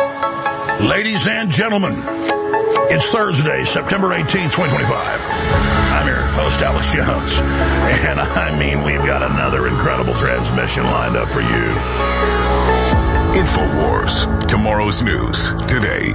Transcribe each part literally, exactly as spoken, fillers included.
Ladies and gentlemen, it's Thursday, September eighteenth, twenty twenty-five. I'm your host, Alex Jones. And I mean, we've got another incredible transmission lined up for you. InfoWars, tomorrow's news, today.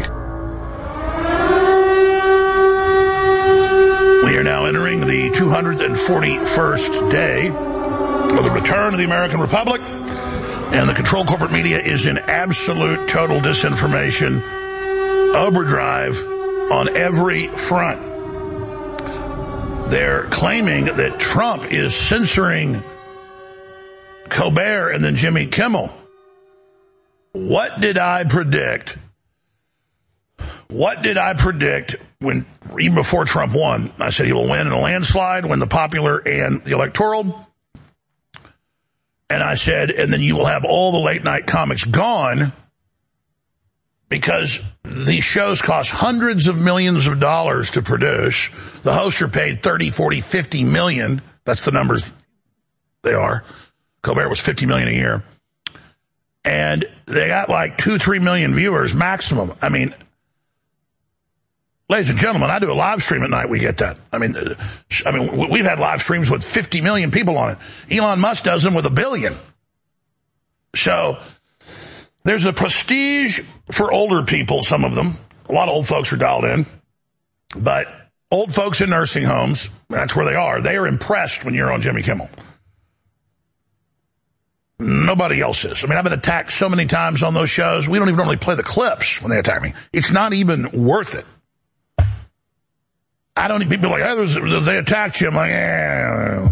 We are now entering the two hundred forty-first day of the return of the American Republic, and the controlled corporate media is in absolute total disinformation overdrive on every front. They're claiming that Trump is censoring Colbert and then Jimmy Kimmel. What did I predict? What did I predict when, even before Trump won? I said he will win in a landslide, win the popular and the electoral. And I said, and then you will have all the late night comics gone because these shows cost hundreds of millions of dollars to produce. The hosts are paid thirty, forty, fifty million. That's the numbers they are. Colbert was fifty million a year. And they got like two, three million viewers maximum. I mean, ladies and gentlemen, I do a live stream at night. We get that. I mean, I mean, we've had live streams with fifty million people on it. Elon Musk does them with a billion. So there's a prestige for older people, some of them. A lot of old folks are dialed in. But old folks in nursing homes, that's where they are. They are impressed when you're on Jimmy Kimmel. Nobody else is. I mean, I've been attacked so many times on those shows. We don't even normally play the clips when they attack me. It's not even worth it. I don't need people like, hey, they attacked you. I'm like, eh.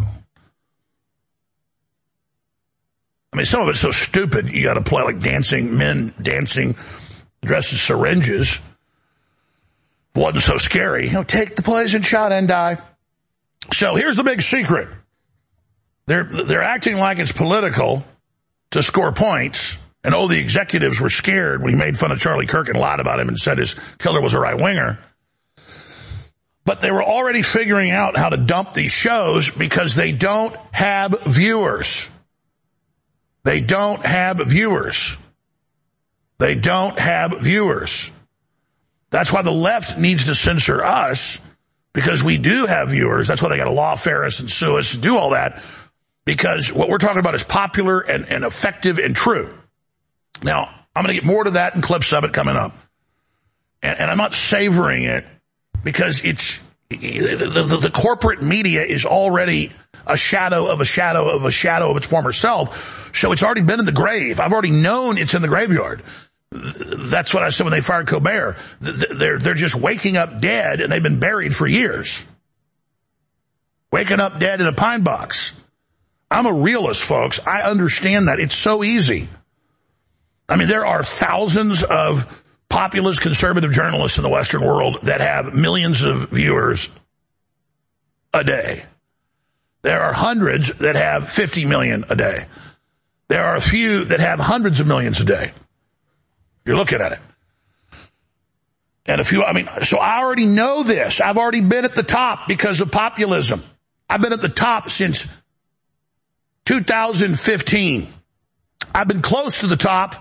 I mean, some of it's so stupid, you got to play like dancing, men dancing, dressed as syringes. It wasn't so scary. You know, take the poison shot and die. So here's the big secret. They're, they're acting like it's political to score points. And oh, the executives were scared when he made fun of Charlie Kirk and lied about him and said his killer was a right-winger. But they were already figuring out how to dump these shows because they don't have viewers. They don't have viewers. They don't have viewers. That's why the left needs to censor us, because we do have viewers. That's why they got to lawfare us and sue us and do all that, because what we're talking about is popular and, and effective and true. Now, I'm going to get more to that and clips of it coming up. And, and I'm not savoring it, because it's the, the, the corporate media is already a shadow of a shadow of a shadow of its former self. So it's already been in the grave. I've already known it's in the graveyard. That's what I said when they fired Colbert. They're, they're just waking up dead, and they've been buried for years. Waking up dead in a pine box. I'm a realist, folks. I understand that. It's so easy. I mean, there are thousands of populist conservative journalists in the Western world that have millions of viewers a day. There are hundreds that have fifty million a day. There are a few that have hundreds of millions a day. You're looking at it. And a few, I mean, so I already know this. I've already been at the top because of populism. I've been at the top since two thousand fifteen. I've been close to the top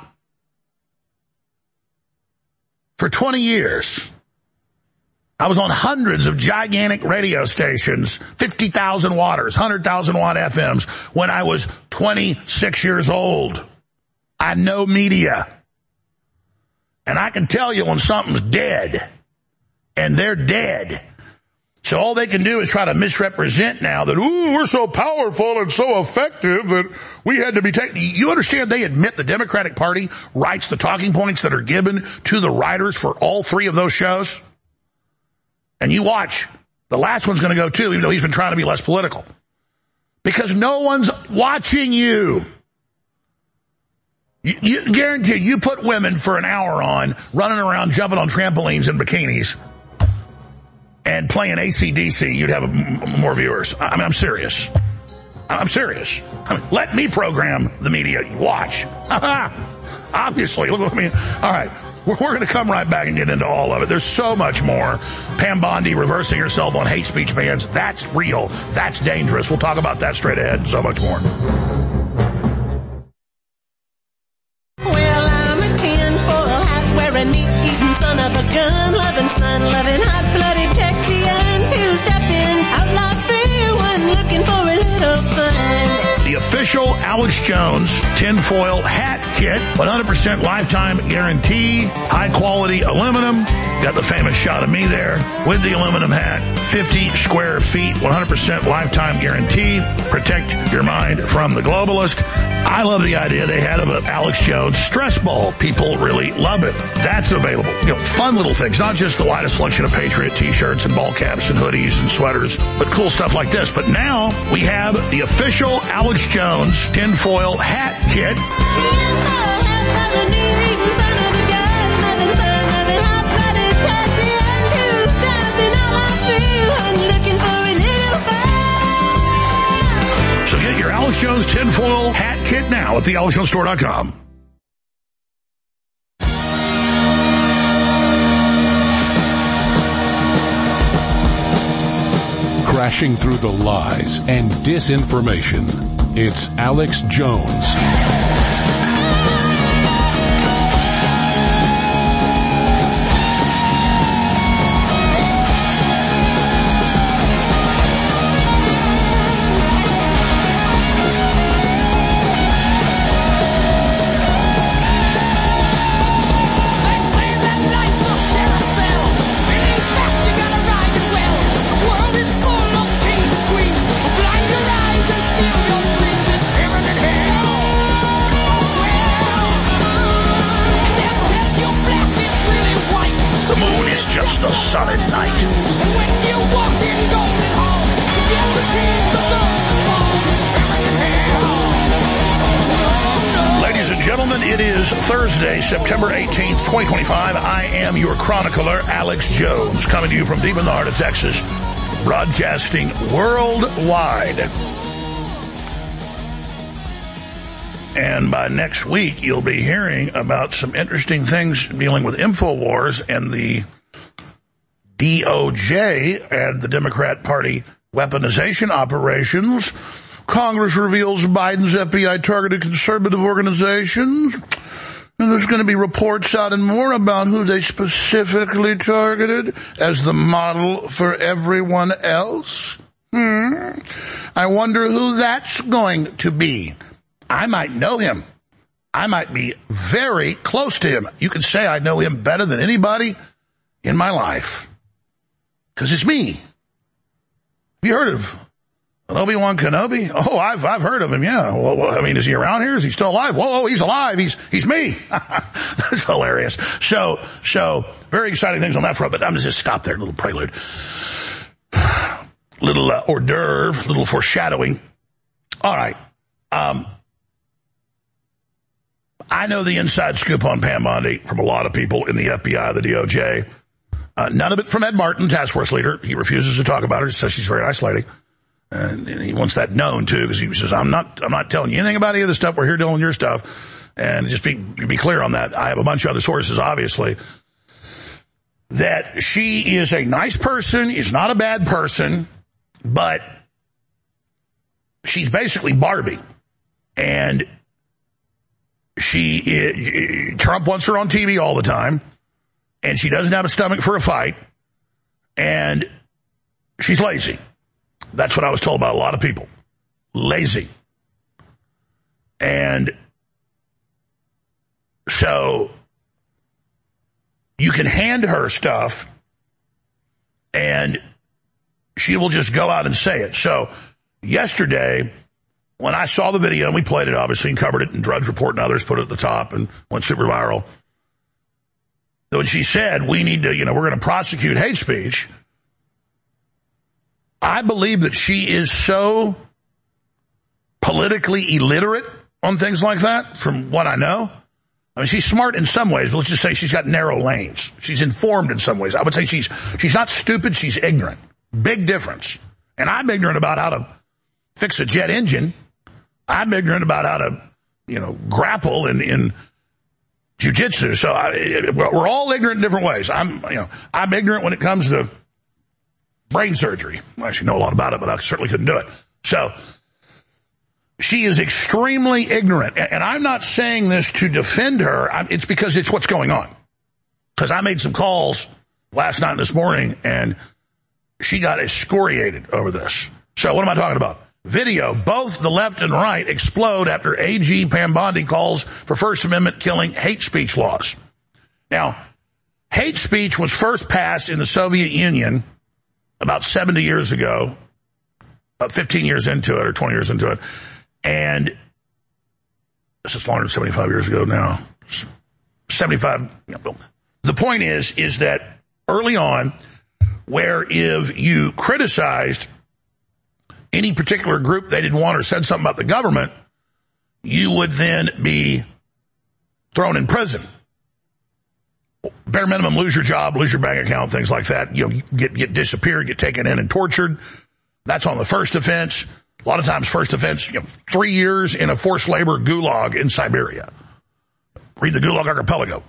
for twenty years. I was on hundreds of gigantic radio stations, fifty thousand watters, one hundred thousand watt F Ms, when I was twenty-six years old. I know media. And I can tell you when something's dead. And they're dead. So all they can do is try to misrepresent now that, ooh, we're so powerful and so effective that we had to be taken. You understand they admit the Democratic Party writes the talking points that are given to the writers for all three of those shows? And you watch. The last one's going to go too, even though he's been trying to be less political. Because no one's watching you. You, you guarantee you put women for an hour on, running around, jumping on trampolines in bikinis, and playing A C D C, you'd have a, m- more viewers. I mean, I'm serious. I'm serious. I mean, let me program the media. Watch. Obviously. Look at me. All right. We're, we're going to come right back and get into all of it. There's so much more. Pam Bondi reversing herself on hate speech bans. That's real. That's dangerous. We'll talk about that straight ahead and so much more. Well, I'm a tin foil hat and meat-eating son of a gun-loving, sun-loving, hot-blooded Texian, two-stepping, outlaw free one looking for a little fun. The official Alex Jones tinfoil hat kit, one hundred percent lifetime guarantee, high-quality aluminum. Got the famous shot of me there with the aluminum hat, fifty square feet, one hundred percent lifetime guarantee. Protect your mind from the globalist. I love the idea they had of an Alex Jones stress ball. People really love it. That's available. You know, fun little things, not just the widest selection of Patriot t-shirts and ball caps and hoodies and sweaters, but cool stuff like this. But now we have the official Alex Jones tinfoil hat kit. So get your Alex Jones tinfoil hat kit now at the alex jones store dot com. Crashing through the lies and disinformation, it's Alex Jones. The solid night. When you walk in golden halls, you get the dreams of golden falls. Ladies and gentlemen, it is Thursday, September eighteenth, twenty twenty-five. I am your chronicler, Alex Jones, coming to you from deep in the heart of Texas, broadcasting worldwide. And by next week, you'll be hearing about some interesting things dealing with InfoWars and the D O J and the Democrat Party weaponization operations. Congress reveals Biden's F B I targeted conservative organizations. And there's going to be reports out and more about who they specifically targeted as the model for everyone else. Hmm. I wonder who that's going to be. I might know him. I might be very close to him. You could say I know him better than anybody in my life. Because it's me. Have you heard of Obi-Wan Kenobi? Oh, I've I've heard of him, yeah. Well, well, I mean, is he around here? Is he still alive? Whoa, he's alive. He's he's me. That's hilarious. So, so very exciting things on that front, but I'm going to just stop there, a little prelude. Little uh, hors d'oeuvre, little foreshadowing. All right. Um, I know the inside scoop on Pam Bondi from a lot of people in the F B I, the D O J. Uh, none of it from Ed Martin, task force leader. He refuses to talk about her. He says she's very isolating. And, and he wants that known, too, because he says, I'm not I'm not telling you anything about any of the stuff. We're here dealing with your stuff. And just be, be clear on that. I have a bunch of other sources, obviously, that she is a nice person, is not a bad person, but she's basically Barbie. And she, Trump wants her on T V all the time. And she doesn't have a stomach for a fight, and she's lazy. That's what I was told by a lot of people. Lazy. And so you can hand her stuff, and she will just go out and say it. So yesterday, when I saw the video, and we played it, obviously, and covered it, and Drudge Report and others put it at the top and went super viral, when she said, we need to, you know, we're going to prosecute hate speech, I believe that she is so politically illiterate on things like that, from what I know. I mean, she's smart in some ways, but let's just say she's got narrow lanes. She's informed in some ways. I would say she's she's not stupid, she's ignorant. Big difference. And I'm ignorant about how to fix a jet engine. I'm ignorant about how to, you know, grapple in, in jiu-jitsu. So I, we're all ignorant in different ways. I'm, you know, I'm ignorant when it comes to brain surgery. I actually know a lot about it, but I certainly couldn't do it. So she is extremely ignorant. And I'm not saying this to defend her. It's because it's what's going on. Because I made some calls last night and this morning, and she got excoriated over this. So what am I talking about? Video. Both the left and right explode after A G Pam Bondi calls for First Amendment killing hate speech laws. Now, hate speech was first passed in the Soviet Union about seventy years ago, about fifteen years into it or twenty years into it. And this is longer than seventy-five years ago now. seventy-five. The point is, is that early on, where if you criticized any particular group they didn't want or said something about the government, you would then be thrown in prison. Bare minimum, lose your job, lose your bank account, things like that. You know, get get disappeared, get taken in and tortured. That's on the first offense. A lot of times, first offense, you know, three years in a forced labor gulag in Siberia. Read the Gulag Archipelago.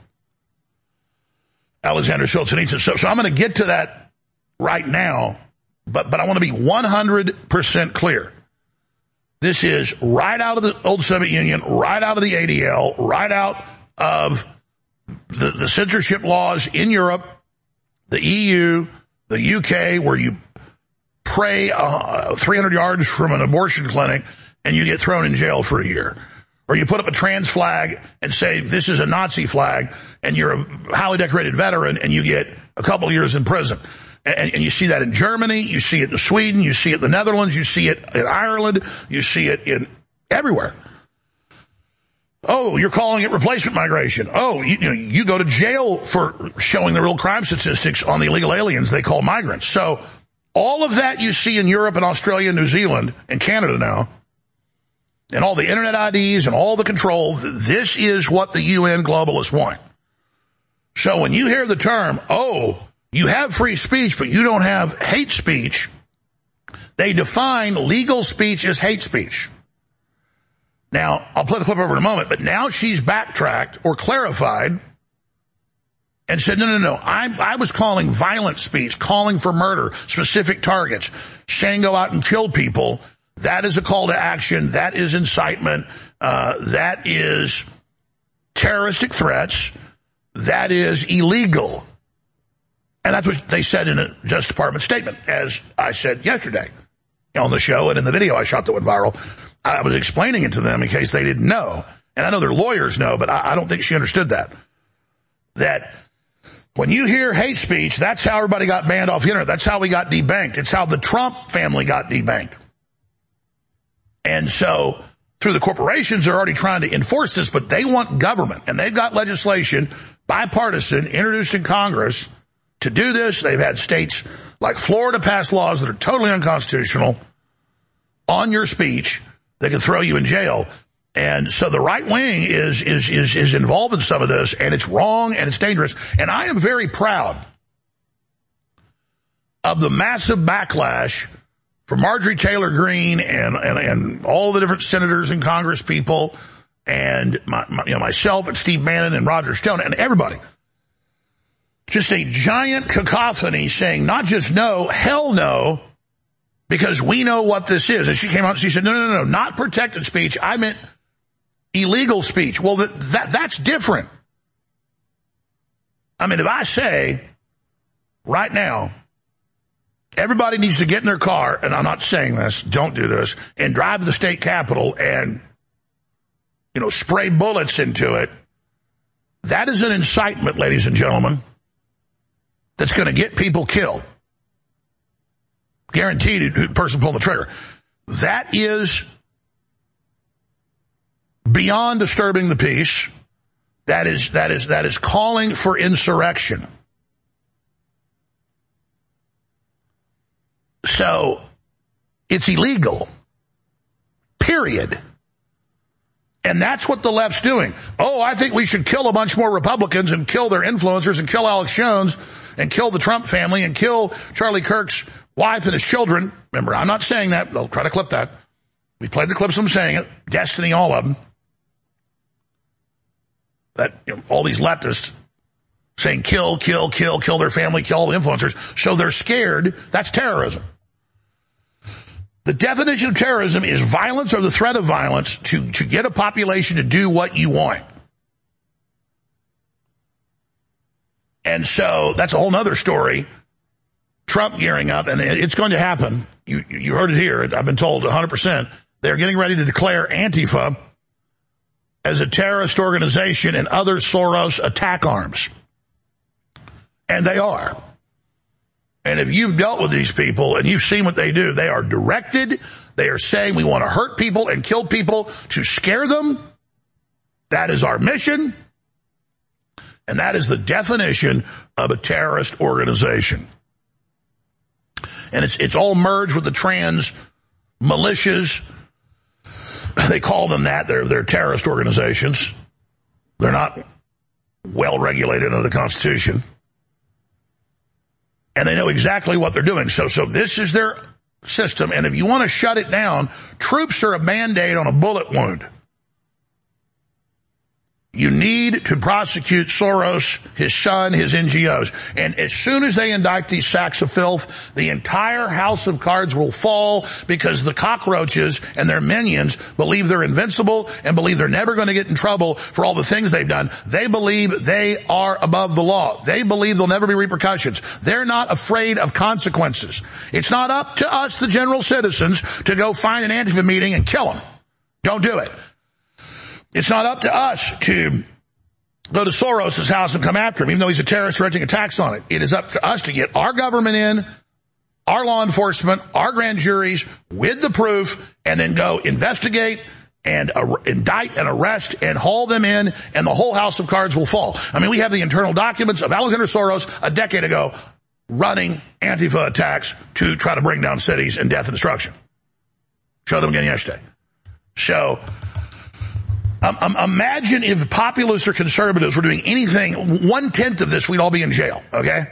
Alexander Solzhenitsyn. So, so I'm going to get to that right now, but but I want to be one hundred percent clear. This is right out of the old Soviet Union, right out of the A D L, right out of the, the censorship laws in Europe, the E U, the U K, where you pray uh, three hundred yards from an abortion clinic and you get thrown in jail for a year. Or you put up a trans flag and say, this is a Nazi flag, and you're a highly decorated veteran, and you get a couple years in prison. And, and you see that in Germany, you see it in Sweden, you see it in the Netherlands, you see it in Ireland, you see it in everywhere. Oh, you're calling it replacement migration. Oh, you, you know, you go to jail for showing the real crime statistics on the illegal aliens they call migrants. So all of that you see in Europe and Australia and New Zealand and Canada now, and all the internet I Ds and all the control, this is what the U N globalists want. So when you hear the term, oh, you have free speech, but you don't have hate speech, they define legal speech as hate speech. Now, I'll play the clip over in a moment, but now she's backtracked or clarified and said, no, no, no, I, I was calling violent speech, calling for murder, specific targets, saying go out and kill people. That is a call to action. That is incitement. Uh, that is terroristic threats. That is illegal. And that's what they said in a Justice Department statement, as I said yesterday on the show and in the video I shot that went viral. I was explaining it to them in case they didn't know. And I know their lawyers know, but I, I don't think she understood that. That when you hear hate speech, that's how everybody got banned off the internet. That's how we got debanked. It's how the Trump family got debanked. And so through the corporations, they're already trying to enforce this, but they want government. And they've got legislation, bipartisan, introduced in Congress to do this. They've had states like Florida pass laws that are totally unconstitutional on your speech. They can throw you in jail. And so the right wing is, is, is, is involved in some of this, and it's wrong and it's dangerous. And I am very proud of the massive backlash for Marjorie Taylor Greene and, and, and all the different senators and Congress people and my, my, you know, myself and Steve Bannon and Roger Stone and everybody. Just a giant cacophony saying not just no, hell no, because we know what this is. And she came out and she said, no, no, no, no, not protected speech. I meant illegal speech. Well, that, that that's different. I mean, if I say right now, everybody needs to get in their car, and I'm not saying this, don't do this, and drive to the state capitol and, you know, spray bullets into it. That is an incitement, ladies and gentlemen, that's going to get people killed. Guaranteed, the person pulling the trigger. That is beyond disturbing the peace. That is, that is, that is calling for insurrection. So it's illegal, period. And that's what the left's doing. Oh, I think we should kill a bunch more Republicans and kill their influencers and kill Alex Jones and kill the Trump family and kill Charlie Kirk's wife and his children. Remember, I'm not saying that. They'll try to clip that. We played the clips of them saying it. Destiny, all of them. That, you know, all these leftists saying kill, kill, kill, kill their family, kill all the influencers. So they're scared. That's terrorism. The definition of terrorism is violence or the threat of violence to, to get a population to do what you want. And so that's a whole nother story. Trump gearing up, and it's going to happen. You, you heard it here. I've been told one hundred percent. They're getting ready to declare Antifa as a terrorist organization and other Soros attack arms. And they are. And if you've dealt with these people and you've seen what they do, they are directed. They are saying we want to hurt people and kill people to scare them. That is our mission. And that is the definition of a terrorist organization. And it's it's all merged with the trans militias. They call them that. They're, they're terrorist organizations. They're not well regulated under the Constitution. And they know exactly what they're doing. So, so this is their system. And if you want to shut it down, troops are a Band-Aid on a bullet wound. You need to prosecute Soros, his son, his N G Os. And as soon as they indict these sacks of filth, the entire house of cards will fall because the cockroaches and their minions believe they're invincible and believe they're never going to get in trouble for all the things they've done. They believe they are above the law. They believe there'll never be repercussions. They're not afraid of consequences. It's not up to us, the general citizens, to go find an Antifa meeting and kill them. Don't do it. It's not up to us to go to Soros' house and come after him, even though he's a terrorist directing attacks on it. It is up to us to get our government in, our law enforcement, our grand juries with the proof, and then go investigate and uh, indict and arrest and haul them in, and the whole house of cards will fall. I mean, we have the internal documents of Alexander Soros a decade ago running Antifa attacks to try to bring down cities and death and destruction. Showed them again yesterday. So... Um, um, imagine if populists or conservatives were doing anything, one-tenth of this, we'd all be in jail, okay?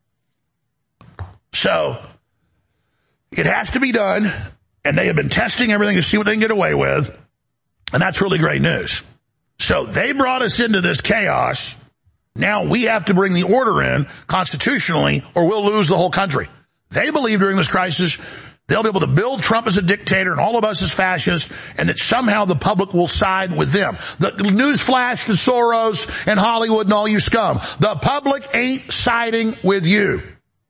So, it has to be done, and they have been testing everything to see what they can get away with, and that's really great news. So, they brought us into this chaos. Now we have to bring the order in constitutionally, or we'll lose the whole country. They believe during this crisis they'll be able to build Trump as a dictator and all of us as fascists, and that somehow the public will side with them. The news flash to Soros and Hollywood and all you scum. The public ain't siding with you.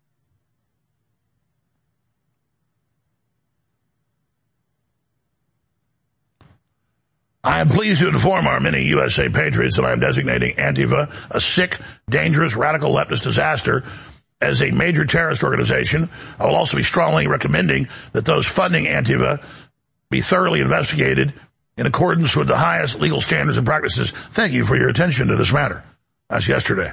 I am pleased to inform our many U S A patriots that I am designating Antifa a sick, dangerous, radical leftist disaster as a major terrorist organization. I will also be strongly recommending that those funding Antifa be thoroughly investigated in accordance with the highest legal standards and practices. Thank you for your attention to this matter. That's yesterday.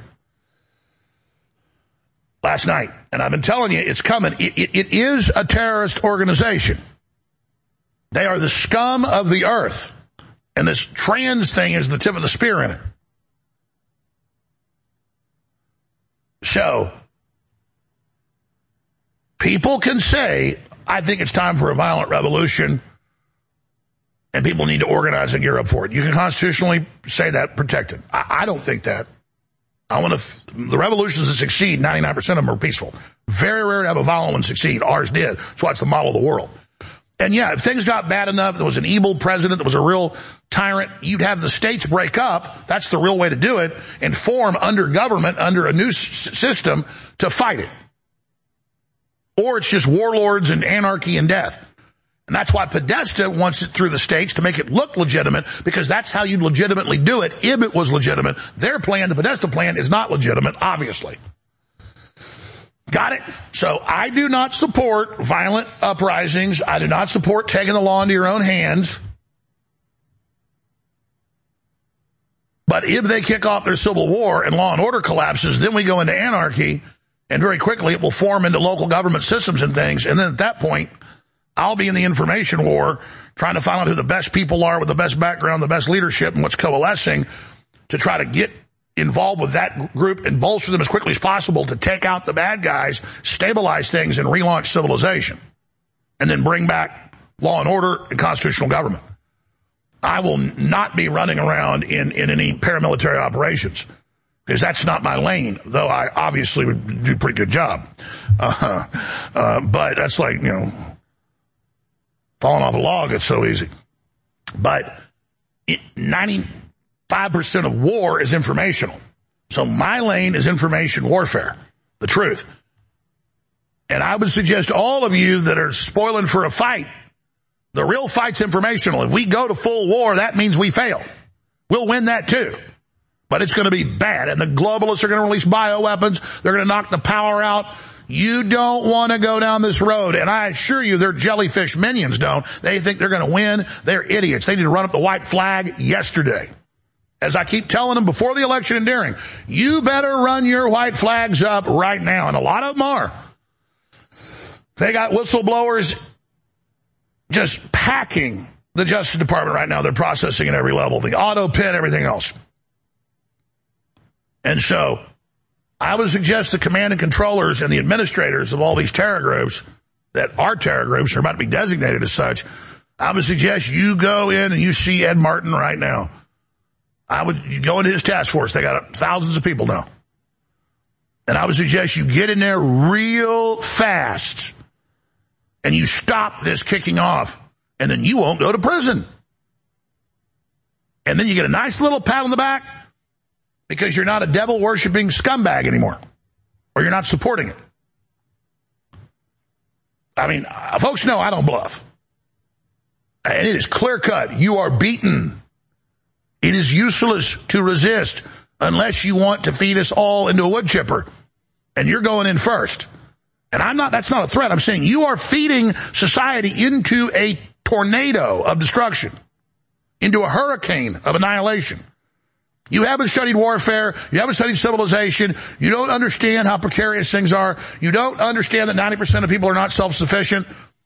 Last night. And I've been telling you, it's coming. It, it, it is a terrorist organization. They are the scum of the earth. And this trans thing is the tip of the spear in it. So, people can say, I think it's time for a violent revolution, and people need to organize and gear up for it. You can constitutionally say that, protected. I, I don't think that. I want to, the revolutions that succeed, ninety-nine percent of them are peaceful. Very rare to have a violent one succeed. Ours did. That's why it's the model of the world. And yeah, if things got bad enough, there was an evil president that was a real tyrant, you'd have the states break up. That's the real way to do it, and form under government, under a new s- system to fight it. Or it's just warlords and anarchy and death. And that's why Podesta wants it through the states to make it look legitimate, because that's how you'd legitimately do it if it was legitimate. Their plan, the Podesta plan, is not legitimate, obviously. Got it? So I do not support violent uprisings. I do not support taking the law into your own hands. But if they kick off their civil war and law and order collapses, then we go into anarchy, and very quickly it will form into local government systems and things. And then at that point, I'll be in the information war trying to find out who the best people are with the best background, the best leadership, and what's coalescing to try to get involved with that group and bolster them as quickly as possible to take out the bad guys, stabilize things, and relaunch civilization. And then bring back law and order and constitutional government. I will not be running around in, in any paramilitary operations, because that's not my lane, though I obviously would do a pretty good job. Uh, uh, but that's like, you know, falling off a log, it's so easy. But it, ninety-five percent of war is informational. So my lane is information warfare, the truth. And I would suggest all of you that are spoiling for a fight, the real fight's informational. If we go to full war, that means we fail. We'll win that too. But it's going to be bad. And the globalists are going to release bioweapons. They're going to knock the power out. You don't want to go down this road. And I assure you, their jellyfish minions don't. They think they're going to win. They're idiots. They need to run up the white flag yesterday. As I keep telling them before the election and during, you better run your white flags up right now. And a lot of them are. They got whistleblowers just packing the Justice Department right now. They're processing at every level, the auto pin, everything else. And so I would suggest the command and controllers and the administrators of all these terror groups that are terror groups are about to be designated as such. I would suggest you go in and you see Ed Martin right now. I would you go into his task force. They got thousands of people now. And I would suggest you get in there real fast and you stop this kicking off, and then you won't go to prison. And then you get a nice little pat on the back because you're not a devil-worshipping scumbag anymore, or you're not supporting it. I mean, folks know I don't bluff. And it is clear-cut. You are beaten. It is useless to resist unless you want to feed us all into a wood chipper. And you're going in first. And I'm not, that's not a threat. I'm saying you are feeding society into a tornado of destruction, into a hurricane of annihilation. You haven't studied warfare. You haven't studied civilization. You don't understand how precarious things are. You don't understand that ninety percent of people are not self-sufficient.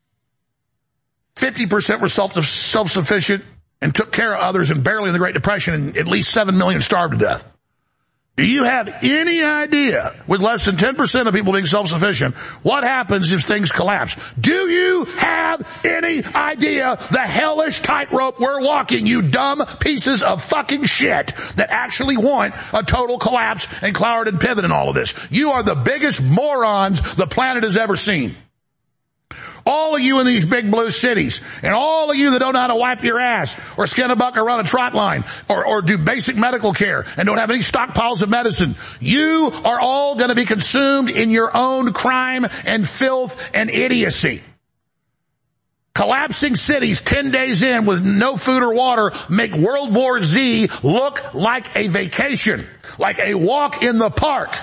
fifty percent were self, self-sufficient and took care of others, and barely in the Great Depression, and at least seven million starved to death. Do you have any idea, with less than ten percent of people being self-sufficient, what happens if things collapse? Do you have any idea the hellish tightrope we're walking, you dumb pieces of fucking shit that actually want a total collapse and Cloward and Pivot and all of this? You are the biggest morons the planet has ever seen. All of you in these big blue cities, and all of you that don't know how to wipe your ass, or skin a buck or run a trot line, or, or do basic medical care, and don't have any stockpiles of medicine, you are all going to be consumed in your own crime and filth and idiocy. Collapsing cities ten days in with no food or water make World War Z look like a vacation, like a walk in the park.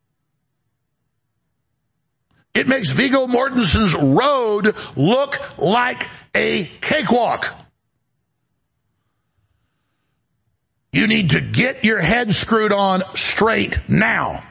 It makes Viggo Mortensen's road look like a cakewalk. You need to get your head screwed on straight now.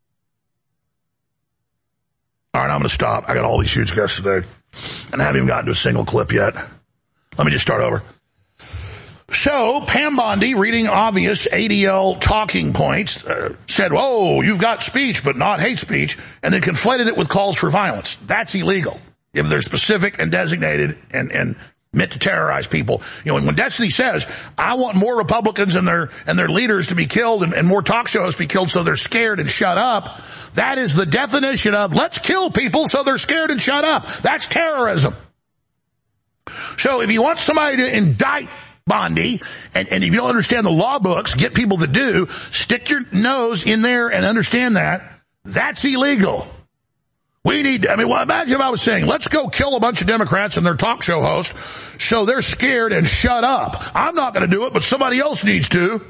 All right, I'm going to stop. I got all these huge guests today, and I haven't even gotten to a single clip yet. Let me just start over. So, Pam Bondi, reading obvious A D L talking points, uh, said, "Whoa, you've got speech, but not hate speech," and then conflated it with calls for violence. That's illegal if they're specific and designated and, and meant to terrorize people. You know, and when Destiny says, "I want more Republicans and their and their leaders to be killed and, and more talk show hosts to be killed so they're scared and shut up," that is the definition of let's kill people so they're scared and shut up. That's terrorism. So if you want somebody to indict Bondi, and, and if you don't understand the law books, get people that do, stick your nose in there and understand that. That's illegal. We need, I mean, well, imagine if I was saying, let's go kill a bunch of Democrats and their talk show hosts so they're scared and shut up. I'm not going to do it, but somebody else needs to.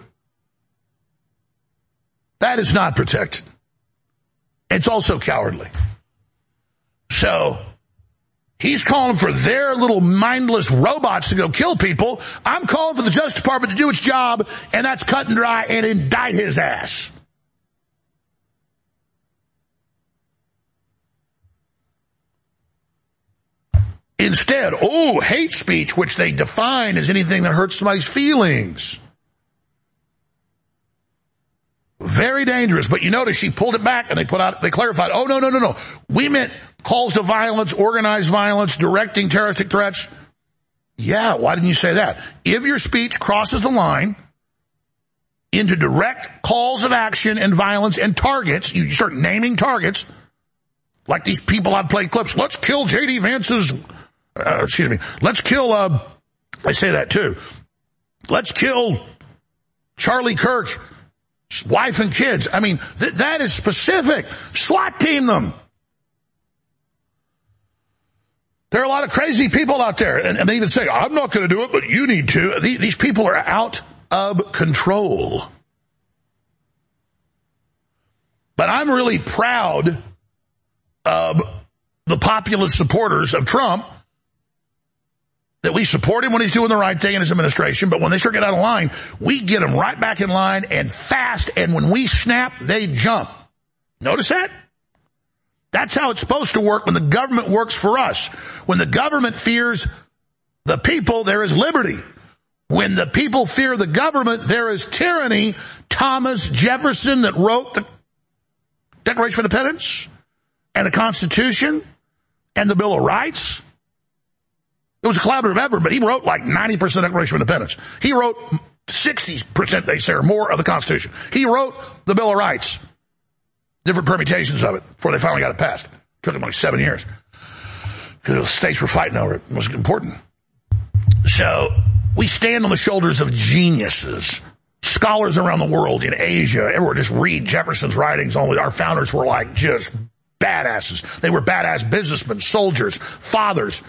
That is not protected. It's also cowardly. So he's calling for their little mindless robots to go kill people. I'm calling for the Justice Department to do its job, and that's cut and dry, and indict his ass. Instead, oh, hate speech, which they define as anything that hurts somebody's feelings. Very dangerous. But you notice she pulled it back and they put out, they clarified, oh, no, no, no, no. We meant calls to violence, organized violence, directing terroristic threats. Yeah, why didn't you say that? If your speech crosses the line into direct calls of action and violence and targets, you start naming targets, like these people I've played clips. Let's kill J D Vance's, uh, excuse me, let's kill, uh, I say that too. Let's kill Charlie Kirk wife and kids. I mean, th- that is specific. SWAT team them. There are a lot of crazy people out there, and, and they even say, I'm not going to do it, but you need to. These, these people are out of control. But I'm really proud of the populist supporters of Trump, that we support him when he's doing the right thing in his administration, but when they start getting out of line, we get them right back in line and fast, and when we snap, they jump. Notice that? That's how it's supposed to work when the government works for us. When the government fears the people, there is liberty. When the people fear the government, there is tyranny. Thomas Jefferson, that wrote the Declaration of Independence and the Constitution and the Bill of Rights, it was a collaborative effort, but he wrote like ninety percent Declaration of Independence. He wrote sixty percent, they say, or more of the Constitution. He wrote the Bill of Rights, different permutations of it, before they finally got it passed. It took them like seven years because the states were fighting over it. It was important. So we stand on the shoulders of geniuses, scholars around the world, in Asia, everywhere. Just read Jefferson's writings. Only our founders were like just badasses. They were badass businessmen, soldiers, fathers.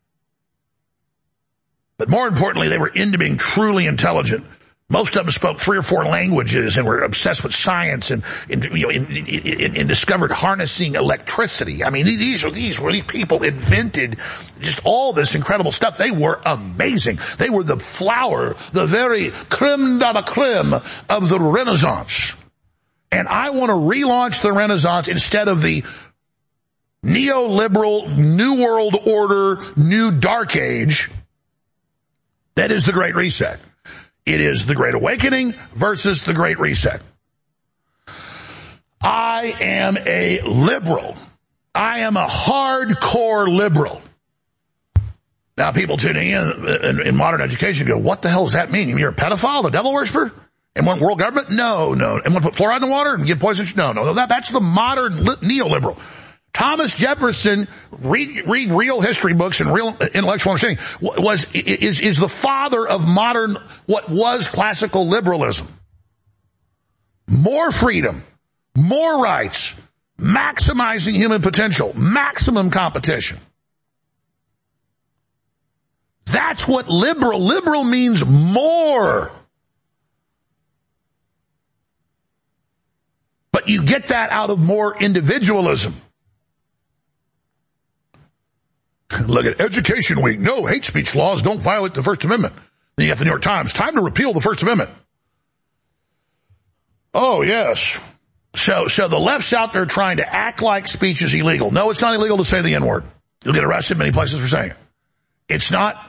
But more importantly, they were into being truly intelligent. Most of them spoke three or four languages and were obsessed with science and, and you know, and, and, and discovered harnessing electricity. I mean, these are these were these people invented just all this incredible stuff. They were amazing. They were the flower, the very creme de la creme of the Renaissance. And I want to relaunch the Renaissance instead of the neoliberal, New World Order, New Dark Age. That is the Great Reset. It is the Great Awakening versus the Great Reset. I am a liberal. I am a hardcore liberal. Now, people tuning in, in in modern education go, what the hell does that mean? You mean you're a pedophile, a devil worshiper? And want world government? No, no. And want to put fluoride in the water and give poison? No, no. That, that's the modern li- neoliberal. Thomas Jefferson, read, read real history books and real intellectual understanding, was, is, is the father of modern, what was classical liberalism. More freedom, more rights, maximizing human potential, maximum competition. That's what liberal, liberal means more. But you get that out of more individualism. Look at Education Week. No, hate speech laws don't violate the First Amendment. Then you have the New York Times. Time to repeal the First Amendment. Oh, yes. So, so the left's out there trying to act like speech is illegal. No, it's not illegal to say the N-word. You'll get arrested in many places for saying it. It's not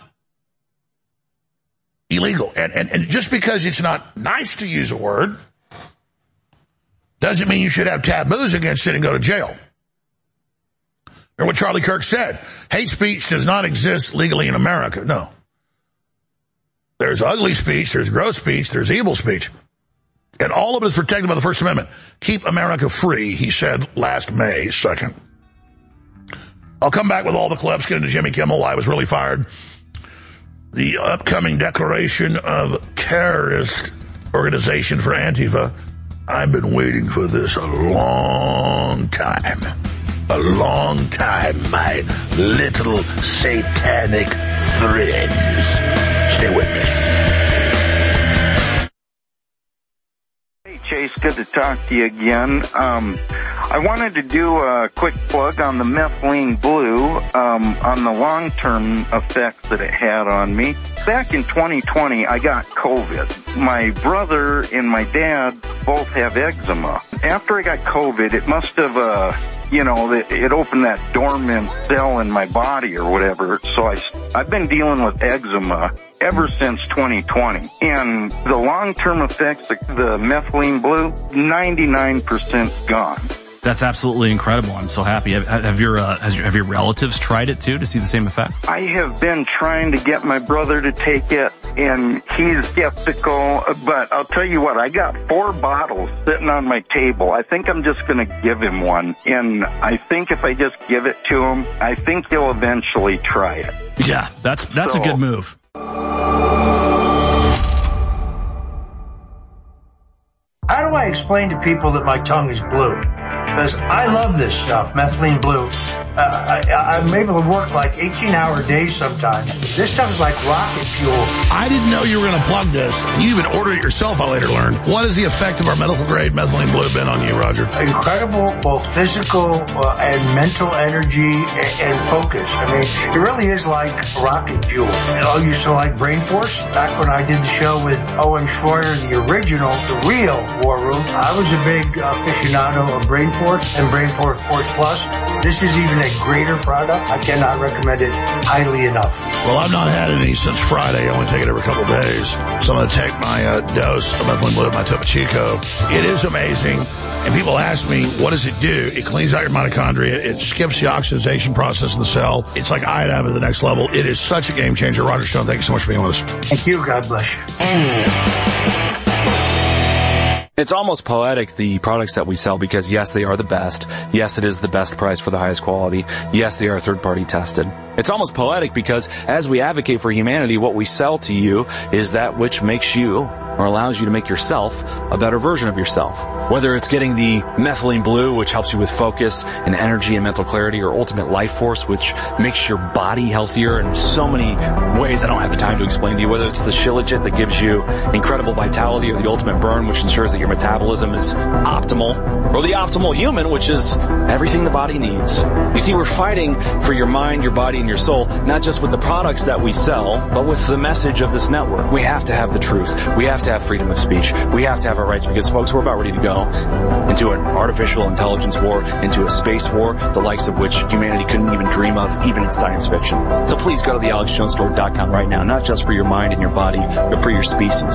illegal. And, and, and just because it's not nice to use a word doesn't mean you should have taboos against it and go to jail. Or what Charlie Kirk said, hate speech does not exist legally in America. No. There's ugly speech, there's gross speech, there's evil speech. And all of it is protected by the First Amendment. Keep America free, he said last May second. I'll come back with all the clips, get into Jimmy Kimmel, why I was really fired. The upcoming declaration of terrorist organization for Antifa. I've been waiting for this a long time. A long time, my little satanic friends. Stay with me. Hey, Chase, good to talk to you again. Um, I wanted to do a quick plug on the methylene blue, um, on the long-term effects that it had on me. Back in twenty twenty, I got COVID. My brother and my dad both have eczema. After I got COVID, it must have, uh, you know, it opened that dormant cell in my body or whatever. So I, I've been dealing with eczema ever since twenty twenty. And the long-term effects, the, the methylene blue, ninety-nine percent gone. That's absolutely incredible. I'm so happy. Have, have your uh, has your, have your relatives tried it too to see the same effect? I have been trying to get my brother to take it, and he's skeptical. But I'll tell you what, I got four bottles sitting on my table. I think I'm just going to give him one, and I think if I just give it to him, I think he'll eventually try it. Yeah, that's that's so, a good move. How do I explain to people that my tongue is blue? Because I love this stuff, methylene blue. Uh, I, I'm able to work like eighteen-hour days sometimes. This stuff is like rocket fuel. I didn't know you were going to plug this. You even ordered it yourself, I later learned. What has the effect of our medical-grade methylene blue been on you, Roger? Incredible, both physical uh, and mental energy and, and focus. I mean, it really is like rocket fuel. I used to like Brain Force. Back when I did the show with Owen Schroyer, the original, the real War Room, I was a big aficionado of Brain Force and Brain Force Force Plus. This is even a greater product. I cannot recommend it highly enough. Well, I've not had any since Friday. I only take it every couple of days. So I'm going to take my uh, dose of methylene blue, my Topo Chico. It is amazing. And people ask me, what does it do? It cleans out your mitochondria. It skips the oxidation process in the cell. It's like iodine at the next level. It is such a game changer. Roger Stone, thank you so much for being with us. Thank you. God bless you. It's almost poetic, the products that we sell, because yes, they are the best. Yes, it is the best price for the highest quality. Yes, they are third-party tested. It's almost poetic because as we advocate for humanity, what we sell to you is that which makes you, or allows you to make yourself, a better version of yourself. Whether it's getting the methylene blue, which helps you with focus and energy and mental clarity, or ultimate life force, which makes your body healthier in so many ways I don't have the time to explain to you. Whether it's the Shilajit that gives you incredible vitality, or the ultimate burn, which ensures that your metabolism is optimal, or the optimal human, which is everything the body needs. You see, we're fighting for your mind, your body, and your soul, not just with the products that we sell, but with the message of this network. We have to have the truth. We have to have freedom of speech. We have to have our rights, because folks, we're about ready to go into an artificial intelligence war, into a space war, the likes of which humanity couldn't even dream of, even in science fiction. So please go to the alex jones store dot com right now, not just for your mind and your body, but for your species.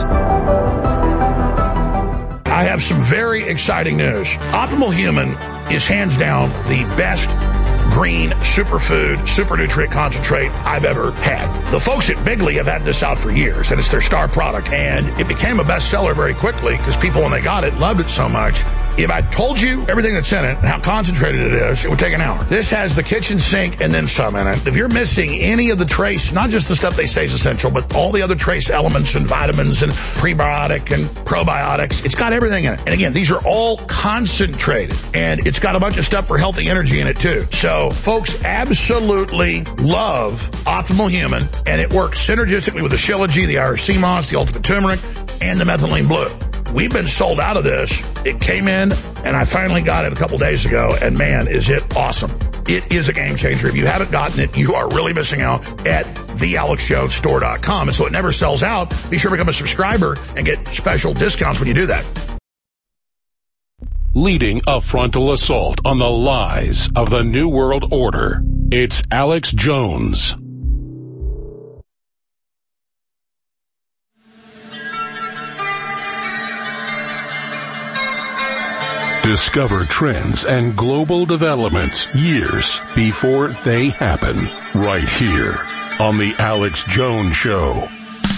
I have some very exciting news. Optimal Human is hands down the best green superfood, super nutrient concentrate I've ever had. The folks at Bigley have had this out for years, and it's their star product, and it became a bestseller very quickly because people, when they got it, loved it so much. If I told you everything that's in it and how concentrated it is, it would take an hour. This has the kitchen sink and then some in it. If you're missing any of the trace, not just the stuff they say is essential, but all the other trace elements and vitamins and prebiotic and probiotics, it's got everything in it. And again, these are all concentrated, and it's got a bunch of stuff for healthy energy in it too. So folks absolutely love Optimal Human, and it works synergistically with the Shilajit, the Irish sea moss, the ultimate turmeric, and the methylene blue. We've been sold out of this. It came in, and I finally got it a couple days ago, and man, is it awesome. It is a game changer. If you haven't gotten it, you are really missing out at the alex jones store dot com. And so it never sells out. Be sure to become a subscriber and get special discounts when you do that. Leading a frontal assault on the lies of the New World Order, it's Alex Jones. Discover trends and global developments years before they happen, right here on The Alex Jones Show.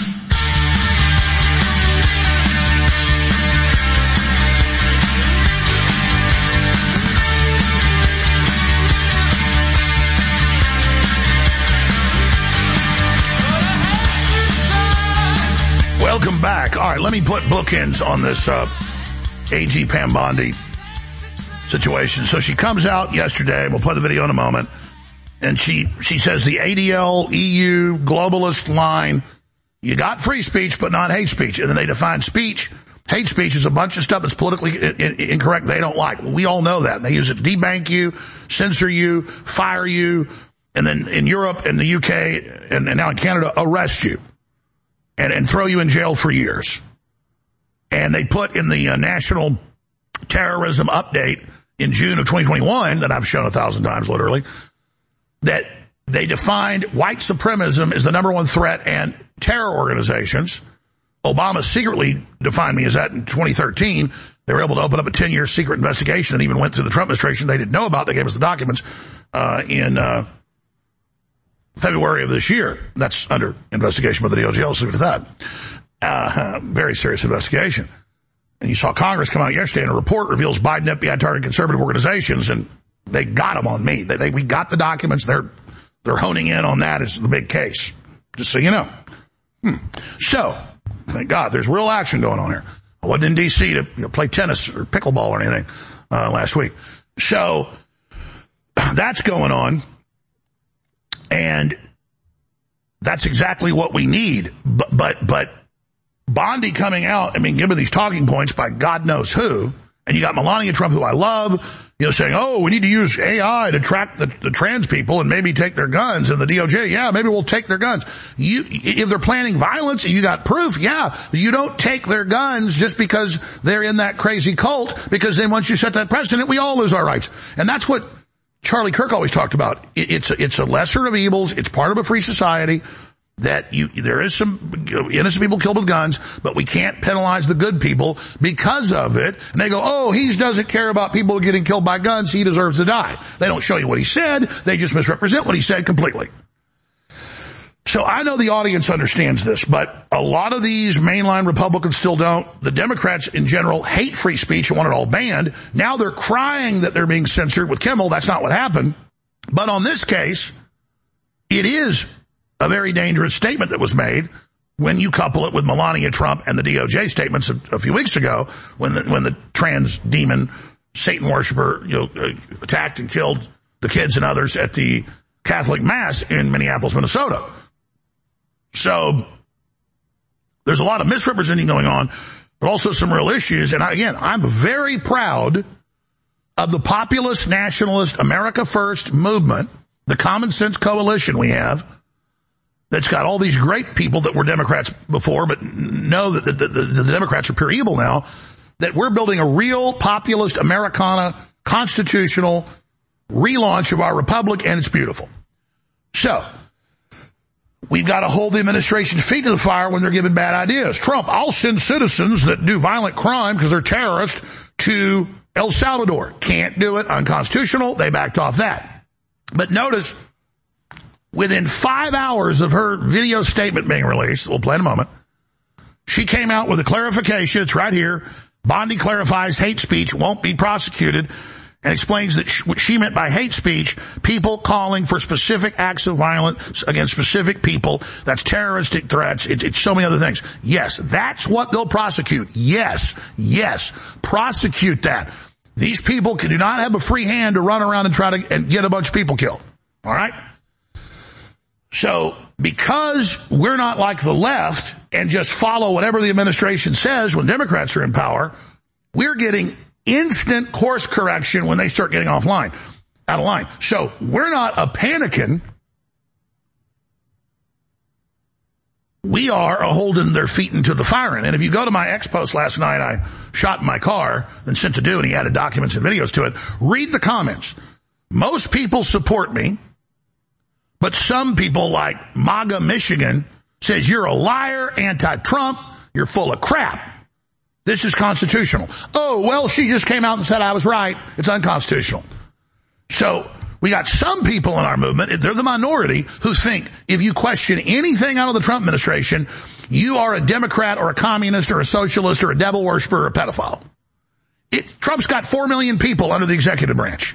Welcome back. All right, let me put bookends on this uh, A G Pam Bondi situation. So she comes out yesterday, we'll play the video in a moment, and she, she says the A D L, E U, globalist line, you got free speech but not hate speech. And then they define speech. Hate speech is a bunch of stuff that's politically in, in, incorrect they don't like. We all know that. They use it to debank you, censor you, fire you, and then in Europe and the U K and, and now in Canada, arrest you and, and throw you in jail for years. And they put in the uh, National Terrorism Update in June of twenty twenty-one, that I've shown a thousand times literally, that they defined white supremacism as the number one threat and terror organizations. Obama secretly defined me as that in twenty thirteen. They were able to open up a ten-year secret investigation and even went through the Trump administration they didn't know about. They gave us the documents uh, in uh, February of this year. That's under investigation by the D O J. Let's leave it at that. Uh, very serious investigation. And you saw Congress come out yesterday and a report reveals Biden F B I targeted conservative organizations, and they got them on me. They, they, we got the documents. They're, they're honing in on that as the big case. Just so you know. Hmm. So, thank God, there's real action going on here. I wasn't in D C to you know, play tennis or pickleball or anything uh, last week. So that's going on, and that's exactly what we need. But but but Bondi coming out, I mean, giving these talking points by God knows who, and you got Melania Trump, who I love, you know, saying, oh, we need to use A I to track the, the trans people and maybe take their guns. And the D O J, yeah, maybe we'll take their guns. You, if they're planning violence and you got proof, yeah, you don't take their guns just because they're in that crazy cult, because then once you set that precedent, we all lose our rights. And that's what Charlie Kirk always talked about. It, it's a, it's a lesser of evils. It's part of a free society. That you, there is some you know, innocent people killed with guns, but we can't penalize the good people because of it. And they go, oh, he doesn't care about people getting killed by guns. He deserves to die. They don't show you what he said. They just misrepresent what he said completely. So I know the audience understands this, but a lot of these mainline Republicans still don't. The Democrats in general hate free speech and want it all banned. Now they're crying that they're being censored with Kimmel. That's not what happened. But on this case, it is a very dangerous statement that was made when you couple it with Melania Trump and the D O J statements a, a few weeks ago when the, when the trans demon Satan worshiper, you know, uh, attacked and killed the kids and others at the Catholic Mass in Minneapolis, Minnesota. So there's a lot of misrepresenting going on, but also some real issues. And I, again, I'm very proud of the populist, nationalist, America First movement, the common sense coalition we have, that's got all these great people that were Democrats before, but know that the, the, the, the Democrats are pure evil now, that we're building a real populist Americana constitutional relaunch of our republic, and it's beautiful. So we've got to hold the administration's feet to the fire when they're giving bad ideas. Trump, I'll send citizens that do violent crime because they're terrorists to El Salvador. Can't do it. Unconstitutional. They backed off that. But notice, within five hours of her video statement being released, we'll play in a moment, she came out with a clarification. It's right here. Bondi clarifies hate speech won't be prosecuted and explains that sh- what she meant by hate speech, people calling for specific acts of violence against specific people. That's terroristic threats. It's, it's so many other things. Yes, that's what they'll prosecute. Yes, yes, prosecute that. These people can, do not have a free hand to run around and try to and get a bunch of people killed. All right? So because we're not like the left and just follow whatever the administration says when Democrats are in power, we're getting instant course correction when they start getting offline, out of line. So we're not a panicking. We are a holding their feet into the firing. And if you go to my X post last night, I shot in my car and sent to do, and he added documents and videos to it. Read the comments. Most people support me. But some people like MAGA Michigan says you're a liar, anti-Trump, you're full of crap. This is constitutional. Oh, well, she just came out and said I was right. It's unconstitutional. So we got some people in our movement, they're the minority, who think if you question anything out of the Trump administration, you are a Democrat or a communist or a socialist or a devil worshiper or a pedophile. It, Trump's got four million people under the executive branch.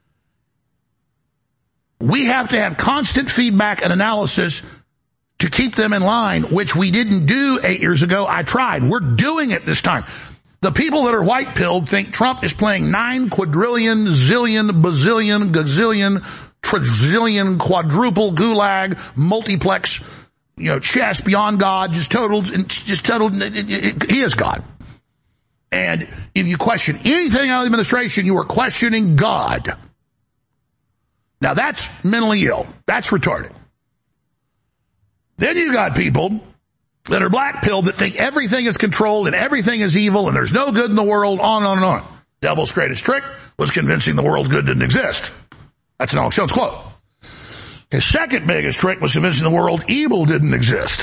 We have to have constant feedback and analysis to keep them in line, which we didn't do eight years ago. I tried. We're doing it this time. The people that are white-pilled think Trump is playing nine quadrillion, zillion, bazillion, gazillion, trizillion, quadruple, gulag, multiplex, you know, chess beyond God, just total, just total, he is God. And if you question anything out of the administration, you are questioning God. Now that's mentally ill. That's retarded. Then you got people that are black-pilled that think everything is controlled and everything is evil and there's no good in the world, on and on and on. Devil's greatest trick was convincing the world good didn't exist. That's an Alex Jones quote. His second biggest trick was convincing the world evil didn't exist.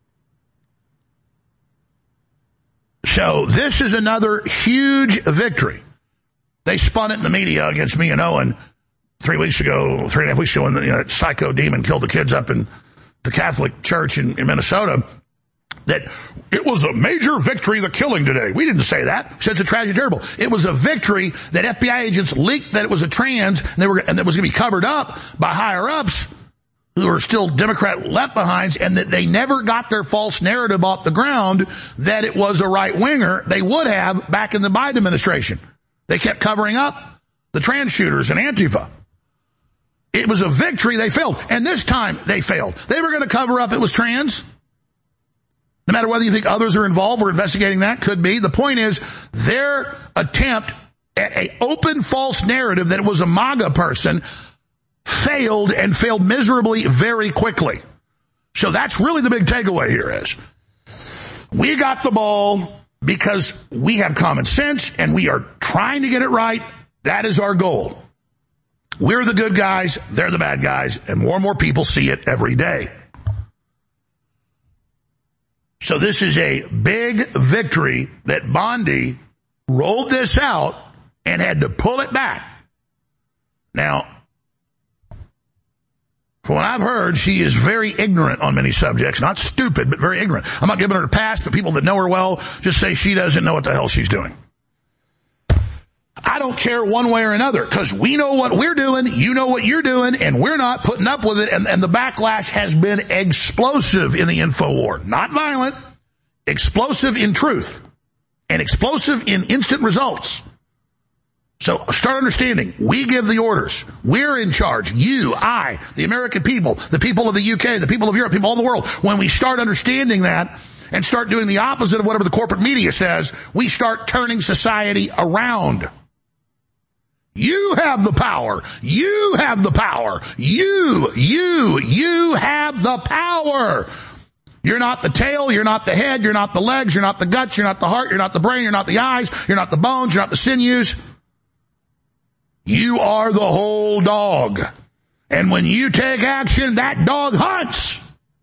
So this is another huge victory. They spun it in the media against me and Owen three weeks ago, three and a half weeks ago, when the you know, psycho demon killed the kids up in the Catholic Church in, in Minnesota, that it was a major victory, the killing today. We didn't say that. We said it's a tragedy, terrible. It was a victory that F B I agents leaked that it was a trans, and they were, and that was going to be covered up by higher ups who are still Democrat left-behinds, and that they never got their false narrative off the ground that it was a right-winger. They would have back in the Biden administration. They kept covering up the trans shooters and Antifa. It was a victory. They failed. And this time they failed. They were going to cover up it was trans. No matter whether you think others are involved or investigating that, could be. The point is, their attempt at an open false narrative that it was a MAGA person failed, and failed miserably very quickly. So that's really the big takeaway here is, we got the ball because we have common sense and we are trying to get it right. That is our goal. We're the good guys, they're the bad guys, and more and more people see it every day. So this is a big victory that Bondi rolled this out and had to pull it back. Now, from what I've heard, she is very ignorant on many subjects. Not stupid, but very ignorant. I'm not giving her a pass, but people that know her well just say she doesn't know what the hell she's doing. I don't care one way or another, because we know what we're doing, you know what you're doing, and we're not putting up with it, and, and the backlash has been explosive in the info war. Not violent, explosive in truth, and explosive in instant results. So start understanding, we give the orders. We're in charge. You, I, the American people, the people of the U K, the people of Europe, people all over the world. When we start understanding that and start doing the opposite of whatever the corporate media says, we start turning society around. You have the power. You have the power. You, you, you have the power. You're not the tail, you're not the head, you're not the legs, you're not the guts, you're not the heart, you're not the brain, you're not the eyes, you're not the bones, you're not the sinews. You are the whole dog. And when you take action, that dog hunts.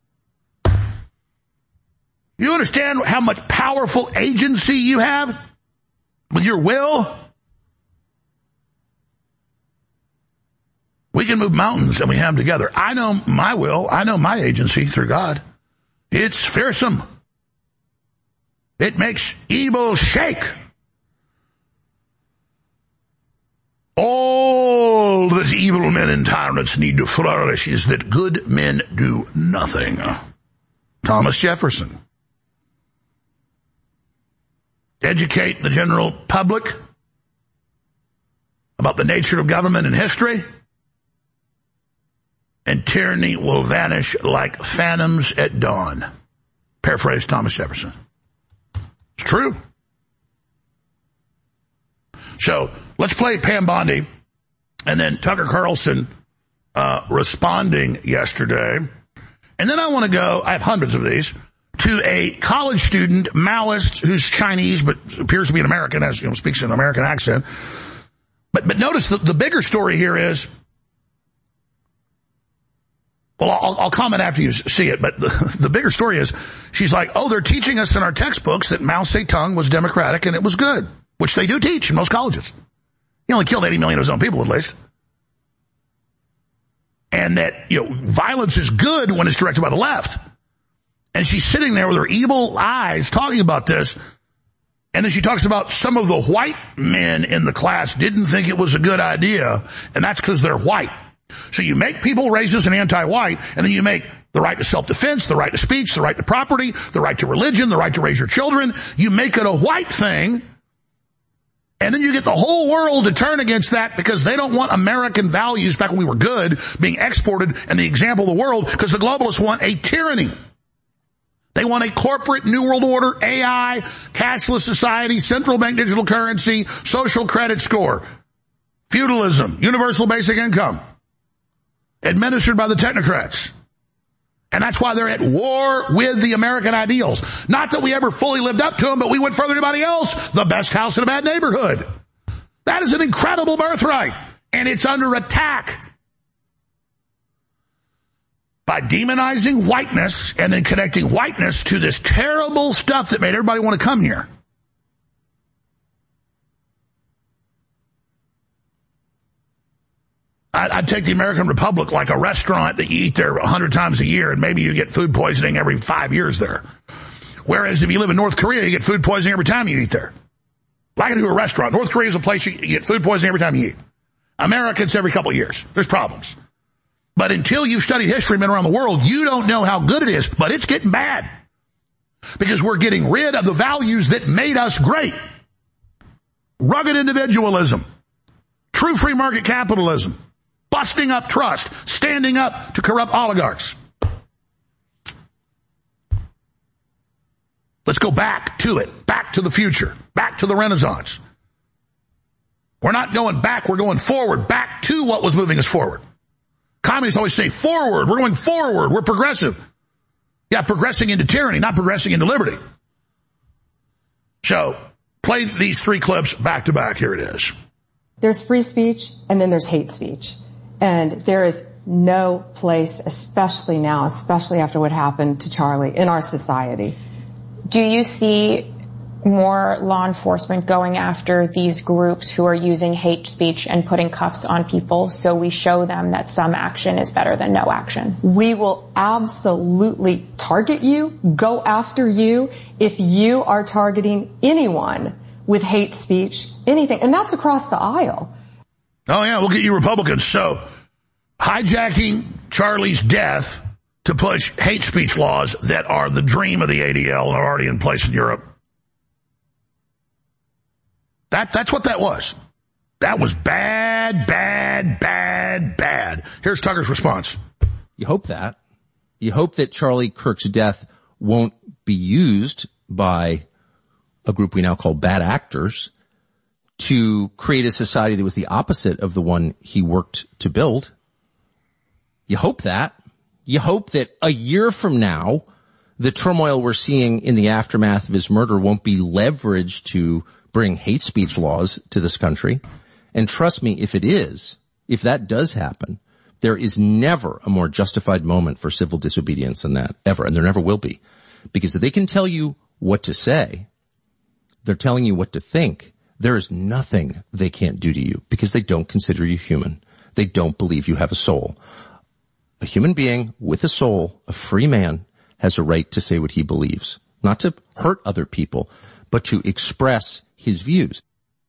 You understand how much powerful agency you have with your will? We can move mountains, and we have them together. I know my will. I know my agency through God. It's fearsome. It makes evil shake. All that evil men and tyrants need to flourish is that good men do nothing. Thomas Jefferson. Educate the general public about the nature of government and history, and tyranny will vanish like phantoms at dawn. Paraphrase Thomas Jefferson. It's true. So let's play Pam Bondi and then Tucker Carlson uh, responding yesterday. And then I want to go, I have hundreds of these, to a college student, Maoist, who's Chinese but appears to be an American, as you know, speaks in an American accent. But but notice the, the bigger story here is, well, I'll, I'll comment after you see it, but the, the bigger story is, she's like, oh, they're teaching us in our textbooks that Mao Zedong was democratic and it was good, which they do teach in most colleges. He only killed eighty million of his own people, at least. And that, you know, violence is good when it's directed by the left. And she's sitting there with her evil eyes talking about this. And then she talks about some of the white men in the class didn't think it was a good idea, and that's because they're white. So you make people racist and anti-white, and then you make the right to self-defense, the right to speech, the right to property, the right to religion, the right to raise your children. You make it a white thing, and then you get the whole world to turn against that because they don't want American values back when we were good being exported and the example of the world, because the globalists want a tyranny. They want a corporate new world order, A I, cashless society, central bank digital currency, social credit score, feudalism, universal basic income, administered by the technocrats. And that's why they're at war with the American ideals. Not that we ever fully lived up to them, but we went further than anybody else. The best house in a bad neighborhood. That is an incredible birthright. And it's under attack by demonizing whiteness and then connecting whiteness to this terrible stuff that made everybody want to come here. I'd take the American Republic like a restaurant that you eat there a hundred times a year, and maybe you get food poisoning every five years there. Whereas if you live in North Korea, you get food poisoning every time you eat there. Like I do a restaurant. North Korea is a place you get food poisoning every time you eat. America, it's every couple of years. There's problems. But until you've studied history men around the world, you don't know how good it is. But it's getting bad. Because we're getting rid of the values that made us great. Rugged individualism. True free market capitalism. Busting up trust. Standing up to corrupt oligarchs. Let's go back to it. Back to the future. Back to the Renaissance. We're not going back, we're going forward. Back to what was moving us forward. Communists always say forward. We're going forward. We're progressive. Yeah, progressing into tyranny, not progressing into liberty. So, play these three clips back to back. Here it is. There's free speech, and then there's hate speech. And there is no place, especially now, especially after what happened to Charlie, in our society. Do you see more law enforcement going after these groups who are using hate speech and putting cuffs on people so we show them that some action is better than no action? We will absolutely target you, go after you, if you are targeting anyone with hate speech, anything. And that's across the aisle. Oh, yeah, we'll get you Republicans. So, hijacking Charlie's death to push hate speech laws that are the dream of the A D L and are already in place in Europe. That, that's what that was. That was bad, bad, bad, bad. Here's Tucker's response. You hope that. You hope that Charlie Kirk's death won't be used by a group we now call bad actors to create a society that was the opposite of the one he worked to build. You hope that. You hope that a year from now, the turmoil we're seeing in the aftermath of his murder won't be leveraged to bring hate speech laws to this country. And trust me, if it is, if that does happen, there is never a more justified moment for civil disobedience than that, ever. And there never will be. Because if they can tell you what to say, they're telling you what to think, there is nothing they can't do to you because they don't consider you human. They don't believe you have a soul. A human being with a soul, a free man, has a right to say what he believes. Not to hurt other people, but to express his views.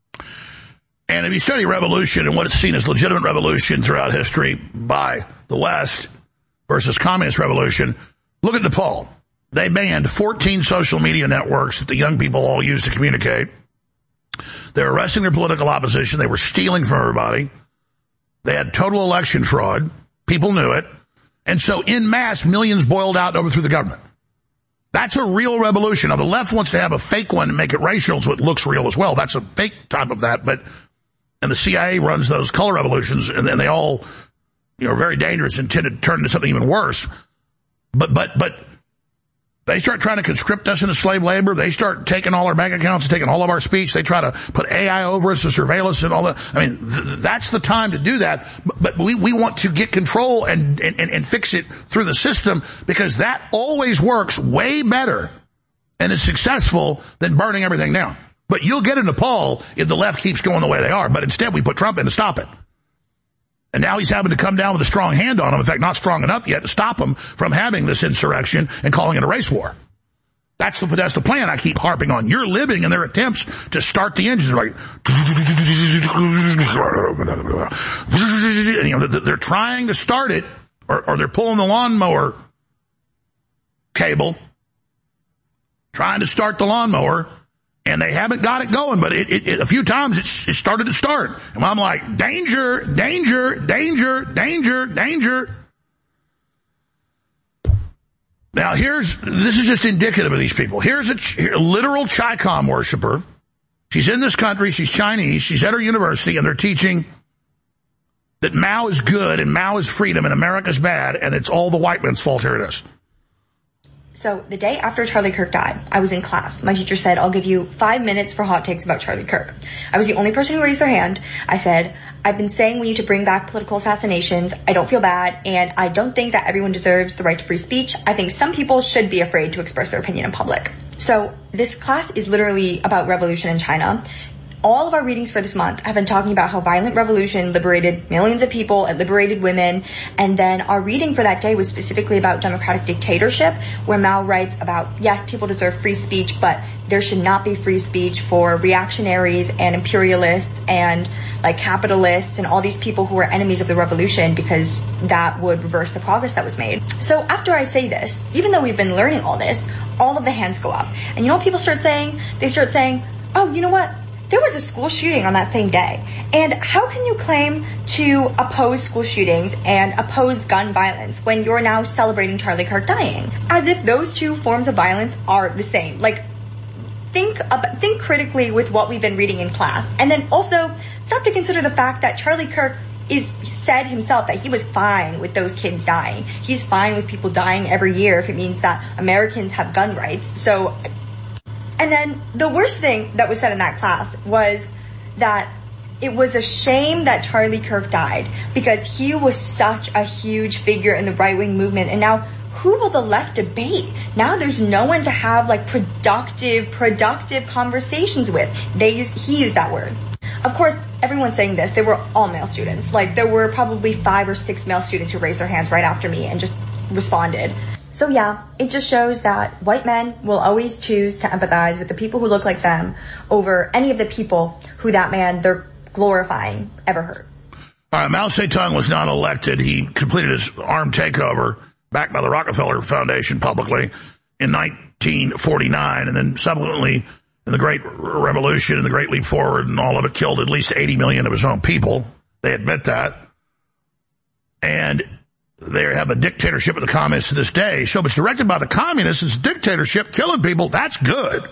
And if you study revolution and what is seen as legitimate revolution throughout history by the West versus communist revolution, look at Nepal. They banned fourteen social media networks that the young people all use to communicate. They were arresting their political opposition. They were stealing from everybody. They had total election fraud. People knew it. And so en masse, millions boiled out and overthrew the government. That's a real revolution. Now, the left wants to have a fake one and make it racial so it looks real as well. That's a fake type of that. But, and the C I A runs those color revolutions, and, and they all, you know, are very dangerous and tend to turn into something even worse. But, but, but, they start trying to conscript us into slave labor. They start taking all our bank accounts and taking all of our speech. They try to put A I over us to surveil us and all that. I mean, th- that's the time to do that. But, but we, we want to get control and, and, and fix it through the system because that always works way better and is successful than burning everything down. But you'll get in Nepal if the left keeps going the way they are. But instead we put Trump in to stop it. And now he's having to come down with a strong hand on him. In fact, not strong enough yet to stop him from having this insurrection and calling it a race war. That's the, that's the plan I keep harping on. You're living in their attempts to start the engines. Like, and, you know, they're trying to start it, or, or they're pulling the lawnmower cable, trying to start the lawnmower, and they haven't got it going, but it, it, it, a few times it's, it started to start. And I'm like, danger, danger, danger, danger, danger. Now here's, this is just indicative of these people. Here's a, ch- a literal Chi-Com worshiper. She's in this country, she's Chinese, she's at her university, and they're teaching that Mao is good and Mao is freedom and America's bad, and it's all the white man's fault. Here it is. So the day after Charlie Kirk died, I was in class. My teacher said, I'll give you five minutes for hot takes about Charlie Kirk. I was the only person who raised their hand. I said, I've been saying we need to bring back political assassinations. I don't feel bad, and I don't think that everyone deserves the right to free speech. I think some people should be afraid to express their opinion in public. So this class is literally about revolution in China. all of our readings for this month have been talking about how violent revolution liberated millions of people, it liberated women, and then our reading for that day was specifically about democratic dictatorship, where Mao writes about, yes, people deserve free speech, but there should not be free speech for reactionaries and imperialists and like capitalists and all these people who are enemies of the revolution, because that would reverse the progress that was made. So after I say this, even though we've been learning all this, all of the hands go up. And you know what people start saying? They start saying, oh, you know what? There was a school shooting on that same day. And how can you claim to oppose school shootings and oppose gun violence when you're now celebrating Charlie Kirk dying? As if those two forms of violence are the same. Like, think about, think critically with what we've been reading in class. And then also stop to consider the fact that Charlie Kirk is said himself that he was fine with those kids dying. He's fine with people dying every year if it means that Americans have gun rights. So, and then the worst thing that was said in that class was that it was a shame that Charlie Kirk died because he was such a huge figure in the right-wing movement. And now who will the left debate? Now there's no one to have like productive, productive conversations with. They used, he used that word. Of course, everyone's saying this. They were all male students. Like there were probably five or six male students who raised their hands right after me and just responded. So yeah, it just shows that white men will always choose to empathize with the people who look like them over any of the people who that man they're glorifying ever hurt. All right, Mao Zedong was not elected. He completed his armed takeover backed by the Rockefeller Foundation publicly in nineteen forty-nine, and then subsequently in the Great Revolution and the Great Leap Forward and all of it killed at least eighty million of his own people. They admit that. And they have a dictatorship of the communists to this day. So if it's directed by the communists, it's a dictatorship, killing people, that's good.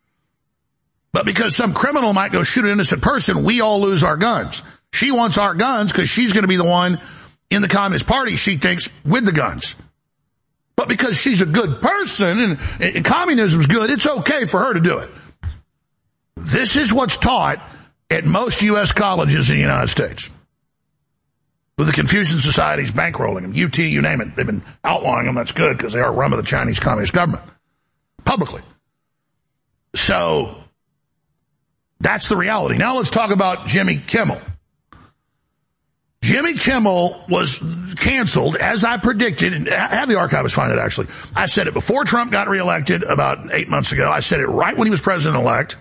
But because some criminal might go shoot an innocent person, we all lose our guns. She wants our guns because she's going to be the one in the Communist Party, she thinks, with the guns. But because she's a good person and, and communism's good, it's okay for her to do it. This is what's taught at most U S colleges in the United States. With the Confucian Societies bankrolling them, U T, you name it. They've been outlawing them. That's good because they are run by the Chinese Communist government. Publicly. So, that's the reality. Now let's talk about Jimmy Kimmel. Jimmy Kimmel was canceled, as I predicted, and have the archivists find it actually. I said it before Trump got reelected about eight months ago. I said it right when he was president-elect.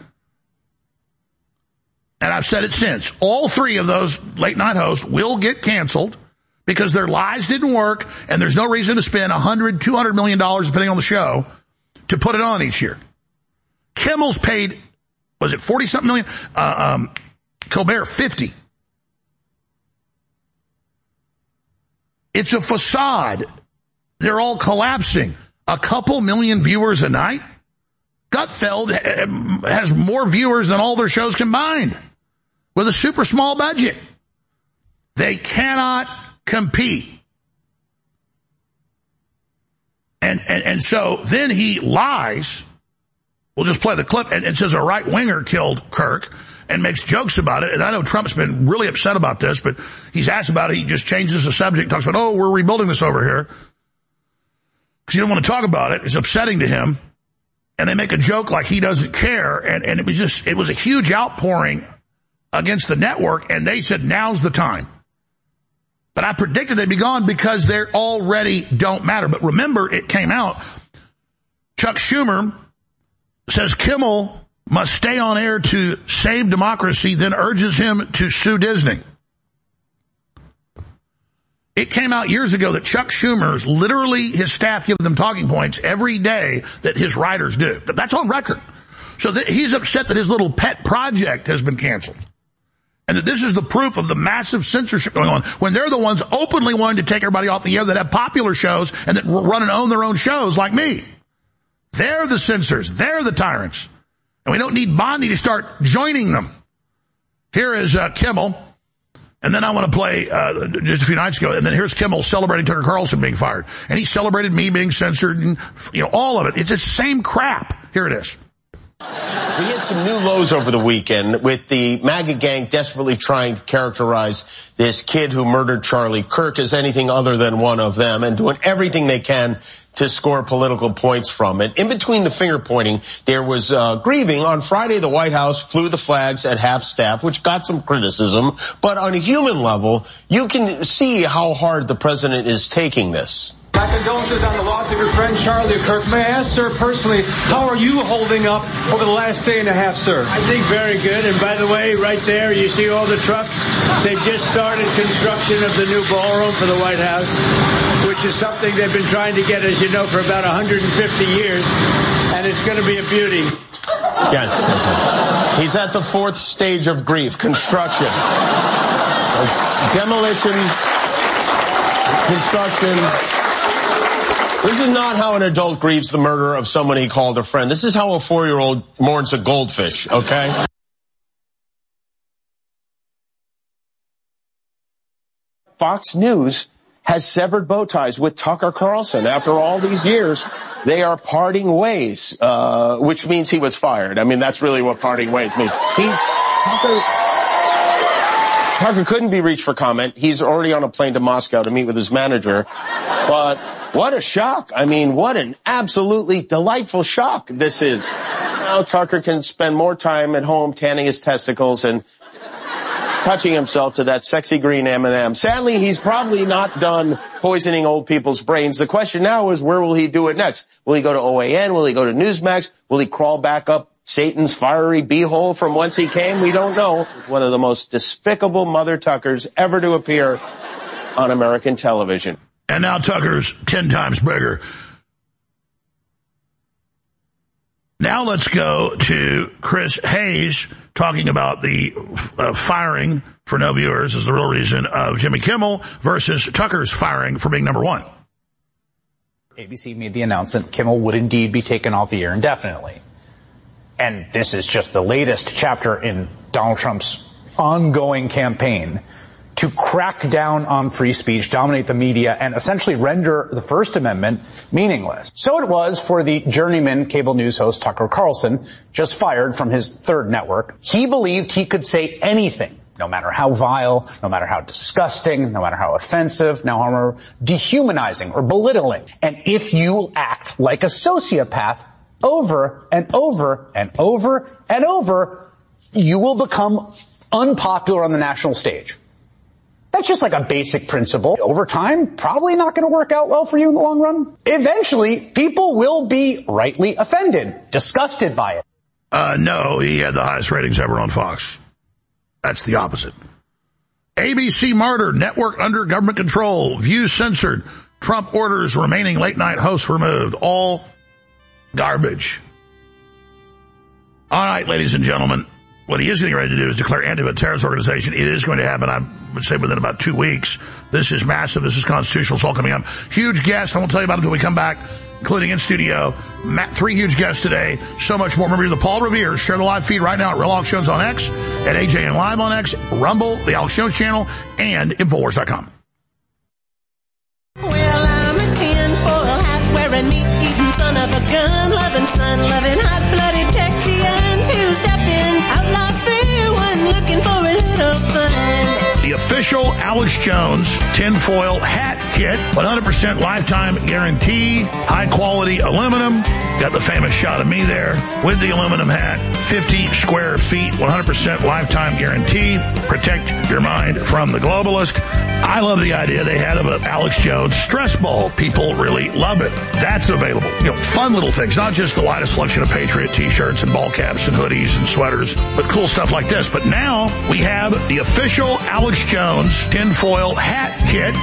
And I've said it since. All three of those late night hosts will get canceled because their lies didn't work and there's no reason to spend one hundred, two hundred million dollars, depending on the show, to put it on each year. Kimmel's paid, was it forty something million? Uh, um, Colbert, fifty. It's a facade. They're all collapsing. A couple million viewers a night? Gutfeld has more viewers than all their shows combined with a super small budget. They cannot compete. And, and, and so then he lies. We'll just play the clip and, and says a right winger killed Kirk and makes jokes about it. And I know Trump's been really upset about this, but he's asked about it. He just changes the subject, talks about, oh, we're rebuilding this over here. Because he don't want to talk about it. It's upsetting to him. And they make a joke like he doesn't care. And, and it was just, it was a huge outpouring against the network. And they said, now's the time. But I predicted they'd be gone because they already don't matter. But remember, it came out. Chuck Schumer says Kimmel must stay on air to save democracy, then urges him to sue Disney. It came out years ago that Chuck Schumer's, literally his staff give them talking points every day that his writers do. That's on record. So th- he's upset that his little pet project has been canceled. And that this is the proof of the massive censorship going on when they're the ones openly wanting to take everybody off the air that have popular shows and that run and own their own shows like me. They're the censors. They're the tyrants. And we don't need Bondi to start joining them. Here is uh, Kimmel. And then I want to play uh, just a few nights ago. And then here's Kimmel celebrating Tucker Carlson being fired. And he celebrated me being censored and, you know, all of it. It's the same crap. Here it is. We hit some new lows over the weekend with the MAGA gang desperately trying to characterize this kid who murdered Charlie Kirk as anything other than one of them and doing everything they can to score political points from it. In between the finger pointing, there was uh, grieving. On Friday, the White House flew the flags at half-staff, which got some criticism. But on a human level, you can see how hard the president is taking this. My condolences on the loss of your friend Charlie Kirk. May I ask, sir, personally, how are you holding up over the last day and a half, sir? I think very good. And by the way, right there, you see all the trucks? They've just started construction of the new ballroom for the White House, which is something they've been trying to get, as you know, for about one hundred fifty years. And it's going to be a beauty. Yes. He's at the fourth stage of grief, construction. Demolition, construction. This is not how an adult grieves the murder of someone he called a friend. This is how a four-year-old mourns a goldfish, okay? Fox News has severed bow ties with Tucker Carlson. After all these years, they are parting ways, uh, which means he was fired. I mean, that's really what parting ways means. He's, Tucker, Tucker couldn't be reached for comment. He's already on a plane to Moscow to meet with his manager. But what a shock. I mean, what an absolutely delightful shock this is. Now Tucker can spend more time at home tanning his testicles and touching himself to that sexy green M and M. Sadly, he's probably not done poisoning old people's brains. The question now is, where will he do it next? Will he go to O A N? Will he go to Newsmax? Will he crawl back up Satan's fiery beehole from whence he came? We don't know. One of the most despicable Mother Tuckers ever to appear on American television. And now Tucker's ten times bigger. Now let's go to Chris Hayes talking about the uh, firing for no viewers is the real reason of Jimmy Kimmel versus Tucker's firing for being number one. A B C made the announcement Kimmel would indeed be taken off the air indefinitely. And this is just the latest chapter in Donald Trump's ongoing campaign to crack down on free speech, dominate the media, and essentially render the First Amendment meaningless. So it was for the journeyman cable news host Tucker Carlson, just fired from his third network. He believed he could say anything, no matter how vile, no matter how disgusting, no matter how offensive, no matter how dehumanizing or belittling. And if you act like a sociopath over and over and over and over, you will become unpopular on the national stage. That's just like a basic principle. Over time, probably not going to work out well for you in the long run. Eventually, people will be rightly offended, disgusted by it. Uh, no, he had the highest ratings ever on Fox. That's the opposite. A B C martyred, network under government control, views censored, Trump orders remaining late-night hosts removed. All garbage. All right, ladies and gentlemen. What he is getting ready to do is declare Antifa a terrorist organization. It is going to happen, I would say, within about two weeks. This is massive. This is constitutional. It's all coming up. Huge guests. I won't tell you about them until we come back, including in studio. Matt, three huge guests today. So much more. Remember, you're the Paul Revere. Share the live feed right now at Real Alex Jones on X, at A J N Live on X, Rumble, the Alex Jones channel, and Infowars dot com. Well, I'm a tinfoil hat wearing meat-eating son of a gun-loving, sun-loving, hot-blooded Texian two-stepping outlaw free one looking for a little fun. The official Alex Jones tinfoil hat kit, one hundred percent lifetime guarantee, high-quality aluminum. Got the famous shot of me there with the aluminum hat, fifty square feet, one hundred percent lifetime guarantee. Protect your mind from the globalist. I love the idea they had of an Alex Jones stress ball. People really love it. That's available. You know, fun little things, not just the lightest selection of Patriot t-shirts and ball caps and hoodies and sweaters, but cool stuff like this. But now we have the official Alex Jones tinfoil hat kit.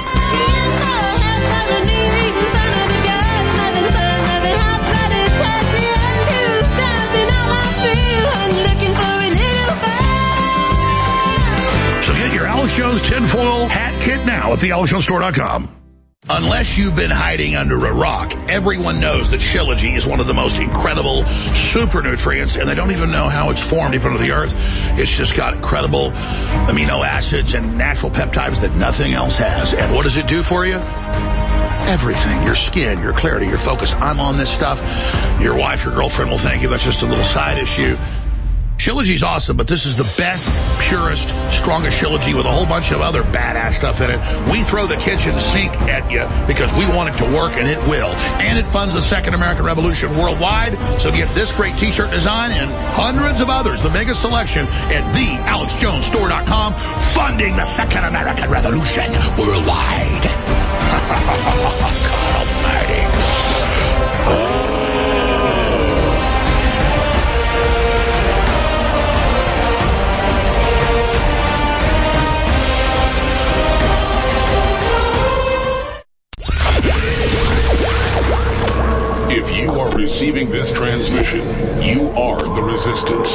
So get your Alex Jones tinfoil hat kit now at the alex jones store dot com. Unless you've been hiding under a rock, everyone knows that Shilajit is one of the most incredible super nutrients, and they don't even know how it's formed deep under the earth. It's just got incredible amino acids and natural peptides that nothing else has. And what does it do for you? Everything. Your skin, your clarity, your focus. I'm on this stuff. Your wife, your girlfriend will thank you. That's just a little side issue. Shilajit's awesome, but this is the best, purest, strongest Shilajit with a whole bunch of other badass stuff in it. We throw the kitchen sink at you because we want it to work, and it will. And it funds the Second American Revolution worldwide. So get this great t-shirt design and hundreds of others, the biggest selection, at the alex jones store dot com, funding the Second American Revolution worldwide. God almighty. Oh. If you are receiving this transmission, you are the resistance.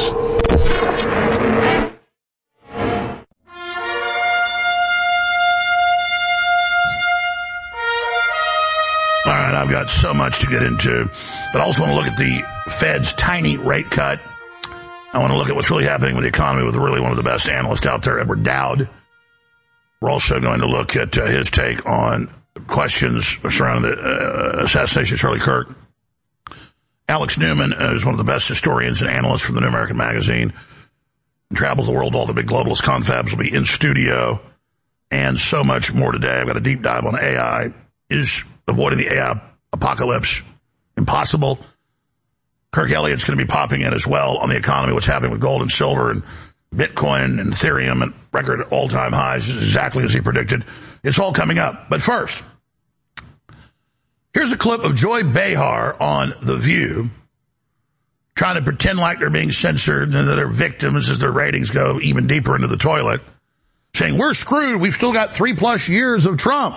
All right, I've got so much to get into, but I also want to look at the Fed's tiny rate cut. I want to look at what's really happening with the economy with really one of the best analysts out there, Edward Dowd. We're also going to look at uh, his take on questions surrounding the uh, assassination of Charlie Kirk. Alex Newman uh, is one of the best historians and analysts from the New American Magazine. And travels the world. All the big globalist confabs will be in studio, and so much more today. I've got a deep dive on A I. Is avoiding the A I apocalypse impossible? Kirk Elliott's going to be popping in as well on the economy, what's happening with gold and silver and Bitcoin and Ethereum at record all-time highs, exactly as he predicted. It's all coming up. But first, here's a clip of Joy Behar on The View trying to pretend like they're being censored and that they're victims as their ratings go even deeper into the toilet, saying, we're screwed. We've still got three plus years of Trump.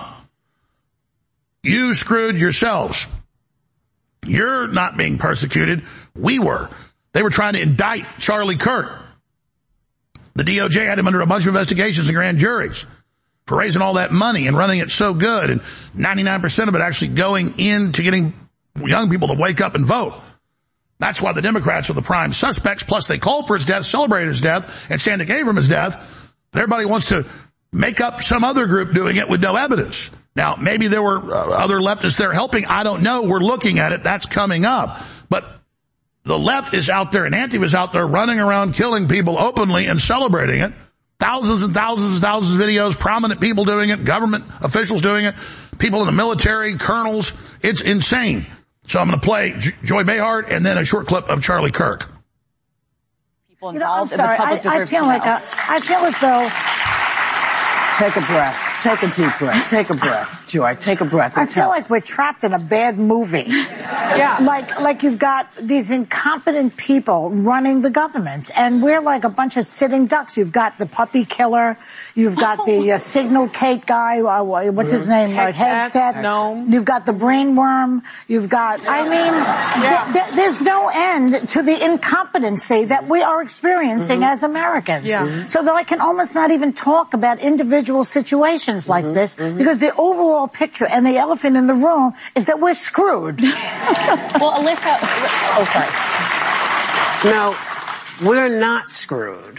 You screwed yourselves. You're not being persecuted. We were. They were trying to indict Charlie Kirk. The D O J had him under a bunch of investigations and grand juries for raising all that money and running it so good, and ninety-nine percent of it actually going into getting young people to wake up and vote. That's why the Democrats are the prime suspects, plus they called for his death, celebrated his death, and stand to gain from his death. But everybody wants to make up some other group doing it with no evidence. Now, maybe there were uh, other leftists there helping. I don't know. We're looking at it. That's coming up. But the left is out there and Antifa is out there running around killing people openly and celebrating it. Thousands and thousands and thousands of videos, prominent people doing it, government officials doing it, people in the military, colonels. It's insane. So I'm going to play J- Joy Behar and then a short clip of Charlie Kirk. People involved you know, I'm sorry. in the public I, I feel like a, I feel as though. Take a breath. Take a deep breath. Take a breath. Joy, take a breath. I feel like we're trapped in a bad movie. Yeah. Like, like you've got these incompetent people running the government, and we're like a bunch of sitting ducks. You've got the puppy killer. You've got the uh, signal cake guy. Uh, what's his name? Headset. Headset. No. You've got the brainworm. You've got, I mean, yeah. th- th- there's no end to the incompetency that we are experiencing mm-hmm. as Americans. Yeah. So that I can almost not even talk about individual situations like mm-hmm, this mm-hmm. because the overall picture and the elephant in the room is that we're screwed. Well, Alyssa, oh, sorry. No, we're not screwed.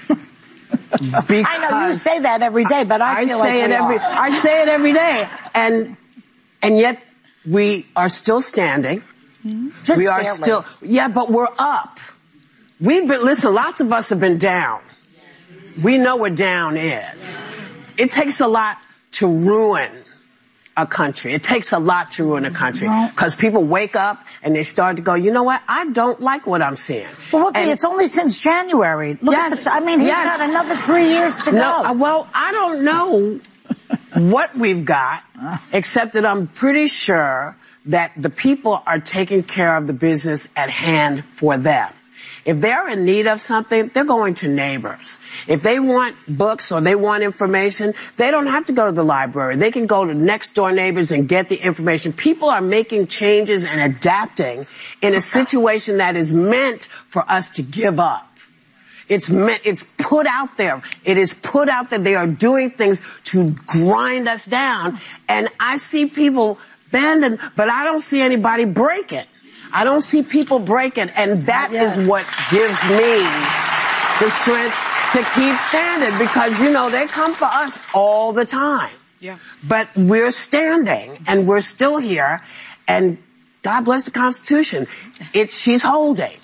I know you say that every day, but I, I feel say like it every. Are. I say it every day, and and yet we are still standing. Mm-hmm. Just we are barely. still, yeah, but we're up. We've been. Listen, lots of us have been down. We know what down is. It takes a lot to ruin a country. It takes a lot to ruin a country because people wake up and they start to go, you know what? I don't like what I'm seeing. Well, look, and it's only since January. Look yes, at this. I mean, he's yes. got another three years to no, go. Well, I don't know what we've got, except that I'm pretty sure that the people are taking care of the business at hand for them. If they're in need of something, they're going to neighbors. If they want books or they want information, they don't have to go to the library. They can go to next door neighbors and get the information. People are making changes and adapting in a situation that is meant for us to give up. It's meant, it's put out there. It is put out that they are doing things to grind us down. And I see people bending, but I don't see anybody breaking. I don't see people breaking, and that is what gives me the strength to keep standing because, you know, they come for us all the time. Yeah. But we're standing, and we're still here, and God bless the Constitution. It's, she's holding.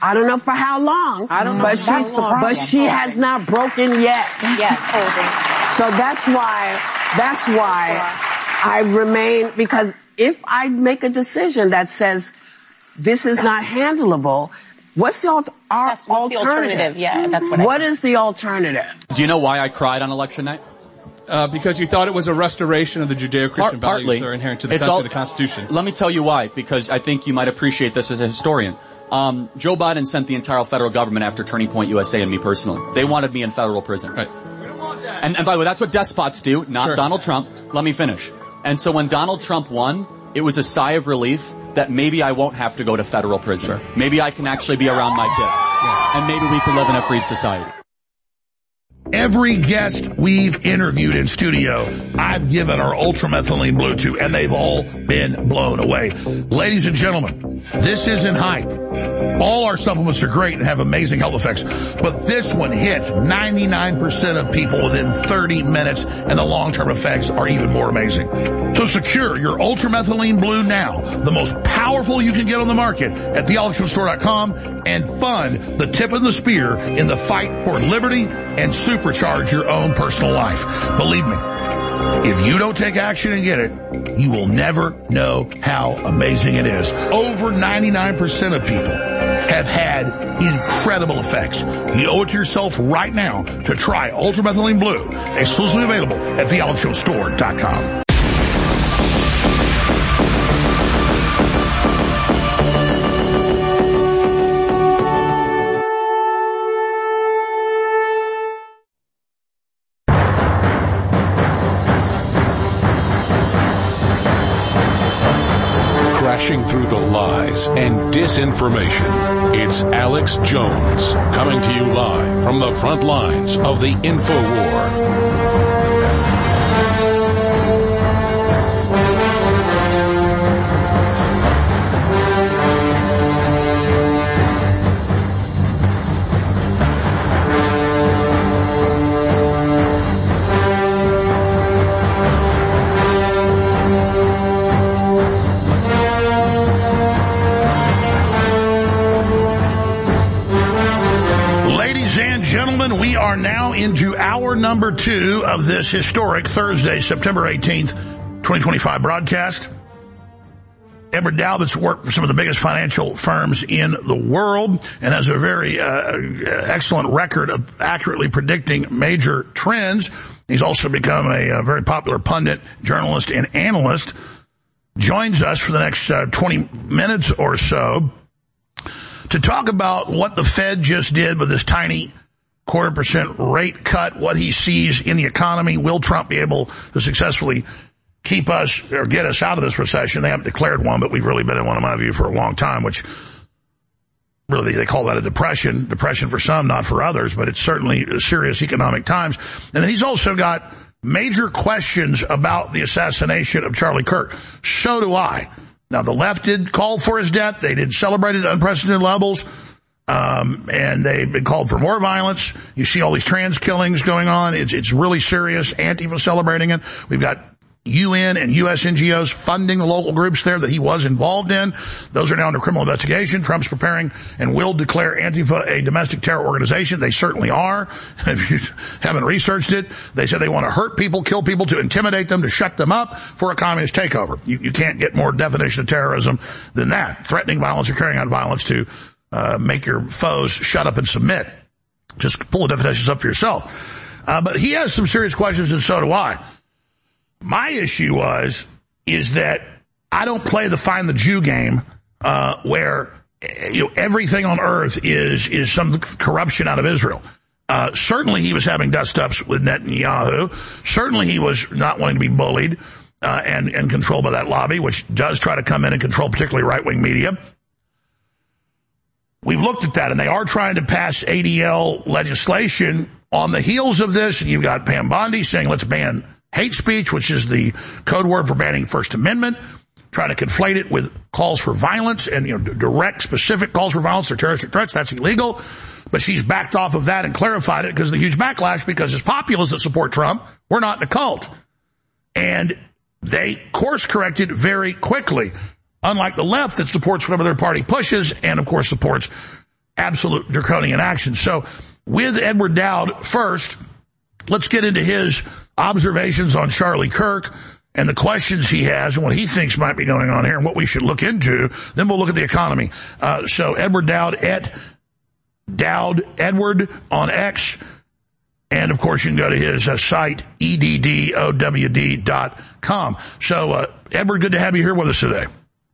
I don't know for how long. I don't know. But That's she, the problem. but she has not broken yet. Yes, holding. So that's why, that's why I remain, because if I make a decision that says this is not handleable, what's the, al- our That's what's alternative? the alternative? Yeah, that's what I What is the alternative? Do you know why I cried on election night? Uh, because you thought it was a restoration of the Judeo-Christian Part, values that are inherent to the, it's country, all, the Constitution. Let me tell you why, because I think you might appreciate this as a historian. Um, Joe Biden sent the entire federal government after Turning Point U S A and me personally. They wanted me in federal prison. Right. And, and by the way, that's what despots do, not Sure. Donald Trump. Let me finish. And so when Donald Trump won, it was a sigh of relief that maybe I won't have to go to federal prison. Sure. Maybe I can actually be around my kids. Yeah. And maybe we can live in a free society. Every guest we've interviewed in studio, I've given our ultramethylene blue to, and they've all been blown away. Ladies and gentlemen, this isn't hype. All our supplements are great and have amazing health effects, but this one hits ninety-nine percent of people within thirty minutes, and the long-term effects are even more amazing. So secure your ultramethylene blue now, the most powerful you can get on the market at the alex jones store dot com, and fund the tip of the spear in the fight for liberty and supercharge your own personal life. Believe me, if you don't take action and get it, you will never know how amazing it is. Over ninety-nine percent of people have had incredible effects. You owe it to yourself right now to try Ultramethylene Blue, exclusively available at the alex jones store dot com. Crashing through the lies and disinformation. It's Alex Jones coming to you live from the front lines of the InfoWar. We are now into hour number two of this historic Thursday, September eighteenth, twenty twenty-five broadcast. Edward Dow, that's worked for some of the biggest financial firms in the world and has a very uh, excellent record of accurately predicting major trends. He's also become a, a very popular pundit, journalist, and analyst. Joins us for the next uh, twenty minutes or so to talk about what the Fed just did with this tiny quarter percent rate cut, what he sees in the economy. Will Trump be able to successfully keep us or get us out of this recession? They haven't declared one, but we've really been in one, in my view, for a long time, which really they call that a depression. Depression for some, not for others, but it's certainly serious economic times. And then he's also got major questions about the assassination of Charlie Kirk. So do I. Now, the left did call for his death. They did celebrate it at unprecedented levels. Um, and they've been called for more violence. You see all these trans killings going on. It's, it's really serious. Antifa celebrating it. We've got U N and U S N G Os funding the local groups there that he was involved in. Those are now under criminal investigation. Trump's preparing and will declare Antifa a domestic terror organization. They certainly are. If you haven't researched it, they said they want to hurt people, kill people, to intimidate them, to shut them up for a communist takeover. You, you can't get more definition of terrorism than that. Threatening violence or carrying out violence to uh make your foes shut up and submit. Just pull the definitions up for yourself. Uh, but he has some serious questions, and so do I. My issue was, is that I don't play the find the Jew game, uh, where, you know, everything on earth is, is some corruption out of Israel. Uh, certainly he was having dust-ups with Netanyahu. Certainly he was not wanting to be bullied, uh, and, and controlled by that lobby, which does try to come in and control particularly right-wing media. We've looked at that, and they are trying to pass A D L legislation on the heels of this. And you've got Pam Bondi saying, let's ban hate speech, which is the code word for banning First Amendment, trying to conflate it with calls for violence and, you know, direct, specific calls for violence or terroristic threats. That's illegal. But she's backed off of that and clarified it because of the huge backlash, because as populists that support Trump, we're not in a cult. And they course corrected very quickly. Unlike the left that supports whatever their party pushes and, of course, supports absolute draconian action. So with Edward Dowd first, let's get into his observations on Charlie Kirk and the questions he has and what he thinks might be going on here and what we should look into. Then we'll look at the economy. Uh, so Edward Dowd at Dowd Edward on X. And, of course, you can go to his uh, site, E D D O W D dot com. So, uh, Edward, good to have you here with us today.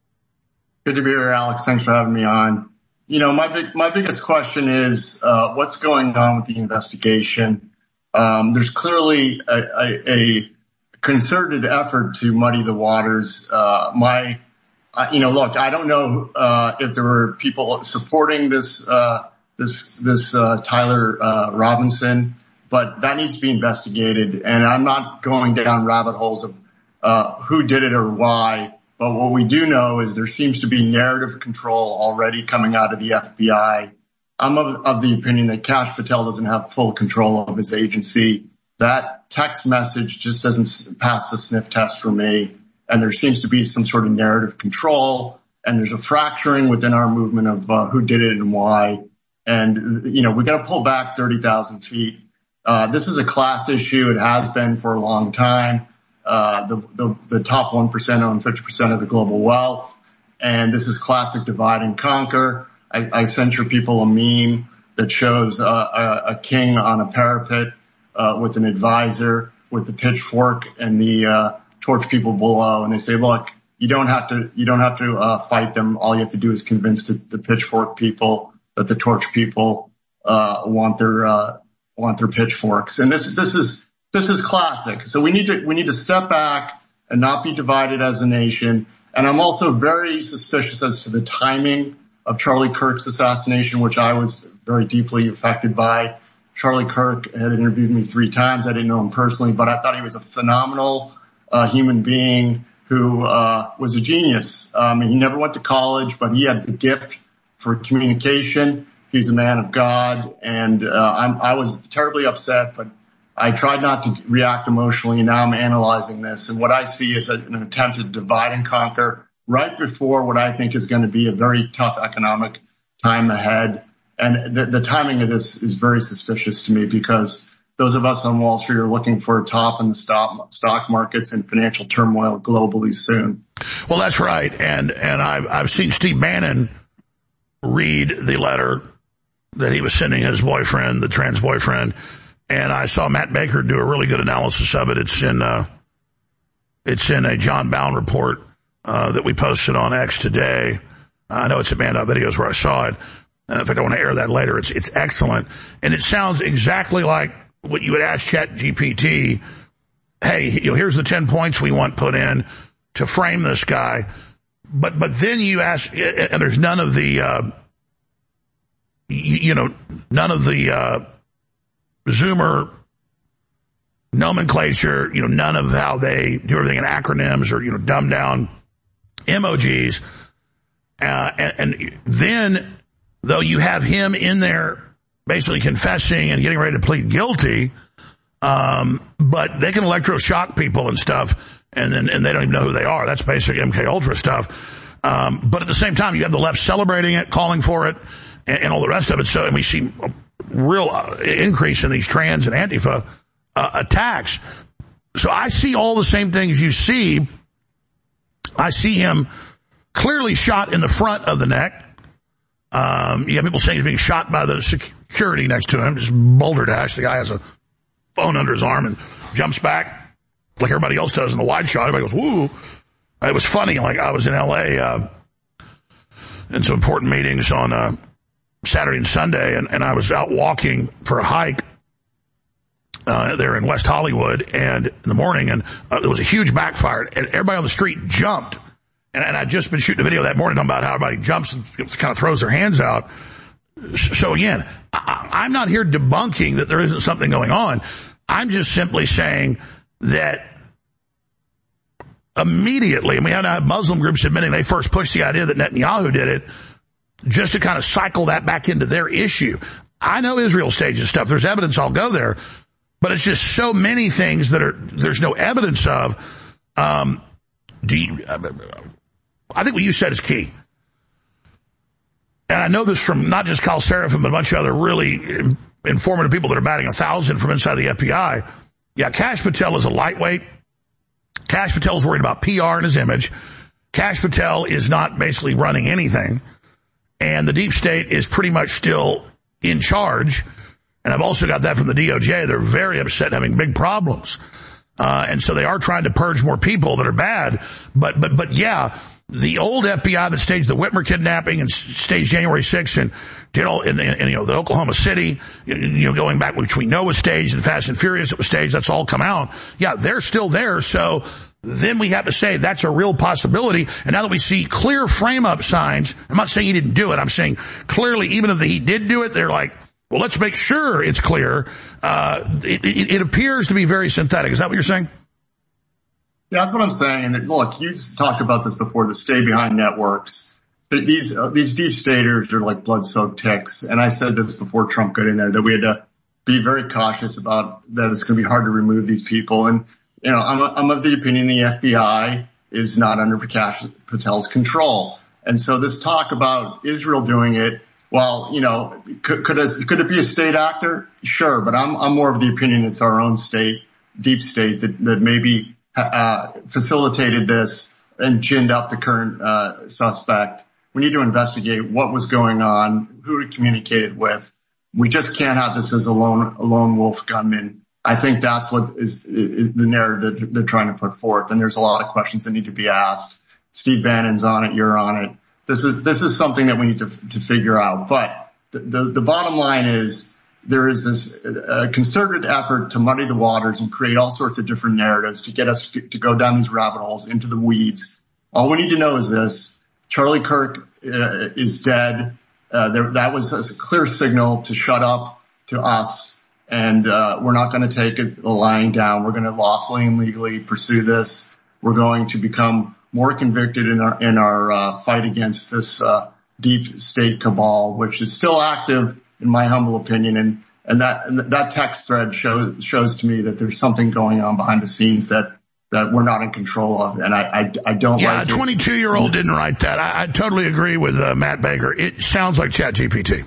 Good to be here, Alex. Thanks for having me on. You know, my big, my biggest question is, uh, what's going on with the investigation? Um, there's clearly a, a, a concerted effort to muddy the waters. Uh, my, uh, you know, look, I don't know, uh, if there were people supporting this, uh, this, this, uh, Tyler, uh, Robinson. But that needs to be investigated, and I'm not going down rabbit holes of uh who did it or why. But what we do know is there seems to be narrative control already coming out of the F B I. I'm of, of the opinion that Kash Patel doesn't have full control of his agency. That text message just doesn't pass the sniff test for me, and there seems to be some sort of narrative control, and there's a fracturing within our movement of uh, who did it and why. And, you know, we got to pull back thirty thousand feet. Uh, this is a class issue. It has been for a long time. Uh, the, the, the top one percent own fifty percent of the global wealth. And this is classic divide and conquer. I, I sent your people a meme that shows uh, a, a king on a parapet, uh, with an advisor with the pitchfork and the, uh, torch people below. And they say, look, you don't have to, you don't have to, uh, fight them. All you have to do is convince the, the pitchfork people that the torch people, uh, want their, uh, want their pitchforks. And this is, this is, this is classic. So we need to, we need to step back and not be divided as a nation. And I'm also very suspicious as to the timing of Charlie Kirk's assassination, which I was very deeply affected by. Charlie Kirk had interviewed me three times. I didn't know him personally, but I thought he was a phenomenal, uh, human being who, uh, was a genius. Um, he never went to college, but he had the gift for communication. He's a man of God, and uh, I'm, I was terribly upset, but I tried not to react emotionally. Now I'm analyzing this, and what I see is an attempt to divide and conquer right before what I think is going to be a very tough economic time ahead. And the, the timing of this is very suspicious to me because those of us on Wall Street are looking for a top in the stock, stock markets and financial turmoil globally soon. Well, that's right, and and I've I've seen Steve Bannon read the letter that he was sending his boyfriend, the trans boyfriend, and I saw Matt Baker do a really good analysis of it. It's in, uh, it's in a John Bound report, uh, that we posted on X today. I know it's at Band Out Videos where I saw it. And in fact, I want to air that later. It's, it's excellent. And it sounds exactly like what you would ask Chat G P T. Hey, you know, here's the ten points we want put in to frame this guy. But, but then you ask, and there's none of the, uh, You, you know, none of the uh, Zoomer nomenclature, you know, none of how they do everything in acronyms or, you know, dumb down emojis. Uh, and, and then, though you have him in there basically confessing and getting ready to plead guilty, um, but they can electroshock people and stuff, and then and they don't even know who they are. That's basic M K Ultra stuff. Um, but at the same time, you have the left celebrating it, calling for it, and, and all the rest of it. So, and we see a real uh, increase in these trans and Antifa uh, attacks. So I see all the same things you see. I see him clearly shot in the front of the neck. Um, you have people saying he's being shot by the security next to him, just boulder dash. The guy has a phone under his arm and jumps back like everybody else does in the wide shot. Everybody goes, woo. It was funny. Like I was in L A, uh, in some important meetings on, uh, Saturday and Sunday, and, and I was out walking for a hike, uh, there in West Hollywood, and in the morning, and uh, there was a huge backfire, and everybody on the street jumped. And, and I'd just been shooting a video that morning about how everybody jumps and kind of throws their hands out. So again, I, I'm not here debunking that there isn't something going on. I'm just simply saying that immediately, and we had to have Muslim groups admitting they first pushed the idea that Netanyahu did it, just to kind of cycle that back into their issue. I know Israel stages stuff. There's evidence. I'll go there. But it's just so many things that are, there's no evidence of. Um, do you, I think what you said is key. and I know this from not just Kyle Seraphin, but a bunch of other really informative people that are batting a thousand from inside the F B I. Yeah, Kash Patel is a lightweight. Kash Patel is worried about P R and his image. Kash Patel is not basically running anything. And the deep state is pretty much still in charge. And I've also got that from the D O J. They're very upset, having big problems. Uh, and so they are trying to purge more people that are bad. But, but, but yeah, the old F B I that staged the Whitmer kidnapping and staged January sixth and did all in, in, in you know, the Oklahoma City, you know, going back between Noah staged and Fast and Furious that was staged, that's all come out. Yeah, they're still there. So then we have to say that's a real possibility. And now that we see clear frame-up signs, I'm not saying he didn't do it. I'm saying clearly, even if he did do it, they're like, well, let's make sure it's clear. Uh, it, it, it appears to be very synthetic. Is that what you're saying? Yeah, that's what I'm saying. And look, you talked about this before, the stay-behind networks. These uh, these deep staters are like blood-soaked ticks. And I said this before Trump got in there, that we had to be very cautious about that it's going to be hard to remove these people. And, you know, I'm, I'm of the opinion the F B I is not under Kash Patel's control. And so this talk about Israel doing it, well, you know, could, could, it, could it be a state actor? Sure, but I'm, I'm more of the opinion it's our own state, deep state, that, that maybe uh, facilitated this and ginned up the current uh, suspect. We need to investigate what was going on, who he communicated with. We just can't have this as a lone, a lone wolf gunman. I think that's what is, is the narrative that they're trying to put forth. And there's a lot of questions that need to be asked. Steve Bannon's on it. You're on it. This is, this is something that we need to, to figure out. But the, the, the bottom line is there is this uh, concerted effort to muddy the waters and create all sorts of different narratives to get us to, to go down these rabbit holes into the weeds. All we need to know is this. Charlie Kirk uh, is dead. Uh, there, that was a clear signal to shut up to us. And, uh, we're not going to take it lying down. We're going to lawfully and legally pursue this. We're going to become more convicted in our, in our, uh, fight against this, uh, deep state cabal, which is still active in my humble opinion. And, and that, and that text thread shows, shows to me that there's something going on behind the scenes that, that we're not in control of. And I, I, I don't yeah, like a twenty-two year old didn't write that. I, I totally agree with uh, Matt Baker. It sounds like ChatGPT.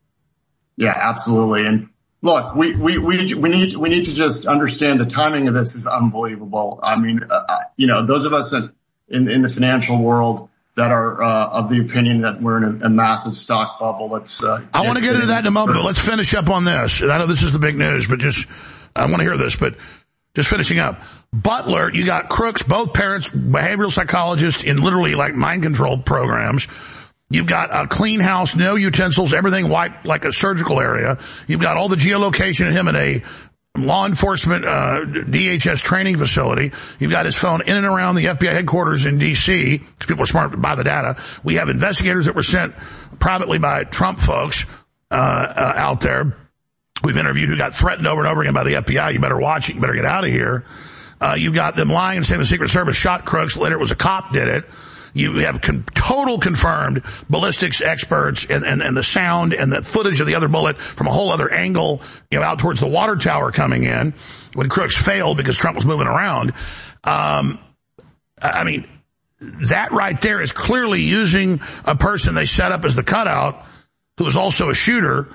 Yeah, absolutely. And look, we, we, we, we need, we need to just understand the timing of this is unbelievable. I mean, uh, you know, those of us in, in, in the financial world that are, uh, of the opinion that we're in a, a massive stock bubble. Let's, uh, I want to get into that in a moment, but let's finish up on this. I know this is the big news, but just, I want to hear this, but just finishing up. Butler, you got crooks, both parents, behavioral psychologists in literally like mind control programs. You've got a clean house, no utensils, everything wiped like a surgical area. You've got all the geolocation of him in a law enforcement, uh, D H S training facility. You've got his phone in and around the F B I headquarters in D C, because people are smart to buy the data. We have investigators that were sent privately by Trump folks, uh, uh out there. We've interviewed who got threatened over and over again by the F B I. You better watch it. You better get out of here. Uh, you've got them lying and saying the Secret Service shot crooks. Later it was a cop did it. You have con- total confirmed ballistics experts and, and, and the sound and the footage of the other bullet from a whole other angle, you know, out towards the water tower coming in when crooks failed because Trump was moving around. Um, I mean, that right there is clearly using a person they set up as the cutout who is also a shooter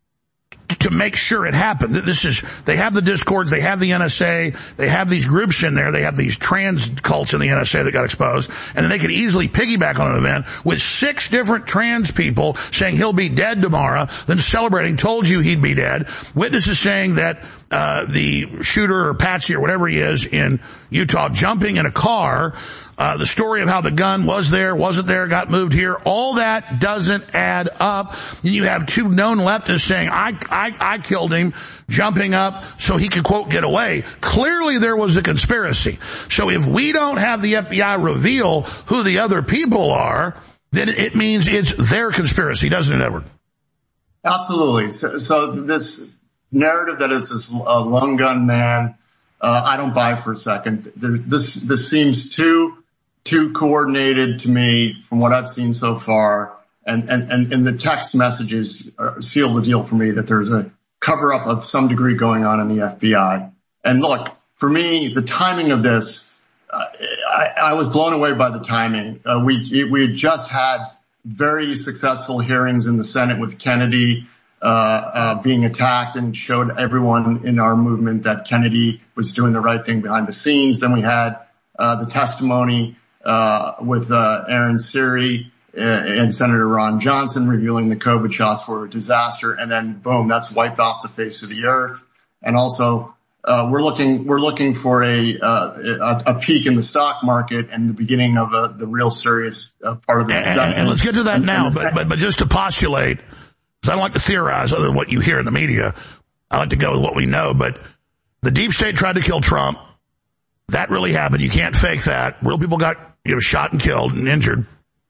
to make sure it happened. This is, they have the discords, they have the N S A, they have these groups in there, they have these trans cults in the N S A that got exposed, and then they could easily piggyback on an event with six different trans people saying he'll be dead tomorrow, then celebrating, told you he'd be dead. Witnesses saying that, uh, the shooter or Patsy or whatever he is in Utah jumping in a car, Uh, the story of how the gun was there, wasn't there, got moved here, all that doesn't add up. And you have two known leftists saying, I, I, I killed him, jumping up so he could, quote, get away. Clearly there was a conspiracy. So if we don't have the F B I reveal who the other people are, then it means it's their conspiracy, doesn't it, Edward? Absolutely. So, so this narrative that is this uh, lone gun man, uh, I don't buy for a second. There's, this, this seems too, too coordinated to me from what I've seen so far. And, and, and, and the text messages uh, seal the deal for me that there's a cover up of some degree going on in the F B I. And look, for me, the timing of this, uh, I, I was blown away by the timing. Uh, we, we had just had very successful hearings in the Senate with Kennedy uh, uh, being attacked, and showed everyone in our movement that Kennedy was doing the right thing behind the scenes. Then we had uh, the testimony uh, with uh, Aaron Siri uh, and Senator Ron Johnson revealing the COVID shots were a disaster, and then boom, that's wiped off the face of the earth. And also, uh, we're looking we're looking for a, uh, a a peak in the stock market and the beginning of a, the real serious uh, part of the and, and, and let's get to that now. But but but just to postulate, because I don't like to theorize other than what you hear in the media. I like to go with what we know. But the deep state tried to kill Trump. That really happened. You can't fake that. Real people got you know shot and killed and injured.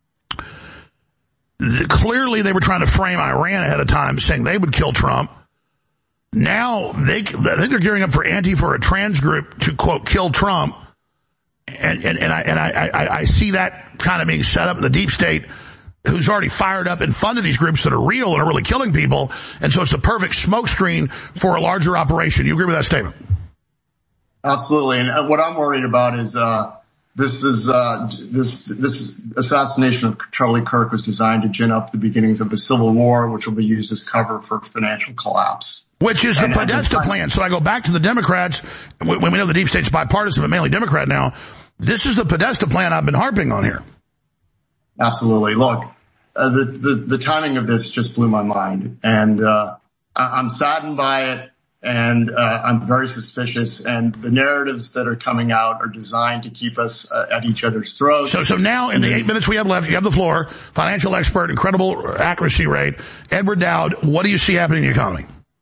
The, clearly, they were trying to frame Iran ahead of time, saying they would kill Trump. Now they, I think they're gearing up for Antifa or a trans group to quote kill Trump, and and, and I and I, I I see that kind of being set up in the deep state, who's already fired up and funded these groups that are real and are really killing people, and so it's a perfect smokescreen for a larger operation. You agree with that statement? Absolutely, and what I'm worried about is uh, this is uh, this this assassination of Charlie Kirk was designed to gin up the beginnings of a civil war, which will be used as cover for financial collapse. Which is the Podesta plan. So I go back to the Democrats, when we know the deep state's bipartisan, but mainly Democrat now. This is the Podesta plan I've been harping on here. Absolutely. Look, uh, the, the, the timing of this just blew my mind. And, uh, I, I'm saddened by it. And, uh, I'm very suspicious. And the narratives that are coming out are designed to keep us uh, at each other's throats. So, so now in the eight minutes we have left, you have the floor, financial expert, incredible accuracy rate. Edward Dowd, what do you see happening in the economy?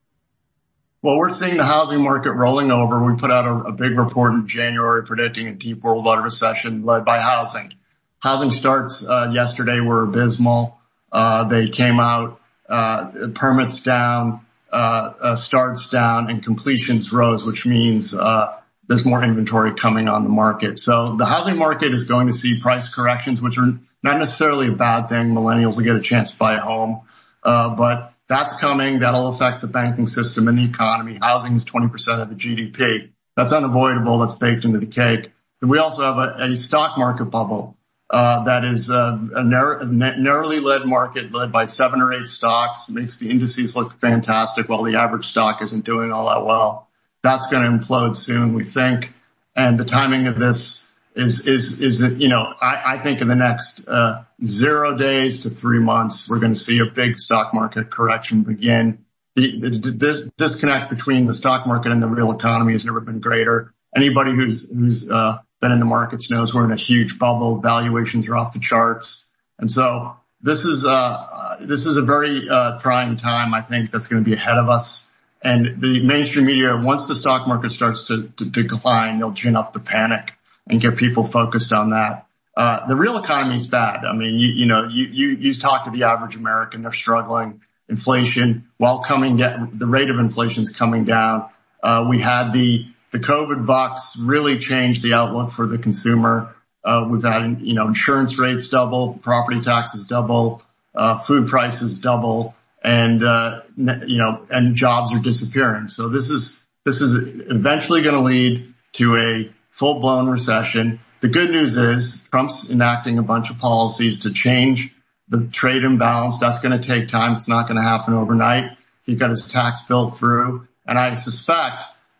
Well, we're seeing the housing market rolling over. We put out a, a big report in January predicting a deep worldwide recession led by housing. Housing starts uh, yesterday were abysmal. Uh, they came out, uh, permits down, uh, uh, starts down, and completions rose, which means uh, there's more inventory coming on the market. So the housing market is going to see price corrections, which are not necessarily a bad thing. Millennials will get a chance to buy a home, uh, but that's coming. That'll affect the banking system and the economy. Housing is twenty percent of the G D P. That's unavoidable. That's baked into the cake. And we also have a, a stock market bubble, uh, that is uh, a, narrow, a narrowly led market led by seven or eight stocks. Makes the indices look fantastic while the average stock isn't doing all that well. That's going to implode soon, we think. And the timing of this is, is, is, you know, I, I think in the next, uh, zero days to three months, we're going to see a big stock market correction begin. The, the, the disconnect between the stock market and the real economy has never been greater. Anybody who's, who's, uh, been in the markets knows we're in a huge bubble. Valuations are off the charts. And so this is, uh, this is a very, uh, trying time. I think that's going to be ahead of us. And the mainstream media, once the stock market starts to, to decline, they'll gin up the panic and get people focused on that. Uh, the real economy is bad. I mean, you, you know, you, you, you talk to the average American, they're struggling. Inflation, while coming down, the rate of inflation is coming down. Uh, we had the, the COVID bucks really change the outlook for the consumer. Uh, we've had, you know, insurance rates double, property taxes double, uh, food prices double, and, uh, you know, and jobs are disappearing. So this is, this is eventually going to lead to a full-blown recession. The good news is Trump's enacting a bunch of policies to change the trade imbalance. That's going to take time. It's not going to happen overnight. He got his tax bill through. And I suspect,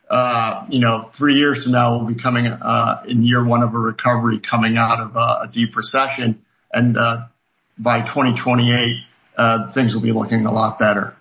uh, you know, three years from now, we'll be coming, uh, in year one of a recovery coming out of uh, a deep recession. And, uh, by twenty twenty-eight, uh, things will be looking a lot better.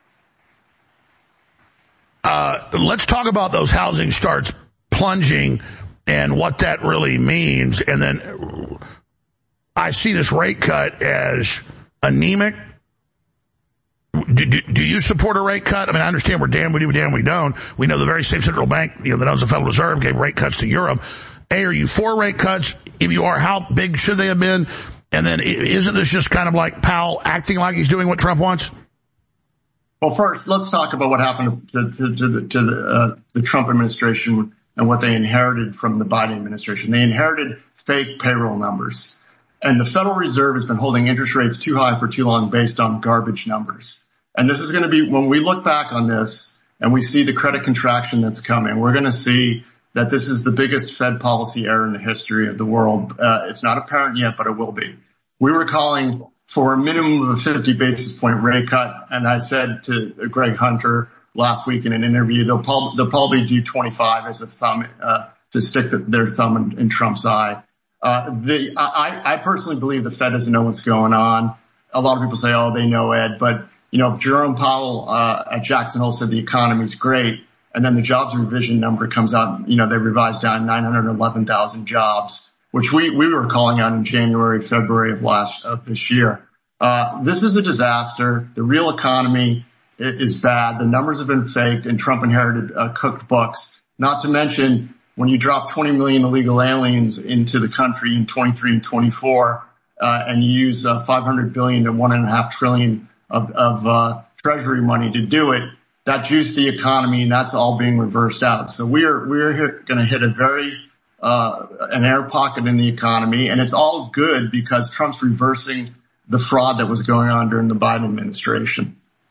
Uh, let's talk about those housing starts plunging and what that really means. And then I see this rate cut as anemic. Do, do, do you support a rate cut? I mean, I understand we're damn we do, damn we don't. We know the very same central bank, you know, that owns the Federal Reserve gave rate cuts to Europe. A, are you for rate cuts? If you are, how big should they have been? And then isn't this just kind of like Powell acting like he's doing what Trump wants? Well, first, let's talk about what happened to, to, to the, to the, uh, the Trump administration and what they inherited from the Biden administration. They inherited fake payroll numbers. And the Federal Reserve has been holding interest rates too high for too long based on garbage numbers. And this is going to be, when we look back on this and we see the credit contraction that's coming, we're going to see that this is the biggest Fed policy error in the history of the world. Uh, it's not apparent yet, but it will be. We were calling for a minimum of a fifty basis point rate cut. And I said to Greg Hunter last week in an interview, they'll probably, they'll probably do twenty-five as a thumb, uh, to stick the, their thumb in, in Trump's eye. Uh, the, I, I personally believe the Fed doesn't know what's going on. A lot of people say, oh, they know, Ed, but you know, Jerome Powell, uh, at Jackson Hole said the economy's great. And then the jobs revision number comes out, you know, they revised down nine hundred eleven thousand jobs, which we, we were calling out in January, February of last, of this year. Uh, this is a disaster. The real economy is bad. The numbers have been faked and Trump inherited uh, cooked books. Not to mention when you drop twenty million illegal aliens into the country in twenty-three and twenty-four, uh, and you use uh, five hundred billion to one and a half trillion of, of, uh, treasury money to do it, that juiced the economy, and that's all being reversed out. So we're we're going to hit a very uh an air pocket in the economy, and it's all good because Trump's reversing the fraud that was going on during the Biden administration.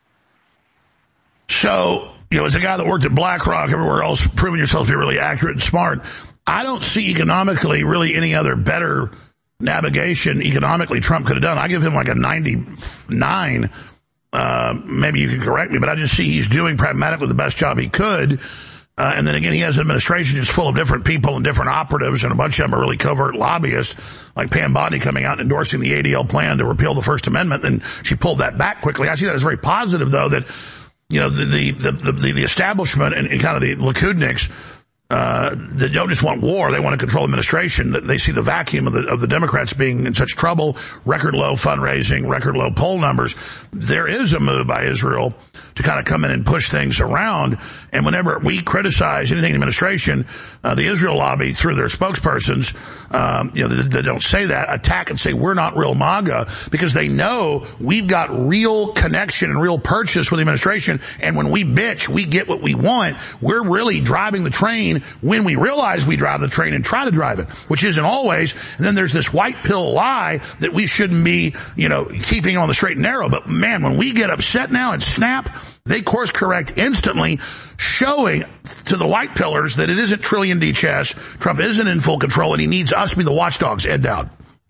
So, you know, as a guy that worked at BlackRock, everywhere else, proving yourself to be really accurate and smart, I don't see economically really any other better navigation economically Trump could have done. I give him like a ninety-nine. Uh, maybe you can correct me, but I just see he's doing pragmatically the best job he could. Uh, and then again, he has an administration just full of different people and different operatives, and a bunch of them are really covert lobbyists, like Pam Bondi coming out and endorsing the A D L plan to repeal the First Amendment, and she pulled that back quickly. I see that as very positive, though, that, you know, the, the, the, the, the establishment and, and kind of the Likudniks, uh, that don't just want war, they want to control administration. They see the vacuum of the, of the Democrats being in such trouble, record low fundraising, record low poll numbers. There is a move by Israel to kind of come in and push things around. And whenever we criticize anything in administration, uh, the Israel lobby, through their spokespersons, um, you know, they, they don't say that, attack and say we're not real MAGA, because they know we've got real connection and real purchase with the administration. And when we bitch, we get what we want. We're really driving the train when we realize we drive the train and try to drive it, which isn't always. And then there's this white pill lie that we shouldn't be, you know, keeping on the straight and narrow. But man, when we get upset now and snap, they course correct instantly, showing to the white pillars that it isn't trillion D chess. Trump isn't in full control, and he needs us to be the watchdogs. Ed Dowd.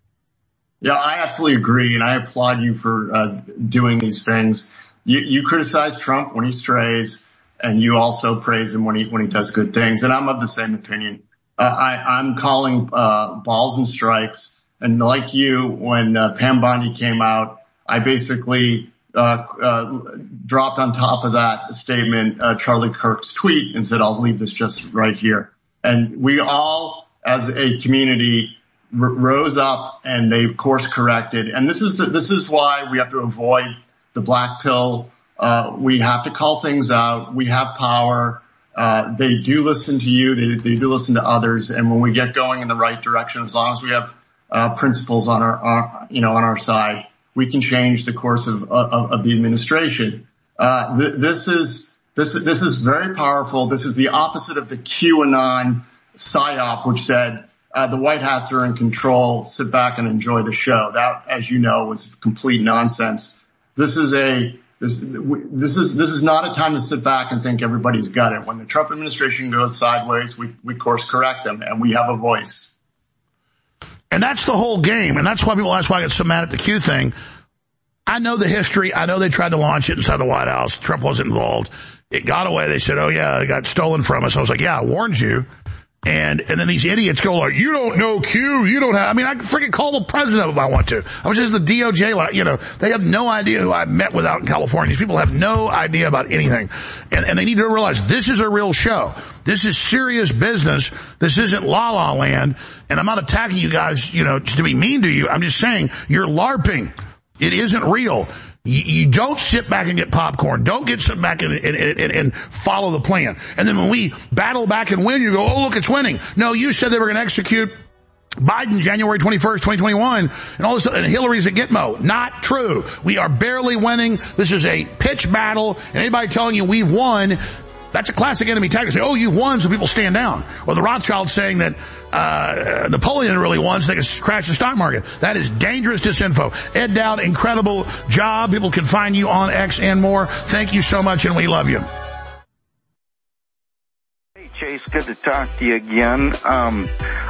Yeah, I absolutely agree, and I applaud you for uh, doing these things. You, you criticize Trump when he strays, and you also praise him when he when he does good things. And I'm of the same opinion. Uh, I, I'm calling uh, balls and strikes. And like you, when uh, Pam Bondi came out, I basically Uh, uh, dropped on top of that statement, uh, Charlie Kirk's tweet and said, I'll leave this just right here. And we all, as a community, r- rose up and they course corrected. And this is, the, this is why we have to avoid the black pill. Uh, we have to call things out. We have power. Uh, they do listen to you. They, they do listen to others. And when we get going in the right direction, as long as we have, uh, principles on our, our you know, on our side, we can change the course of, of, of the administration. Uh, th- this is, this is, this is very powerful. This is the opposite of the QAnon psyop, which said, uh, the White Hats are in control. Sit back and enjoy the show. That, as you know, was complete nonsense. This is a, this, this is, this is not a time to sit back and think everybody's got it. When the Trump administration goes sideways, we, we course correct them, and we have a voice. And that's the whole game. And that's why people ask why I get so mad at the Q thing. I know the history. I know they tried to launch it inside the White House. Trump wasn't involved. It got away. They said, oh, yeah, it got stolen from us. I was like, yeah, I warned you. And and then these idiots go like, you don't know Q. You don't have. I mean, I can freaking call the president if I want to. I was just the D O J. You know, they have no idea who I met with out in California. These people have no idea about anything. And, and they need to realize this is a real show. This is serious business. This isn't La La Land. And I'm not attacking you guys, you know, to be mean to you. I'm just saying you're LARPing. It isn't real. You, you don't sit back and get popcorn. Don't get sit back and, and, and, and follow the plan. And then when we battle back and win, you go, oh, look, it's winning. No, you said they were going to execute Biden January twenty-first, twenty twenty-one, and all this, and Hillary's at Gitmo. Not true. We are barely winning. This is a pitch battle, and anybody telling you we've won, that's a classic enemy tactic. Say, oh, you've won, so people stand down. Or the Rothschilds saying that uh Napoleon really won, so they can crash the stock market. That is dangerous disinfo. Ed Dowd, incredible job. People can find you on X and more. Thank you so much, and we love you. Hey, Chase, good to talk to you again. Um,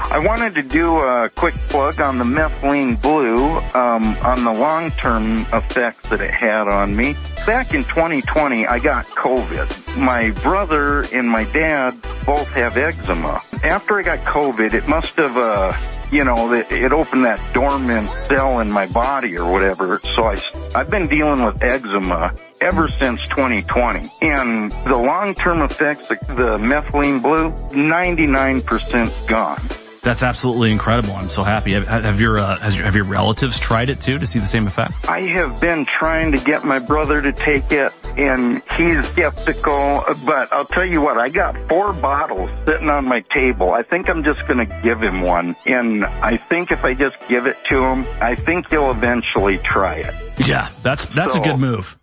I wanted to do a quick plug on the methylene blue, um, on the long-term effects that it had on me. Back in twenty twenty, I got COVID. My brother and my dad both have eczema. After I got COVID, it must have, uh, you know, it, it opened that dormant cell in my body or whatever. So I, I've been dealing with eczema ever since twenty twenty. And the long-term effects, the, the methylene blue, ninety-nine percent gone. That's absolutely incredible. I'm so happy. Have, have your uh, has your, have your relatives tried it too to see the same effect? I have been trying to get my brother to take it, and he's skeptical. But I'll tell you what, I got four bottles sitting on my table. I think I'm just going to give him one, and I think if I just give it to him, I think he'll eventually try it. Yeah, that's that's so, a good move.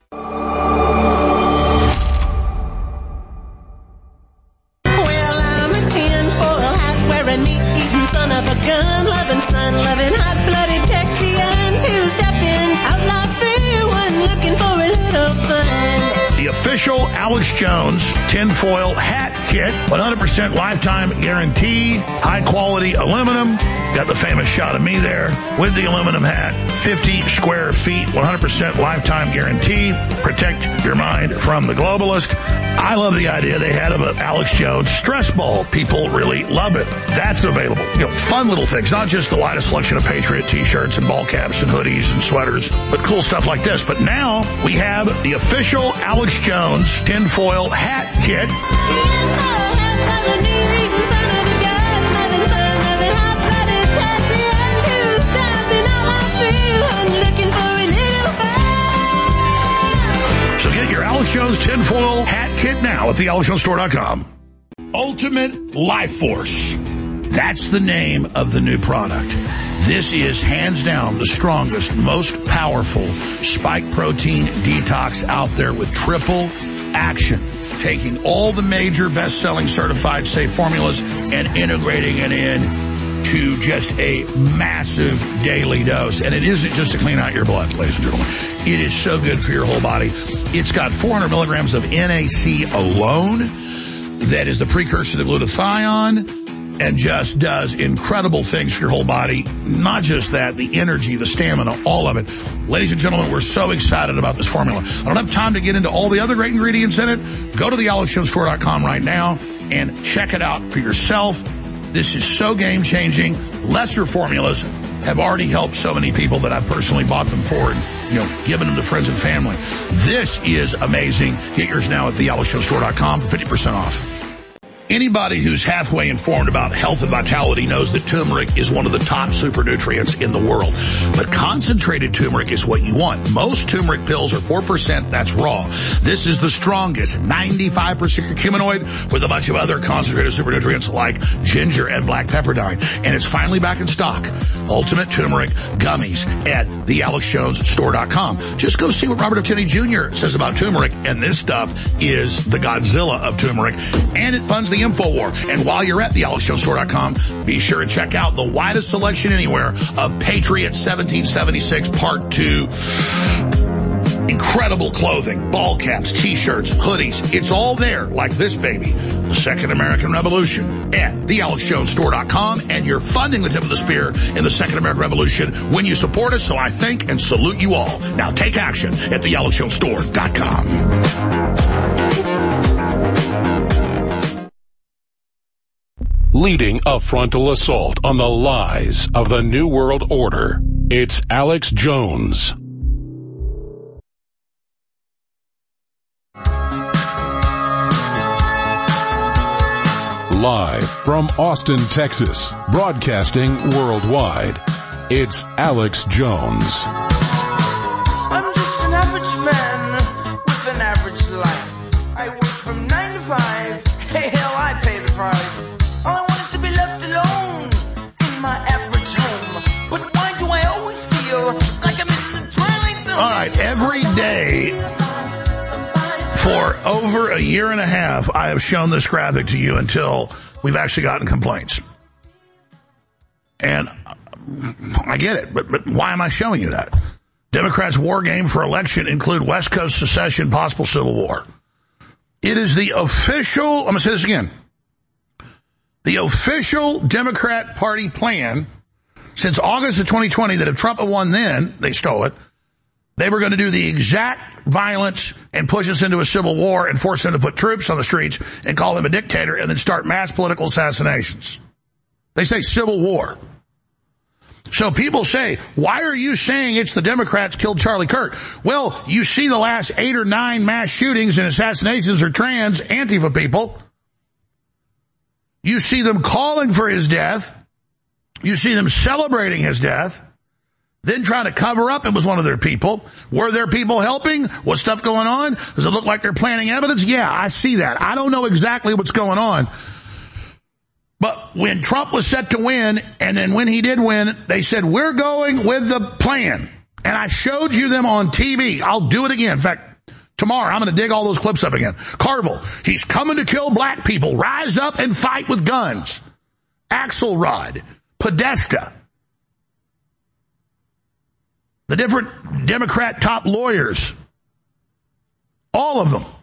Son of a gun, loving, son loving, hot-blooded Texian, two-stepping, outlaw free one, looking for a little fun. The official Alex Jones tinfoil hat kit, one hundred percent lifetime guarantee, high-quality aluminum. Got the famous shot of me there with the aluminum hat. fifty square feet, one hundred percent lifetime guarantee. Protect your mind from the globalist. I love the idea they had of an Alex Jones stress ball. People really love it. That's available. You know, fun little things, not just the widest selection of Patriot t-shirts and ball caps and hoodies and sweaters, but cool stuff like this. But now we have the official Alex Jones tinfoil hat kit. So get your Alex Jones tinfoil hat kit now at the alex jones store dot com. Ultimate Life Force. That's the name of the new product. This is hands down the strongest, most powerful spike protein detox out there with triple action. Taking all the major best-selling certified safe formulas and integrating it in to just a massive daily dose. And it isn't just to clean out your blood, ladies and gentlemen. It is so good for your whole body. It's got four hundred milligrams of N A C alone. That is the precursor to glutathione and just does incredible things for your whole body. Not just that, the energy, the stamina, all of it. Ladies and gentlemen, we're so excited about this formula. I don't have time to get into all the other great ingredients in it. Go to the alex jones store dot com right now and check it out for yourself. This is so game-changing. Lesser formulas have already helped so many people that I've personally bought them for and, you know, given them to friends and family. This is amazing. Get yours now at the alex jones store dot com for fifty percent off. Anybody who's halfway informed about health and vitality knows that turmeric is one of the top super nutrients in the world. But concentrated turmeric is what you want. Most turmeric pills are four percent. That's raw. This is the strongest, ninety-five percent curcuminoid with a bunch of other concentrated super nutrients like ginger and black pepperdine. And it's finally back in stock. Ultimate Turmeric Gummies at the alex jones store dot com. Just go see what Robert F. Kennedy Junior says about turmeric. And this stuff is the Godzilla of turmeric. And it funds the InfoWar. And while you're at the alex jones store dot com, be sure to check out the widest selection anywhere of Patriot seventeen seventy-six Part two. Incredible clothing, ball caps, t-shirts, hoodies. It's all there, like this baby. The Second American Revolution at the alex jones store dot com. And you're funding the tip of the spear in the Second American Revolution when you support us. So I thank and salute you all. Now take action at the alex jones store dot com. Leading a frontal assault on the lies of the New World Order, it's Alex Jones. Live from Austin, Texas, broadcasting worldwide, it's Alex Jones. I'm just an average man with an average life. I work from nine to five. Hey, hell, I pay the price. All I want is to be left alone in my average home. But why do I always feel like I'm in the twilight zone? All right, every day for over a year and a half, I have shown this graphic to you until we've actually gotten complaints. And I get it, but, but why am I showing you that? Democrats' war game for election include West Coast secession, possible civil war. It is the official, I'm going to say this again, The official Democrat Party plan since August of twenty twenty, that if Trump had won then, they stole it, they were going to do the exact violence and push us into a civil war and force him to put troops on the streets and call him a dictator and then start mass political assassinations. They say civil war. So people say, why are you saying it's the Democrats killed Charlie Kirk? Well, you see the last eight or nine mass shootings and assassinations are trans Antifa people. You see them calling for his death. You see them celebrating his death. Then trying to cover up it was one of their people. Were their people helping? Was stuff going on? Does it look like they're planting evidence? Yeah, I see that. I don't know exactly what's going on. But when Trump was set to win, and then when he did win, they said, we're going with the plan. And I showed you them on T V. I'll do it again. In fact, tomorrow I'm going to dig all those clips up again. Carville, he's coming to kill black people. Rise up and fight with guns. Axelrod, Podesta, the different Democrat top lawyers, all of them.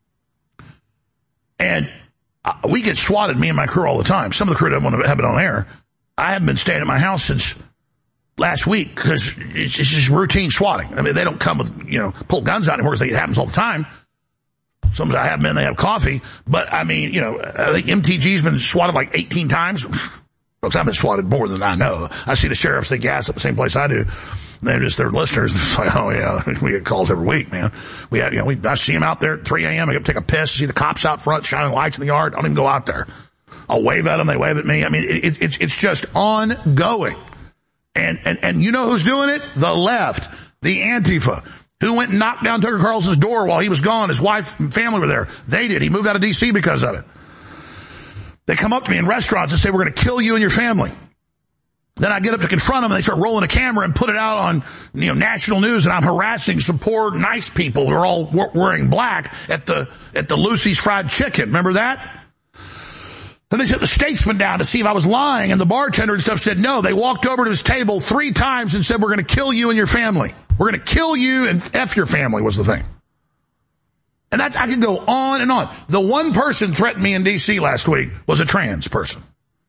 And uh, we get swatted, me and my crew, all the time. Some of the crew don't want to have it on air. I haven't been staying at my house since last week because it's, it's just routine swatting. I mean, they don't come with, you know, pull guns out anymore because it happens all the time. Sometimes I have them in, they have coffee. But, I mean, you know, I think M T G's been swatted like eighteen times. Folks, I've been swatted more than I know. I see the sheriffs, they gas up the same place I do. They're just their listeners. It's like, oh yeah, we get calls every week, man. We had, you know, we, I see them out there at three a.m. I go take a piss, see the cops out front shining lights in the yard. I don't even go out there. I'll wave at them. They wave at me. I mean, it, it, it's, it's just ongoing. And, and, and you know who's doing it? The left, the Antifa, who went and knocked down Tucker Carlson's door while he was gone. His wife and family were there. They did. He moved out of D C because of it. They come up to me in restaurants and say, we're going to kill you and your family. Then I get up to confront them and they start rolling a camera and put it out on, you know, national news, and I'm harassing some poor nice people who are all wearing black at the, at the Lucy's Fried Chicken. Remember that? Then they sent the statesman down to see if I was lying, and the bartender and stuff said no. They walked over to his table three times and said, we're going to kill you and your family. We're going to kill you and F your family was the thing. And that, I could go on and on. The one person threatened me in D C last week was a trans person.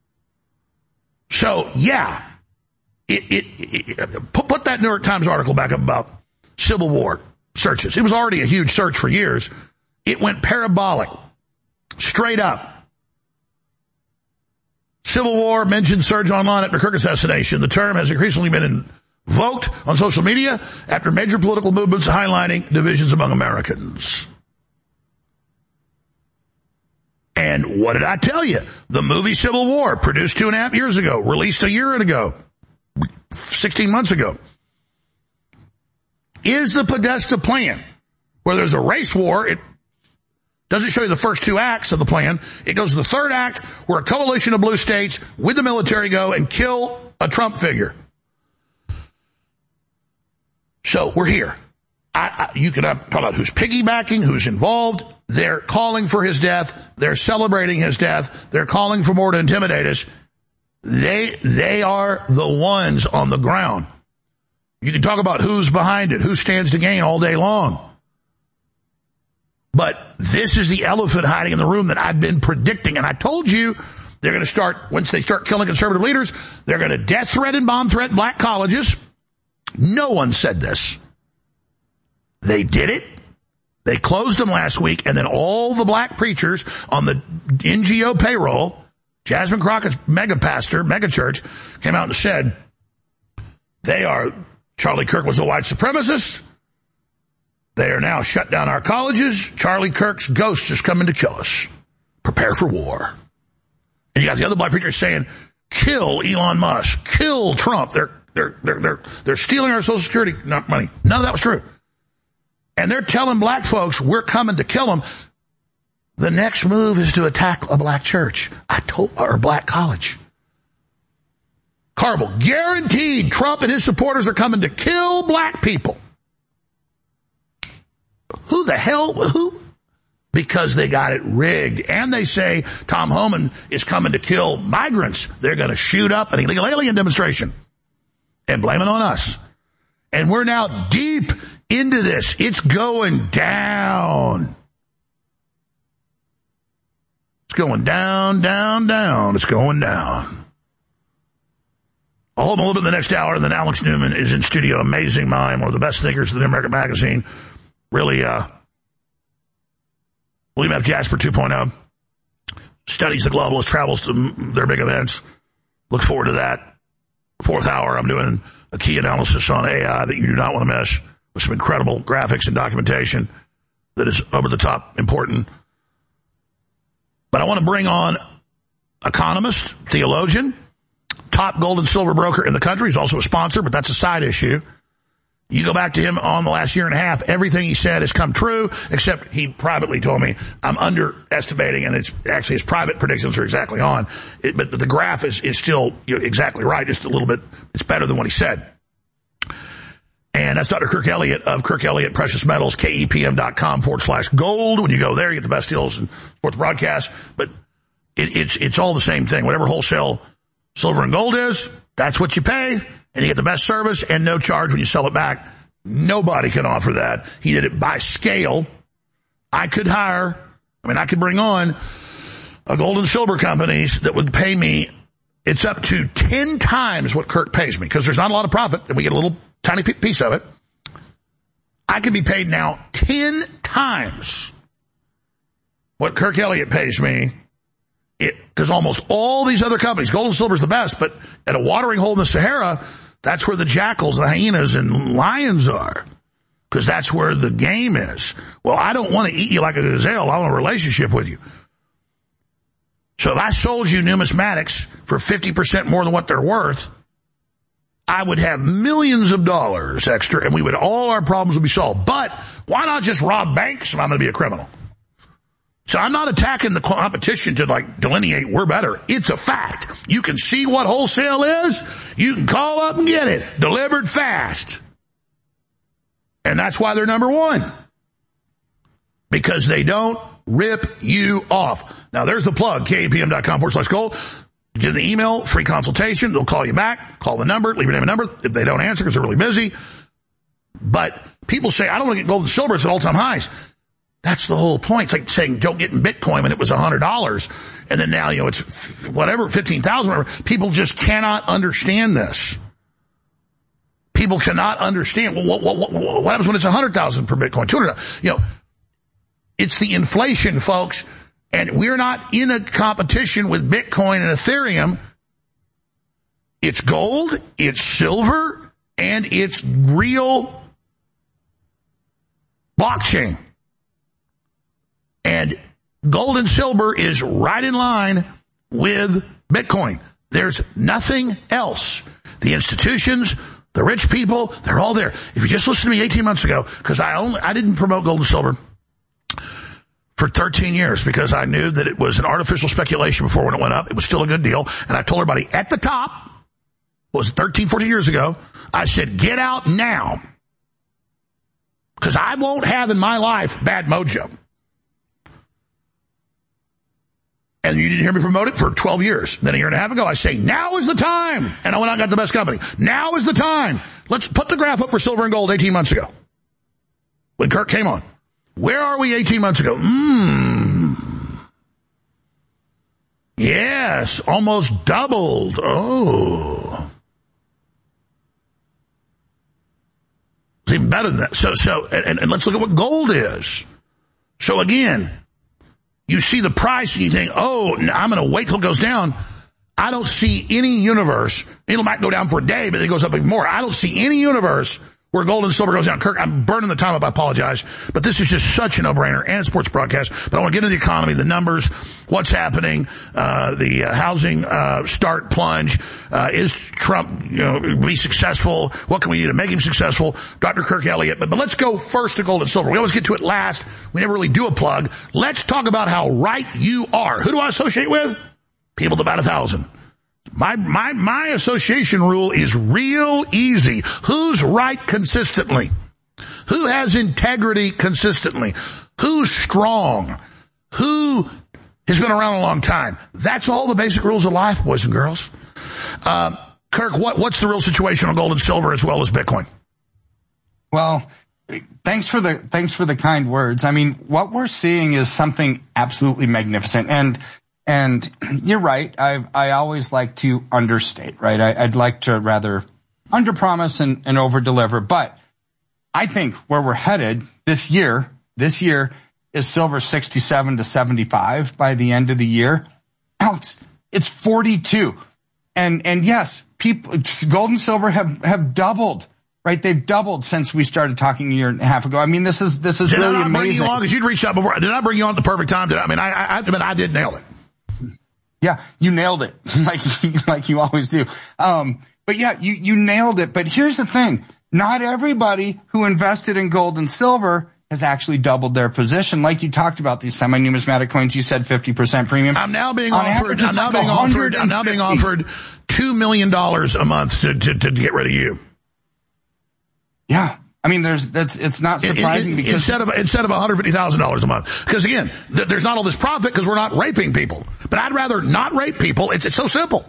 So, yeah, it, it, it, put, put that New York Times article back up about Civil War searches. It was already a huge search for years. It went parabolic, straight up. Civil War mentioned surge online after Kirk assassination. The term has increasingly been invoked on social media after major political movements highlighting divisions among Americans. And what did I tell you? The movie Civil War, produced two and a half years ago, released a year ago, sixteen months ago, is the Podesta plan, where there's a race war. It doesn't show you the first two acts of the plan. It goes to the third act, where a coalition of blue states with the military go and kill a Trump figure. So we're here. I, I, you can talk about who's piggybacking, who's involved. They're calling for his death. They're celebrating his death. They're calling for more to intimidate us. They, they are the ones on the ground. You can talk about who's behind it, who stands to gain all day long. But this is the elephant hiding in the room that I've been predicting. And I told you they're going to start, once they start killing conservative leaders, they're going to death threat and bomb threat black colleges. No one said this. They did it. They closed them last week, and then all the black preachers on the N G O payroll, Jasmine Crockett's mega pastor, mega church, came out and said, they are, Charlie Kirk was a white supremacist. They are now shut down our colleges. Charlie Kirk's ghost is coming to kill us. Prepare for war. And you got the other black preachers saying, kill Elon Musk, kill Trump. They're, they're, they're, they're, they're stealing our Social Security money. None of that was true. And they're telling black folks, we're coming to kill them. The next move is to attack a black church. I told, or a black college. Carville, guaranteed Trump and his supporters are coming to kill black people. Who the hell, who? Because they got it rigged. And they say Tom Homan is coming to kill migrants. They're going to shoot up an illegal alien demonstration and blame it on us. And we're now deep into this. It's going down. It's going down, down, down. It's going down. I'll hold a little bit in the next hour, and then Alex Newman is in studio. Amazing mind, one of the best thinkers of the New American Magazine. Really, uh, William F. Jasper two point oh. Studies the globalists, travels to their big events. Look forward to that. Fourth hour, I'm doing a key analysis on A I that you do not want to miss, with some incredible graphics and documentation that is over the top important. But I want to bring on economist, theologian, top gold and silver broker in the country. He's also a sponsor, but that's a side issue. You go back to him on the last year and a half, everything he said has come true, except he privately told me I'm underestimating, and it's actually his private predictions are exactly on. It, but the graph is, is still you know, exactly right, just a little bit, it's better than what he said. And that's Doctor Kirk Elliott of Kirk Elliott Precious Metals, kepm.com forward slash gold. When you go there, you get the best deals in sports broadcast. But it, it's, it's all the same thing. Whatever wholesale silver and gold is, that's what you pay. And you get the best service and no charge when you sell it back. Nobody can offer that. He did it by scale. I could hire, I mean, I could bring on a gold and silver companies that would pay me, it's up to ten times what Kirk pays me, because there's not a lot of profit, and we get a little tiny piece of it. I could be paid now ten times what Kirk Elliott pays me, because almost all these other companies, gold and silver is the best, but at a watering hole in the Sahara, that's where the jackals, the hyenas, and lions are, because that's where the game is. Well, I don't want to eat you like a gazelle. I want a relationship with you. So if I sold you numismatics for fifty percent more than what they're worth, I would have millions of dollars extra, and we would all our problems would be solved. But why not just rob banks if I'm going to be a criminal? So I'm not attacking the competition to like delineate we're better. It's a fact. You can see what wholesale is. You can call up and get it delivered fast. And that's why they're number one. Because they don't rip you off. Now there's the plug, kepm.com forward slash gold. Get the email, free consultation. They'll call you back. Call the number, leave your name and number if they don't answer because they're really busy. But people say, I don't want to get gold and silver. It's at all-time highs. That's the whole point. It's like saying don't get in Bitcoin when it was one hundred dollars. And then now, you know, it's whatever, fifteen thousand dollars. People just cannot understand this. People cannot understand. Well, what, what, what, what happens when it's one hundred thousand dollars per Bitcoin? two hundred thousand dollars. You know, it's the inflation, folks. And we're not in a competition with Bitcoin and Ethereum. It's gold, it's silver, and it's real blockchain. And gold and silver is right in line with Bitcoin. There's nothing else. The institutions, the rich people, they're all there. If you just listened to me eighteen months ago, because I only I didn't promote gold and silver for thirteen years because I knew that it was an artificial speculation before when it went up. It was still a good deal. And I told everybody at the top, it was thirteen, fourteen years ago, I said, get out now. Because I won't have in my life bad mojo. And you didn't hear me promote it for twelve years. Then a year and a half ago, I say, now is the time. And I went out and got the best company. Now is the time. Let's put the graph up for silver and gold eighteen months ago. When Kirk came on. Where are we eighteen months ago? Mmm. Yes, almost doubled. Oh. It's even better than that. So, so, and, and let's look at what gold is. So again, you see the price and you think, oh, I'm going to wait till it goes down. I don't see any universe. It might go down for a day, but it goes up even more. I don't see any universe where gold and silver goes down. Kirk, I'm burning the time up. I apologize. But this is just such a no-brainer and a sports broadcast. But I want to get into the economy, the numbers, what's happening, uh, the uh, housing uh, start plunge. Uh, is Trump, you know, be successful? What can we do to make him successful? Doctor Kirk Elliott. But, but let's go first to gold and silver. We always get to it last. We never really do a plug. Let's talk about how right you are. Who do I associate with? People with about a thousand. My, my, my association rule is real easy. Who's right consistently? Who has integrity consistently? Who's strong? Who has been around a long time? That's all the basic rules of life, boys and girls. Uh, Kirk, what, what's the real situation on gold and silver as well as Bitcoin? Well, thanks for the, thanks for the kind words. I mean, what we're seeing is something absolutely magnificent. And And you're right. I I always like to understate, right? I, I'd like to rather underpromise and, and overdeliver. But I think where we're headed this year, this year is silver sixty-seven to seventy-five by the end of the year. Alex, it's forty-two. And, and yes, people, gold and silver have, have doubled, right? They've doubled since we started talking a year and a half ago. I mean, this is, this is did really I not amazing. bring you on? Cause you'd reached out before. Did I bring you on at the perfect time? Did I, I mean, I, I have to admit, I did nail it. Yeah, you nailed it. like, like you always do. Um, but yeah, you, you nailed it. But here's the thing. Not everybody who invested in gold and silver has actually doubled their position. Like you talked about these semi-numismatic coins, you said fifty percent premium. I'm now being On offered, average, I'm now like being offered, I'm now being offered two million dollars a month to, to, to get rid of you. Yeah. I mean, there's, that's, it's not surprising it, it, because instead of, instead of one hundred fifty thousand dollars a month. Because again, th- there's not all this profit because we're not raping people. But I'd rather not rape people. It's, it's so simple.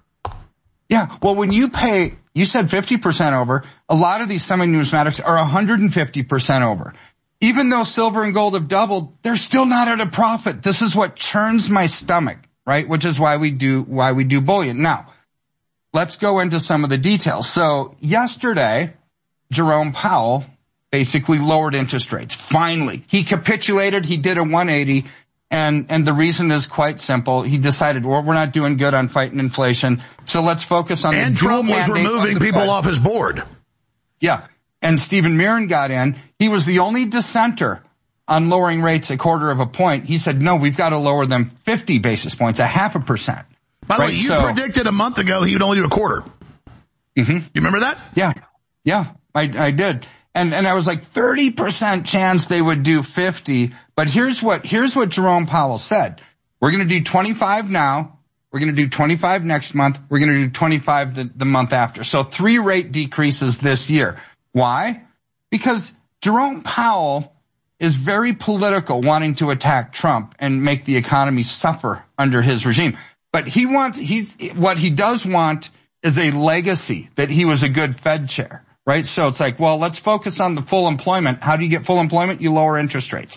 Yeah. Well, when you pay, you said fifty percent over, a lot of these semi-numismatics are one hundred fifty percent over. Even though silver and gold have doubled, they're still not at a profit. This is what churns my stomach, right? Which is why we do, why we do bullion. Now, let's go into some of the details. So yesterday, Jerome Powell basically lowered interest rates. Finally, he capitulated. He did a one eighty. And, and the reason is quite simple. He decided, well, we're not doing good on fighting inflation. So let's focus on and the dual Trump was mandate removing of the people Fed. off his board. Yeah. And Stephen Mirren got in. He was the only dissenter on lowering rates a quarter of a point. He said, no, we've got to lower them fifty basis points, a half a percent. By the right? way, you so, predicted a month ago he would only do a quarter. Mm-hmm. You remember that? Yeah. Yeah, I, I did. And, and I was like thirty percent chance they would do fifty. But here's what, here's what Jerome Powell said. We're going to do twenty-five now. We're going to do twenty-five next month. We're going to do twenty-five the, the month after. So three rate decreases this year. Why? Because Jerome Powell is very political, wanting to attack Trump and make the economy suffer under his regime. But he wants, he's, what he does want is a legacy that he was a good Fed chair, right? So it's like, well, let's focus on the full employment. How do you get full employment? You lower interest rates.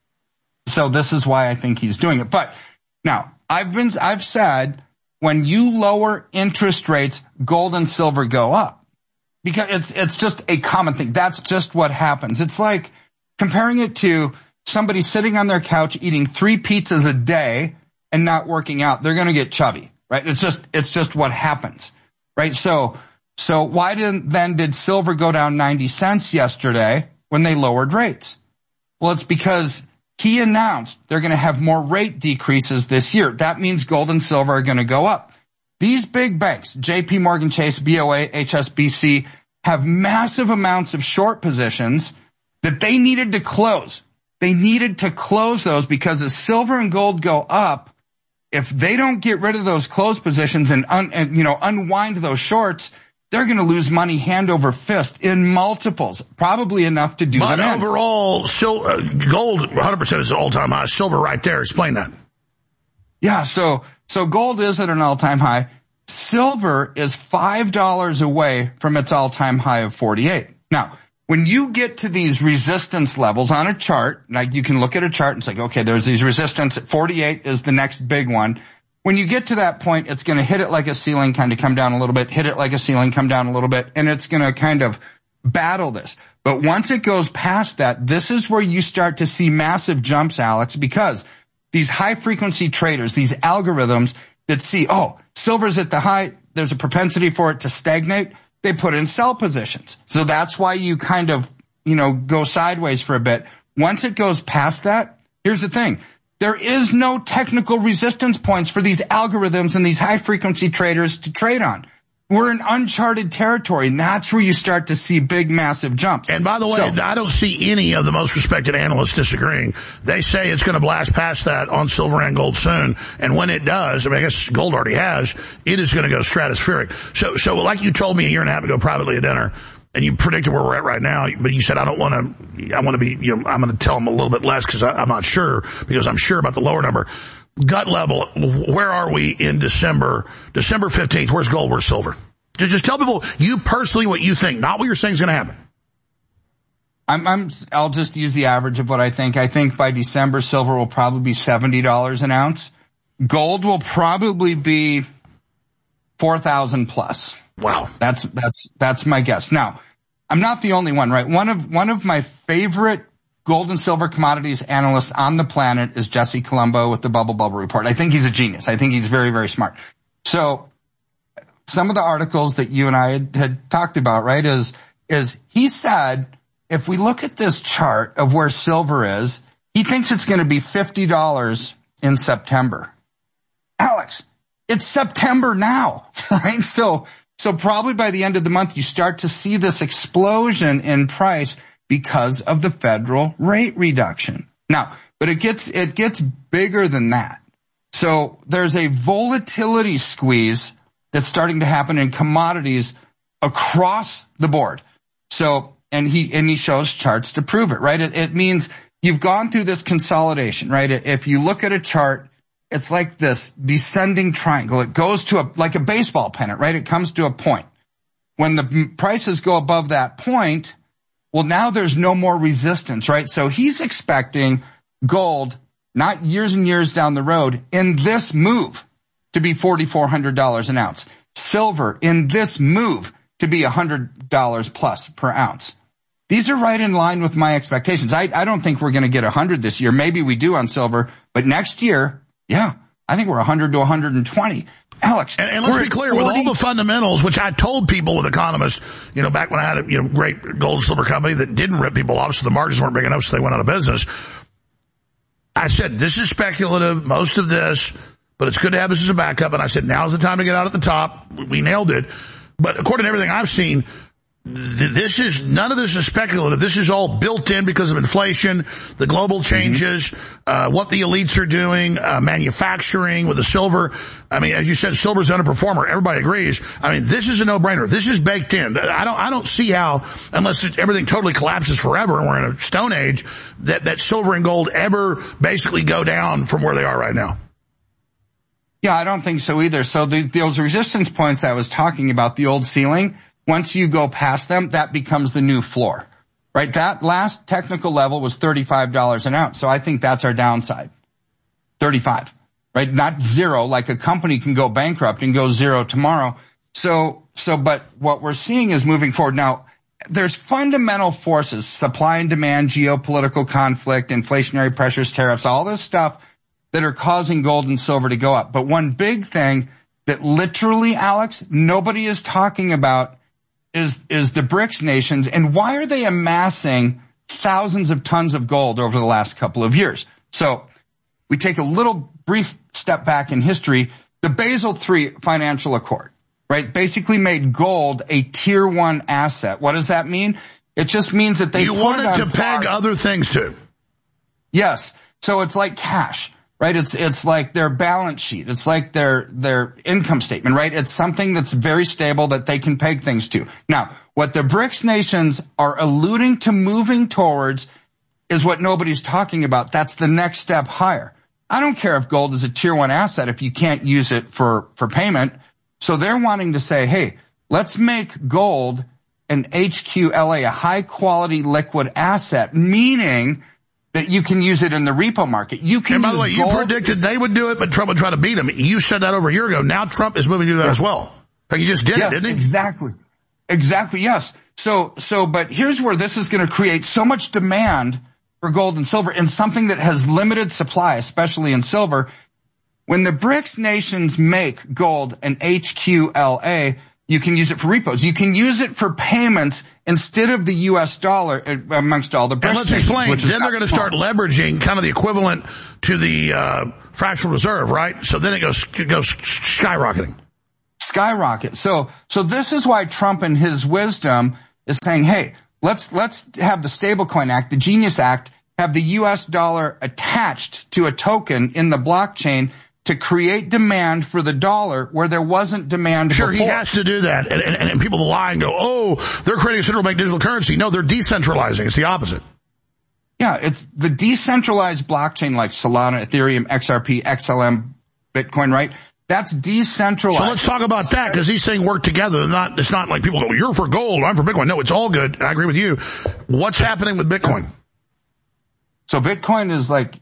So this is why I think he's doing it. But now, I've been, I've said when you lower interest rates, gold and silver go up. Because it's, it's just a common thing. That's just what happens. It's like comparing it to somebody sitting on their couch eating three pizzas a day and not working out. They're going to get chubby, right? It's just, it's just what happens, right? So, so why didn't, then did silver go down ninety cents yesterday when they lowered rates? Well, it's because he announced they're going to have more rate decreases this year. That means gold and silver are going to go up. These big banks, J P Morgan Chase, B O A, H S B C, have massive amounts of short positions that they needed to close. They needed to close those because as silver and gold go up, if they don't get rid of those closed positions and, un, and you know, unwind those shorts, they're going to lose money hand over fist in multiples, probably enough to do but them in. Overall, sil- uh, gold one hundred percent is an all-time high. Silver right there. Explain that. Yeah, so so gold is at an all-time high. Silver is five dollars away from its all-time high of forty-eight. Now, when you get to these resistance levels on a chart, like you can look at a chart and say, okay, there's these resistance at forty-eight is the next big one. When you get to that point, it's going to hit it like a ceiling, kind of come down a little bit, hit it like a ceiling, come down a little bit, and it's going to kind of battle this. But once it goes past that, this is where you start to see massive jumps, Alex, because these high-frequency traders, these algorithms that see, oh, silver's at the high, there's a propensity for it to stagnate, they put in sell positions. So that's why you kind of, you know, go sideways for a bit. Once it goes past that, here's the thing. There is no technical resistance points for these algorithms and these high-frequency traders to trade on. We're in uncharted territory, and that's where you start to see big, massive jumps. And by the way, so, I don't see any of the most respected analysts disagreeing. They say it's going to blast past that on silver and gold soon. And when it does, I mean, I guess gold already has, it is going to go stratospheric. So, so like you told me a year and a half ago privately at dinner, and you predicted where we're at right now, but you said, I don't want to, I want to be, you know, I'm going to tell them a little bit less because I'm not sure, because I'm sure about the lower number. Gut level, where are we in December? December fifteenth, where's gold, where's silver? Just, just tell people, you personally, what you think, not what you're saying is going to happen. I'm, I'm, I'll just use the average of what I think. I think by December, silver will probably be seventy dollars an ounce. gold will probably be four thousand plus. Wow. That's, that's, that's my guess. Now, I'm not the only one, right? One of, one of my favorite gold and silver commodities analysts on the planet is Jesse Colombo with the Bubble Bubble Report. I think he's a genius. I think he's very, very smart. So some of the articles that you and I had, had talked about, right, is, is he said, if we look at this chart of where silver is, he thinks it's going to be fifty dollars in September. Alex, it's September now, right? So, so probably by the end of the month, you start to see this explosion in price because of the federal rate reduction. Now, but it gets, it gets bigger than that. So there's a volatility squeeze that's starting to happen in commodities across the board. So, and he, and he shows charts to prove it, right? It, it means you've gone through this consolidation, right? If you look at a chart, it's like this descending triangle. It goes to a, like a baseball pennant, right? It comes to a point. When the prices go above that point, well, now there's no more resistance, right? So he's expecting gold, not years and years down the road, in this move to be four thousand four hundred dollars an ounce. Silver in this move to be one hundred dollars plus per ounce. These are right in line with my expectations. I, I don't think we're going to get one hundred this year. Maybe we do on silver, but next year, yeah, I think we're one hundred to one hundred twenty. Alex, and, and let's be clear, with all the fundamentals, which I told people with economists, you know, back when I had a you know great gold and silver company that didn't rip people off, so the margins weren't big enough, so they went out of business. I said, this is speculative, most of this, but it's good to have this as a backup. And I said, now's the time to get out at the top. We nailed it. But according to everything I've seen, this is, none of this is speculative. This is all built in because of inflation, the global changes, mm-hmm. uh, what the elites are doing, uh, manufacturing with the silver. I mean, as you said, silver's an underperformer. Everybody agrees. I mean, this is a no-brainer. This is baked in. I don't, I don't see how, unless everything totally collapses forever and we're in a stone age, that, that silver and gold ever basically go down from where they are right now. Yeah, I don't think so either. So the, those resistance points I was talking about, the old ceiling, once you go past them, that becomes the new floor, right? That last technical level was thirty-five dollars an ounce. So I think that's our downside. thirty-five, right? Not zero, like a company can go bankrupt and go zero tomorrow. So, so, but what we're seeing is moving forward. Now, there's fundamental forces, supply and demand, geopolitical conflict, inflationary pressures, tariffs, all this stuff that are causing gold and silver to go up. But one big thing that literally, Alex, nobody is talking about is, is the BRICS nations. And why are they amassing thousands of tons of gold over the last couple of years? So we take a little brief step back in history. The Basel three financial accord, right, basically made gold a tier one asset. What does that mean? It just means that they You wanted to peg other things too. Yes. So it's like cash. Right? It's, it's like their balance sheet. It's like their, their income statement, right? It's something that's very stable that they can peg things to. Now, what the BRICS nations are alluding to moving towards is what nobody's talking about. That's the next step higher. I don't care if gold is a tier one asset if you can't use it for, for payment. So they're wanting to say, hey, let's make gold an H Q L A, a high quality liquid asset, meaning that you can use it in the repo market. You can. And by the way, gold. You predicted they would do it, but Trump would try to beat them. You said that over a year ago. Now Trump is moving to do that as well. Like he just did yes, it, didn't he? Exactly. Exactly. Yes. So, so, but here's where this is going to create so much demand for gold and silver in something that has limited supply, especially in silver. When the BRICS nations make gold an H Q L A, you can use it for repos. You can use it for payments instead of the U S dollar amongst all the BRICS And let's nations, explain. Then they're going to small. start leveraging kind of the equivalent to the uh, fractional reserve, right? So then it goes it goes skyrocketing. Skyrocket. So, so this is why Trump in his wisdom is saying, hey, let's, let's have the Stablecoin Act, the Genius Act, have the U S dollar attached to a token in the blockchain to create demand for the dollar where there wasn't demand Sure, before. he has to do that. And, and, and people lie and go, oh, they're creating a central bank digital currency. No, they're decentralizing. It's the opposite. Yeah, it's the decentralized blockchain like Solana, Ethereum, X R P, X L M, Bitcoin, right? That's decentralized. So let's talk about that because these things work together. It's not, it's not like people go, you're for gold, I'm for Bitcoin. No, it's all good. I agree with you. What's happening with Bitcoin? So Bitcoin is like,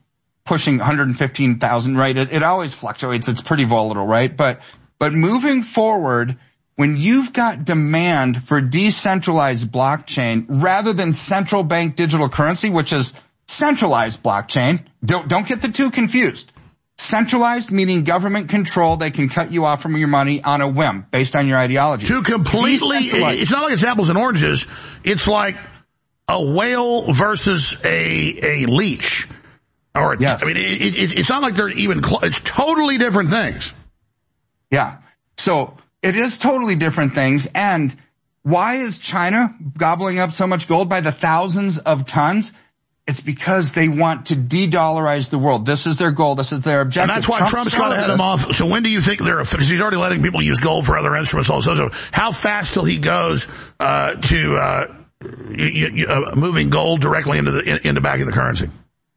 pushing one hundred fifteen thousand, right? It, it always fluctuates. It's pretty volatile, right? But, but moving forward, when you've got demand for decentralized blockchain rather than central bank digital currency, which is centralized blockchain, don't, don't get the two confused. Centralized meaning government control. They can cut you off from your money on a whim based on your ideology. To completely, it's not like it's apples and oranges. It's like a whale versus a, a leech. Or, yes. I mean, it, it, it's not like they're even, cl- it's totally different things. Yeah. So it is totally different things. And why is China gobbling up so much gold by the thousands of tons? It's because they want to de-dollarize the world. This is their goal. This is their objective. And that's why Trump Trump's got to head him off. So when do you think they're, because he's already letting people use gold for other instruments also. So how fast till he goes, uh, to, uh, you, you, uh, moving gold directly into the, in, into backing the currency?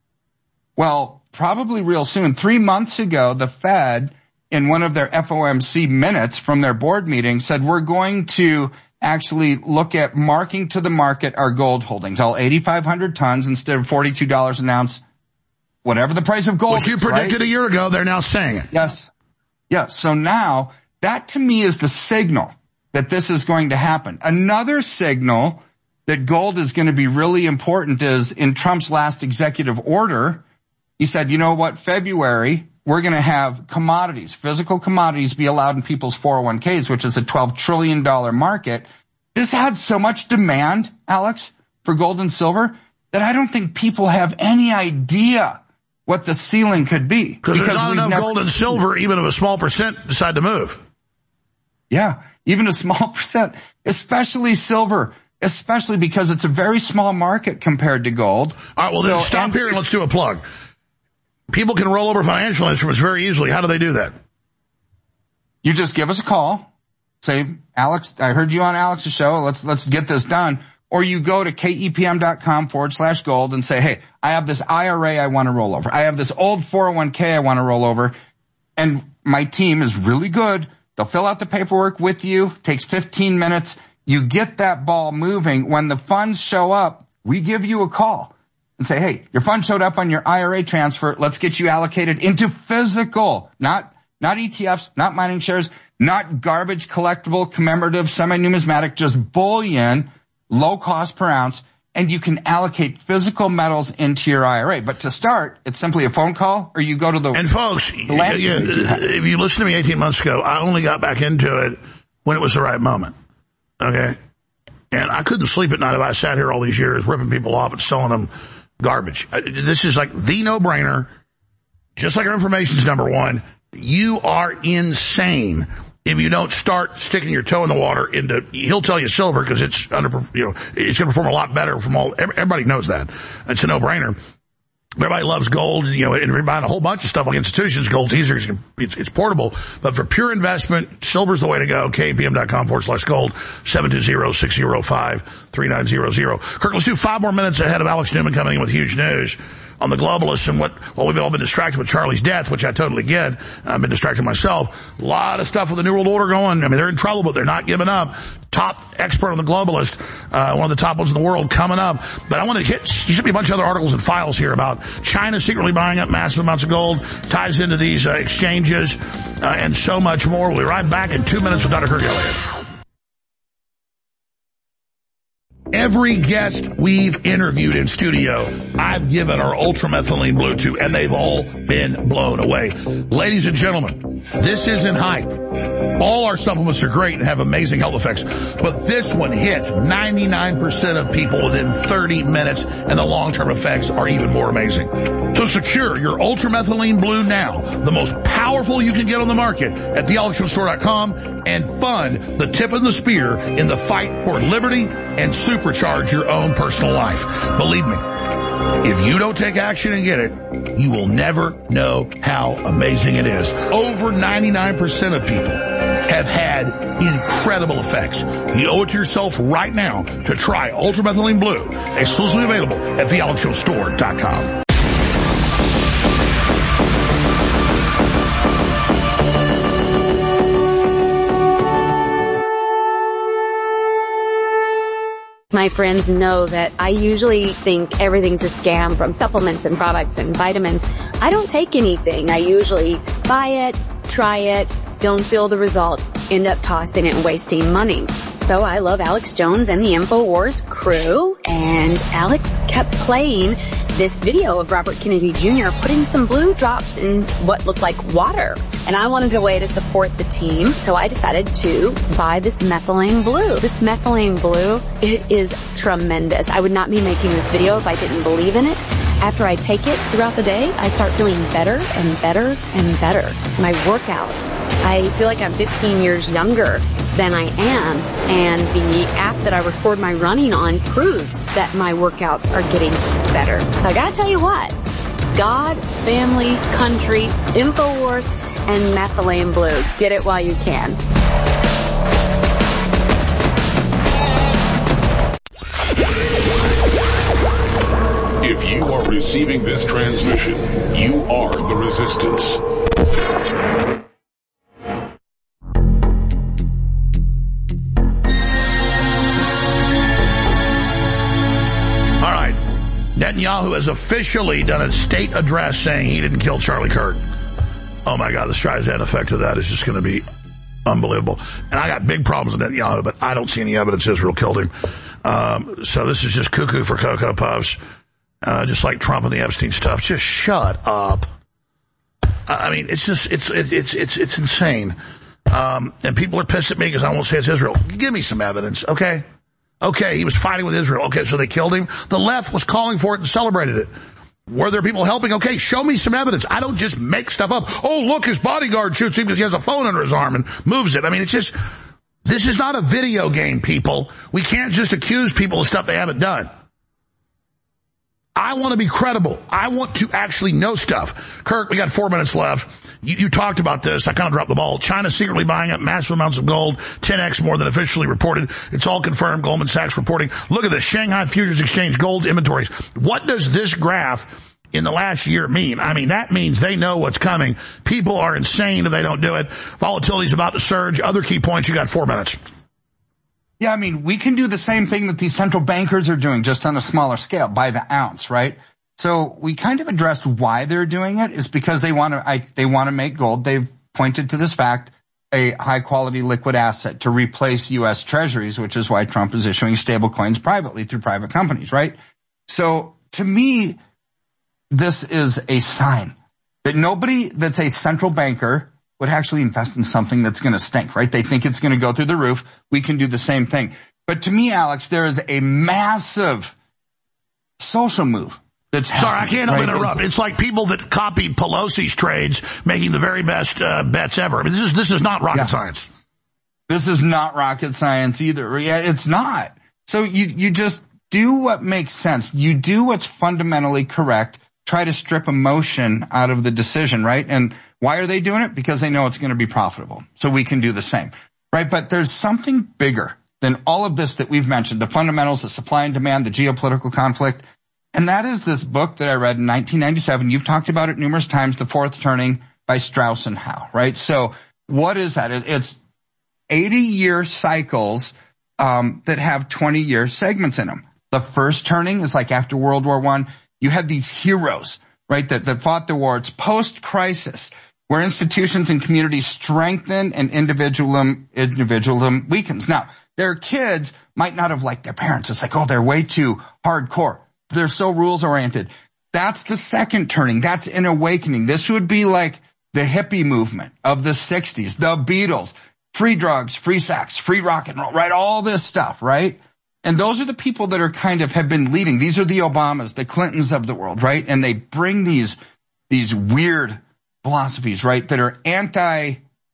Well, probably real soon. Three months ago, the Fed, in one of their F O M C minutes from their board meeting, said we're going to actually look at marking to the market our gold holdings, all eighty-five hundred tons instead of forty-two dollars an ounce, whatever the price of gold. What you predicted right? a year ago, they're now saying it. Yes. Yes. So now that to me is the signal that this is going to happen. Another signal that gold is going to be really important is in Trump's last executive order, he said, you know what, February, we're going to have commodities, physical commodities be allowed in people's four oh one k's, which is a twelve trillion dollars market. This had so much demand, Alex, for gold and silver that I don't think people have any idea what the ceiling could be. Because there's not enough gold and silver, even if a small percent decide to move. Yeah, even a small percent, especially silver, especially because it's a very small market compared to gold. All right, well, then so, stop and, here and let's do a plug. People can roll over financial instruments very easily. How do they do that? You just give us a call. Say, Alex, I heard you on Alex's show. Let's, let's get this done. Or you go to kepm.com forward slash gold and say, hey, I have this I R A I want to roll over. I have this old four oh one k I want to roll over. And my team is really good. They'll fill out the paperwork with you. Takes fifteen minutes. You get that ball moving. When the funds show up, we give you a call and say, hey, your fund showed up on your I R A transfer. Let's get you allocated into physical, not, not E T Fs, not mining shares, not garbage, collectible, commemorative, semi-numismatic, just bullion, low cost per ounce. And you can allocate physical metals into your I R A. But to start, it's simply a phone call or you go to the... And folks, the land you, if you listened to me eighteen months ago, I only got back into it when it was the right moment. Okay? And I couldn't sleep at night if I sat here all these years ripping people off and selling them garbage. This is like the no-brainer. Just like our information's number one. You are insane if you don't start sticking your toe in the water into, he'll tell you silver because it's under, you know, it's going to perform a lot better from all, everybody knows that. It's a no-brainer. Everybody loves gold, you know, and if you're buying a whole bunch of stuff like institutions, gold's easier, it's, it's portable. But for pure investment, silver's the way to go. kpm.com forward slash gold, seven two zero, six zero five, three nine zero zero. Kirk, let's do five more minutes ahead of Alex Newman coming in with huge news on the globalists and what, well, we've all been distracted with Charlie's death, which I totally get. I've been distracted myself. A lot of stuff with the New World Order going. I mean, they're in trouble, but they're not giving up. Top expert on the globalist, uh, one of the top ones in the world coming up. But I want to hit, you sent me a bunch of other articles and files here about China secretly buying up massive amounts of gold, ties into these uh, exchanges, uh, and so much more. We'll be right back in two minutes with Doctor Kirk Elliott. Every guest we've interviewed in studio, I've given our ultramethylene blue to, and they've all been blown away. Ladies and gentlemen, this isn't hype. All our supplements are great and have amazing health effects, but this one hits ninety-nine percent of people within thirty minutes, and the long-term effects are even more amazing. So secure your ultramethylene blue now, the most powerful you can get on the market at the alex jones store dot com, and fund the tip of the spear in the fight for liberty and supercharge your own personal life. Believe me, if you don't take action and get it, you will never know how amazing it is. Over ninety-nine percent of people have had incredible effects. You owe it to yourself right now to try Ultramethylene Blue, exclusively available at the alex jones store dot com. My friends know that I usually think everything's a scam, from supplements and products and vitamins. I don't take anything. I usually buy it, try it, don't feel the results, end up tossing it and wasting money. So I love Alex Jones and the InfoWars crew, and Alex kept playing this video of Robert Kennedy Junior putting some blue drops in what looked like water. And I wanted a way to support the team, so I decided to buy this methylene blue. This methylene blue, it is tremendous. I would not be making this video if I didn't believe in it. After I take it throughout the day, I start feeling better and better and better. My workouts, I feel like I'm fifteen years younger than I am, and the app that I record my running on proves that my workouts are getting better. So I gotta tell you what, God, family, country, InfoWars, and methylene blue. Get it while you can. If you are receiving this transmission, you are the resistance. All right. Netanyahu has officially done a state address saying he didn't kill Charlie Kirk. Oh my God, the Streisand effect of that is just going to be unbelievable. And I got big problems with Netanyahu, but I don't see any evidence Israel killed him. Um, so this is just cuckoo for Cocoa Puffs. Uh, just like Trump and the Epstein stuff. Just shut up. I mean, it's just, it's, it's, it's, it's, it's insane. Um, and people are pissed at me because I won't say it's Israel. Give me some evidence, okay? Okay, he was fighting with Israel. Okay, so they killed him. The left was calling for it and celebrated it. Were there people helping? Okay, show me some evidence. I don't just make stuff up. Oh, look, his bodyguard shoots him because he has a phone under his arm and moves it. I mean, it's just, this is not a video game, people. We can't just accuse people of stuff they haven't done. I want to be credible. I want to actually know stuff. Kirk, we got four minutes left. You, you talked about this. I kind of dropped the ball. China's secretly buying up massive amounts of gold, ten x more than officially reported. It's all confirmed. Goldman Sachs reporting. Look at the Shanghai Futures Exchange gold inventories. What does this graph in the last year mean? I mean, that means they know what's coming. People are insane if they don't do it. Volatility's about to surge. Other key points. You got four minutes. Yeah, I mean, we can do the same thing that these central bankers are doing, just on a smaller scale, by the ounce, right? So we kind of addressed why they're doing it is because they want to, I, they want to make gold. They've pointed to this fact, a high quality liquid asset to replace U S treasuries, which is why Trump is issuing stable coins privately through private companies, right? So to me, this is a sign that nobody that's a central banker would actually invest in something that's going to stink, right? They think it's going to go through the roof. We can do the same thing. But to me, Alex, there is a massive social move that's happening. Sorry, I can't right? interrupt. It's, it's like people that copied Pelosi's trades, making the very best uh, bets ever. I mean, this is this is not rocket yeah. science. This is not rocket science either. Yeah, it's not. So you you just do what makes sense. You do what's fundamentally correct. Try to strip emotion out of the decision, right? And why are they doing it? Because they know it's going to be profitable. So we can do the same, right? But there's something bigger than all of this that we've mentioned, the fundamentals, the supply and demand, the geopolitical conflict. And that is this book that I read in nineteen ninety-seven. You've talked about it numerous times, The Fourth Turning by Strauss and Howe, right? So what is that? It's eighty year cycles, um, that have twenty year segments in them. The first turning is like after World War One. You had these heroes, right, that, that fought the war. It's post-crisis, where institutions and communities strengthen and individualism, individualism weakens. Now, their kids might not have liked their parents. It's like, oh, they're way too hardcore. They're so rules-oriented. That's the second turning. That's an awakening. This would be like the hippie movement of the sixties, the Beatles, free drugs, free sex, free rock and roll, right? All this stuff, right? And those are the people that are kind of have been leading. These are the Obamas, the Clintons of the world, right? And they bring these, these weird philosophies, right? That are anti,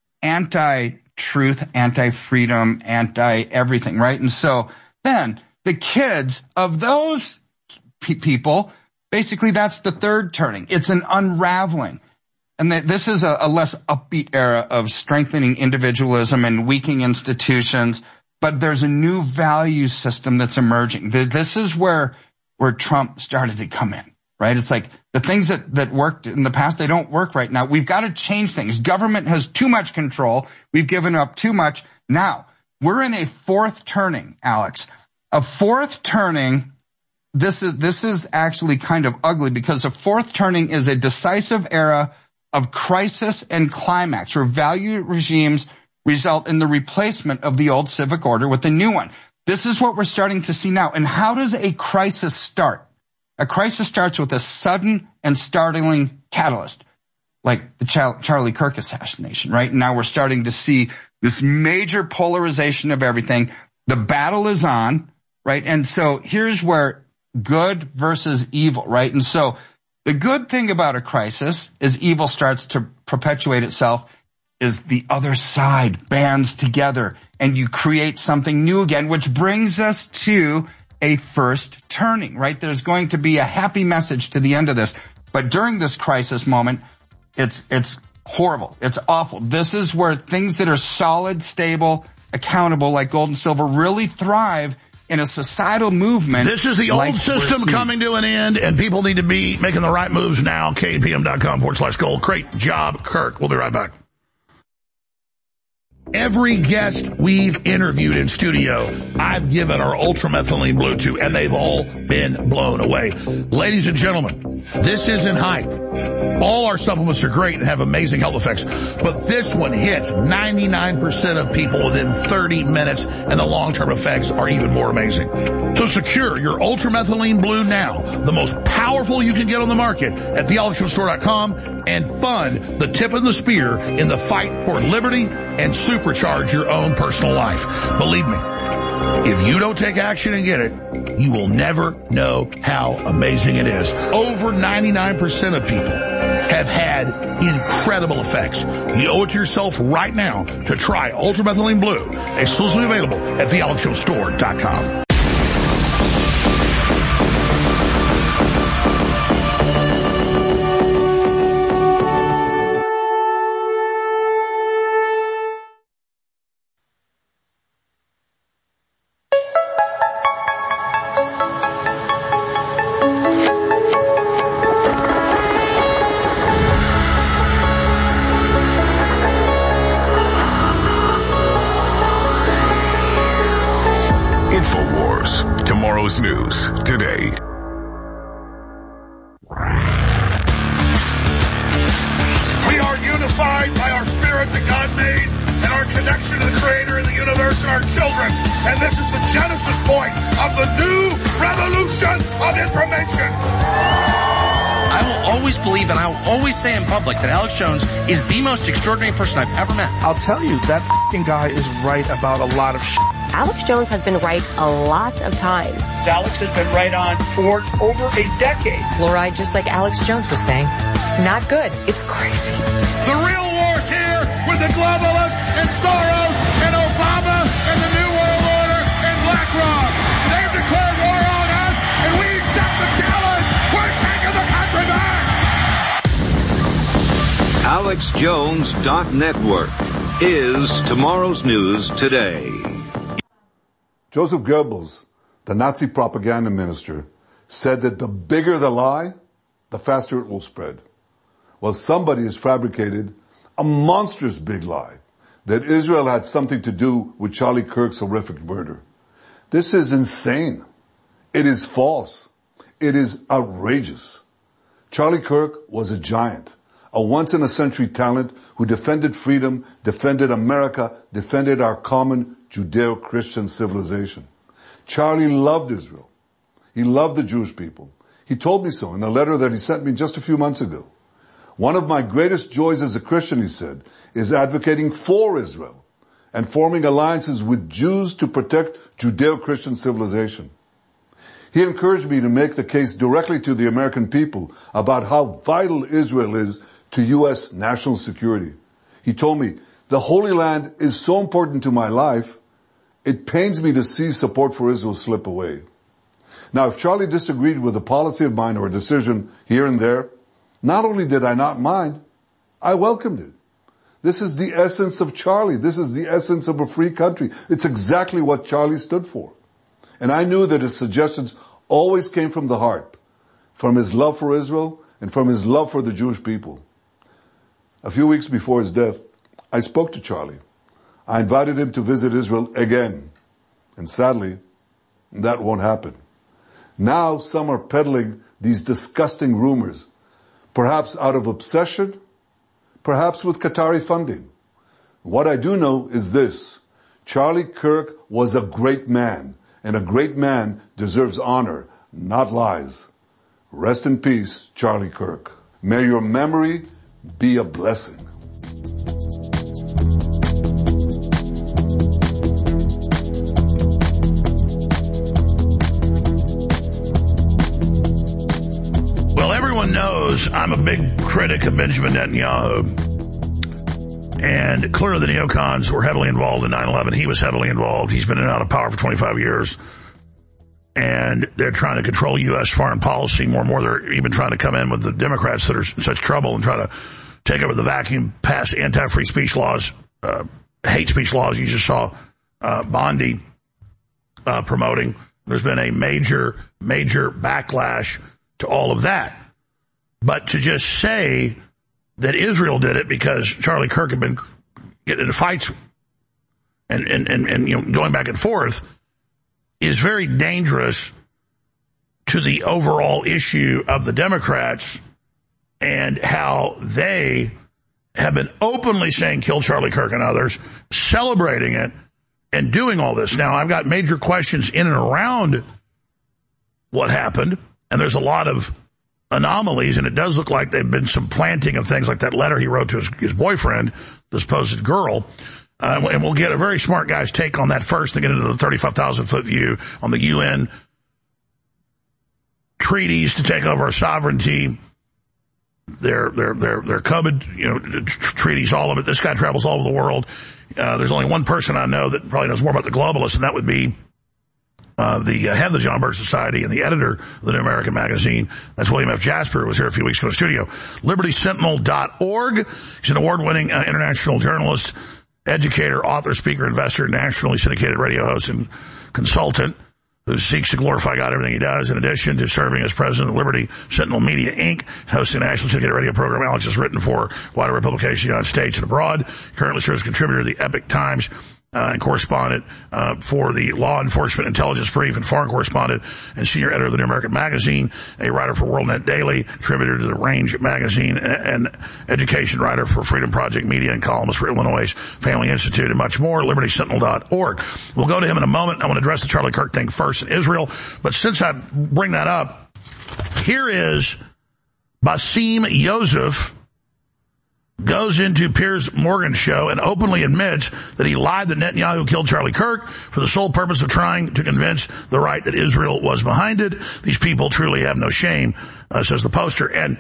anti-truth, anti-freedom, anti-everything, right? And so then the kids of those pe- people, basically that's the third turning. It's an unraveling. And that this is a, a less upbeat era of strengthening individualism and weakening institutions. But there's a new value system that's emerging. This is where, where Trump started to come in, right? It's like the things that, that worked in the past, they don't work right now. We've got to change things. Government has too much control. We've given up too much. Now, we're in a fourth turning, Alex. A fourth turning, this is, this is actually kind of ugly because a fourth turning is a decisive era of crisis and climax where value regimes result in the replacement of the old civic order with a new one. This is what we're starting to see now. And how does a crisis start? A crisis starts with a sudden and startling catalyst, like the Char- Charlie Kirk assassination, right? And now we're starting to see this major polarization of everything. The battle is on, right? And so here's where good versus evil, right? And so the good thing about a crisis is evil starts to perpetuate itself, is the other side bands together and you create something new again, which brings us to a first turning, right? There's going to be a happy message to the end of this. But during this crisis moment, it's, it's horrible. It's awful. This is where things that are solid, stable, accountable, like gold and silver, really thrive in a societal movement. This is the like old system coming to an end, and people need to be making the right moves now. K P M dot com forward slash gold. Great job, Kirk. We'll be right back. Every guest we've interviewed in studio, I've given our ultramethylene blue to, and they've all been blown away. Ladies and gentlemen, this isn't hype. All our supplements are great and have amazing health effects, but this one hits ninety-nine percent of people within thirty minutes, and the long-term effects are even more amazing. So secure your ultramethylene blue now, the most powerful you can get on the market at the alex jones store dot com, and fund the tip of the spear in the fight for liberty and supercharge your own personal life. Believe me, if you don't take action and get it, you will never know how amazing it is. Over ninety-nine percent of people have had incredible effects. You owe it to yourself right now to try Ultramethylene Blue, exclusively available at the alex jones store dot com. News today. We are unified by our spirit that God made and our connection to the Creator and the universe and our children. And this is the genesis point of the new revolution of information. I will always believe and I will always say in public that Alex Jones is the most extraordinary person I've ever met. I'll tell you, that f***ing guy is right about a lot of shit. Alex Jones has been right a lot of times. Alex has been right on for over a decade. Fluoride, just like Alex Jones was saying, not good. It's crazy. The real war's here with the globalists and Soros and Obama and the New World Order and BlackRock. They've declared war on us, and we accept the challenge. We're taking the country back. alex jones dot network is tomorrow's news today. Joseph Goebbels, the Nazi propaganda minister, said that the bigger the lie, the faster it will spread. Well, somebody has fabricated a monstrous big lie that Israel had something to do with Charlie Kirk's horrific murder. This is insane. It is false. It is outrageous. Charlie Kirk was a giant, a once-in-a-century talent who defended freedom, defended America, defended our common Judeo-Christian civilization. Charlie loved Israel. He loved the Jewish people. He told me so in a letter that he sent me just a few months ago. One of my greatest joys as a Christian, he said, is advocating for Israel and forming alliances with Jews to protect Judeo-Christian civilization. He encouraged me to make the case directly to the American people about how vital Israel is to U S national security. He told me, the Holy Land is so important to my life, it pains me to see support for Israel slip away. Now, if Charlie disagreed with a policy of mine or a decision here and there, not only did I not mind, I welcomed it. This is the essence of Charlie. This is the essence of a free country. It's exactly what Charlie stood for. And I knew that his suggestions always came from the heart, from his love for Israel and from his love for the Jewish people. A few weeks before his death, I spoke to Charlie. I invited him to visit Israel again. And sadly, That won't happen. Now some are peddling these disgusting rumors, perhaps out of obsession, perhaps with Qatari funding. What I do know is this: Charlie Kirk was a great man, and a great man deserves honor, not lies. Rest in peace, Charlie Kirk. May your memory be a blessing. Well, everyone knows I'm a big critic of Benjamin Netanyahu. And clearly the neocons were heavily involved in nine eleven. He was heavily involved. He's been in and out of power for twenty-five years. And they're trying to control U S foreign policy more and more. They're even trying to come in with the Democrats that are in such trouble and try to take over the vacuum, pass anti-free speech laws, uh, hate speech laws. You just saw uh, Bondi uh, promoting. There's been a major, major backlash to all of that. But to just say that Israel did it because Charlie Kirk had been getting into fights and, and, and, and you know, going back and forth is very dangerous to the overall issue of the Democrats and how they have been openly saying kill Charlie Kirk and others, celebrating it and doing all this. Now, I've got major questions in and around what happened, and there's a lot of anomalies, and it does look like they've been some planting of things like that letter he wrote to his, his boyfriend, this supposed girl. Uh, and we'll get a very smart guy's take on that first, to get into the thirty-five thousand foot view on the U N treaties to take over our sovereignty, their their their their COVID, you know, treaties, all of it. This guy travels all over the world. Uh, there's only one person I know that probably knows more about the globalists, and that would be uh, the uh, head of the John Birch Society and the editor of the New American Magazine. That's William F. Jasper, who was here a few weeks ago in the studio. Liberty Sentinel dot org. He's an award-winning uh, international journalist, educator, author, speaker, investor, nationally syndicated radio host, and consultant who seeks to glorify God in everything he does. In addition to serving as president of Liberty Sentinel Media, Incorporated, hosting a national syndicated radio program Alex has written for wider publications in the United States and abroad. Currently serves as contributor to the Epic Times uh, and correspondent uh, for the Law Enforcement Intelligence Brief and foreign correspondent and senior editor of the New American Magazine, a writer for WorldNet Daily, contributor to the Range Magazine, and, and education writer for Freedom Project Media and columnist for Illinois Family Institute, and much more. Liberty Sentinel dot org. We'll go to him in a moment. I want to address the Charlie Kirk thing first in Israel. But since I bring that up, here is Bassem Youssef goes into Piers Morgan's show and openly admits that he lied that Netanyahu killed Charlie Kirk for the sole purpose of trying to convince the right that Israel was behind it. These people truly have no shame, uh, says the poster. And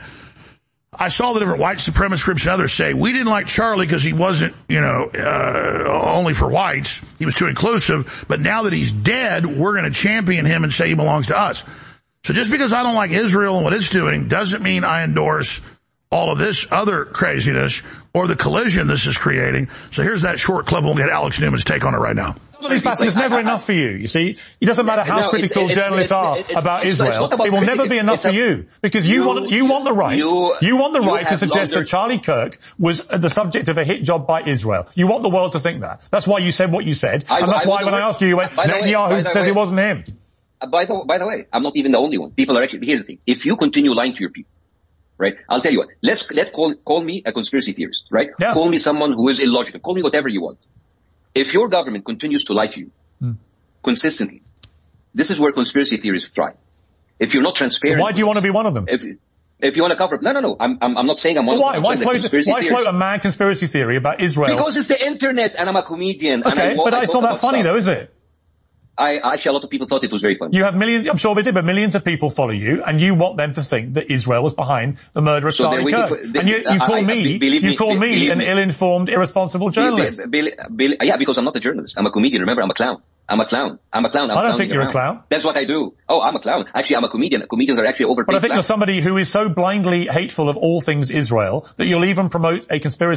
I saw the different white supremacist groups and others say, we didn't like Charlie because he wasn't, you know, uh, only for whites. He was too inclusive. But now that he's dead, we're going to champion him and say he belongs to us. So just because I don't like Israel and what it's doing doesn't mean I endorse all of this other craziness or the collision this is creating. So here's that short clip. We'll get Alex Newman's take on it right now. It's never enough for you, you see. It doesn't matter how no, critical it's, it's, journalists it's, are it's, it's, about it's, Israel. it's it will critical. never be enough it's for a, you. Because you, you want you want the right. You, you want the you right to suggest longer, that Charlie Kirk was the subject of a hit job by Israel. You want the world to think that. That's why you said what you said. I, and that's I why when I asked you, you went, Netanyahu says it wasn't him. Uh, by the, by the way, I'm not even the only one. People are actually, here's the thing. If you continue lying to your people, right? I'll tell you what. Let's, let call, call me a conspiracy theorist, right? Yeah. Call me someone who is illogical. Call me whatever you want. If your government continues to lie to you, mm. consistently, this is where conspiracy theorists thrive. If you're not transparent. Why do you want to be one of them? If, if you want to cover, no, no, no. I'm, I'm, I'm not saying I'm one why? of them. Why, float, why float a mad conspiracy theory about Israel? Because it's the internet and I'm a comedian. Okay, and I, but I it's not that funny stuff. though, is it? I, actually, a lot of people thought it was very funny. You have millions, I'm sure they did, but millions of people follow you, and you want them to think that Israel was behind the murder of so Charlie Kirk. For, they, and you, you call I, I, me, believe you me, call me an me. ill-informed, irresponsible journalist. Believe, believe, yeah, because I'm not a journalist. I'm a comedian. Remember, I'm a clown. I'm a clown. I'm a clown. I'm I don't think you're around. a clown. That's what I do. Oh, I'm a clown. Actually, I'm a comedian. Comedians are actually overpaid. But I think clowns. you're somebody who is so blindly hateful of all things Israel that you'll even promote a conspiracy.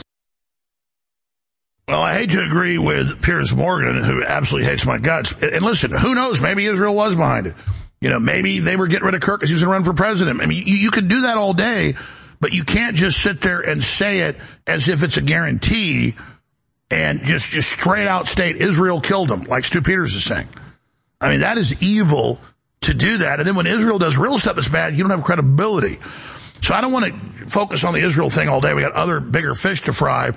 Well, I hate to agree with Piers Morgan, who absolutely hates my guts. And listen, who knows? Maybe Israel was behind it. You know, maybe they were getting rid of Kirk because he was going to run for president. I mean, you, you could do that all day, but you can't just sit there and say it as if it's a guarantee and just, just straight out state Israel killed him, like Stu Peters is saying. I mean, that is evil to do that. And then when Israel does real stuff that's bad, you don't have credibility. So I don't want to focus on the Israel thing all day. We got other bigger fish to fry.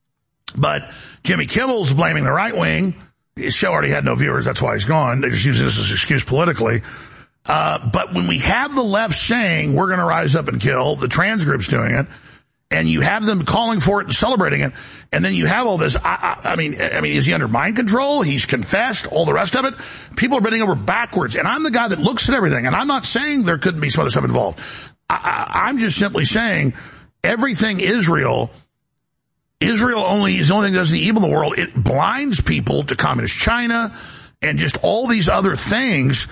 But Jimmy Kimmel's blaming the right wing. His show already had no viewers. That's why he's gone. They're just using this as an excuse politically. Uh, but when we have the left saying we're going to rise up and kill, the trans groups doing it, and you have them calling for it and celebrating it, and then you have all this, I, I, I mean, I mean, is he under mind control? He's confessed, all the rest of it. People are bending over backwards, and I'm the guy that looks at everything, and I'm not saying there couldn't be some other stuff involved. I, I, I'm just simply saying everything Israel, Israel only is the only thing that does the evil in the world. It blinds people to communist China and just all these other things.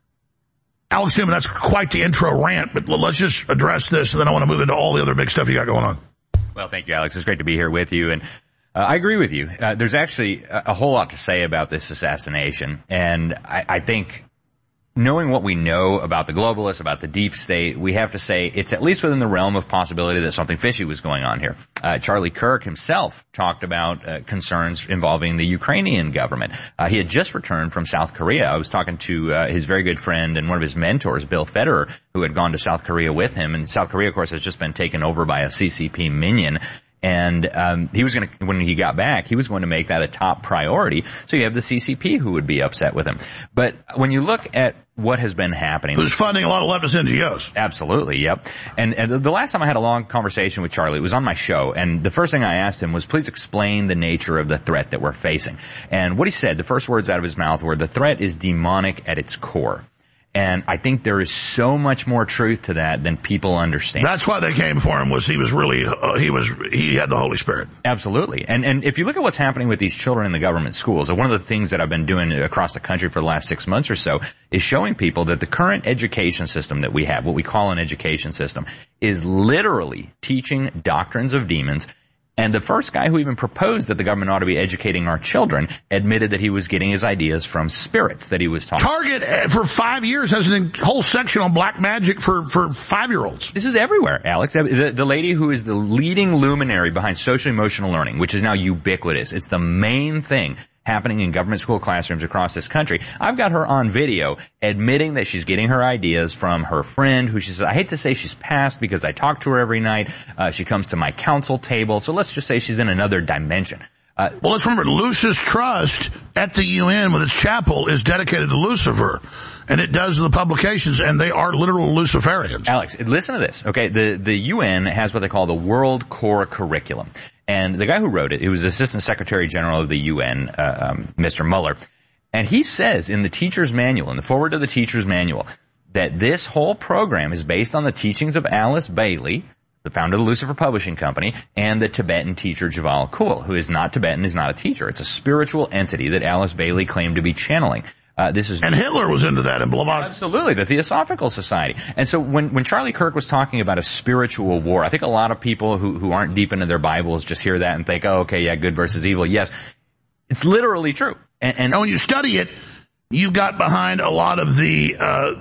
Alex Newman, that's quite the intro rant, but let's just address this, and then I want to move into all the other big stuff you got going on. Well, thank you, Alex. It's great to be here with you, and uh, I agree with you. Uh, there's actually a, a whole lot to say about this assassination, and I, I think knowing what we know about the globalists, about the deep state, we have to say it's at least within the realm of possibility that something fishy was going on here. Uh, Charlie Kirk himself talked about uh, concerns involving the Ukrainian government. Uh, he had just returned from South Korea. I was talking to uh, his very good friend and one of his mentors, Bill Federer, who had gone to South Korea with him. And South Korea, of course, has just been taken over by a C C P minion. And um he was going to, when he got back, he was going to make that a top priority. So you have the C C P who would be upset with him. But when you look at what has been happening, who's funding a lot of leftist N G Os? Absolutely, yep. And, and the last time I had a long conversation with Charlie, it was on my show, and the first thing I asked him was, please explain the nature of the threat that we're facing. And what he said, the first words out of his mouth were, the threat is demonic at its core. And I think there is so much more truth to that than people understand. That's why they came for him, was he was really, uh, he was, he had the Holy Spirit. Absolutely. And, and if you look at what's happening with these children in the government schools, one of the things that I've been doing across the country for the last six months or so is showing people that the current education system that we have, what we call an education system, is literally teaching doctrines of demons. And the first guy who even proposed that the government ought to be educating our children admitted that he was getting his ideas from spirits that he was talking. Target, for five years, has a whole section on black magic for, for five-year-olds. This is everywhere, Alex. The, the lady who is the leading luminary behind social-emotional learning, which is now ubiquitous. It's the main thing happening in government school classrooms across this country. I've got her on video admitting that she's getting her ideas from her friend, who she says, I hate to say she's passed because I talk to her every night. Uh, she comes to my council table. So let's just say she's in another dimension. Uh, well, let's remember, Lucis Trust at the U N with its chapel is dedicated to Lucifer. And it does the publications, and they are literal Luciferians. Alex, listen to this, okay? The, the U N has what they call the World Core Curriculum. And the guy who wrote it, he was Assistant Secretary General of the U N, uh, um, Mister Mueller. And he says in the teacher's manual, in the foreword to the teacher's manual, that this whole program is based on the teachings of Alice Bailey, the founder of the Lucifer Publishing Company, and the Tibetan teacher Jabal Kul, who is not Tibetan, is not a teacher. It's a spiritual entity that Alice Bailey claimed to be channeling. Uh, this is and Hitler was into that in Blavatsky. Absolutely, the Theosophical Society. And so when, when Charlie Kirk was talking about a spiritual war, I think a lot of people who, who aren't deep into their Bibles just hear that and think, oh, okay, yeah, good versus evil. Yes, it's literally true. And, and, and when you study it, you've got behind a lot of the uh,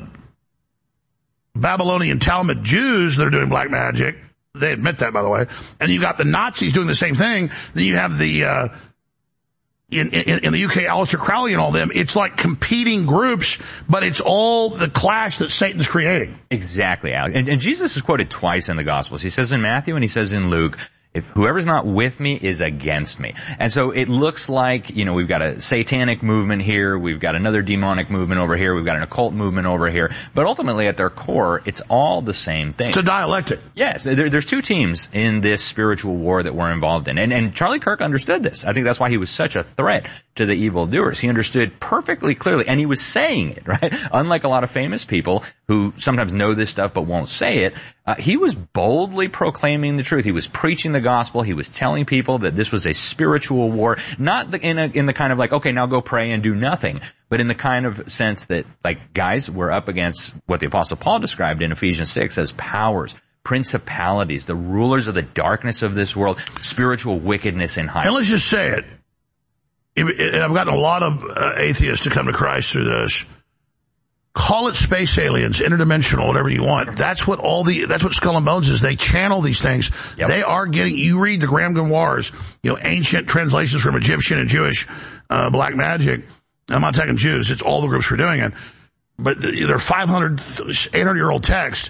Babylonian Talmud Jews that are doing black magic. They admit that, by the way. And you've got the Nazis doing the same thing. Then you have the... Uh, In, in, in the U K, Aleister Crowley and all them, it's like competing groups, but it's all the clash that Satan's creating. Exactly, Alex. And, and Jesus is quoted twice in the Gospels. He says in Matthew and he says in Luke, if whoever's not with me is against me. And so it looks like, you know, we've got a satanic movement here, we've got another demonic movement over here, we've got an occult movement over here, but ultimately at their core, it's all the same thing. It's a dialectic. Yes, there, there's two teams in this spiritual war that we're involved in. And, and Charlie Kirk understood this. I think that's why he was such a threat to the evildoers. He understood perfectly clearly, and he was saying it, right? Unlike a lot of famous people who sometimes know this stuff but won't say it, uh, he was boldly proclaiming the truth. He was preaching the gospel. He was telling people that this was a spiritual war, not the, in a, in the kind of like, okay, now go pray and do nothing, but in the kind of sense that, like, guys, we're up against what the Apostle Paul described in Ephesians six as powers, principalities, the rulers of the darkness of this world, spiritual wickedness in high. And let's just say it. And I've gotten a lot of uh, atheists to come to Christ through this. Call it space aliens, interdimensional, whatever you want. That's what all the, that's what Skull and Bones is. They channel these things. Yep. They are getting, you read the Graham Grimoires, you know, ancient translations from Egyptian and Jewish, uh, black magic. I'm not attacking Jews. It's all the groups who are doing it. But they're five hundred, eight hundred year old texts.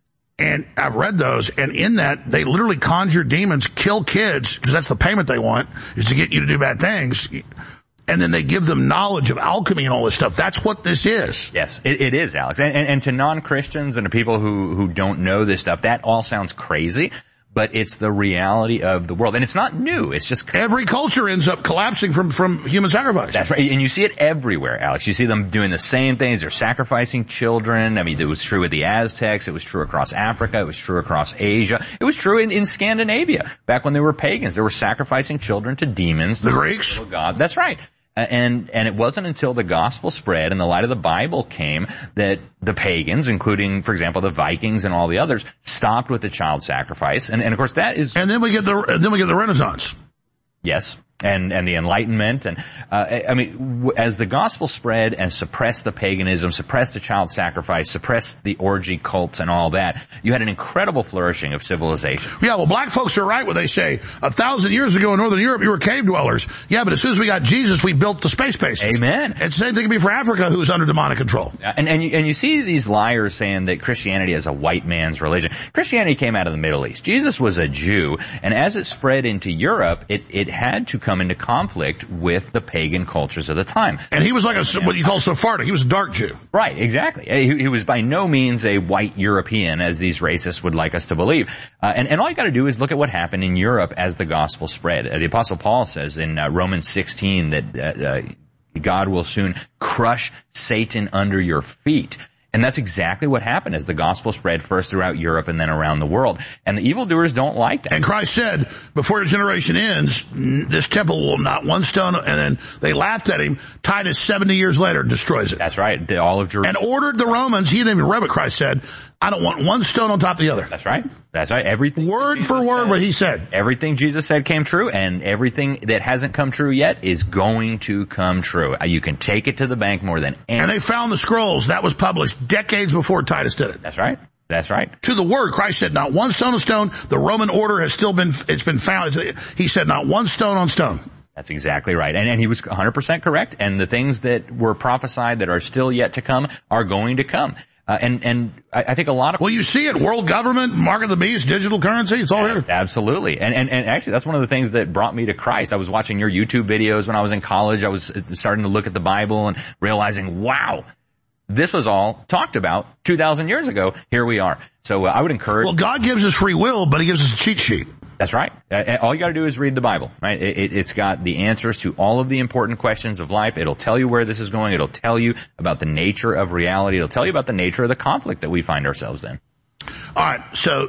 And I've read those, and in that, they literally conjure demons, kill kids, because that's the payment they want, is to get you to do bad things. And then they give them knowledge of alchemy and all this stuff. That's what this is. Yes, it, it is, Alex. And, and, and to non-Christians and to people who, who don't know this stuff, that all sounds crazy. But it's the reality of the world. And it's not new. It's just... Every culture ends up collapsing from, from human sacrifice. That's right. And you see it everywhere, Alex. You see them doing the same things. They're sacrificing children. I mean, it was true with the Aztecs. It was true across Africa. It was true across Asia. It was true in, in Scandinavia. Back when they were pagans, they were sacrificing children to demons. The Greeks? God. That's right. And, and it wasn't until the gospel spread and the light of the Bible came that the pagans, including, for example, the Vikings and all the others, stopped with the child sacrifice. And, and of course that is... And then we get the, and then we get the Renaissance. Yes. And, and the Enlightenment. And, uh, I mean, w- as the gospel spread and suppressed the paganism, suppressed the child sacrifice, suppressed the orgy cults and all that, you had an incredible flourishing of civilization. Yeah, well, black folks are right when they say a thousand years ago in Northern Europe, you were cave dwellers. Yeah, but as soon as we got Jesus, we built the space bases. Amen. And the same thing can be for Africa, who's under demonic control. And, and, you, and you see these liars saying that Christianity is a white man's religion. Christianity came out of the Middle East. Jesus was a Jew, and as it spread into Europe, it, it had to come into conflict with the pagan cultures of the time. And he was like a, what you call Sephardic. He was a dark Jew. Right, exactly. He, he was by no means a white European, as these racists would like us to believe. Uh, and, and all you gotta do is look at what happened in Europe as the gospel spread. Uh, the Apostle Paul says in uh, Romans sixteen that uh, uh, God will soon crush Satan under your feet. And that's exactly what happened as the gospel spread first throughout Europe and then around the world. And the evildoers don't like that. And Christ said, before your generation ends, this temple will not one stone, and then they laughed at him. Titus, seventy years later, destroys it. That's right. All of Jerusalem. And ordered the Romans, he didn't even read what Christ said, I don't want one stone on top of the other. That's right. That's right. Everything. Word for word said, what he said. Everything Jesus said came true, and everything that hasn't come true yet is going to come true. You can take it to the bank more than anything. And they found the scrolls. That was published decades before Titus did it. That's right. That's right. To the word, Christ said, not one stone on stone. The Roman order has still been, it's been found. He said, not one stone on stone. That's exactly right. And, and he was one hundred percent correct. And the things that were prophesied that are still yet to come are going to come. Uh, and, and I, I think a lot of... Well, you see it. World government, mark of the beast, digital currency. It's all here. Absolutely. And, and, and actually, that's one of the things that brought me to Christ. I was watching your YouTube videos when I was in college. I was starting to look at the Bible and realizing, wow, this was all talked about two thousand years ago. Here we are. So uh, I would encourage... Well, God gives us free will, but he gives us a cheat sheet. That's right. Uh, all you got to do is read the Bible, right? It, it, it's got the answers to all of the important questions of life. It'll tell you where this is going. It'll tell you about the nature of reality. It'll tell you about the nature of the conflict that we find ourselves in. All right. So,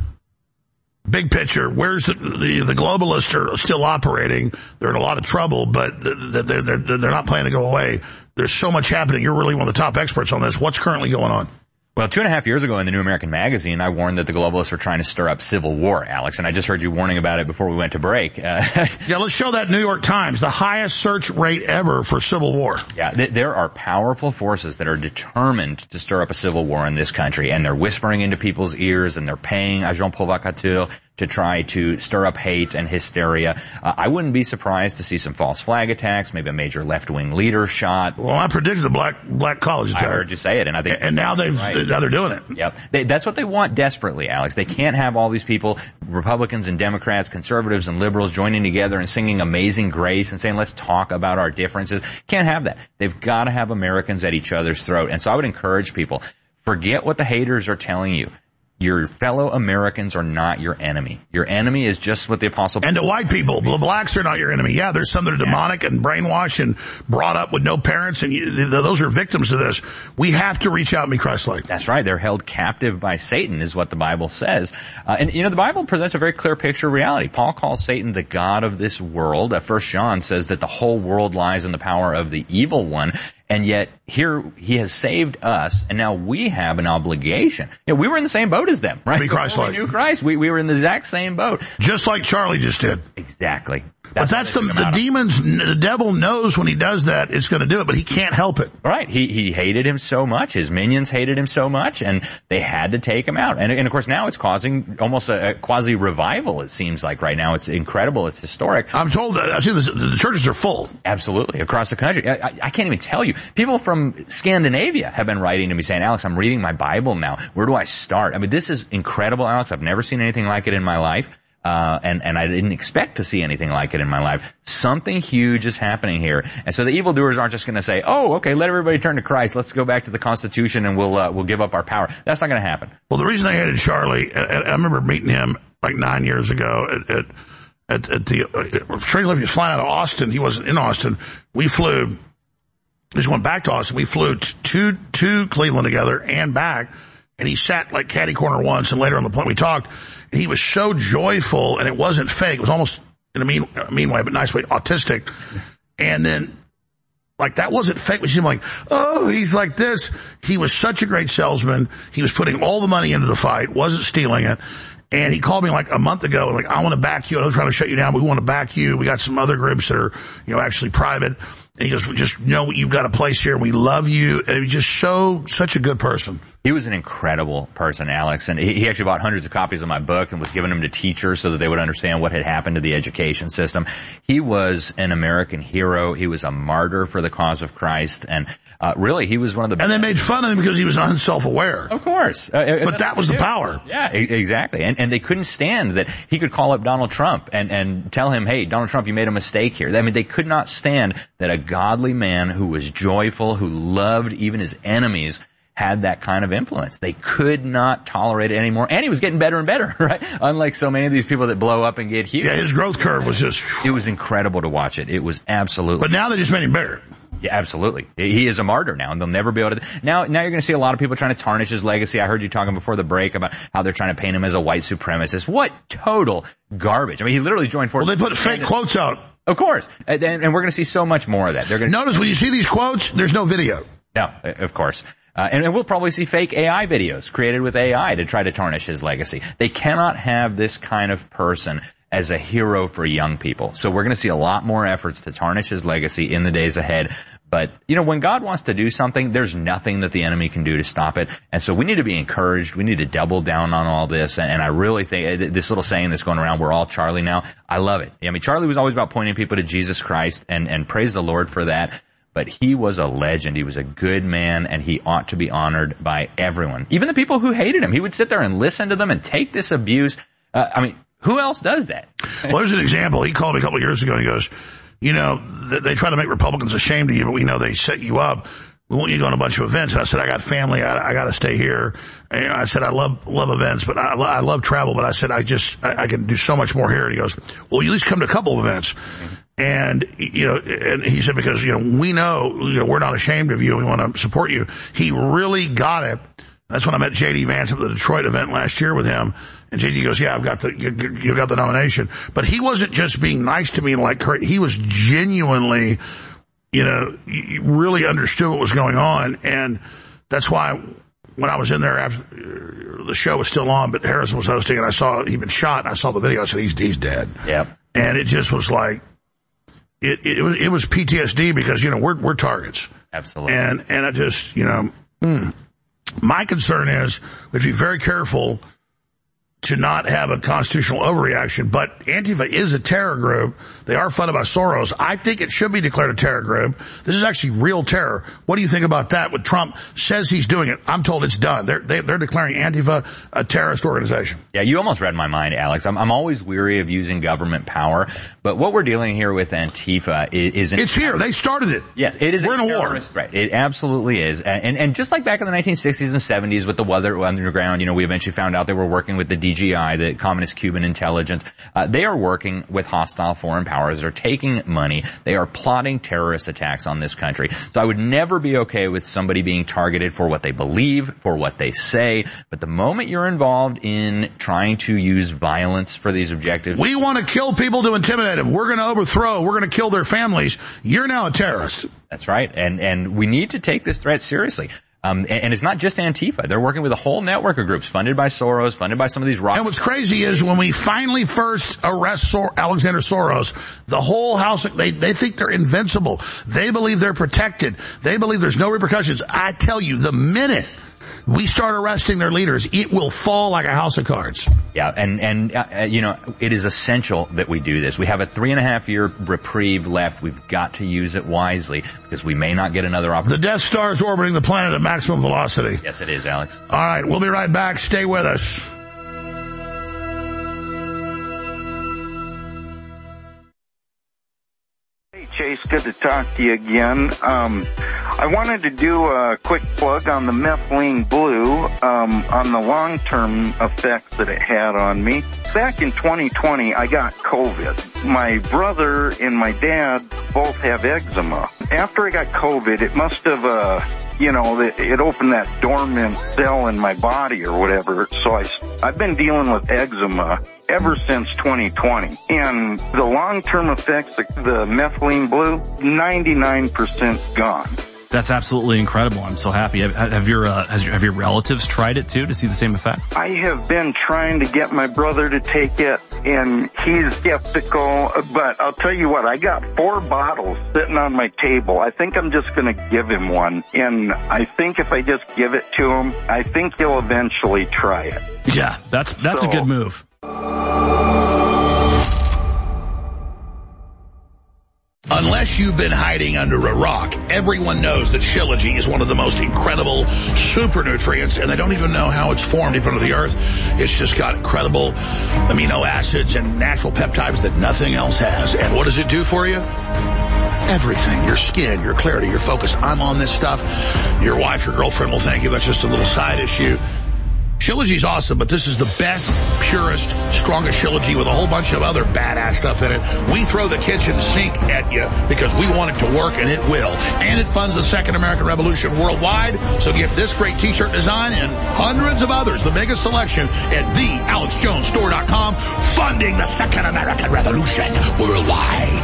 big picture. Where's the the, the globalists are still operating? They're in a lot of trouble, but they're they're they're, they're not planning to go away. There's so much happening. You're really one of the top experts on this. What's currently going on? Well, two and a half years ago in the New American Magazine, I warned that the globalists were trying to stir up civil war, Alex, and I just heard you warning about it before we went to break. Uh, yeah, let's show that New York Times, the highest search rate ever for civil war. Yeah, th- there are powerful forces that are determined to stir up a civil war in this country, and they're whispering into people's ears, and they're paying agents provocateurs to try to stir up hate and hysteria. Uh, I wouldn't be surprised to see some false flag attacks, maybe a major left-wing leader shot. Well, I predicted the black black college attack. I heard you say it, and I think and now they've right. now they're doing it. Yep, they, that's what they want desperately, Alex. They can't have all these people, Republicans and Democrats, conservatives and liberals, joining together and singing Amazing Grace and saying, "Let's talk about our differences." Can't have that. They've got to have Americans at each other's throat. And so I would encourage people: forget what the haters are telling you. Your fellow Americans are not your enemy. Your enemy is just what the Apostle Paul... And to white people, the blacks are not your enemy. Yeah, there's some that are demonic and brainwashed and brought up with no parents, and you, those are victims of this. We have to reach out and be Christ-like. That's right. They're held captive by Satan, is what the Bible says. Uh, and, you know, the Bible presents a very clear picture of reality. Paul calls Satan the god of this world. Uh, First John says that the whole world lies in the power of the evil one. And yet, here, he has saved us, and now we have an obligation. You know, we were in the same boat as them, right? Be Christ-like. We knew Christ. We, we were in the exact same boat. Just like Charlie just did. Exactly. But that's the, the demons, the devil knows when he does that, it's going to do it, but he can't help it. Right. He, he hated him so much. His minions hated him so much, and they had to take him out. And, and of course now it's causing almost a, a quasi revival, it seems like right now. It's incredible. It's historic. I'm told that, I've seen this, the churches are full. Absolutely. Across the country. I, I, I can't even tell you. People from Scandinavia have been writing to me saying, Alex, I'm reading my Bible now. Where do I start? I mean, this is incredible, Alex. I've never seen anything like it in my life. Uh, and, and I didn't expect to see anything like it in my life. Something huge is happening here. And so the evildoers aren't just going to say, oh, okay, let everybody turn to Christ. Let's go back to the Constitution and we'll, uh, we'll give up our power. That's not going to happen. Well, the reason I hated Charlie, I, I remember meeting him like nine years ago at, at, at, at the, uh, Train he was flying out of Austin. He wasn't in Austin. We flew, we just went back to Austin. We flew to, to Cleveland together and back. And he sat like catty corner once, and later on the point we talked, and he was so joyful, and it wasn't fake. It was almost in a mean, a mean way, but nice way, autistic. And then, like, that wasn't fake. We seemed like, oh, he's like this. He was such a great salesman. He was putting all the money into the fight, wasn't stealing it. And he called me like a month ago, and like, I want to back you. I was trying to shut you down, but we want to back you. We got some other groups that are, you know, actually private. And he goes, we just know you've got a place here, and we love you. And he was just so, such a good person. He was an incredible person, Alex, and he, he actually bought hundreds of copies of my book and was giving them to teachers so that they would understand what had happened to the education system. He was an American hero. He was a martyr for the cause of Christ, and uh, really, he was one of the best. And they made fun of him because he was unself-aware. Of course. Uh, but that was the power. Yeah, exactly. And, and they couldn't stand that he could call up Donald Trump and, and tell him, hey, Donald Trump, you made a mistake here. I mean, they could not stand that a godly man who was joyful, who loved even his enemies, had that kind of influence. They could not tolerate it anymore. And he was getting better and better, right? Unlike so many of these people that blow up and get huge. Yeah, his growth curve was just... It was incredible to watch it. It was absolutely... But now they just made him bigger. Yeah, absolutely. He is a martyr now, and they'll never be able to... Now, now you're going to see a lot of people trying to tarnish his legacy. I heard you talking before the break about how they're trying to paint him as a white supremacist. What total garbage. I mean, he literally joined forces. Well, they put fake quotes out. Of course. And, and we're going to see so much more of that. They're going to... Notice when you see these quotes, there's no video. No, of course. Uh, and, and we'll probably see fake A I videos created with A I to try to tarnish his legacy. They cannot have this kind of person as a hero for young people. So we're going to see a lot more efforts to tarnish his legacy in the days ahead. But, you know, when God wants to do something, there's nothing that the enemy can do to stop it. And so we need to be encouraged. We need to double down on all this. And, and I really think this little saying that's going around, we're all Charlie now. I love it. I mean, Charlie was always about pointing people to Jesus Christ, and, and praise the Lord for that. But he was a legend. He was a good man, and he ought to be honored by everyone. Even the people who hated him. He would sit there and listen to them and take this abuse. Uh, I mean, who else does that? Well, there's an example. He called me a couple of years ago, and he goes, you know, they try to make Republicans ashamed of you, but we know they set you up. We want you to go on a bunch of events. And I said, I got family. I, I got to stay here. And I said, I love, love events, but I, I love travel. But I said, I just, I, I can do so much more here. And he goes, well, you at least come to a couple of events. Mm-hmm. And, you know, and he said, because, you know, we know, you know, we're not ashamed of you. We want to support you. He really got it. That's when I met J D Vance at the Detroit event last year with him. And J D goes, yeah, I've got the, you, you got the nomination. But he wasn't just being nice to me like, he was genuinely, you know, really understood what was going on. And that's why when I was in there after the show was still on, but Harrison was hosting, and I saw he'd been shot, and I saw the video. I said, he's, he's dead. Yeah. And it just was like, it, it, it was, it was P T S D because, you know, we're, we're targets. Absolutely. And, and I just, you know, mm, my concern is we have to be very careful to not have a constitutional overreaction, but Antifa is a terror group. They are funded by Soros. I think it should be declared a terror group. This is actually real terror. What do you think about that? When Trump says he's doing it, I'm told it's done. They're, they, they're declaring Antifa a terrorist organization. Yeah, you almost read my mind, Alex. I'm, I'm always weary of using government power, but what we're dealing here with Antifa is... is it's here. They started it. Yes, it is. We're a in a war. Right. It absolutely is. And, and, and just like back in the nineteen sixties and seventies with the Weather Underground, you know, we eventually found out they were working with the D G I, the Communist Cuban Intelligence. Uh, they are working with hostile foreign powers. They're taking money. They are plotting terrorist attacks on this country. So I would never be okay with somebody being targeted for what they believe, for what they say. But the moment you're involved in trying to use violence for these objectives... We want to kill people to intimidate them. We're going to overthrow. We're going to kill their families. You're now a terrorist. That's right. And, and we need to take this threat seriously. Um, and, and it's not just Antifa. They're working with a whole network of groups funded by Soros, funded by some of these rock. And what's crazy is when we finally first arrest Sor- Alexander Soros, the whole house, they, they think they're invincible. They believe they're protected. They believe there's no repercussions. I tell you, the minute we start arresting their leaders, it will fall like a house of cards. Yeah, and, and uh, you know, it is essential that we do this. We have a three and a half year reprieve left. We've got to use it wisely because we may not get another opportunity. The Death Star is orbiting the planet at maximum velocity. Yes, it is, Alex. All right, we'll be right back. Stay with us. Chase, good to talk to you again. Um, I wanted to do a quick plug on the methylene blue, um, on the long-term effects that it had on me. Back in twenty twenty, I got COVID. My brother and my dad both have eczema. After I got COVID, it must have, uh, you know, it opened that dormant cell in my body or whatever. So I, I've been dealing with eczema ever since twenty twenty. And the long-term effects, the, the methylene blue, ninety-nine percent gone. That's absolutely incredible. I'm so happy. Have, have your uh, has your, have your relatives tried it too to see the same effect? I have been trying to get my brother to take it, and he's skeptical. But I'll tell you what, I got four bottles sitting on my table. I think I'm just going to give him one, and I think if I just give it to him, I think he'll eventually try it. Yeah, that's that's so, a good move. Unless you've been hiding under a rock, everyone knows that Shilajit is one of the most incredible super nutrients, and they don't even know how it's formed deep under the earth. It's just got incredible amino acids and natural peptides that nothing else has. And what does it do for you? Everything. Your skin, your clarity, your focus. I'm on this stuff. Your wife, your girlfriend will thank you. That's just a little side issue. Shilajit's awesome, but this is the best, purest, strongest Shilajit with a whole bunch of other badass stuff in it. We throw the kitchen sink at you because we want it to work, and it will. And it funds the Second American Revolution worldwide. So get this great t-shirt design and hundreds of others, the biggest selection, at the alex jones store dot com, funding the Second American Revolution worldwide.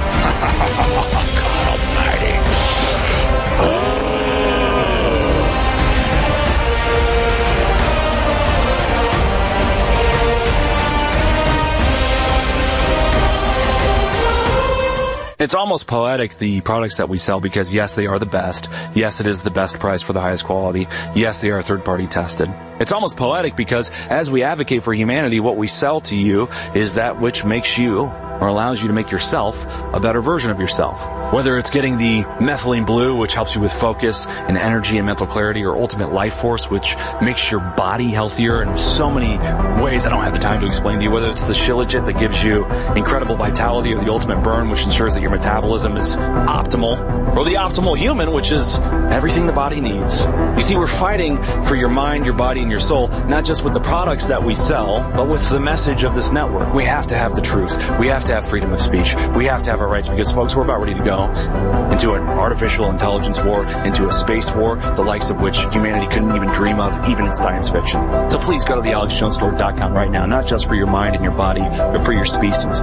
God almighty. Oh. It's almost poetic, the products that we sell, because yes, they are the best. Yes, it is the best price for the highest quality. Yes, they are third-party tested. It's almost poetic because as we advocate for humanity, what we sell to you is that which makes you, or allows you to make yourself, a better version of yourself. Whether it's getting the methylene blue, which helps you with focus and energy and mental clarity, or ultimate life force, which makes your body healthier in so many ways I don't have the time to explain to you. Whether it's the Shilajit that gives you incredible vitality, or the ultimate burn, which ensures that your metabolism is optimal, or the optimal human, which is everything the body needs. You see, we're fighting for your mind, your body, and your soul, not just with the products that we sell, but with the message of this network. We have to have the truth. We have to have freedom of speech. We have to have our rights, because, folks, we're about ready to go into an artificial intelligence war, into a space war, the likes of which humanity couldn't even dream of, even in science fiction. So please go to the alex jones store dot com right now, not just for your mind and your body, but for your species.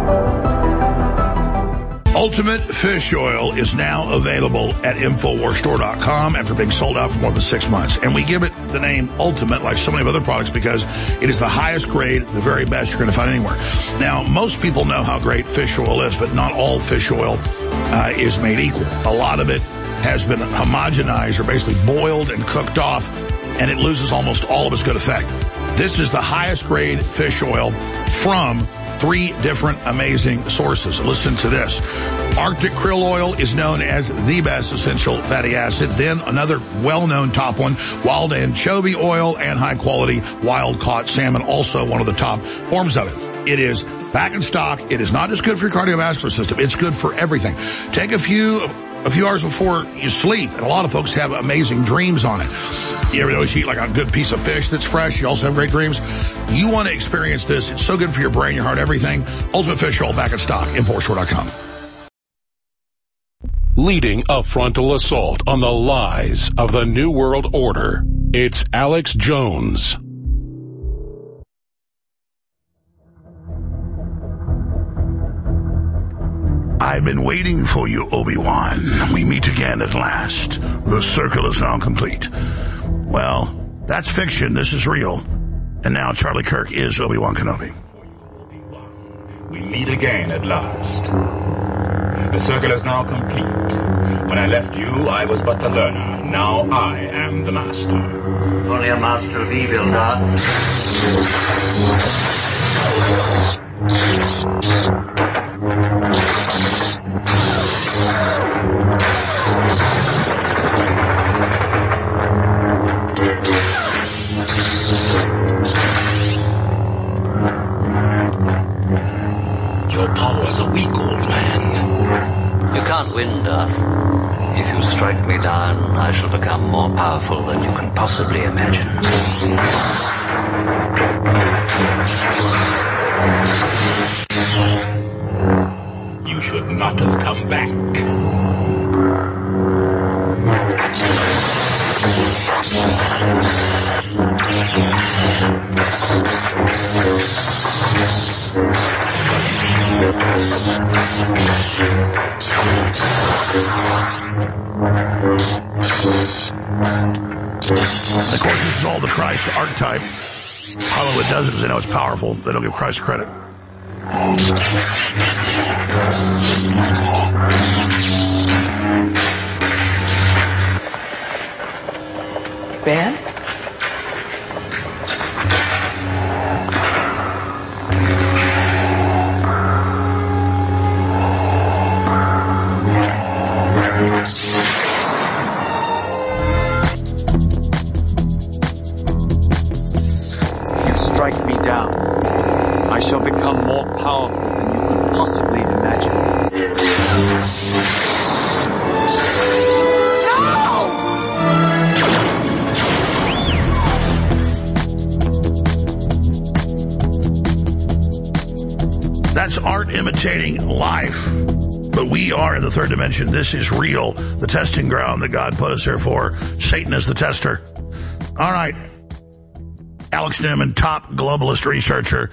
Ultimate Fish Oil is now available at infowars store dot com after being sold out for more than six months. And we give it the name Ultimate, like so many other products, because it is the highest grade, the very best you're going to find anywhere. Now, most people know how great fish oil is, but not all fish oil uh, is made equal. A lot of it has been homogenized, or basically boiled and cooked off, and it loses almost all of its good effect. This is the highest grade fish oil from three different amazing sources. Listen to this. Arctic krill oil is known as the best essential fatty acid. Then another well-known top one, wild anchovy oil, and high-quality wild-caught salmon, also one of the top forms of it. It is back in stock. It is not just good for your cardiovascular system. It's good for everything. Take a few a few hours before you sleep, and a lot of folks have amazing dreams on it. You ever notice you eat like a good piece of fish that's fresh? You also have great dreams. You want to experience this. It's so good for your brain, your heart, everything. Ultimate Fish Oil, back in stock. infowars store dot com. Leading a frontal assault on the lies of the New World Order, it's Alex Jones. I've been waiting for you, Obi-Wan. We meet again at last. The circle is now complete. Well, that's fiction. This is real. And now Charlie Kirk is Obi-Wan Kenobi. We meet again at last. The circle is now complete. When I left you, I was but the learner. Now I am the master. Only a master of evil, Darth. Your powers are weak, old man. You can't win, Darth. If you strike me down, I shall become more powerful than you can possibly imagine. You should not have come back. Of course, this is all the Christ archetype. Hollywood does it because they know it's powerful. They don't give Christ credit. Ben? Strike me down. I shall become more powerful than you could possibly imagine. That's art imitating life. But we are in the third dimension. This is real. The testing ground that God put us here for. Satan is the tester. All right. Alex Newman, top globalist researcher.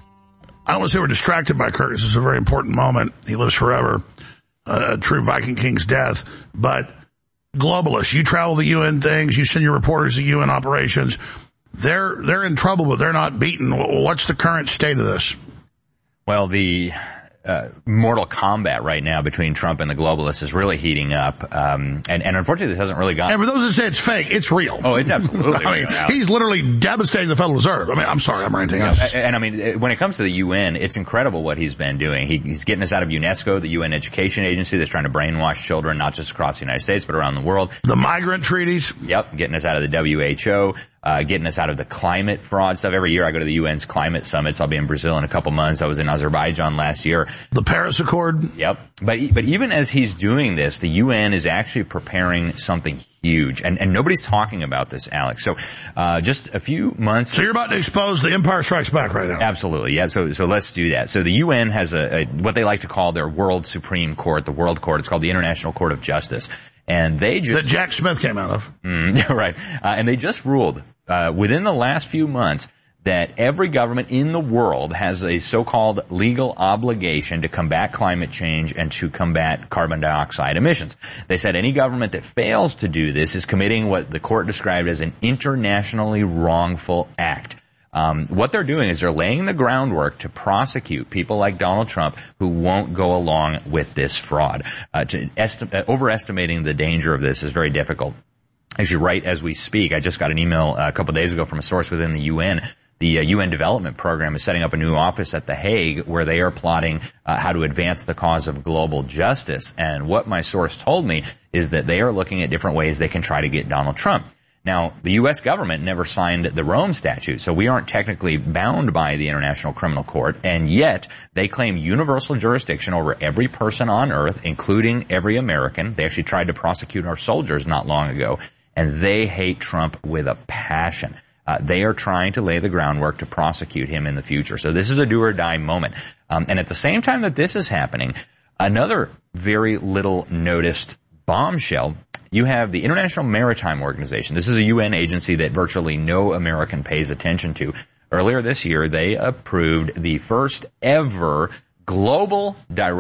I don't want to say we're distracted by Kirk. This is a very important moment. He lives forever. Uh, a true Viking King's death. But globalists, you travel the U N things, you send your reporters to U N operations. They're, they're in trouble, but they're not beaten. What's the current state of this? Well, the uh, mortal combat right now between Trump and the globalists is really heating up. Um, and, and unfortunately, this hasn't really gone. And for those that say it's fake, it's real. Oh, it's absolutely I mean, real. He's literally devastating the Federal Reserve. I mean, I'm sorry, I'm ranting. No, and, and I mean, when it comes to the U N, it's incredible what he's been doing. He, he's getting us out of UNESCO, the U N education agency that's trying to brainwash children, not just across the United States, but around the world. The migrant treaties. Yep, getting us out of the W H O. Uh, getting us out of the climate fraud stuff. Every year I go to the U N's climate summits. I'll be in Brazil in a couple months. I was in Azerbaijan last year. The Paris Accord. Yep. But, but even as he's doing this, the U N is actually preparing something huge. And, and nobody's talking about this, Alex. So, uh, just a few months. So you're about to expose the Empire Strikes Back right now. Absolutely. Yeah. So, so let's do that. So the U N has a, a what they like to call their World Supreme Court, the World Court. It's called the International Court of Justice. And they just. That Jack Smith came out of. Mm, right. Uh, and they just ruled Uh, within the last few months that every government in the world has a so-called legal obligation to combat climate change and to combat carbon dioxide emissions. They said any government that fails to do this is committing what the court described as an internationally wrongful act. Um, what they're doing is they're laying the groundwork to prosecute people like Donald Trump who won't go along with this fraud. Uh, to esti- uh, overestimating the danger of this is very difficult. As you write as we speak, I just got an email a couple of days ago from a source within the U N. The uh, U N Development Program is setting up a new office at The Hague where they are plotting uh, how to advance the cause of global justice. And what my source told me is that they are looking at different ways they can try to get Donald Trump. Now, the U S government never signed the Rome Statute, so we aren't technically bound by the International Criminal Court, and yet they claim universal jurisdiction over every person on Earth, including every American. They actually tried to prosecute our soldiers not long ago. And they hate Trump with a passion. Uh, they are trying to lay the groundwork to prosecute him in the future. So this is a do or die moment. Um, and at the same time that this is happening, another very little noticed bombshell, you have the International Maritime Organization. This is a U N agency that virtually no American pays attention to. Earlier this year, they approved the first ever global direct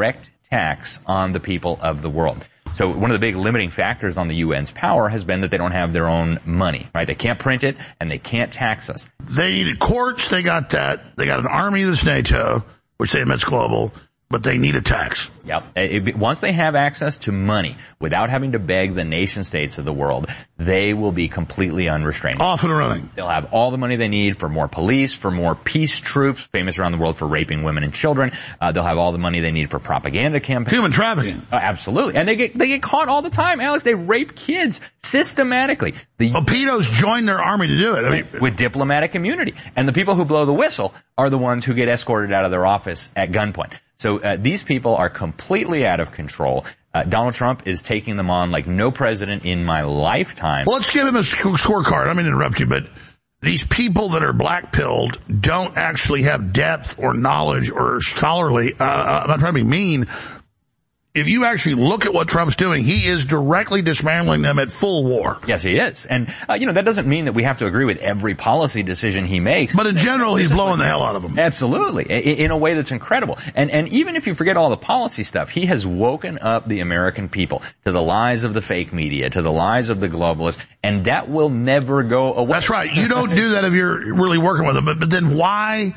tax on the people of the world. So one of the big limiting factors on the U N's power has been that they don't have their own money, right? They can't print it, and they can't tax us. They needed courts, they got that. They got an army that's NATO, which they admit's global, but they need a tax. Yep. It, once they have access to money without having to beg the nation states of the world, they will be completely unrestrained. Off and running. They'll have all the money they need for more police, for more peace troops, famous around the world for raping women and children. Uh, they'll have all the money they need for propaganda campaigns. Human trafficking. Uh, absolutely. And they get, they get caught all the time, Alex. They rape kids systematically. The well, pedos join their army to do it. I mean, with, with diplomatic immunity. And the people who blow the whistle are the ones who get escorted out of their office at gunpoint. So uh, these people are completely out of control. Uh, Donald Trump is taking them on like no president in my lifetime. Well, let's give him a scorecard. I mean to interrupt you, but these people that are black-pilled don't actually have depth or knowledge or scholarly. Uh, I'm not trying to be mean. If you actually look at what Trump's doing, he is directly dismantling them at full war. Yes, he is. And, uh, you know, that doesn't mean that we have to agree with every policy decision he makes. But in general, he's blowing the hell out of them. Absolutely. In a way that's incredible. And, and even if you forget all the policy stuff, he has woken up the American people to the lies of the fake media, to the lies of the globalists, and that will never go away. That's right. You don't do that if you're really working with them. But, but then why,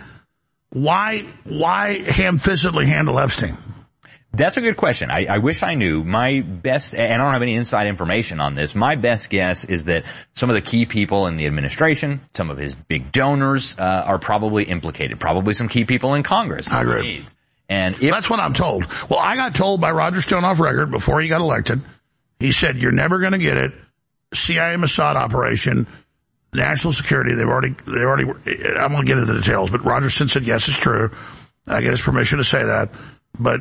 why, why ham-fistedly handle Epstein? That's a good question. I, I wish I knew. My best, and I don't have any inside information on this, my best guess is that some of the key people in the administration, some of his big donors, uh, are probably implicated. Probably some key people in Congress. I agree. And if, that's what I'm told. Well, I got told by Roger Stone off record before he got elected. He said, you're never going to get it. C I A Mossad operation, national security, they've already, they already, I'm going to get into the details, but Roger Stone said, yes, it's true. I get his permission to say that. But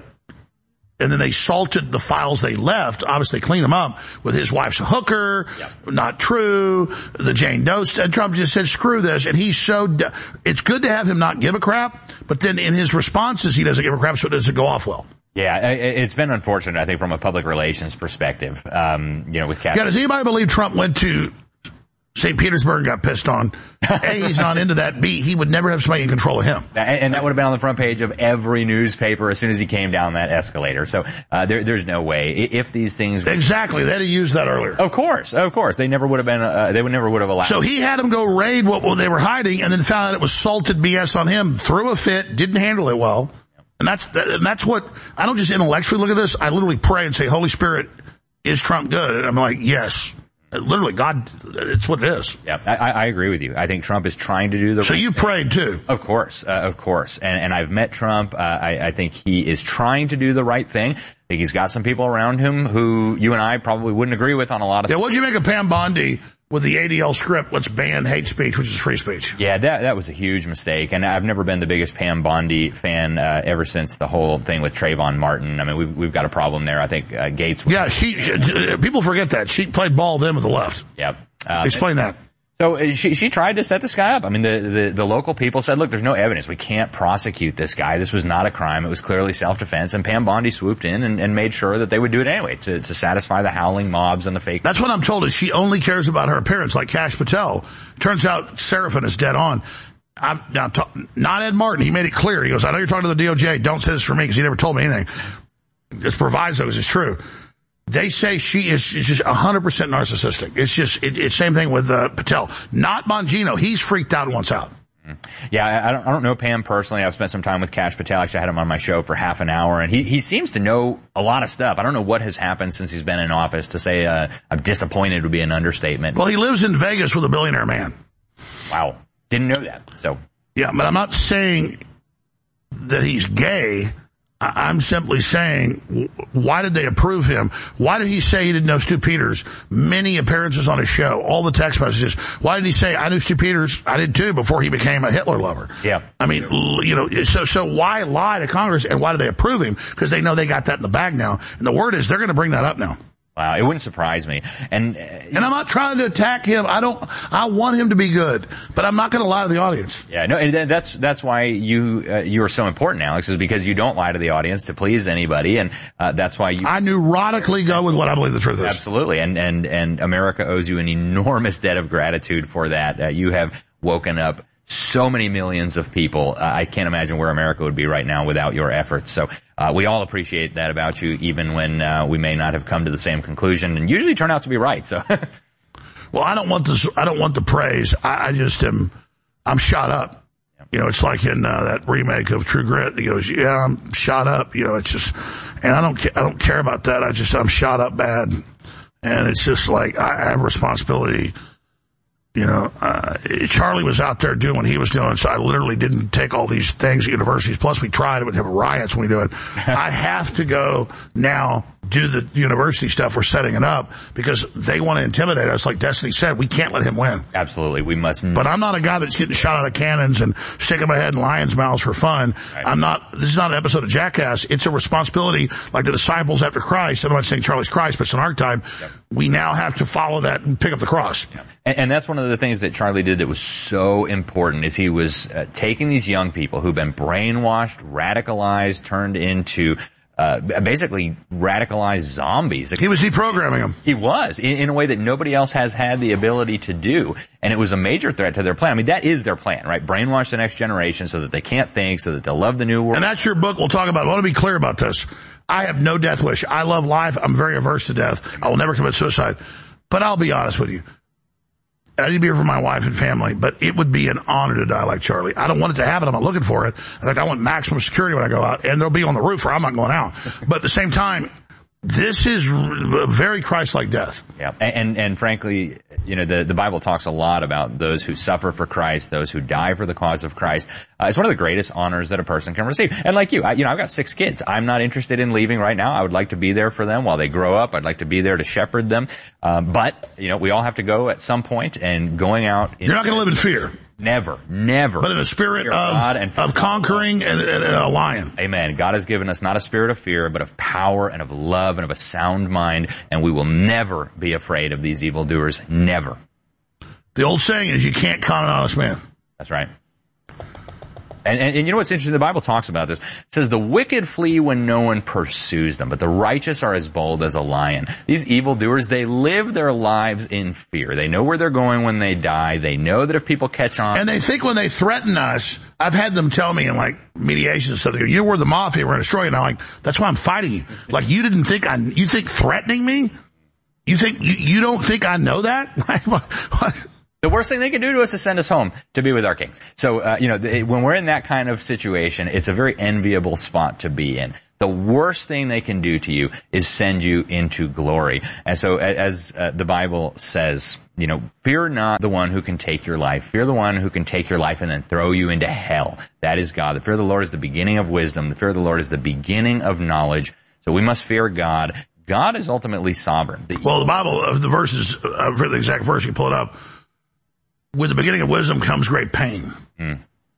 and then they salted the files they left. Obviously, they cleaned them up with his wife's a hooker, yep. Not true, the Jane Doe. And Trump just said, screw this. And he's so, d- it's good to have him not give a crap, but then in his responses, he doesn't give a crap, so it doesn't go off well. Yeah, it's been unfortunate, I think, from a public relations perspective, um, you know, with Captain. Yeah, does anybody believe Trump went to Saint Petersburg and got pissed on? A, he's not into that. B, he would never have somebody in control of him. And that would have been on the front page of every newspaper as soon as he came down that escalator. So uh, there, there's no way. If these things... Exactly. They'd have used that earlier. Of course. Of course. They never would have been... Uh, they would never would have allowed... So he had them go raid what, what they were hiding and then found out it was salted B S on him, threw a fit, didn't handle it well. And that's, and that's what... I don't just intellectually look at this. I literally pray and say, Holy Spirit, is Trump good? And I'm like, yes. Literally, God, it's what it is. Yeah, I, I agree with you. I think Trump is trying to do the So right you thing. prayed too? Of course, uh, of course. And, and I've met Trump. Uh, I, I think he is trying to do the right thing. I think he's got some people around him who you and I probably wouldn't agree with on a lot of Yeah, things. what'd you make of Pam Bondi with the A D L script, let's ban hate speech, which is free speech? Yeah, that that was a huge mistake. And I've never been the biggest Pam Bondi fan uh, ever since the whole thing with Trayvon Martin. I mean, we've, we've got a problem there. I think uh, Gates... Yeah, she, she... People forget that. She played ball then with the left. Yep. Uh, Explain that. So uh, she she tried to set this guy up. I mean, the, the the local people said, look, there's no evidence. We can't prosecute this guy. This was not a crime. It was clearly self-defense. And Pam Bondi swooped in and, and made sure that they would do it anyway to, to satisfy the howling mobs and the fake... That's what I'm told is she only cares about her appearance, like Kash Patel. Turns out Seraphin is dead on. I'm now ta- not Ed Martin. He made it clear. He goes, I know you're talking to the D O J. Don't say this for me because he never told me anything. This proviso is true. They say she is she's just one hundred percent narcissistic. It's just, it, it's same thing with uh, Patel. Not Bongino. He's freaked out and wants out. Yeah, I, I don't, I don't know Pam personally. I've spent some time with Kash Patel. Actually, I had him on my show for half an hour, and he, he seems to know a lot of stuff. I don't know what has happened since he's been in office. To say uh, I'm disappointed would be an understatement. Well, he lives in Vegas with a billionaire man. Wow. Didn't know that. So yeah, but I'm not saying that he's gay. I'm simply saying, why did they approve him? Why did he say he didn't know Stu Peters? Many appearances on his show, all the text messages. Why did he say, I knew Stu Peters, I did too, before he became a Hitler lover? Yeah. I mean, you know, so, so why lie to Congress and why do they approve him? Because they know they got that in the bag now. And the word is they're going to bring that up now. Wow, it wouldn't surprise me. And uh, and I'm not trying to attack him. I don't. I want him to be good, but I'm not going to lie to the audience. Yeah, no, and that's that's why you uh, you are so important, Alex, is because you don't lie to the audience to please anybody, and uh, that's why you. I neurotically go with what I believe the truth is. Absolutely, and and and America owes you an enormous debt of gratitude for that. Uh, you have woken up so many millions of people. Uh, I can't imagine where America would be right now without your efforts. So uh, we all appreciate that about you, even when uh, we may not have come to the same conclusion, and usually turn out to be right. So, well, I don't want this. I don't want the praise. I, I just am. I'm shot up. Yep. You know, it's like in uh, that remake of True Grit. He goes, "Yeah, I'm shot up." You know, it's just, and I don't. I don't care about that. I just I'm shot up bad, and it's just like I have responsibility. You know, uh, Charlie was out there doing what he was doing, so I literally didn't take all these things at universities. Plus, we tried it. We'd have riots when we do it. I have to go now do the university stuff. We're setting it up because they want to intimidate us. Like Destiny said, we can't let him win. Absolutely. We must. But I'm not a guy that's getting shot out of cannons and sticking my head in lions' mouths for fun. Right. I'm not, this is not an episode of Jackass. It's a responsibility like the disciples after Christ. I'm not saying Charlie's Christ, but it's an archetype. Yep. We now have to follow that and pick up the cross. Yep. And, and that's one of the things that Charlie did that was so important is he was uh, taking these young people who've been brainwashed, radicalized, turned into uh basically radicalized zombies. He was deprogramming them. He was, in, in a way that nobody else has had the ability to do. And it was a major threat to their plan. I mean, that is their plan, right? Brainwash the next generation so that they can't think, so that they'll love the new world. And that's your book we'll talk about. I want to be clear about this. I have no death wish. I love life. I'm very averse to death. I will never commit suicide. But I'll be honest with you. I need to be here for my wife and family, but it would be an honor to die like Charlie. I don't want it to happen. I'm not looking for it. In fact, I want maximum security when I go out, and they'll be on the roof or I'm not going out. But at the same time, this is a very Christ-like death. Yeah, and, and and frankly, you know, the the Bible talks a lot about those who suffer for Christ, those who die for the cause of Christ. Uh, it's one of the greatest honors that a person can receive. And like you, I, you know, I've got six kids. I'm not interested in leaving right now. I would like to be there for them while they grow up. I'd like to be there to shepherd them. Um, but you know, we all have to go at some point, and going out. You're not going to live in fear. Never, never. But in a spirit of, and of conquering and, and, and a lion. Amen. God has given us not a spirit of fear, but of power and of love and of a sound mind, and we will never be afraid of these evildoers. Never. The old saying is you can't con an honest man. That's right. And, and, and you know what's interesting? The Bible talks about this. It says, the wicked flee when no one pursues them, but the righteous are as bold as a lion. These evildoers, they live their lives in fear. They know where they're going when they die. They know that if people catch on. And they think when they threaten us, I've had them tell me in like mediation and stuff, they go, you were the mafia, we're going to destroy you. And I'm like, that's why I'm fighting you. Like, you didn't think I, you think threatening me? You think, you, you don't think I know that? Like, what? The worst thing they can do to us is send us home to be with our King. So, uh, you know, they, when we're in that kind of situation, it's a very enviable spot to be in. The worst thing they can do to you is send you into glory. And so, as uh, the Bible says, you know, fear not the one who can take your life. Fear the one who can take your life and then throw you into hell. That is God. The fear of the Lord is the beginning of wisdom. The fear of the Lord is the beginning of knowledge. So we must fear God. God is ultimately sovereign. The well, the Bible, the verses, uh, for the exact verse, you pull it up. With the beginning of wisdom comes great pain. Mm.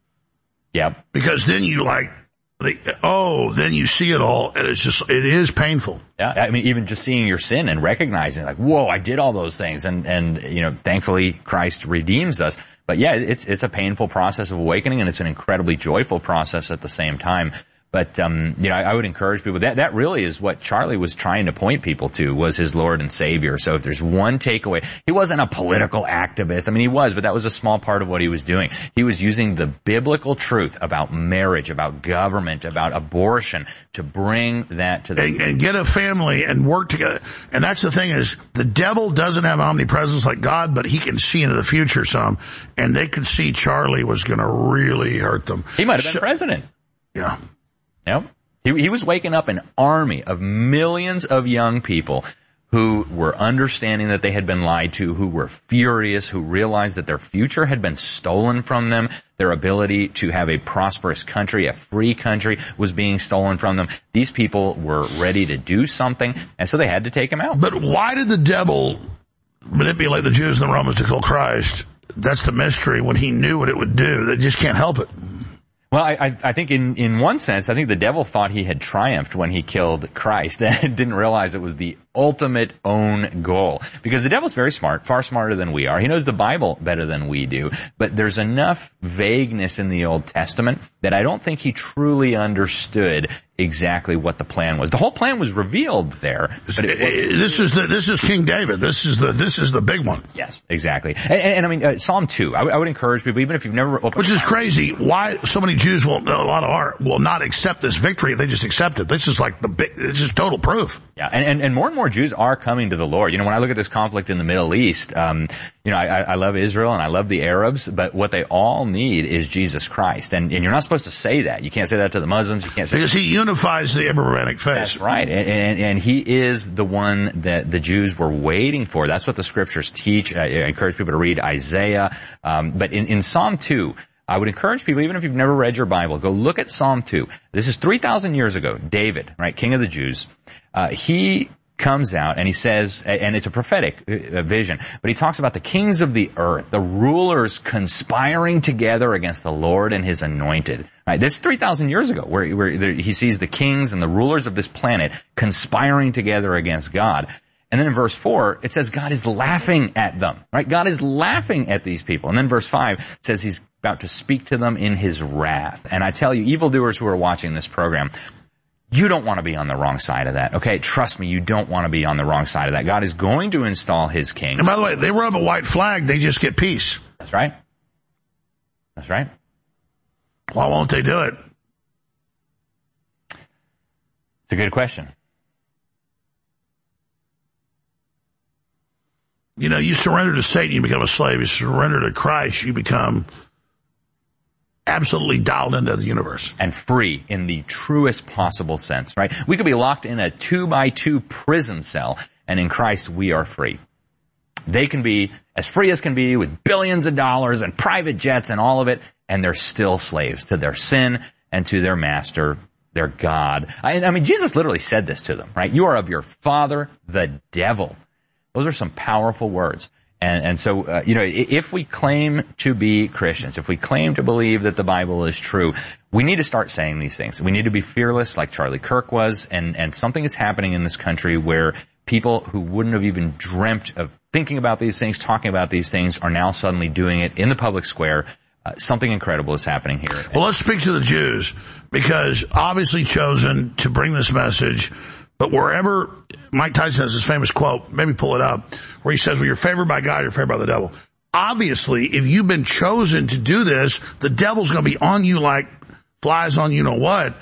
Yep. Because then you like, the, oh, then you see it all, and it's just, it is painful. Yeah, I mean, even just seeing your sin and recognizing, like, whoa, I did all those things, and and you know, thankfully Christ redeems us. But yeah, it's it's a painful process of awakening, and it's an incredibly joyful process at the same time. But, um, you know, I, I would encourage people, that, that really is what Charlie was trying to point people to, was his Lord and Savior. So if there's one takeaway, he wasn't a political activist. I mean, he was, but that was a small part of what he was doing. He was using the biblical truth about marriage, about government, about abortion to bring that to the... And, and get a family and work together. And that's the thing is, the devil doesn't have omnipresence like God, but he can see into the future some. And they could see Charlie was going to really hurt them. He might have been so, president. Yeah. Yep. He, he was waking up an army of millions of young people who were understanding that they had been lied to, who were furious, who realized that their future had been stolen from them. Their ability to have a prosperous country, a free country, was being stolen from them. These people were ready to do something, and so they had to take him out. But why did the devil manipulate the Jews and the Romans to kill Christ? That's the mystery. When he knew what it would do, they just can't help it. Well, I, I think in, in one sense, I think the devil thought he had triumphed when he killed Christ and didn't realize it was the ultimate own goal. Because the devil's very smart, far smarter than we are. He knows the Bible better than we do. But there's enough vagueness in the Old Testament that I don't think he truly understood exactly what the plan was. The whole plan was revealed there. But it this is the, this is King David. This is the, this is the big one. Yes, exactly. And, and, and I mean, uh, Psalm two, I, w- I would encourage people, even if you've never opened Which is crazy. Why so many Jews will, a lot of our, will not accept this victory if they just accept it. This is like the big, this is total proof. Yeah, and, and, and more and more Jews are coming to the Lord. You know, when I look at this conflict in the Middle East, um, you know, I, I love Israel and I love the Arabs, but what they all need is Jesus Christ. And, and you're not supposed to say that. You can't say that to the Muslims. You can't say Because he unifies the Abrahamic faith. That's right. And, and, and he is the one that the Jews were waiting for. That's what the scriptures teach. I, I encourage people to read Isaiah. Um, but in, in Psalm two, I would encourage people, even if you've never read your Bible, go look at Psalm two. This is three thousand years ago. David, right, king of the Jews, uh, he comes out and he says, and it's a prophetic vision, but he talks about the kings of the earth, the rulers conspiring together against the Lord and his anointed. Right, this is three thousand years ago, where, where he sees the kings and the rulers of this planet conspiring together against God. And then in verse four, it says God is laughing at them, right? God is laughing at these people. And then verse five says he's about to speak to them in his wrath. And I tell you, evildoers who are watching this program, you don't want to be on the wrong side of that, okay? Trust me, you don't want to be on the wrong side of that. God is going to install his king. And by the way, they rub a white flag, they just get peace. That's right. That's right. Why won't they do it? It's a good question. You know, you surrender to Satan, you become a slave. You surrender to Christ, you become absolutely dialed into the universe. And free in the truest possible sense, right? We could be locked in a two by two prison cell, and in Christ we are free. They can be as free as can be with billions of dollars and private jets and all of it, and they're still slaves to their sin and to their master, their God. I, I mean, Jesus literally said this to them, right? You are of your father, the devil. Those are some powerful words. And, and so, uh, you know, if we claim to be Christians, if we claim to believe that the Bible is true, we need to start saying these things. We need to be fearless like Charlie Kirk was, and, and something is happening in this country where people who wouldn't have even dreamt of thinking about these things, talking about these things, are now suddenly doing it in the public square. Uh, something incredible is happening here. Well, let's speak to the Jews, because obviously chosen to bring this message. But wherever, Mike Tyson has this famous quote, maybe pull it up, where he says, well, you're favored by God, you're favored by the devil. Obviously, if you've been chosen to do this, the devil's going to be on you like flies on you know what.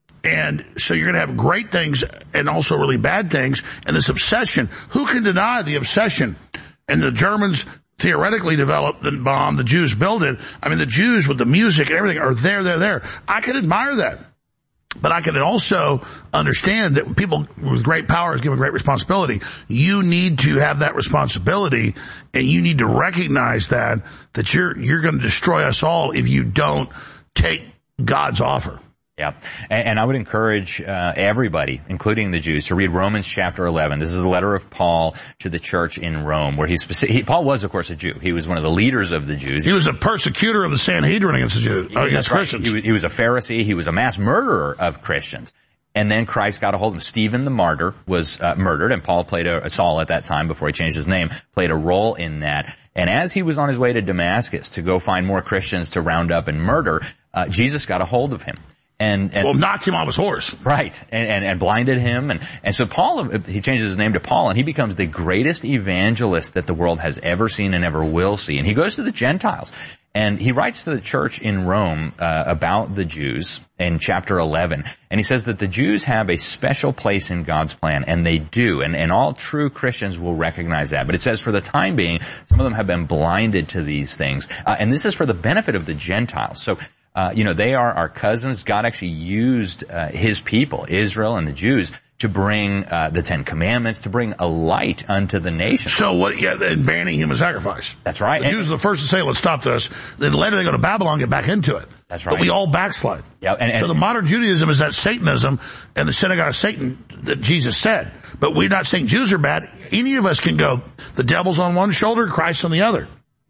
And so you're going to have great things and also really bad things. And this obsession, who can deny the obsession? And the Germans theoretically developed the bomb, the Jews built it. I mean, the Jews with the music and everything are there, there, there. I can admire that. But I can also understand that people with great power is given great responsibility. You need to have that responsibility, and you need to recognize that, that you're, you're going to destroy us all if you don't take God's offer. Yeah. And, and I would encourage uh, everybody, including the Jews, to read Romans chapter eleven. This is the letter of Paul to the church in Rome, where he, specific, he Paul was, of course, a Jew. He was one of the leaders of the Jews. He was a persecutor of the Sanhedrin against the Jews, he, against right. Christians. He was, he was a Pharisee. He was a mass murderer of Christians. And then Christ got a hold of him. Stephen the martyr was uh, murdered, and Paul played a, Saul at that time, before he changed his name, played a role in that. And as he was on his way to Damascus to go find more Christians to round up and murder, uh, Jesus got a hold of him. And, and well, knocked him off his horse. Right. And, and, and blinded him. And, and so Paul, he changes his name to Paul, and he becomes the greatest evangelist that the world has ever seen and ever will see. And he goes to the Gentiles. And he writes to the church in Rome uh, about the Jews in chapter eleven. And he says that the Jews have a special place in God's plan, and they do. And, and all true Christians will recognize that. But it says for the time being, some of them have been blinded to these things. Uh, and this is for the benefit of the Gentiles. So Uh, you know, they are our cousins. God actually used uh, his people, Israel and the Jews, to bring uh, the Ten Commandments, to bring a light unto the nation. So what, yeah, then banning human sacrifice. That's right. The and, Jews are the first to say, let's stop this. Then later they go to Babylon and get back into it. That's right. But we all backslide. Yeah, and, and, so the modern Judaism is that Satanism and the synagogue of Satan that Jesus said. But we're not saying Jews are bad. Any of us can go, the devil's on one shoulder, Christ on the other.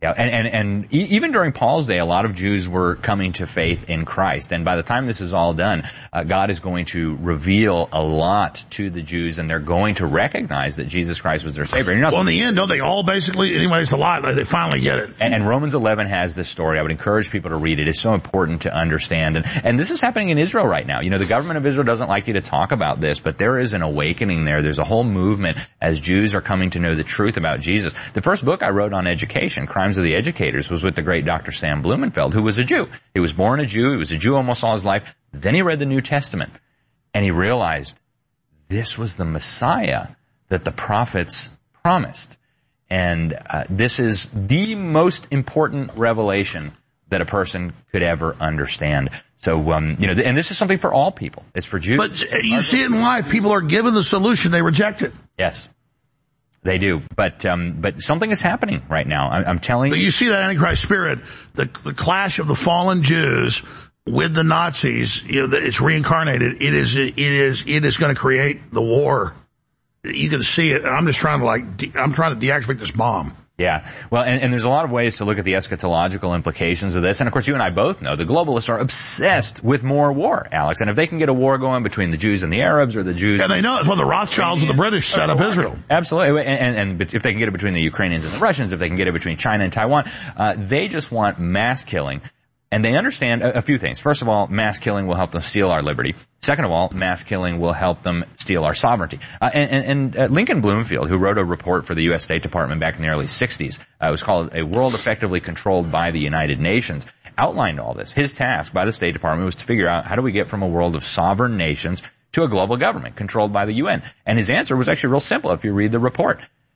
Yeah, and, and, and even during Paul's day, a lot of Jews were coming to faith in Christ. And by the time this is all done, uh, God is going to reveal a lot to the Jews, and they're going to recognize that Jesus Christ was their Savior. You're not well, in the end, don't they all basically, anyway, it's a lot, they finally get it. And, and Romans eleven has this story. I would encourage people to read it. It's so important to understand. And, and this is happening in Israel right now. You know, the government of Israel doesn't like you to talk about this, but there is an awakening there. There's a whole movement as Jews are coming to know the truth about Jesus. The first book I wrote on education, Crimes of the Educators, was with the great Doctor Sam Blumenfeld, who was a Jew. He was born a Jew. He was a Jew almost all his life. Then he read the New Testament, and he realized this was the Messiah that the prophets promised. And uh, this is the most important revelation that a person could ever understand. So, um, you know, and this is something for all people. It's for Jews. But you see it in life. People are given the solution. They reject it. Yes. They do, but um, but something is happening right now. I'm, I'm telling you. But you see that Antichrist spirit, the, the clash of the fallen Jews with the Nazis. You know, that it's reincarnated. It is it is it is going to create the war. You can see it. I'm just trying to like de- I'm trying to deactivate this bomb. Yeah. Well, and, and there's a lot of ways to look at the eschatological implications of this. And of course, you and I both know the globalists are obsessed with more war, Alex. And if they can get a war going between the Jews and the Arabs, or the Jews... Yeah, they know it. Well, the Rothschilds and the British set up Israel. Absolutely. And, and, and if they can get it between the Ukrainians and the Russians, if they can get it between China and Taiwan, uh, they just want mass killing. And they understand a, a few things. First of all, mass killing will help them steal our liberty. Second of all, mass killing will help them steal our sovereignty. Uh, and and, and uh, Lincoln Bloomfield, who wrote a report for the U S State Department back in the early sixties, uh, it was called A World Effectively Controlled by the United Nations, outlined all this. His task by the State Department was to figure out how do we get from a world of sovereign nations to a global government controlled by the U N. And his answer was actually real simple if you read the report.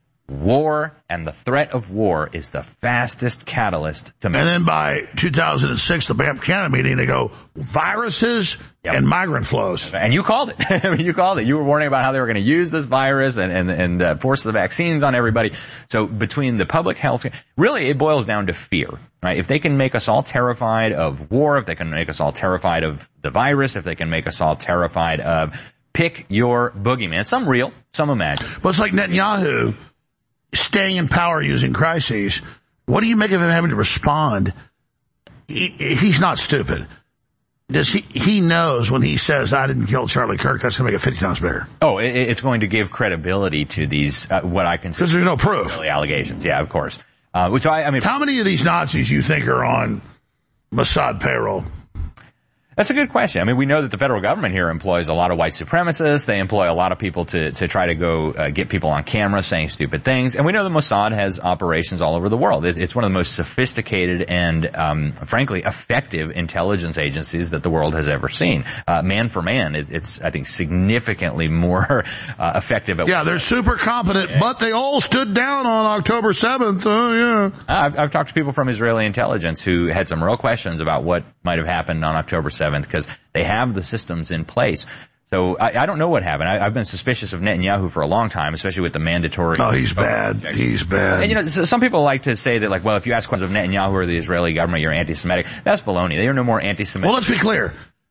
War and the threat of war is the fastest catalyst to make. And then by two thousand six, the Banff Canada meeting, they go, viruses yep. and migrant flows. And you called it. I mean, you called it. You were warning about how they were going to use this virus and, and, and uh, force the vaccines on everybody. So between the public health, really it boils down to fear, right? If they can make us all terrified of war, if they can make us all terrified of the virus, if they can make us all terrified of pick your boogeyman, some real, some imagined. Well, it's like Netanyahu staying in power using crises. What do you make of him having to respond? He, he's not stupid. Does he, he knows when he says, I didn't kill Charlie Kirk, that's going to make it fifty times bigger. Oh, it, it's going to give credibility to these, uh, what I consider. Because there's no proof. Allegations. Yeah, of course. Uh, which I, I mean. How many of these Nazis you think are on Mossad payroll? That's a good question. I mean, we know that the federal government here employs a lot of white supremacists. They employ a lot of people to, to try to go uh, get people on camera saying stupid things. And we know the Mossad has operations all over the world. It, it's one of the most sophisticated and, um, frankly, effective intelligence agencies that the world has ever seen. Uh, man for man, it, it's, I think, significantly more uh, effective. At yeah, they're super competent, yeah. But they all stood down on October seventh. Oh, yeah. I've, I've talked to people from Israeli intelligence who had some real questions about what might have happened on October seventh. Because they have the systems in place. So I, I don't know what happened. I, I've been suspicious of Netanyahu for a long time, especially with the mandatory. Oh, he's bad. He's bad. And you know, some people like to say that, like, well, if you ask questions of Netanyahu or the Israeli government, you're anti-Semitic. That's baloney. They are no more anti-Semitic. Well, let's be clear.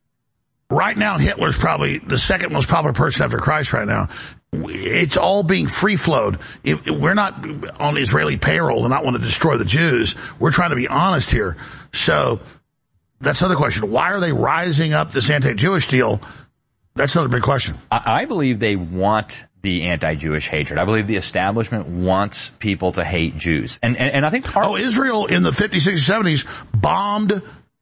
Right now, Hitler's probably the second most popular person after Christ right now. It's all being free-flowed. If we're not on Israeli payroll and not want to destroy the Jews, we're trying to be honest here. So that's another question. Why are they rising up this anti-Jewish deal? That's another big question. I believe they want the anti-Jewish hatred. I believe the establishment wants people to hate Jews. And and, and I think part Oh, Israel in the fifties, sixties, seventies bombed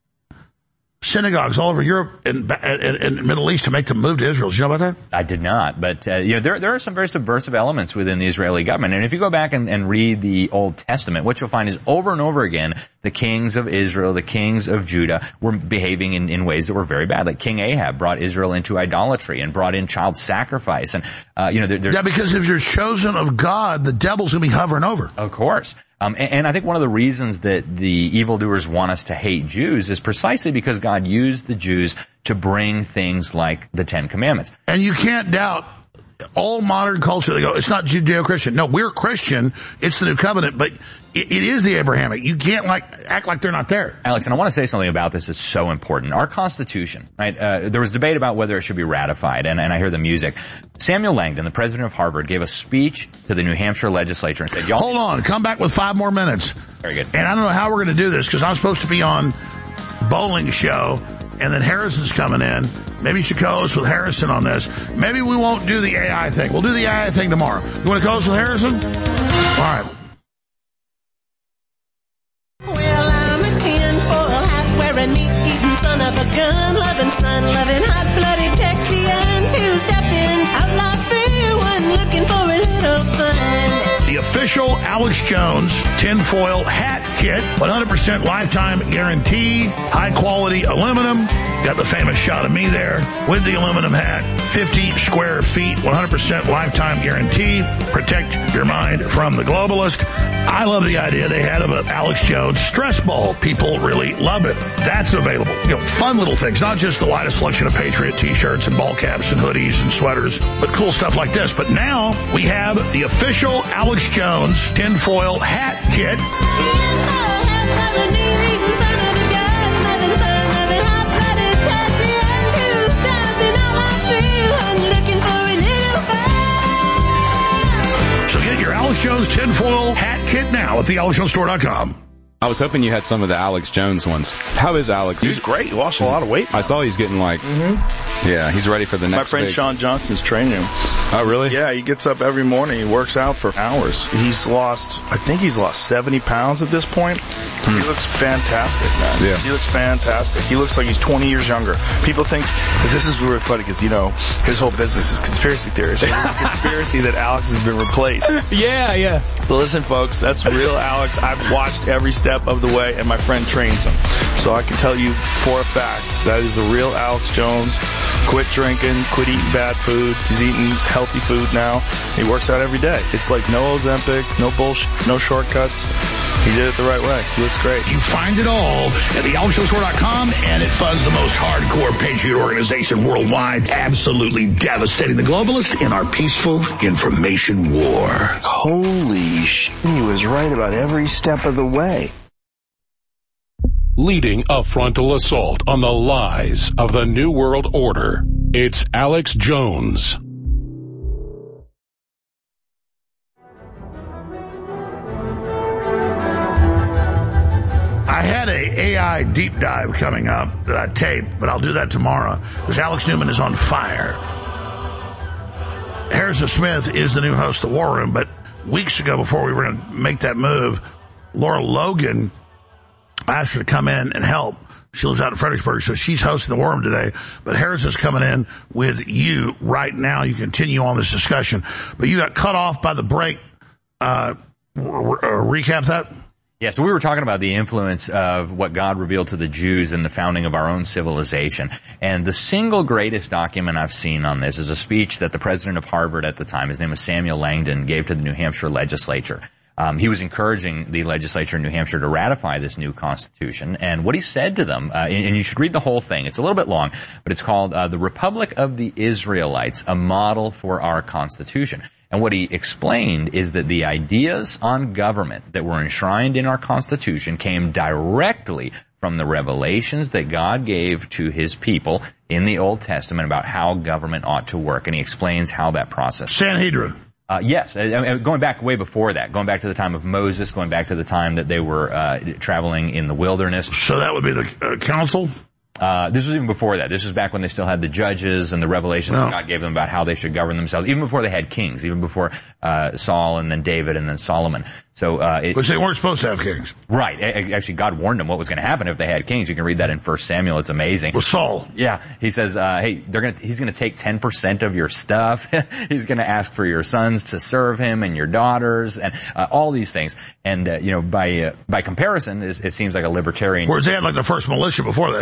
synagogues all over Europe and, and, and Middle East to make them move to Israel. Did you know about that? I did not, but uh, you know there there are some very subversive elements within the Israeli government. And if you go back and, and read the Old Testament, what you'll find is over and over again the kings of Israel, the kings of Judah were behaving in, in ways that were very bad. Like King Ahab brought Israel into idolatry and brought in child sacrifice. And uh, you know, there, yeah, because if you're chosen of God, the devil's going to be hovering over. Of course. Um, and, and I think one of the reasons that the evildoers want us to hate Jews is precisely because God used the Jews to bring things like the Ten Commandments. And you can't doubt all modern culture, they go, it's not Judeo-Christian. No, we're Christian. It's the new covenant, but it, it is the Abrahamic. You can't like act like they're not there. Alex, and I want to say something about this that's so important. Our Constitution, right? Uh, there was debate about whether it should be ratified, and, and I hear the music. Samuel Langdon, the president of Harvard, gave a speech to the New Hampshire legislature and said, y'all... Hold on, come back with five more minutes. Very good. And I don't know how we're going to do this, because I'm supposed to be on Bowling Show, and then Harrison's coming in. Maybe you should co-host with Harrison on this. Maybe we won't do the A I thing. We'll do the A I thing tomorrow. You want to co-host with Harrison? All right. Well, I'm a tin-foil hat-wearing, meat-eating son of a gun-loving, sun-loving, hot-blooded Texian, two-stepping, outlaw free one looking for a little fun. The official Alex Jones tinfoil hat kit, one hundred percent lifetime guarantee, high-quality aluminum. Got the famous shot of me there with the aluminum hat. fifty square feet, one hundred percent lifetime guarantee. Protect your mind from the globalist. I love the idea they had of an Alex Jones stress ball. People really love it. That's available. You know, fun little things, not just the widest selection of Patriot t-shirts and ball caps and hoodies and sweaters, but cool stuff like this. But now we have the official Alex Jones tinfoil hat kit. So get your Alex Jones tinfoil hat kit now at the alex jones store dot com. I was hoping you had some of the Alex Jones ones. How is Alex? He's great. He lost a lot of weight. I saw he's getting like, mm-hmm. yeah, he's ready for the next My friend big... Sean Johnson's training him. Oh, really? Yeah, he gets up every morning. He works out for hours. He's lost, I think he's lost seventy pounds at this point. Hmm. He looks fantastic, man. Yeah. He looks fantastic. He looks like he's twenty years younger. People think, because this is really funny, because, you know, his whole business is conspiracy theories. So there's a conspiracy that Alex has been replaced. Yeah, yeah. But listen, folks, that's real Alex. I've watched every step of the way, and my friend trains him. So I can tell you for a fact that is the real Alex Jones. Quit drinking, quit eating bad food. He's eating healthy food now. He works out every day. It's like no Ozempic, no bullshit, no shortcuts. He did it the right way. He looks great. You find it all at the alex jones store dot com, and it funds the most hardcore patriot organization worldwide, absolutely devastating the globalists in our peaceful information war. Holy sh**, he was right about every step of the way. Leading a frontal assault on the lies of the New World Order, it's Alex Jones. I had a A I deep dive coming up that I taped, but I'll do that tomorrow because Alex Newman is on fire. Harrison Smith is the new host of the War Room, but weeks ago before we were going to make that move, Laura Logan asked her to come in and help. She lives out in Fredericksburg, so she's hosting the War Room today. But Harrison's coming in with you right now. You continue on this discussion. But you got cut off by the break. Uh, r- r- recap that? Yeah, so we were talking about the influence of what God revealed to the Jews in the founding of our own civilization. And the single greatest document I've seen on this is a speech that the president of Harvard at the time, his name was Samuel Langdon, gave to the New Hampshire legislature. Um, he was encouraging the legislature in New Hampshire to ratify this new constitution. And what he said to them, uh, and, and you should read the whole thing. It's a little bit long, but it's called uh, The Republic of the Israelites, a Model for Our Constitution. And what he explained is that the ideas on government that were enshrined in our Constitution came directly from the revelations that God gave to his people in the Old Testament about how government ought to work. And he explains how that process. Sanhedrin. Uh, yes, uh, going back way before that, going back to the time of Moses, going back to the time that they were uh, traveling in the wilderness. So that would be the uh, council? Uh, this was even before that. This was back when they still had the judges and the revelations no. that God gave them about how they should govern themselves, even before they had kings, even before uh, Saul and then David and then Solomon. So, uh, it, Which they weren't supposed to have kings. Right. Actually, God warned them what was going to happen if they had kings. You can read that in First Samuel. It's amazing. With Saul. Yeah. He says, uh, hey, they're going to, he's going to take ten percent of your stuff. He's going to ask for your sons to serve him and your daughters and, uh, all these things. And, uh, you know, by, uh, by comparison, it, it seems like a libertarian. Whereas they had like the first militia before they didn't need it.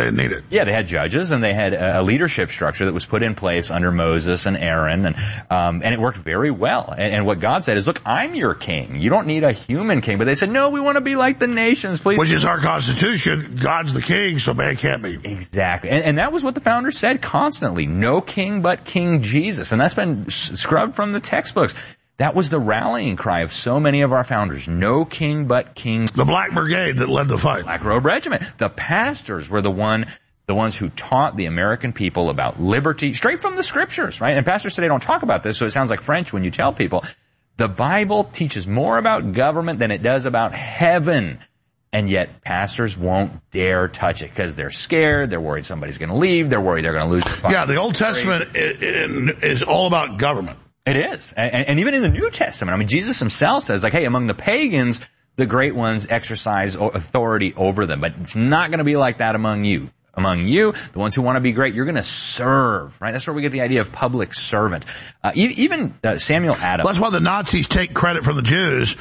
Yeah, they had judges, and they had a, a leadership structure that was put in place under Moses and Aaron, and um, and it worked very well. And, and what God said is, look, I'm your king. You don't need a human king. But they said, no, we want to be like the nations, please. Which is our Constitution. God's the king, so man can't be. Exactly. And, and that was what the founders said constantly. No king but King Jesus. And that's been scrubbed from the textbooks. That was the rallying cry of so many of our founders. No king but King. The Black Brigade that led the fight. Black Robe Regiment. The pastors were the one, the ones who taught the American people about liberty, straight from the scriptures, right? And pastors today don't talk about this, so it sounds like French when you tell people. The Bible teaches more about government than it does about heaven. And yet pastors won't dare touch it because they're scared. They're worried somebody's going to leave. They're worried they're going to lose their Yeah, the Old Testament is all about government. It is. And, and even in the New Testament, I mean, Jesus himself says, like, hey, among the pagans, the great ones exercise authority over them. But it's not going to be like that among you. Among you, the ones who want to be great, you're going to serve, right? That's where we get the idea of public servants. Uh, even uh, Samuel Adams. Well, that's why the Nazis take credit from the Jews.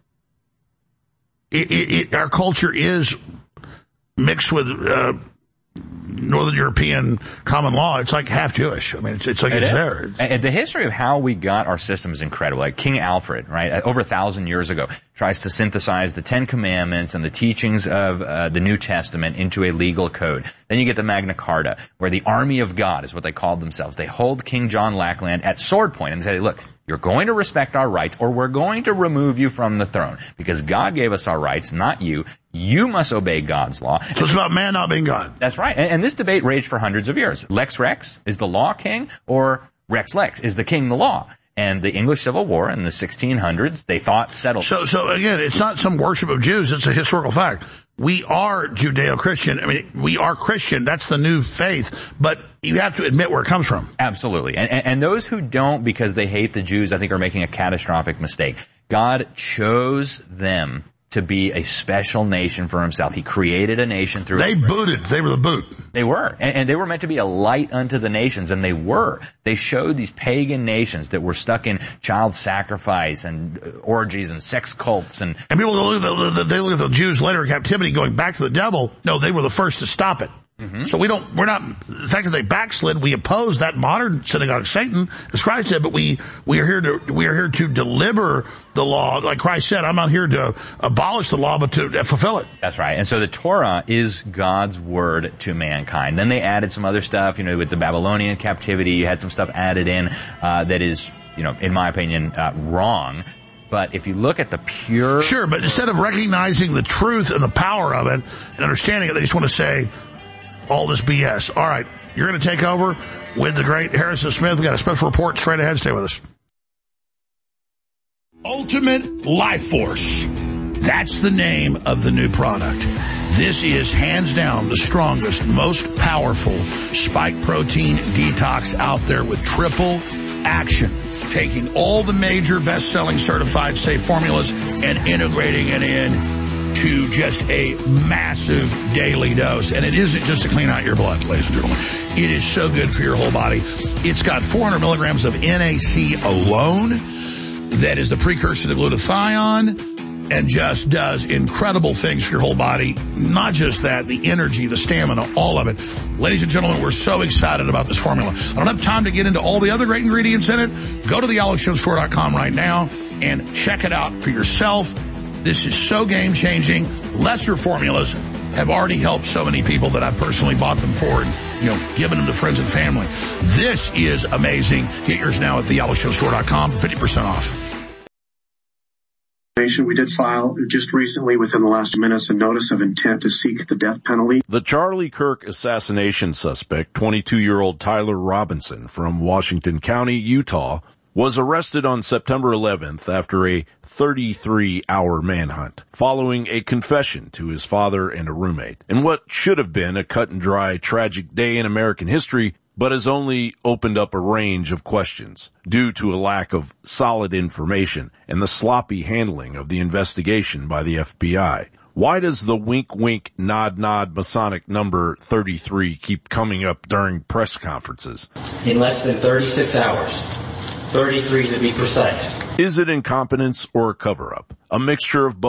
It, it, it, our culture is mixed with uh, Northern European common law. It's like half Jewish. I mean, it's, it's like it it's is. there. And the history of how we got our system is incredible. Like King Alfred, right, over a thousand years ago, tries to synthesize the Ten Commandments and the teachings of uh, the New Testament into a legal code. Then you get the Magna Carta, where the army of God is what they called themselves. They hold King John Lackland at sword point and say, look, you're going to respect our rights or we're going to remove you from the throne because God gave us our rights, not you. You must obey God's law. So it's about man not being God. That's right. And, and this debate raged for hundreds of years. Lex Rex, is the law king, or Rex Lex, is the king the law? And the English Civil War in the sixteen hundreds, they thought settled. So, so again, it's not some worship of Jews. It's a historical fact. We are Judeo-Christian. I mean, we are Christian. That's the new faith. But you have to admit where it comes from. Absolutely. And, and, and those who don't because they hate the Jews, I think, are making a catastrophic mistake. God chose them to be a special nation for himself. He created a nation through... They booted. They were the boot. They were. And, and they were meant to be a light unto the nations, and they were. They showed these pagan nations that were stuck in child sacrifice and orgies and sex cults. And and people look at the, they look at the Jews later in captivity going back to the devil. No, they were the first to stop it. Mm-hmm. So we don't, we're not, the fact that they backslid, we oppose that modern synagogue of Satan, as Christ said, but we, we are here to, we are here to deliver the law. Like Christ said, I'm not here to abolish the law, but to fulfill it. That's right. And so the Torah is God's word to mankind. Then they added some other stuff, you know, with the Babylonian captivity, you had some stuff added in, uh, that is, you know, in my opinion, uh, wrong. But if you look at the pure... Sure, but instead of recognizing the truth and the power of it and understanding it, they just want to say, all this B S. All right, you're going to take over with the great Harrison Smith. We got a special report straight ahead. Stay with us. Ultimate Life Force. That's the name of the new product. This is hands down the strongest, most powerful spike protein detox out there with triple action. Taking all the major best-selling certified safe formulas and integrating it in to just a massive daily dose. And it isn't just to clean out your blood, ladies and gentlemen. It is so good for your whole body. It's got four hundred milligrams of N A C alone. That is the precursor to glutathione and just does incredible things for your whole body. Not just that, the energy, the stamina, all of it. Ladies and gentlemen, we're so excited about this formula. I don't have time to get into all the other great ingredients in it. Go to the alex jones store dot com right now and check it out for yourself. This is so game-changing. Lesser formulas have already helped so many people that I've personally bought them for and, you know, given them to friends and family. This is amazing. Get yours now at the alex jones store dot com for fifty percent off. We did file just recently, within the last minutes, a notice of intent to seek the death penalty. The Charlie Kirk assassination suspect, twenty-two-year-old Tyler Robinson from Washington County, Utah, was arrested on September eleventh after a thirty-three hour manhunt, following a confession to his father and a roommate. In what should have been a cut-and-dry tragic day in American history, but has only opened up a range of questions due to a lack of solid information and the sloppy handling of the investigation by the F B I. Why does the wink-wink, nod-nod Masonic number thirty-three keep coming up during press conferences? In less than thirty-six hours. thirty-three to be precise. Is it incompetence or a cover-up? A mixture of both?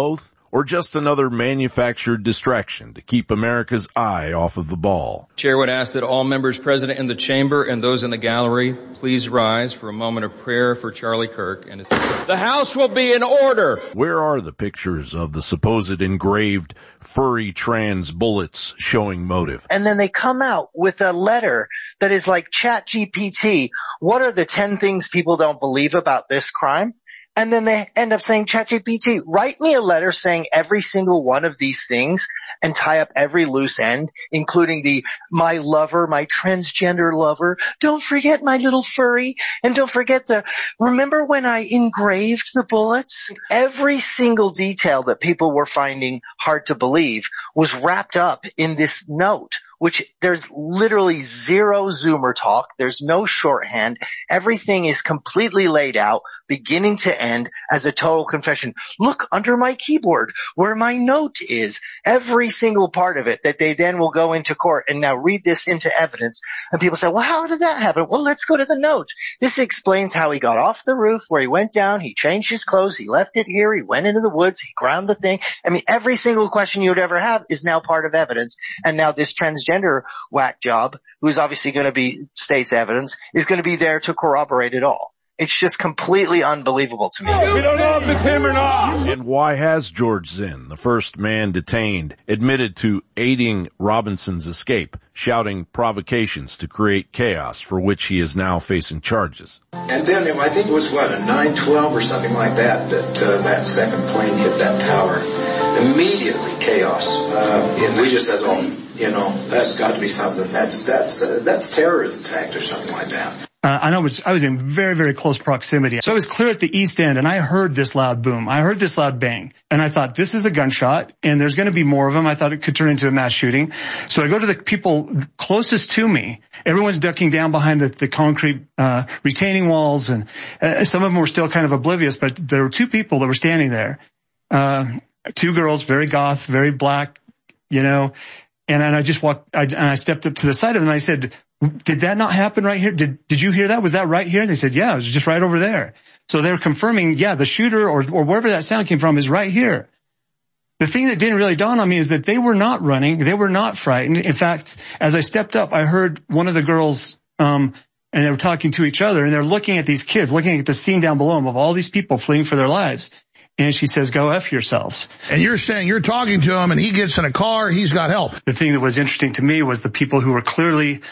or just another manufactured distraction to keep America's eye off of the ball. Chair would ask that all members present in the chamber and those in the gallery please rise for a moment of prayer for Charlie Kirk. And the House will be in order. Where are the pictures of the supposed engraved furry trans bullets showing motive? And then they come out with a letter that is like Chat G P T. What are the ten things people don't believe about this crime? And then they end up saying, ChatGPT, write me a letter saying every single one of these things and tie up every loose end, including the my lover, my transgender lover. Don't forget my little furry. And don't forget the, remember when I engraved the bullets? Every single detail that people were finding hard to believe was wrapped up in this note, which there's literally zero Zoomer talk. There's no shorthand. Everything is completely laid out, beginning to end, as a total confession. Look under my keyboard where my note is. Every single part of it that they then will go into court and now read this into evidence. And people say, well, how did that happen? Well, let's go to the note. This explains how he got off the roof, where he went down, he changed his clothes, he left it here, he went into the woods, he ground the thing. I mean, every single question you would ever have is now part of evidence. And now this transgender whack job, who's obviously going to be state's evidence, is going to be there to corroborate it all. It's just completely unbelievable to me. We don't know if it's him or not. And why has George Zinn, the first man detained, admitted to aiding Robinson's escape, shouting provocations to create chaos for which he is now facing charges? And then I think it was, what, a nine twelve or something like that, that uh, that second plane hit that tower. Immediately chaos. Uh, and we just said, oh, you know, that's got to be something. That's, that's, uh, that's terrorist attack or something like that. Uh, I know I was, I was in very, very close proximity. So I was clear at the east end and I heard this loud boom. I heard this loud bang and I thought this is a gunshot and there's going to be more of them. I thought it could turn into a mass shooting. So I go to the people closest to me. Everyone's ducking down behind the, the concrete, uh, retaining walls and uh, some of them were still kind of oblivious, but there were two people that were standing there. Uh, two girls, very goth, very black, you know, and then I just walked, I, and I stepped up to the side of them and I said, did that not happen right here? Did, did you hear that? Was that right here? And they said, yeah, it was just right over there. So they're confirming, yeah, the shooter or, or wherever that sound came from is right here. The thing that didn't really dawn on me is that they were not running. They were not frightened. In fact, as I stepped up, I heard one of the girls, um, and they were talking to each other and they're looking at these kids, looking at the scene down below them of all these people fleeing for their lives. And she says, go F yourselves. And you're saying you're talking to him and he gets in a car, he's got help. The thing that was interesting to me was the people who were clearly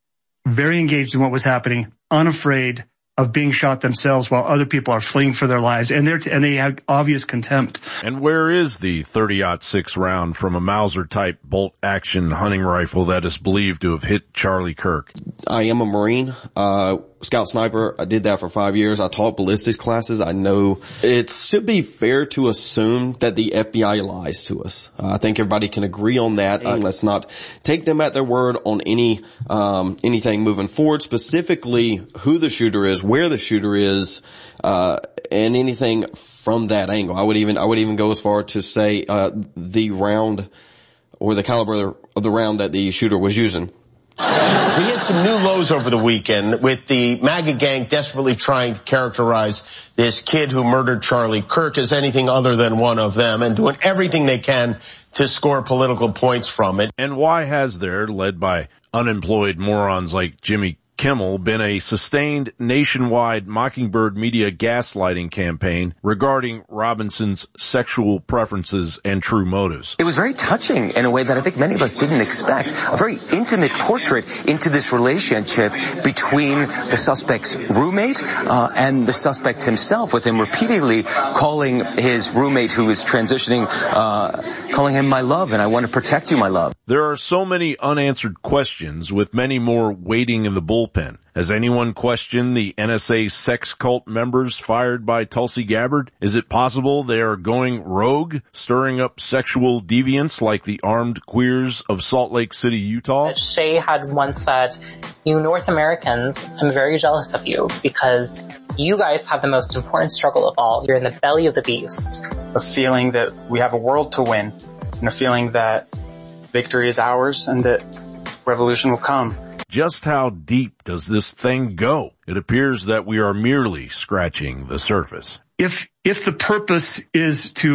very engaged in what was happening, unafraid of being shot themselves while other people are fleeing for their lives, and they're t- and they have obvious contempt. And where is the thirty aught six round from a Mauser-type bolt-action hunting rifle that is believed to have hit Charlie Kirk? I am a Marine, uh, scout sniper. I did that for five years. I taught ballistics classes. I know it should be fair to assume that the F B I lies to us. Uh, I think everybody can agree on that. Uh, let's not take them at their word on any um anything moving forward, specifically who the shooter is, where the shooter is, uh, and anything from that angle. I would even, I would even go as far to say, uh, the round or the caliber of the round that the shooter was using. We hit some new lows over the weekend with the MAGA gang desperately trying to characterize this kid who murdered Charlie Kirk as anything other than one of them and doing everything they can to score political points from it. And why has there, led by unemployed morons like Jimmy Kimmel, been a sustained nationwide Mockingbird media gaslighting campaign regarding Robinson's sexual preferences and true motives? It was very touching in a way that I think many of us didn't expect. A very intimate portrait into this relationship between the suspect's roommate uh, and the suspect himself, with him repeatedly calling his roommate who was transitioning, uh, calling him my love, and I want to protect you, my love. There are so many unanswered questions, with many more waiting in the bullpen. Has anyone questioned the N S A sex cult members fired by Tulsi Gabbard? Is it possible they are going rogue, stirring up sexual deviance like the armed queers of Salt Lake City, Utah? Shay had once said, you North Americans, I'm very jealous of you because you guys have the most important struggle of all. You're in the belly of the beast. A feeling that we have a world to win, and a feeling that victory is ours and that revolution will come. Just how deep does this thing go? It appears that we are merely scratching the surface. If, if the purpose is to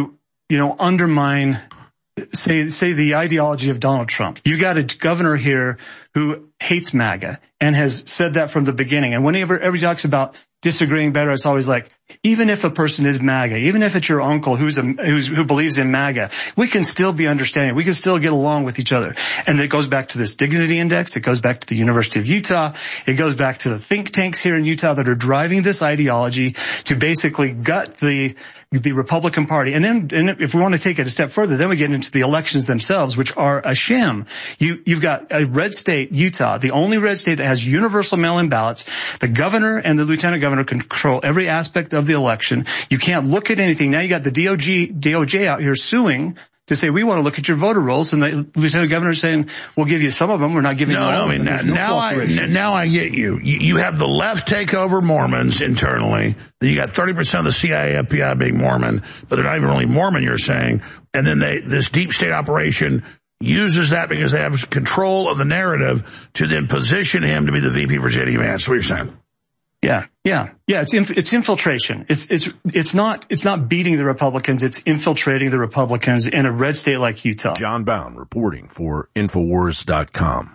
you know, undermine, say, say the ideology of Donald Trump. You got a governor here who hates MAGA and has said that from the beginning. And whenever, ever he talks about disagreeing better, it's always like, even if a person is MAGA, even if it's your uncle who's a, who's, who believes in MAGA, we can still be understanding. We can still get along with each other. And it goes back to this dignity index. It goes back to the University of Utah. It goes back to the think tanks here in Utah that are driving this ideology to basically gut the, the Republican Party. And then, and if we want to take it a step further, then we get into the elections themselves, which are a sham. You, you've got a red state, Utah, the only red state that has universal mail-in ballots. The governor and the lieutenant governor control every aspect of the election. You can't look at anything. Now you got the D O J, D O J out here suing to say, we want to look at your voter rolls. And the lieutenant governor is saying, we'll give you some of them. We're not giving no, you all no, of them. I mean, No now, I, now I get you. you. You have the left take over Mormons internally. Then you got thirty percent of the C I A, F B I being Mormon, but they're not even really Mormon, you're saying. And then they, this deep state operation uses that because they have control of the narrative to then position him to be the V P for J D Vance. That's what you're saying. Yeah, yeah, yeah. It's inf- it's infiltration. It's it's it's not it's not beating the Republicans. It's infiltrating the Republicans in a red state like Utah. John Bound reporting for Infowars dot com.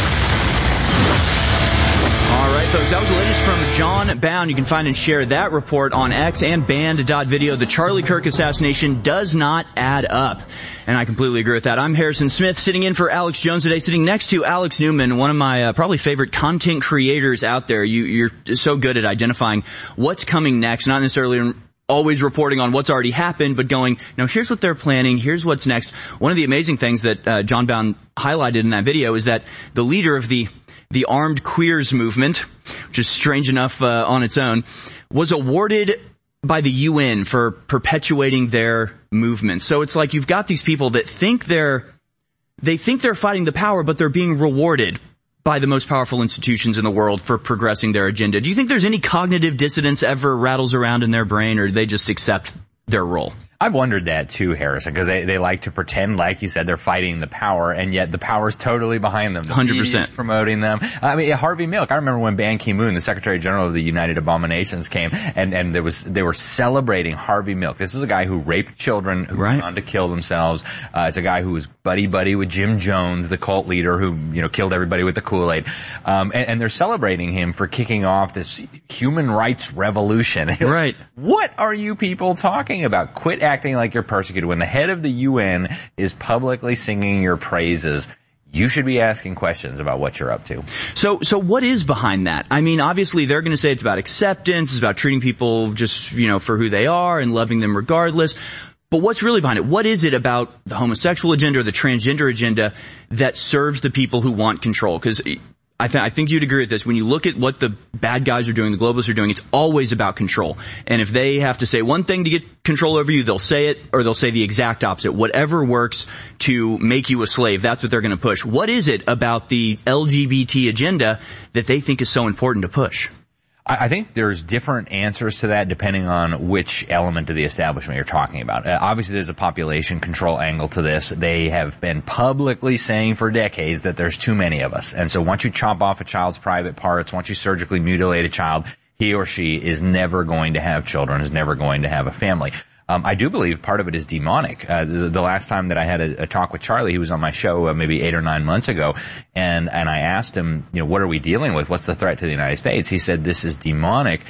All right, folks, that was the latest from John Bound. You can find and share that report on X and band dot video. The Charlie Kirk assassination does not add up. And I completely agree with that. I'm Harrison Smith, sitting in for Alex Jones today, sitting next to Alex Newman, one of my uh, probably favorite content creators out there. You, you're so good at identifying what's coming next, not necessarily always reporting on what's already happened, but going, no, here's what they're planning, here's what's next. One of the amazing things that uh, John Bound highlighted in that video is that the leader of the the armed queers movement, which is strange enough uh, on its own, was awarded by the U N for perpetuating their movement. So it's like you've got these people that think they're, they think they're fighting the power, but they're being rewarded by the most powerful institutions in the world for progressing their agenda. Do you think there's any cognitive dissonance ever rattles around in their brain, or do they just accept their role? I've wondered that too, Harrison, because they, they like to pretend, like you said, they're fighting the power, and yet the power's totally behind them. The one hundred percent. media's promoting them. I mean, Harvey Milk, I remember when Ban Ki-moon, the Secretary General of the United Abominations, came, and, and there was, they were celebrating Harvey Milk. This is a guy who raped children, who right. went on to kill themselves. Uh, it's a guy who was buddy-buddy with Jim Jones, the cult leader who, you know, killed everybody with the Kool-Aid. Um, and, and they're celebrating him for kicking off this human rights revolution. Right. What are you people talking about? Quit acting like you're persecuted. When the head of the U N is publicly singing your praises, you should be asking questions about what you're up to. So, so what is behind that? I mean, obviously they're going to say it's about acceptance, it's about treating people just, you know, for who they are and loving them regardless. But what's really behind it? What is it about the homosexual agenda or the transgender agenda that serves the people who want control? Because I, th- I think you'd agree with this. When you look at what the bad guys are doing, the globalists are doing, it's always about control. And if they have to say one thing to get control over you, they'll say it, or they'll say the exact opposite. Whatever works to make you a slave, that's what they're going to push. What is it about the L G B T agenda that they think is so important to push? I think there's different answers to that depending on which element of the establishment you're talking about. Uh, obviously, there's a population control angle to this. They have been publicly saying for decades that there's too many of us. And so once you chop off a child's private parts, once you surgically mutilate a child, he or she is never going to have children, is never going to have a family. Um, I do believe part of it is demonic. Uh, the, the last time that I had a, a talk with Charlie, he was on my show uh, maybe eight or nine months ago, and and I asked him, you know, what are we dealing with? What's the threat to the United States? He said this is demonic,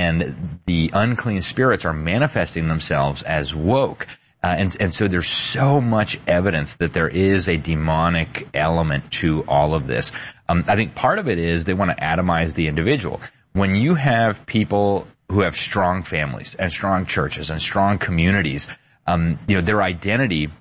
and the unclean spirits are manifesting themselves as woke. Uh, and, and so there's so much evidence that there is a demonic element to all of this. Um, I think part of it is they want to atomize the individual. When you have people who have strong families and strong churches and strong communities, um, you know, their identity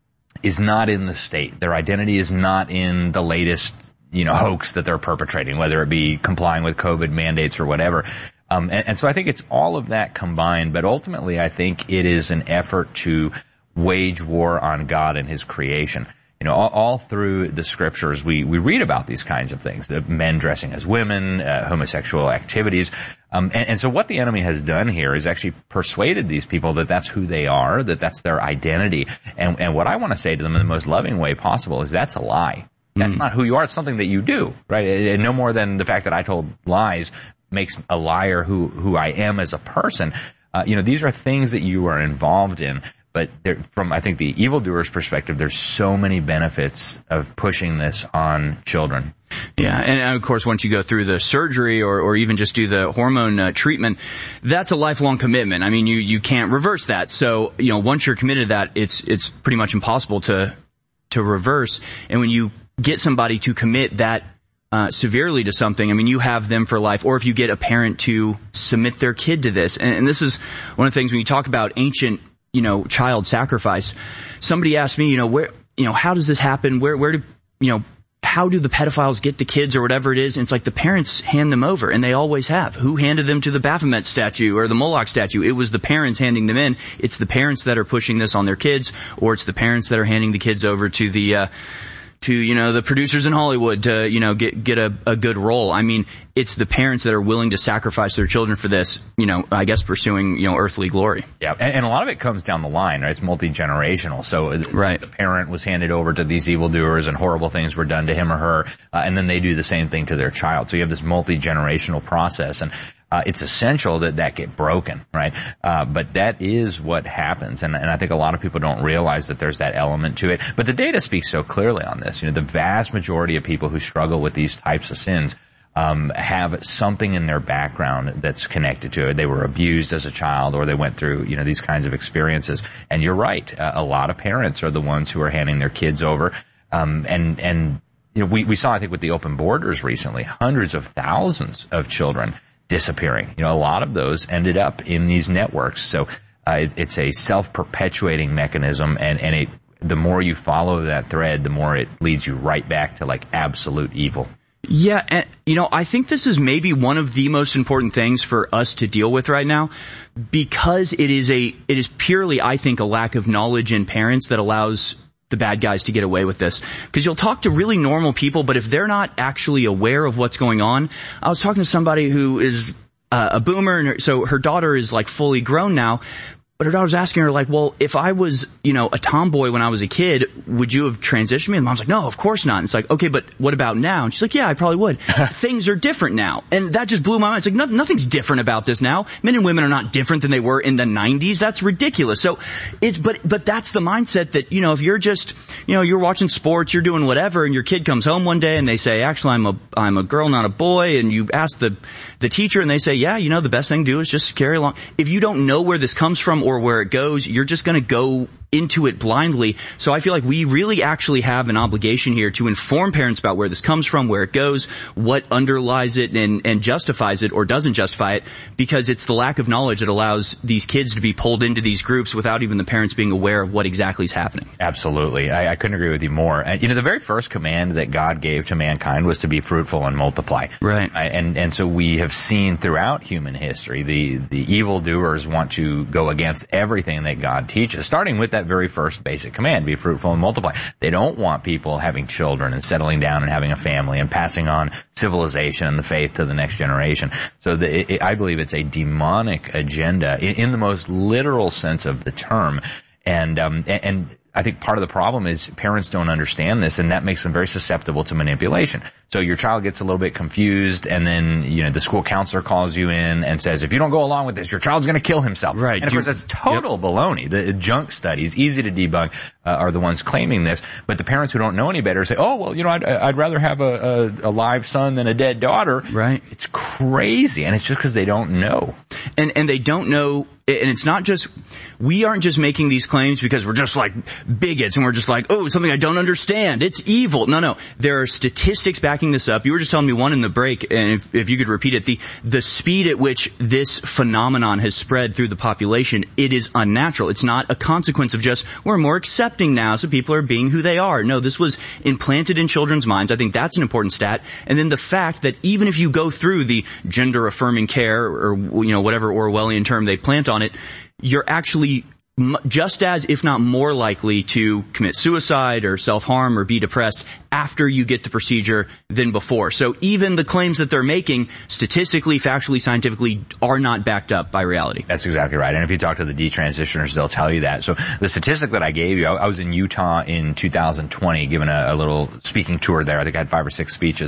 is not in the state. Their identity is not in the latest, you know, hoax that they're perpetrating, whether it be complying with COVID mandates or whatever. Um, and, and so I think it's all of that combined, but ultimately I think it is an effort to wage war on God and His creation. You know, all, all through the scriptures, we, we read about these kinds of things, the men dressing as women, uh, homosexual activities. Um, and, and so what the enemy has done here is actually persuaded these people that that's who they are, that that's their identity. And, and what I want to say to them in the most loving way possible is that's a lie. That's mm. not who you are. It's something that you do, right? And no more than the fact that I told lies makes a liar who, who I am as a person. Uh, you know, these are things that you are involved in. but there, from, I think, the evildoer's perspective, there's so many benefits of pushing this on children. Yeah, and of course, once you go through the surgery or, or even just do the hormone uh, treatment, that's a lifelong commitment. I mean, you, you can't reverse that. So, you know, once you're committed to that, it's it's pretty much impossible to to reverse. And when you get somebody to commit that uh, severely to something, I mean, you have them for life. Or if you get a parent to submit their kid to this, and, and this is one of the things when you talk about ancient, you know, child sacrifice. Somebody asked me, you know, where, you know, how does this happen? Where, where do, you know, how do the pedophiles get the kids or whatever it is? And it's like the parents hand them over, and they always have. Who handed them to the Baphomet statue or the Moloch statue? It was the parents handing them in. It's the parents that are pushing this on their kids, or it's the parents that are handing the kids over to the, uh, to, you know, the producers in Hollywood to, you know, get, get a, a good role. I mean, it's the parents that are willing to sacrifice their children for this, you know, I guess pursuing, you know, earthly glory. Yeah. And, and a lot of it comes down the line, right? It's multi-generational. So right. The parent was handed over to these evildoers and horrible things were done to him or her. Uh, and then they do the same thing to their child. So you have this multi-generational process. And Uh, it's essential that that get broken, right? Uh, but that is what happens. And, and I think a lot of people don't realize that there's that element to it. But the data speaks so clearly on this. You know, the vast majority of people who struggle with these types of sins um, have something in their background that's connected to it. They were abused as a child, or they went through, you know, these kinds of experiences. And you're right. Uh, a lot of parents are the ones who are handing their kids over. Um, and, and, you know, we, we saw, I think, with the open borders recently, hundreds of thousands of children disappearing. You know, a lot of those ended up in these networks. So uh, it, it's a self-perpetuating mechanism, and, and it, the more you follow that thread, the more it leads you right back to like absolute evil. Yeah, and you know, I think this is maybe one of the most important things for us to deal with right now, because it is a it is purely, I think, a lack of knowledge in parents that allows the bad guys to get away with this. Because you'll talk to really normal people, but if they're not actually aware of what's going on. I was talking to somebody who is uh, a boomer, and her, so her daughter is like fully grown now. But her daughter was asking her, like, well, if I was, you know, a tomboy when I was a kid, would you have transitioned me? And mom's like, no, of course not. And it's like, okay, but what about now? And she's like, yeah, I probably would. Things are different now. And that just blew my mind. It's like, no, nothing's different about this now. Men and women are not different than they were in the nineties. That's ridiculous. So it's, but, but that's the mindset that, you know, if you're just, you know, you're watching sports, you're doing whatever, and your kid comes home one day and they say, actually, I'm a, I'm a girl, not a boy. And you ask the, the teacher and they say, yeah, you know, the best thing to do is just carry along. If you don't know where this comes from or where it goes, you're just going to go into it blindly. So I feel like we really actually have an obligation here to inform parents about where this comes from, where it goes, what underlies it and, and justifies it or doesn't justify it, because it's the lack of knowledge that allows these kids to be pulled into these groups without even the parents being aware of what exactly is happening. Absolutely. I, I couldn't agree with you more. And, you know, the very first command that God gave to mankind was to be fruitful and multiply. Right. I, and, and so we have seen throughout human history, the, the evildoers want to go against everything that God teaches, starting with that very first basic command, be fruitful and multiply. They don't want people having children and settling down and having a family and passing on civilization and the faith to the next generation. So the, it, I believe it's a demonic agenda in, in the most literal sense of the term. And, um, and, and I think part of the problem is parents don't understand this, and that makes them very susceptible to manipulation. So your child gets a little bit confused, and then, you know, the school counselor calls you in and says, if you don't go along with this, your child's going to kill himself. Right. And of course, that's total yep. baloney. The junk studies, easy to debunk, uh, are the ones claiming this. But the parents who don't know any better say, oh, well, you know, I'd, I'd rather have a, a, a live son than a dead daughter. Right. It's crazy. And it's just because they don't know. And, and they don't know. And it's not just, we aren't just making these claims because we're just like bigots and we're just like, oh, something I don't understand. It's evil. No, no. There are statistics backing this up. You were just telling me one in the break, and if, if you could repeat it, the, the speed at which this phenomenon has spread through the population, it is unnatural. It's not a consequence of just, we're more accepting now, so people are being who they are. No, this was implanted in children's minds. I think that's an important stat. And then the fact that even if you go through the gender affirming care, or, you know, whatever Orwellian term they plant on on it, you're actually just as, if not more likely to commit suicide or self-harm or be depressed after you get the procedure than before. So even the claims that they're making, statistically, factually, scientifically, are not backed up by reality. That's exactly right. And if you talk to the detransitioners, they'll tell you that. So the statistic that I gave you, I was in Utah in two thousand twenty, giving a, a little speaking tour there. I think I had five or six speeches.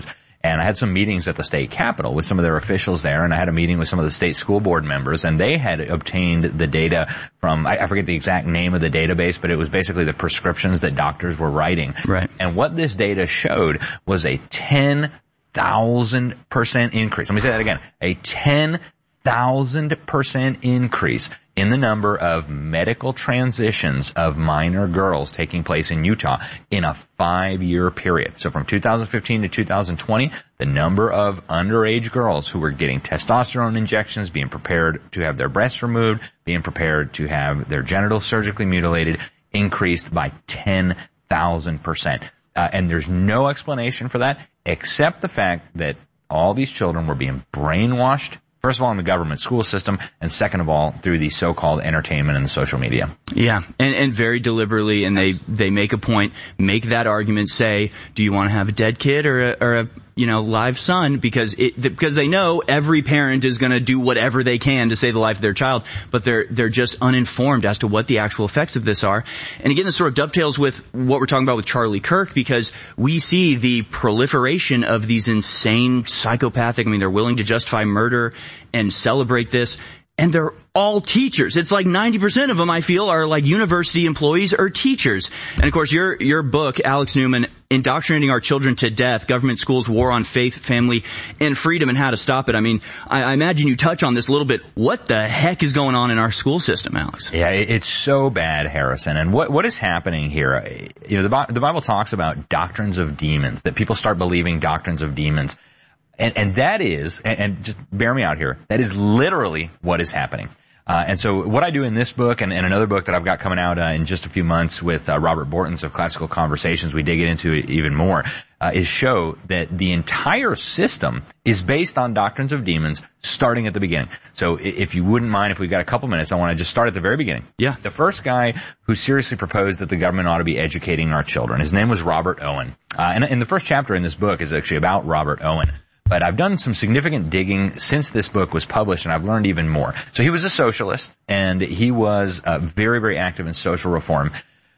And I had some meetings at the state capitol with some of their officials there, and I had a meeting with some of the state school board members, and they had obtained the data from, I, I forget the exact name of the database, but it was basically the prescriptions that doctors were writing. Right. And what this data showed was a ten thousand percent increase. Let me say that again. A ten thousand percent increase in the number of medical transitions of minor girls taking place in Utah in a five-year period. So from two thousand fifteen to two thousand twenty, the number of underage girls who were getting testosterone injections, being prepared to have their breasts removed, being prepared to have their genitals surgically mutilated, increased by ten thousand percent. Uh, and there's no explanation for that except the fact that all these children were being brainwashed, first of all, in the government school system, and second of all, through the so-called entertainment and the social media. Yeah, and, and very deliberately, and they, they make a point, make that argument, say, do you want to have a dead kid or a, or a, you know, live son? Because it, because they know every parent is going to do whatever they can to save the life of their child, but they're, they're just uninformed as to what the actual effects of this are. And again, this sort of dovetails with what we're talking about with Charlie Kirk, because we see the proliferation of these insane psychopathic, I mean, they're willing to justify murder and celebrate this. And they're all teachers. It's like ninety percent of them, I feel, are like university employees or teachers. And of course, your, your book, Alex Newman, Indoctrinating Our Children to Death, Government Schools, War on Faith, Family, and Freedom, and How to Stop It. I mean, I, I imagine you touch on this a little bit. What the heck is going on in our school system, Alex? Yeah, it's so bad, Harrison. And what, what is happening here? You know, the, the Bible talks about doctrines of demons, that people start believing doctrines of demons. And, and that is, and, and just bear me out here, that is literally what is happening. Uh, and so what I do in this book and, and another book that I've got coming out uh, in just a few months with uh, Robert Bortons of Classical Conversations, we dig into it even more, uh, is show that the entire system is based on doctrines of demons starting at the beginning. So if you wouldn't mind, if we've got a couple minutes, I want to just start at the very beginning. Yeah. The first guy who seriously proposed that the government ought to be educating our children, his name was Robert Owen. Uh, and, and the first chapter in this book is actually about Robert Owen. But I've done some significant digging since this book was published, and I've learned even more. So he was a socialist, and he was uh, very, very active in social reform.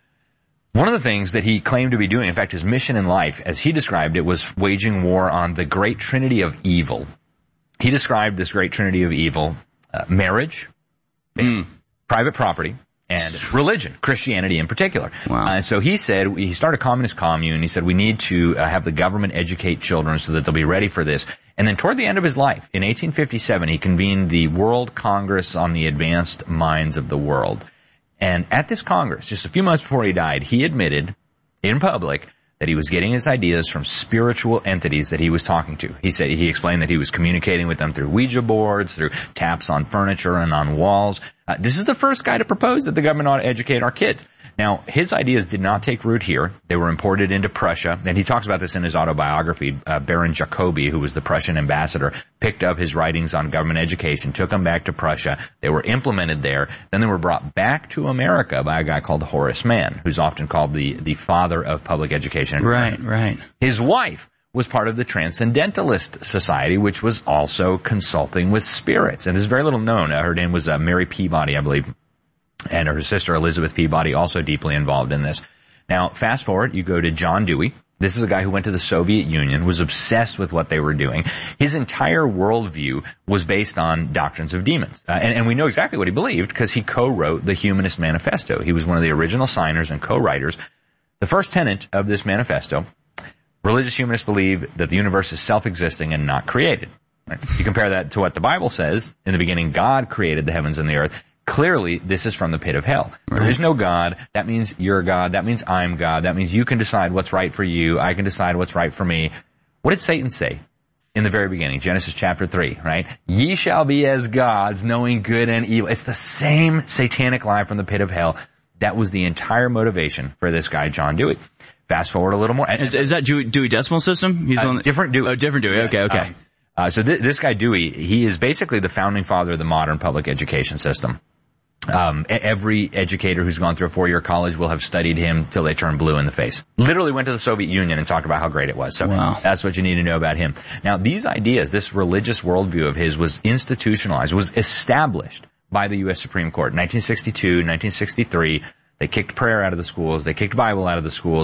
One of the things that he claimed to be doing, in fact, his mission in life, as he described it, was waging war on the great trinity of evil. He described this great trinity of evil, uh, marriage, mm. private property, and religion, Christianity in particular. Wow. Uh, so he said, he started a communist commune. He said, we need to uh, have the government educate children so that they'll be ready for this. And then toward the end of his life, in eighteen fifty-seven, he convened the World Congress on the Advanced Minds of the World. And at this Congress, just a few months before he died, he admitted in public that he was getting his ideas from spiritual entities that he was talking to. He said, he explained that he was communicating with them through Ouija boards, through taps on furniture and on walls. Uh, this is the first guy to propose that the government ought to educate our kids. Now, his ideas did not take root here. They were imported into Prussia, and he talks about this in his autobiography. Uh, Baron Jacobi, who was the Prussian ambassador, picked up his writings on government education, took them back to Prussia. They were implemented there. Then they were brought back to America by a guy called Horace Mann, who's often called the, the father of public education. Right, right. His wife was part of the Transcendentalist Society, which was also consulting with spirits. And is very little known. Uh, her name was uh, Mary Peabody, I believe. And her sister Elizabeth Peabody also deeply involved in this. Now, fast forward, you go to John Dewey. This is a guy who went to the Soviet Union, was obsessed with what they were doing. His entire worldview was based on doctrines of demons. Uh, and, and we know exactly what he believed because he co-wrote the Humanist Manifesto. He was one of the original signers and co-writers. The first tenet of this manifesto, religious humanists believe that the universe is self-existing and not created. Right? You compare that to what the Bible says. In the beginning, God created the heavens and the earth. Clearly, this is from the pit of hell. Right. There is no God. That means you're God. That means I'm God. That means you can decide what's right for you. I can decide what's right for me. What did Satan say in the very beginning? Genesis chapter three, right? Ye shall be as gods, knowing good and evil. It's the same satanic lie from the pit of hell. That was the entire motivation for this guy, John Dewey. Fast forward a little more. Is, is that Dewey, Dewey Decimal System? He's uh, on the, different Dewey. Oh, different Dewey. Okay, okay. Um, uh, so th- this guy Dewey, he is basically the founding father of the modern public education system. Um, every educator who's gone through a four-year college will have studied him till they turn blue in the face. Literally went to the Soviet Union and talked about how great it was. So wow. That's what you need to know about him. Now, these ideas, this religious worldview of his was institutionalized, was established by the U S Supreme Court. nineteen sixty-two, nineteen sixty-three, they kicked prayer out of the schools. They kicked Bible out of the schools.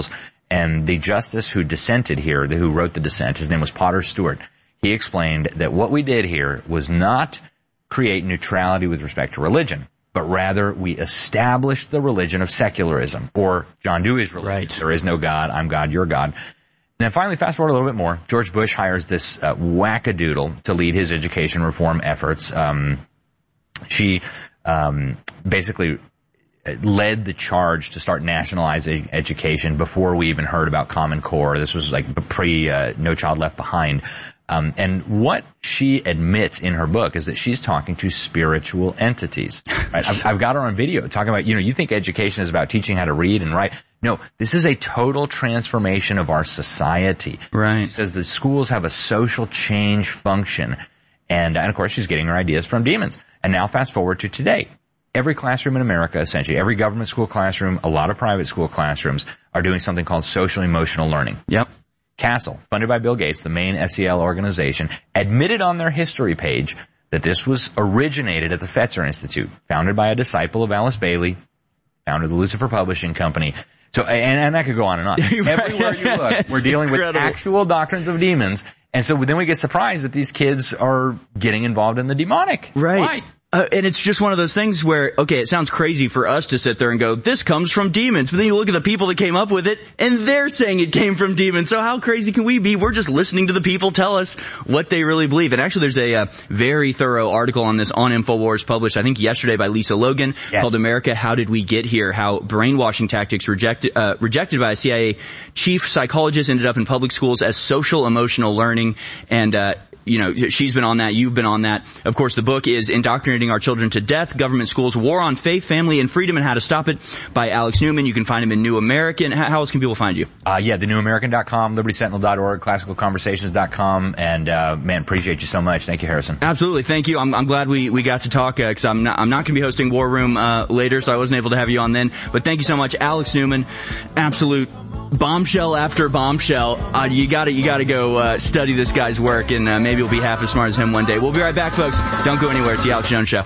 And the justice who dissented here, who wrote the dissent, his name was Potter Stewart, he explained that what we did here was not create neutrality with respect to religion, but rather we established the religion of secularism, or John Dewey's religion. Right. There is no God, I'm God, you're God. And then finally, fast forward a little bit more, George Bush hires this uh, wackadoodle to lead his education reform efforts. Um, she um, basically led the charge to start nationalizing education before we even heard about Common Core. This was like pre uh, No Child Left Behind. Um, and what she admits in her book is that she's talking to spiritual entities. Right? I've, I've got her on video talking about, you know, you think education is about teaching how to read and write. No, this is a total transformation of our society. Right. She says the schools have a social change function. And, and of course, she's getting her ideas from demons. And now fast forward to today. Every classroom in America, essentially, every government school classroom, a lot of private school classrooms are doing something called social emotional learning. Yep. CASEL, funded by Bill Gates, the main S E L organization, admitted on their history page that this was originated at the Fetzer Institute, founded by a disciple of Alice Bailey, founder of the Lucifer Publishing Company. So, and, and I could go on and on. Everywhere you look, we're dealing with actual doctrines of demons. And so then we get surprised that these kids are getting involved in the demonic. Right. Why? Uh, and it's just one of those things where, okay, it sounds crazy for us to sit there and go, this comes from demons. But then you look at the people that came up with it, and they're saying it came from demons. So how crazy can we be? We're just listening to the people tell us what they really believe. And actually, there's a uh, very thorough article on this on InfoWars published, I think, yesterday by Lisa Logan, yes, called America, How Did We Get Here? How Brainwashing Tactics rejected, uh, rejected by a C I A chief psychologist ended up in public schools as social emotional learning. And, uh, you know, she's been on that. You've been on that. Of course, the book is Indoctrinating Our Children to Death, Government Schools, War on Faith, Family, and Freedom, and How to Stop It by Alex Newman. You can find him in New American. How else can people find you? Uh, yeah, the new american dot com, liberty sentinel dot org, classical conversations dot com. And, uh, man, appreciate you so much. Thank you, Harrison. Absolutely. Thank you. I'm, I'm glad we, we got to talk, uh, cause I'm not, I'm not gonna be hosting War Room, uh, later, so I wasn't able to have you on then. But thank you so much, Alex Newman. Absolute bombshell after bombshell. Uh, you gotta, you gotta go, uh, study this guy's work, and, uh, maybe you'll be half as smart as him one day. We'll be right back, folks. Don't go anywhere. It's the Alex Jones Show.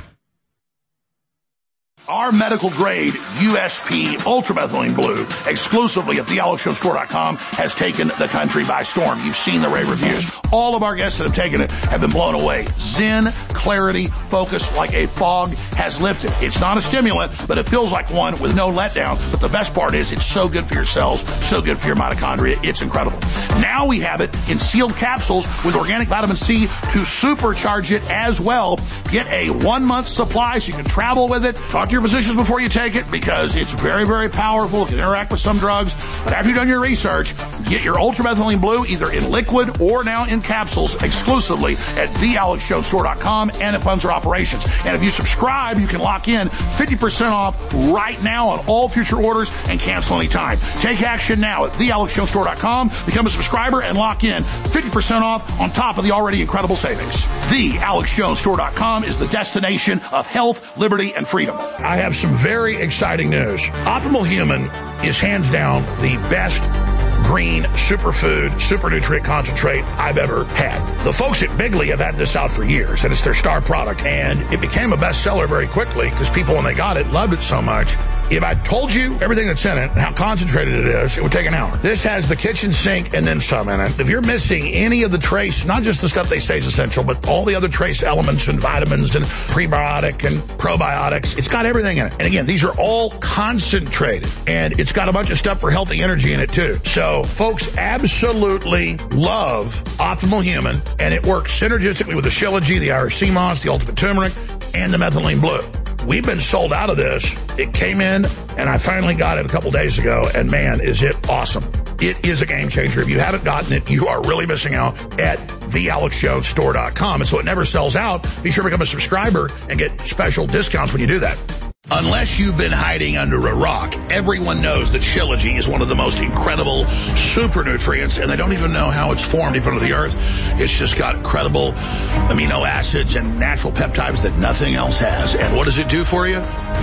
Our medical grade U S P ultramethylene blue, exclusively at the alex jones store dot com, has taken the country by storm. You've seen the rave reviews. All of our guests that have taken it have been blown away. Zen, clarity, focus like a fog has lifted. It's not a stimulant, but it feels like one with no letdown. But the best part is it's so good for your cells, so good for your mitochondria. It's incredible. Now we have it in sealed capsules with organic vitamin C to supercharge it as well. Get a one month supply so you can travel with it. Talk to your physicians before you take it, because it's very, very powerful. It can interact with some drugs. But after you've done your research, get your ultramethylene blue either in liquid or now in capsules exclusively at the alex jones store dot com, and it funds our operations. And if you subscribe, you can lock in fifty percent off right now on all future orders and cancel anytime. Take action now at the alex jones store dot com. Become a subscriber and lock in fifty percent off on top of the already incredible savings. the alex jones store dot com is the destination of health, liberty, and freedom. I have some very exciting news. Optimal Human is hands down the best green superfood, super nutrient concentrate I've ever had. The folks at Bigley have had this out for years, and it's their star product, and it became a bestseller very quickly because people, when they got it, loved it so much. If I told you everything that's in it and how concentrated it is, it would take an hour. This has the kitchen sink and then some in it. If you're missing any of the trace, not just the stuff they say is essential, but all the other trace elements and vitamins and prebiotic and probiotics, it's got everything in it. And again, these are all concentrated, and it's got a bunch of stuff for healthy energy in it too. So folks absolutely love Optimal Human, and it works synergistically with the Shilajit, the Irish Sea Moss, the Ultimate Turmeric, and the Methylene Blue. We've been sold out of this. It came in, and I finally got it a couple days ago, and man, is it awesome. It is a game changer. If you haven't gotten it, you are really missing out at the alex jones store dot com. And so it never sells out. Be sure to become a subscriber and get special discounts when you do that. Unless you've been hiding under a rock, everyone knows that Shilajit is one of the most incredible super nutrients, and they don't even know how it's formed deep under the earth. It's just got incredible amino acids and natural peptides that nothing else has. And what does it do for you?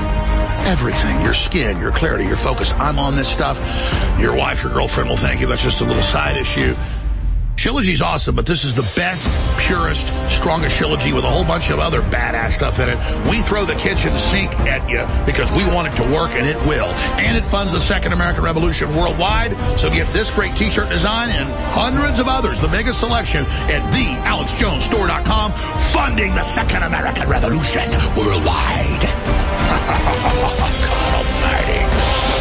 Everything. Your skin, your clarity, your focus. I'm on this stuff. Your wife, your girlfriend will thank you. That's just a little side issue. Shilajit's awesome, but this is the best, purest, strongest Shilajit with a whole bunch of other badass stuff in it. We throw the kitchen sink at you because we want it to work, and it will. And it funds the Second American Revolution worldwide. So get this great t-shirt design and hundreds of others, the biggest selection, at the alex jones store dot com, funding the Second American Revolution worldwide. God almighty.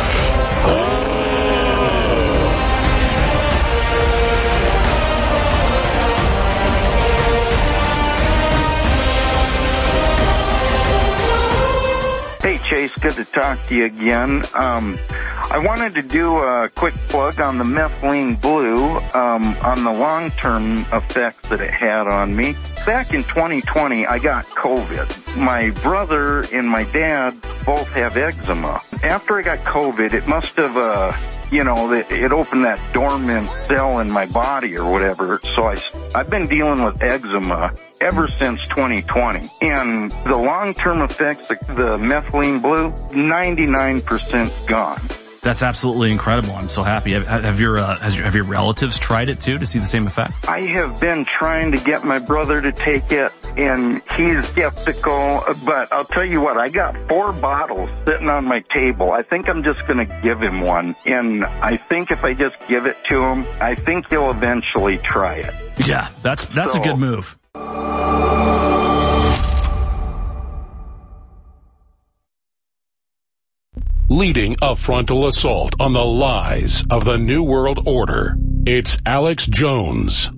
Hey, Chase, good to talk to you again. Um, I wanted to do a quick plug on the methylene blue, um, on the long-term effects that it had on me. Back in twenty twenty, I got COVID. My brother and my dad both have eczema. After I got COVID, it must have, uh, you know, it, it opened that dormant cell in my body or whatever. So I, I've been dealing with eczema ever since twenty twenty. And the long-term effects, the, the methylene blue, ninety-nine percent gone. That's absolutely incredible. I'm so happy. Have, have your uh, has your, have your relatives tried it too to see the same effect? I have been trying to get my brother to take it, and he's skeptical. But I'll tell you what, I got four bottles sitting on my table. I think I'm just going to give him one, and I think if I just give it to him, I think he'll eventually try it. Yeah, that's that's so, a good move. Leading a frontal assault on the lies of the New World Order, it's Alex Jones.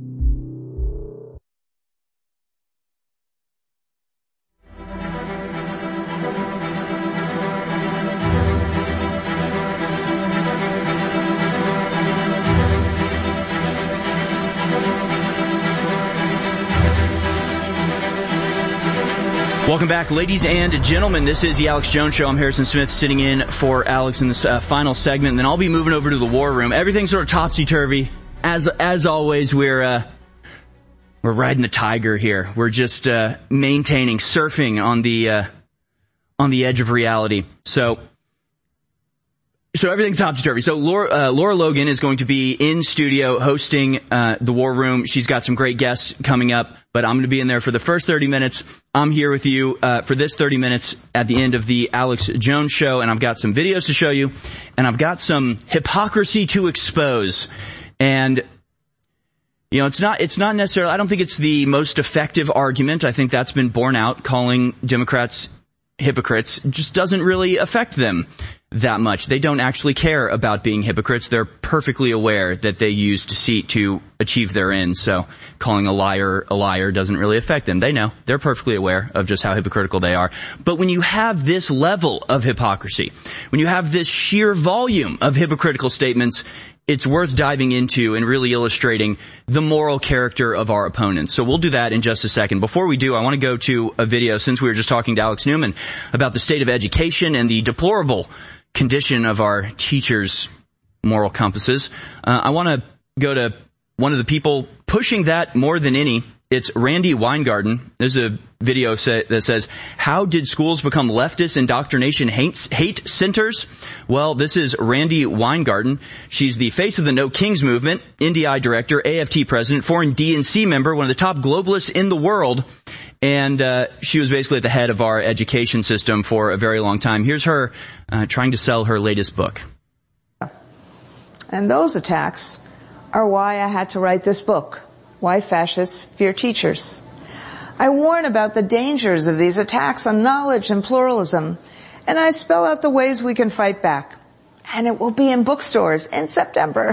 Welcome back, ladies and gentlemen. This is the Alex Jones Show. I'm Harrison Smith, sitting in for Alex in this uh, final segment, and then I'll be moving over to the War Room. Everything's sort of topsy-turvy. As as always, we're uh, we're riding the tiger here. We're just uh, maintaining, surfing on the uh, on the edge of reality. So. So everything's topsy-turvy. So Laura, uh, Laura Logan is going to be in studio hosting uh, the War Room. She's got some great guests coming up, but I'm going to be in there for the first thirty minutes. I'm here with you uh, for this thirty minutes at the end of the Alex Jones Show, and I've got some videos to show you, and I've got some hypocrisy to expose. And you know, it's not it's not necessarily, I don't think it's the most effective argument. I think that's been borne out. Calling Democrats hypocrites just doesn't really affect them that much. They don't actually care about being hypocrites. They're perfectly aware that they use deceit to achieve their ends. So calling a liar a liar doesn't really affect them. They know. They're perfectly aware of just how hypocritical they are. But when you have this level of hypocrisy, when you have this sheer volume of hypocritical statements, it's worth diving into and really illustrating the moral character of our opponents. So we'll do that in just a second. Before we do, I want to go to a video, since we were just talking to Alex Newman about the state of education and the deplorable condition of our teachers' moral compasses. Uh, I want to go to one of the people pushing that more than any. It's Randi Weingarten. There's a video say, that says, how did schools become leftist indoctrination hate, hate centers? Well, this is Randi Weingarten. She's the face of the No Kings movement, N D I director, A F T president, foreign D N C member, one of the top globalists in the world. And uh she was basically at the head of our education system for a very long time. Here's her uh, trying to sell her latest book. And those attacks are why I had to write this book, Why Fascists Fear Teachers. I warn about the dangers of these attacks on knowledge and pluralism, and I spell out the ways we can fight back. And it will be in bookstores in September.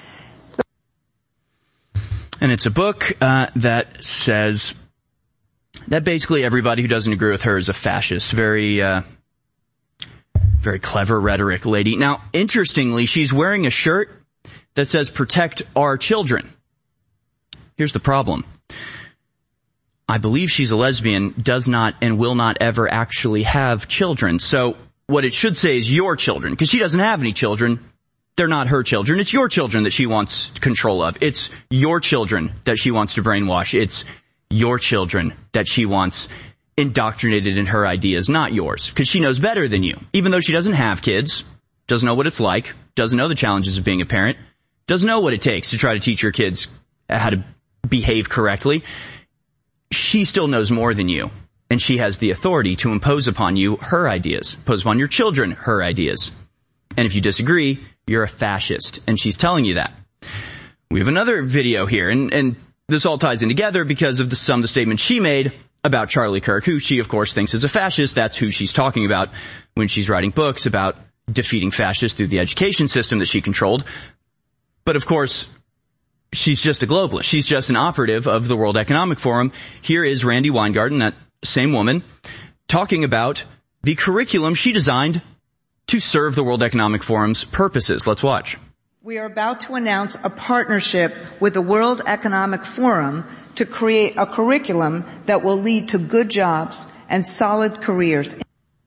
And it's a book uh that says that basically everybody who doesn't agree with her is a fascist. Very, uh, very clever rhetoric lady. Now, interestingly, she's wearing a shirt that says protect our children. Here's the problem. I believe she's a lesbian, does not and will not ever actually have children. So what it should say is your children, because she doesn't have any children. They're not her children. It's your children that she wants control of. It's your children that she wants to brainwash. It's your children that she wants indoctrinated in her ideas, not yours, because she knows better than you. Even though she doesn't have kids, doesn't know what it's like, doesn't know the challenges of being a parent, doesn't know what it takes to try to teach your kids how to behave correctly. She still knows more than you, and she has the authority to impose upon you her ideas, impose upon your children her ideas. And if you disagree, you're a fascist, and she's telling you that. We have another video here, and, and this all ties in together because of the, some of the statements she made about Charlie Kirk, who she, of course, thinks is a fascist. That's who she's talking about when she's writing books about defeating fascists through the education system that she controlled. But, of course, she's just a globalist. She's just an operative of the World Economic Forum. Here is Randi Weingarten, that same woman, talking about the curriculum she designed to serve the World Economic Forum's purposes. Let's watch. We are about to announce a partnership with the World Economic Forum to create a curriculum that will lead to good jobs and solid careers.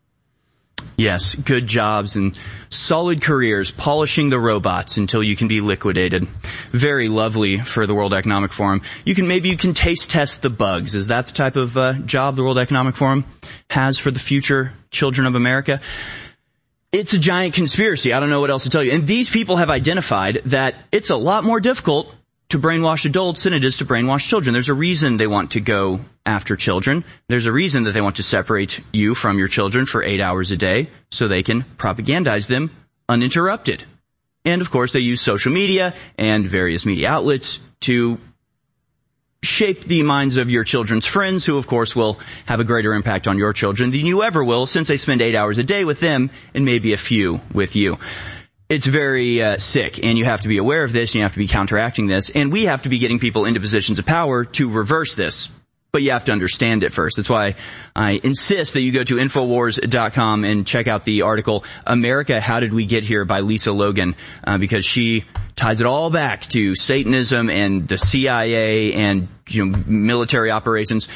Yes, good jobs and solid careers, polishing the robots until you can be liquidated. Very lovely for the World Economic Forum. You can, maybe you can taste test the bugs. Is that the type of uh, job the World Economic Forum has for the future children of America? It's a giant conspiracy. I don't know what else to tell you. And these people have identified that it's a lot more difficult to brainwash adults than it is to brainwash children. There's a reason they want to go after children. There's a reason that they want to separate you from your children for eight hours a day so they can propagandize them uninterrupted. And, of course, they use social media and various media outlets to shape the minds of your children's friends, who, of course, will have a greater impact on your children than you ever will, since they spend eight hours a day with them and maybe a few with you. It's very uh, sick, and you have to be aware of this, and you have to be counteracting this, and we have to be getting people into positions of power to reverse this. But you have to understand it first. That's why I insist that you go to Infowars dot com and check out the article, America, How Did We Get Here, by Lisa Logan, uh, because she ties it all back to Satanism and the C I A and, you know, military operations.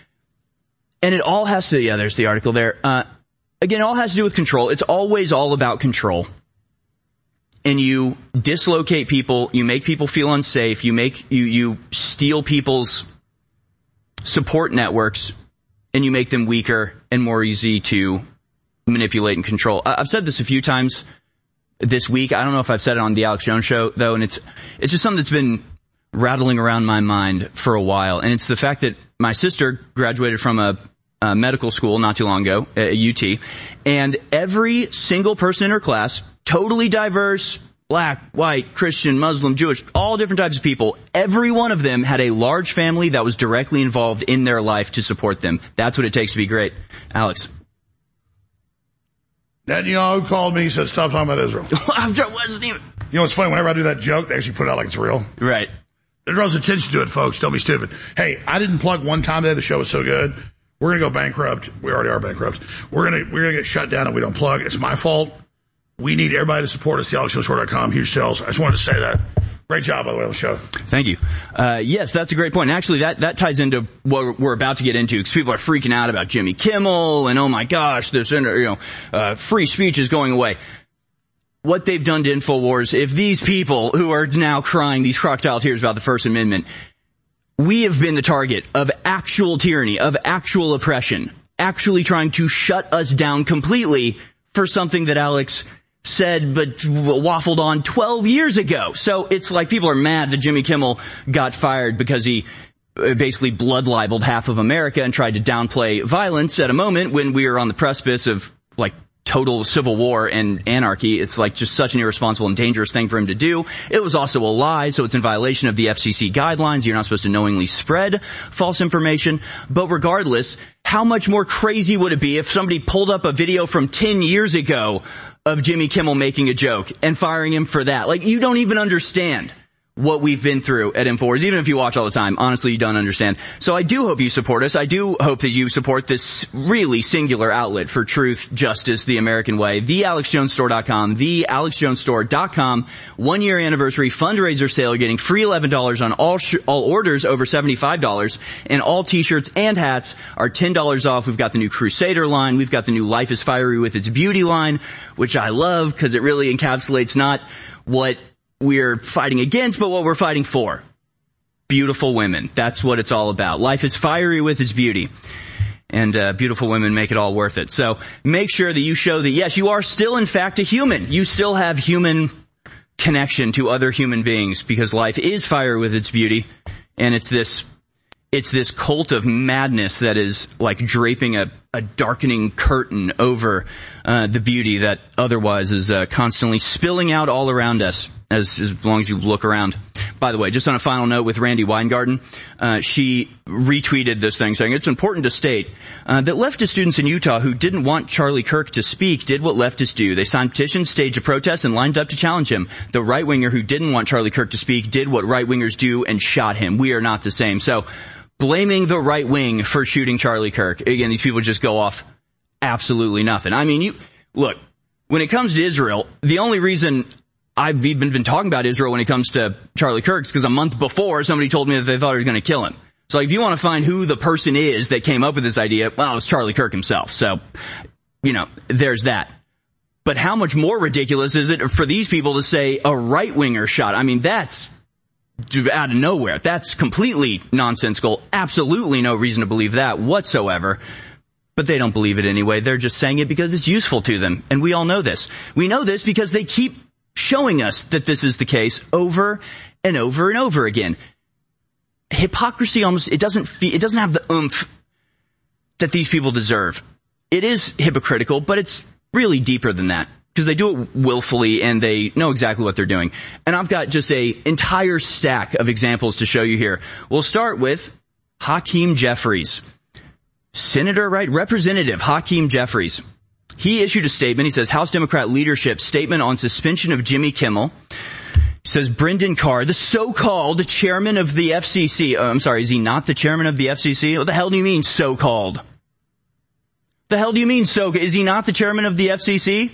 And it all has to, yeah, there's the article there. Uh, again, it all has to do with control. It's always all about control. And you dislocate people, you make people feel unsafe, you make, you, you steal people's support networks, and you make them weaker and more easy to manipulate and control. I've said this a few times this week. I don't know if I've said it on the Alex Jones Show, though, and it's it's just something that's been rattling around my mind for a while. And it's the fact that my sister graduated from a, a medical school not too long ago, at U T, and every single person in her class, totally diverse, black, white, Christian, Muslim, Jewish, all different types of people. Every one of them had a large family that was directly involved in their life to support them. That's what it takes to be great. Alex. Netanyahu called me, he said, stop talking about Israel. I'm sure it wasn't even... You know what's funny? Whenever I do that joke, they actually put it out like it's real. Right. It draws attention to it, folks. Don't be stupid. Hey, I didn't plug one time today. The show was so good. We're going to go bankrupt. We already are bankrupt. We're going to we're going to get shut down if we don't plug. It's my fault. We need everybody to support us, the alex jones store dot com. Huge sales. I just wanted to say that. Great job, by the way, on the show. Thank you. Uh, yes, that's a great point. And actually, that, that ties into what we're about to get into, because people are freaking out about Jimmy Kimmel, and oh my gosh, this, you know, uh, free speech is going away. What they've done to InfoWars, if these people who are now crying these crocodile tears about the First Amendment, we have been the target of actual tyranny, of actual oppression, actually trying to shut us down completely for something that Alex said but waffled on twelve years ago. So it's like people are mad that Jimmy Kimmel got fired because he basically blood libeled half of America and tried to downplay violence at a moment when we are on the precipice of like total civil war and anarchy. It's like just such an irresponsible and dangerous thing for him to do. It was also a lie, so it's in violation of the F C C guidelines. You're not supposed to knowingly spread false information. But regardless, how much more crazy would it be if somebody pulled up a video from ten years ago of Jimmy Kimmel making a joke and firing him for that? Like, you don't even understand what we've been through at InfoWars. Even if you watch all the time, honestly, you don't understand. So I do hope you support us. I do hope that you support this really singular outlet for truth, justice, the American way. the alex jones store dot com, the alex jones store dot com. One year anniversary fundraiser sale. You're getting free eleven dollars on all sh- all orders over seventy-five dollars, and all t-shirts and hats are ten dollars off. We've got the new Crusader line. We've got the new Life is Fiery with its beauty line, which I love because it really encapsulates not what we're fighting against, but what we're fighting for. Beautiful women. That's what it's all about. Life is fiery with its beauty. And uh, beautiful women make it all worth it. So make sure that you show that, yes, you are still, in fact, a human. You still have human connection to other human beings, because life is fire with its beauty, and it's this it's this cult of madness that is like draping a, a darkening curtain over uh, the beauty that otherwise is uh, constantly spilling out all around us as, as long as you look around. By the way, just on a final note with Randy Weingarten, uh, she retweeted this thing saying, it's important to state uh, that leftist students in Utah who didn't want Charlie Kirk to speak did what leftists do. They signed petitions, staged a protest, and lined up to challenge him. The right-winger who didn't want Charlie Kirk to speak did what right-wingers do and shot him. We are not the same. So, blaming the right wing for shooting Charlie Kirk. Again, these people just go off absolutely nothing. I mean, you, look, when it comes to Israel, the only reason I've even been talking about Israel when it comes to Charlie Kirk is because a month before somebody told me that they thought he was going to kill him. So if you want to find who the person is that came up with this idea, well, it was Charlie Kirk himself. So, you know, there's that. But how much more ridiculous is it for these people to say a right-winger shot? I mean, that's out of nowhere. That's completely nonsensical. Absolutely no reason to believe that whatsoever. But they don't believe it anyway. They're just saying it because it's useful to them. And we all know this. We know this because they keep showing us that this is the case over and over and over again. Hypocrisy almost, it doesn't fe- it doesn't have the oomph that these people deserve. It is hypocritical, but it's really deeper than that. Because they do it willfully and they know exactly what they're doing. And I've got just a entire stack of examples to show you here. We'll start with Hakeem Jeffries. Senator, right? Representative Hakeem Jeffries. He issued a statement. He says, House Democrat leadership statement on suspension of Jimmy Kimmel. He says, Brendan Carr, the so-called chairman of the F C C. Oh, I'm sorry, is he not the chairman of the F C C? What the hell do you mean so-called? The hell do you mean so? Is he not the chairman of the F C C?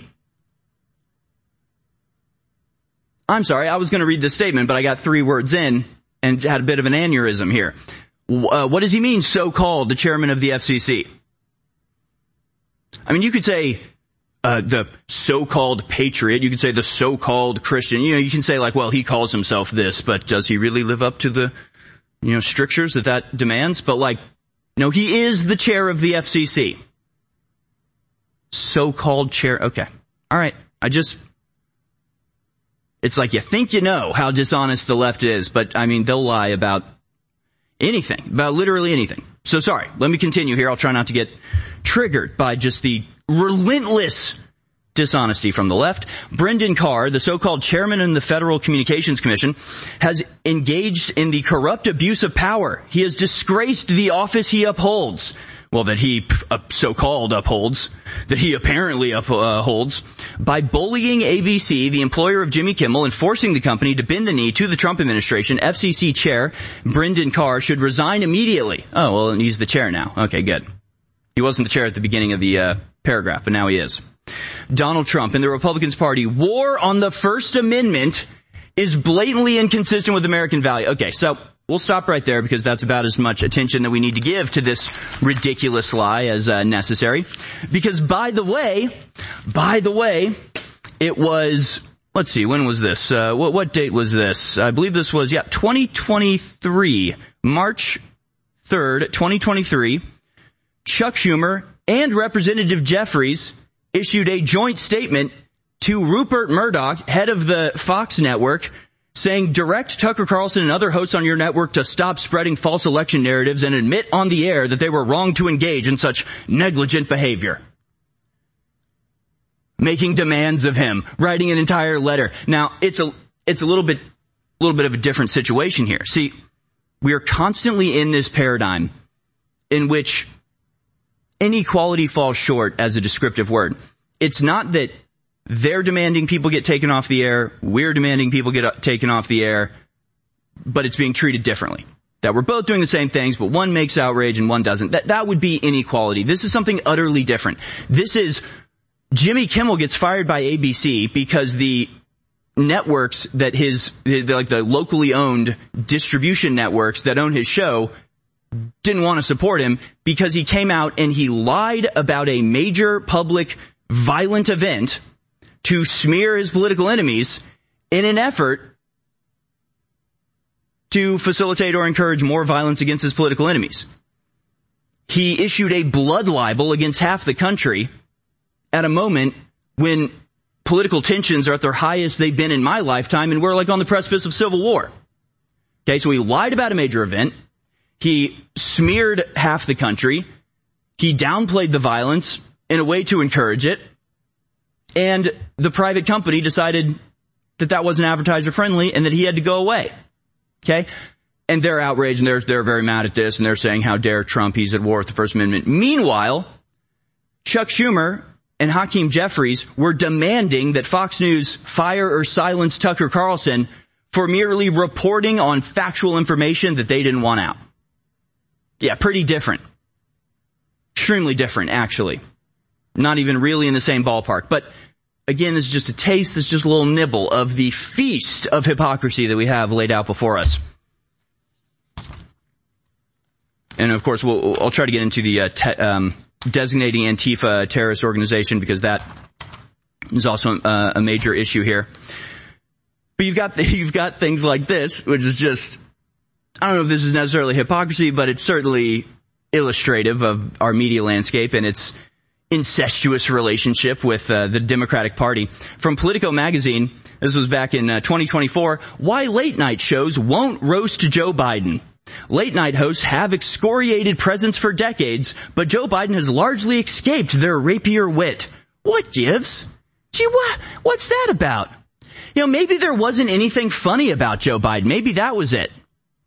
I'm sorry, I was going to read this statement, but I got three words in and had a bit of an aneurysm here. Uh, what does he mean, so-called, the chairman of the F C C? I mean, you could say uh, the so-called patriot. You could say the so-called Christian. You know, you can say like, well, he calls himself this, but does he really live up to the, you know, strictures that that demands? But like, no, he is the chair of the F C C. So-called chair. Okay. All right. I just... It's like you think you know how dishonest the left is, but I mean, they'll lie about anything, about literally anything. So sorry, let me continue here. I'll try not to get triggered by just the relentless dishonesty from the left. Brendan Carr, the so-called chairman in the Federal Communications Commission, has engaged in the corrupt abuse of power. He has disgraced the office he upholds. Well, that he uh, so-called upholds, that he apparently upholds, by bullying A B C, the employer of Jimmy Kimmel, and forcing the company to bend the knee to the Trump administration. F C C chair Brendan Carr should resign immediately. Oh, well, and he's the chair now. Okay, good. He wasn't the chair at the beginning of the uh, paragraph, but now he is. Donald Trump and the Republicans Party. War on the First Amendment is blatantly inconsistent with American value. Okay, so we'll stop right there because that's about as much attention that we need to give to this ridiculous lie as uh, necessary. Because by the way, by the way, it was, let's see, when was this? Uh, what, what date was this? I believe this was, yeah, twenty twenty-three, March third, twenty twenty-three. Chuck Schumer and Representative Jeffries issued a joint statement to Rupert Murdoch, head of the Fox network, saying, direct Tucker Carlson and other hosts on your network to stop spreading false election narratives and admit on the air that they were wrong to engage in such negligent behavior. Making demands of him, writing an entire letter. Now, it's a, it's a little bit, a little bit of a different situation here. See, we are constantly in this paradigm in which inequality falls short as a descriptive word. It's not that they're demanding people get taken off the air, we're demanding people get taken off the air, but it's being treated differently. That we're both doing the same things, but one makes outrage and one doesn't. That, that would be inequality. This is something utterly different. This is Jimmy Kimmel gets fired by A B C because the networks that his, like the locally owned distribution networks that own his show didn't want to support him because he came out and he lied about a major public violent event to smear his political enemies in an effort to facilitate or encourage more violence against his political enemies. He issued a blood libel against half the country at a moment when political tensions are at their highest they've been in my lifetime, and we're like on the precipice of civil war. Okay, so he lied about a major event. He smeared half the country. He downplayed the violence in a way to encourage it. And the private company decided that that wasn't advertiser friendly and that he had to go away. Okay? And they're outraged and they're, they're very mad at this and they're saying, how dare Trump, he's at war with the First Amendment. Meanwhile, Chuck Schumer and Hakeem Jeffries were demanding that Fox News fire or silence Tucker Carlson for merely reporting on factual information that they didn't want out. Yeah, pretty different. Extremely different, actually. Not even really in the same ballpark. But again, this is just a taste, this is just a little nibble of the feast of hypocrisy that we have laid out before us. And of course, we'll, I'll try to get into the uh, te- um, designating Antifa a terrorist organization, because that is also uh, a major issue here. But you've got the, you've got things like this, which is just, I don't know if this is necessarily hypocrisy, but it's certainly illustrative of our media landscape and its incestuous relationship with uh, the Democratic Party. From Politico magazine, this was back in uh, twenty twenty-four, why late night shows won't roast Joe Biden. Late night hosts have excoriated presidents for decades, but Joe Biden has largely escaped their rapier wit. What gives? Gee, what, what's that about? You know, maybe there wasn't anything funny about Joe Biden. Maybe that was it.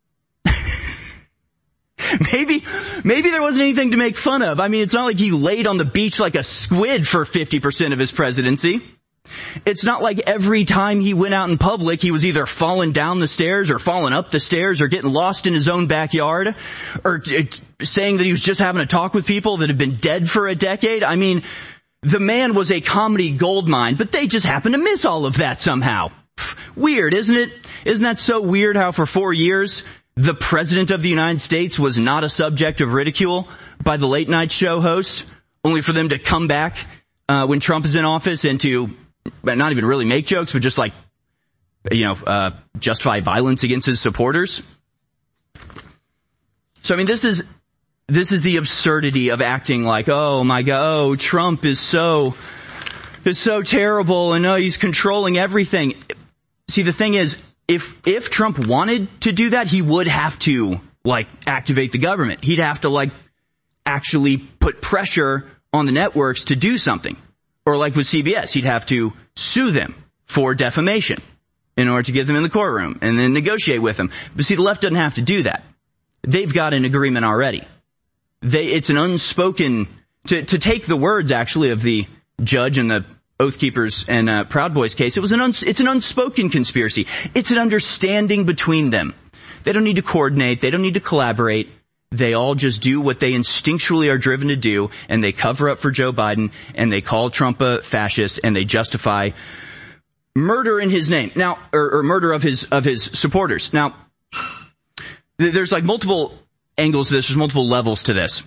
Maybe, maybe there wasn't anything to make fun of. I mean, it's not like he laid on the beach like a squid for fifty percent of his presidency. It's not like every time he went out in public, he was either falling down the stairs or falling up the stairs or getting lost in his own backyard or t- saying that he was just having a talk with people that had been dead for a decade. I mean, the man was a comedy goldmine, but they just happened to miss all of that somehow. Weird, isn't it? Isn't that so weird how for four years the president of the United States was not a subject of ridicule by the late night show hosts, only for them to come back uh, when Trump is in office and to not even really make jokes, but just like, you know, uh, justify violence against his supporters. So, I mean, this is, this is the absurdity of acting like, oh my God, oh, Trump is so, is so terrible and oh, he's controlling everything. See, the thing is, if, if Trump wanted to do that, he would have to, like, activate the government. He'd have to, like, actually put pressure on the networks to do something. Or like with C B S, he'd have to sue them for defamation in order to get them in the courtroom and then negotiate with them. But see, the left doesn't have to do that. They've got an agreement already. They, it's an unspoken, to, to take the words actually of the judge in the Oath Keepers and uh, Proud Boys case, it was an uns, it's an unspoken conspiracy. It's an understanding between them. They don't need to coordinate. They don't need to collaborate. They all just do what they instinctually are driven to do, and they cover up for Joe Biden, and they call Trump a fascist, and they justify murder in his name. Now, or, or murder of his, of his supporters. Now, th- there's like multiple angles to this. There's multiple levels to this.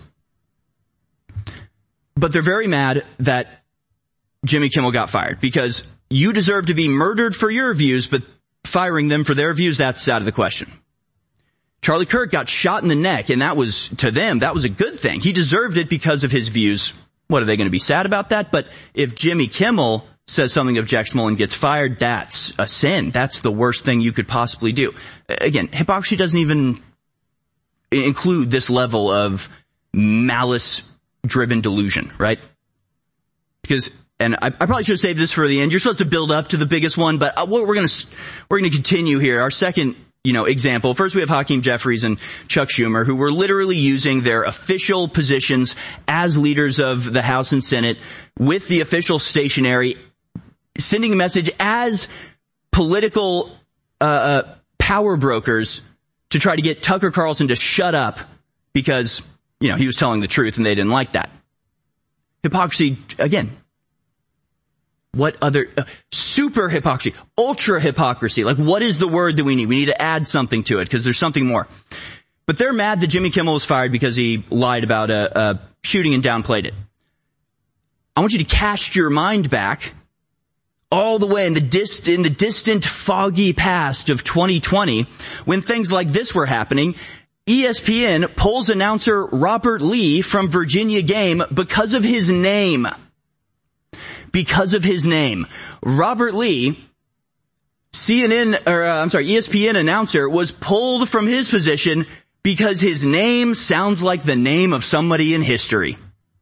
But they're very mad that Jimmy Kimmel got fired, because you deserve to be murdered for your views, but firing them for their views, that's out of the question. Charlie Kirk got shot in the neck, and that was, to them, that was a good thing. He deserved it because of his views. What, are they going to be sad about that? But if Jimmy Kimmel says something objectionable and gets fired, that's a sin. That's the worst thing you could possibly do. Again, hypocrisy doesn't even include this level of malice-driven delusion, right? Because, and I, I probably should have saved this for the end. You're supposed to build up to the biggest one, but we're going to, we're going to continue here. Our second You know, example. First, we have Hakeem Jeffries and Chuck Schumer, who were literally using their official positions as leaders of the House and Senate with the official stationery, sending a message as political uh, uh power brokers to try to get Tucker Carlson to shut up because, you know, he was telling the truth and they didn't like that. Hypocrisy, again. What other, uh, super hypocrisy, ultra hypocrisy, like what is the word that we need? We need to add something to it because there's something more. But they're mad that Jimmy Kimmel was fired because he lied about a, a shooting and downplayed it. I want you to cast your mind back all the way in the dist, in the distant foggy past of twenty twenty when things like this were happening. E S P N pulls announcer Robert Lee from Virginia game because of his name. because of his name. Robert Lee, C N N, or uh, I'm sorry, E S P N announcer, was pulled from his position because his name sounds like the name of somebody in history.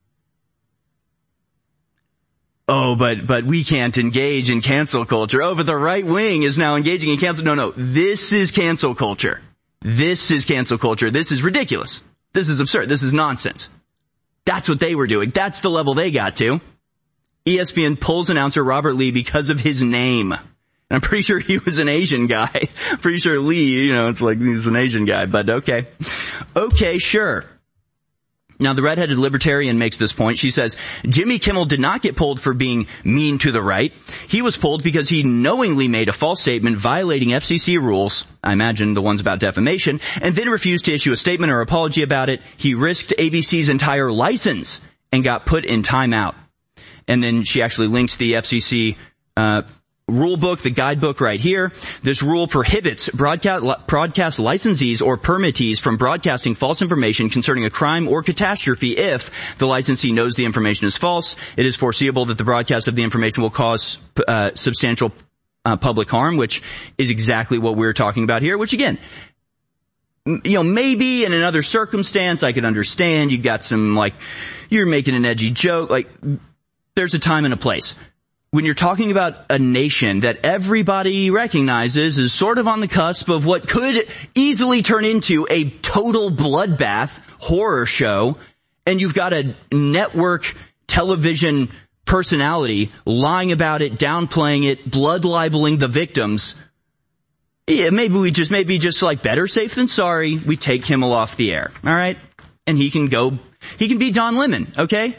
Oh, but, but we can't engage in cancel culture. Oh, but the right wing is now engaging in cancel. No, no, this is cancel culture. This is cancel culture. This is ridiculous. This is absurd. This is nonsense. That's what they were doing. That's the level they got to. E S P N pulls announcer Robert Lee because of his name. And I'm pretty sure he was an Asian guy. Pretty sure Lee, you know, it's like he's an Asian guy, but okay. Okay, sure. Now, the redheaded libertarian makes this point. She says, Jimmy Kimmel did not get pulled for being mean to the right. He was pulled because he knowingly made a false statement violating F C C rules, I imagine the ones about defamation, and then refused to issue a statement or apology about it. He risked A B C's entire license and got put in timeout. And then she actually links the F C C uh rule book, the guidebook right here. This rule prohibits broadcast, broadcast licensees or permittees from broadcasting false information concerning a crime or catastrophe if the licensee knows the information is false, it is foreseeable that the broadcast of the information will cause uh, substantial uh, public harm, which is exactly what we're talking about here, which again, you know, maybe in another circumstance I could understand. You got some, like, you're making an edgy joke. Like, there's a time and a place. When you're talking about a nation that everybody recognizes is sort of on the cusp of what could easily turn into a total bloodbath horror show, and you've got a network television personality lying about it, downplaying it, blood libeling the victims, yeah, maybe we just, maybe just like better safe than sorry, we take Kimmel off the air, all right? And he can go, he can be Don Lemon, okay?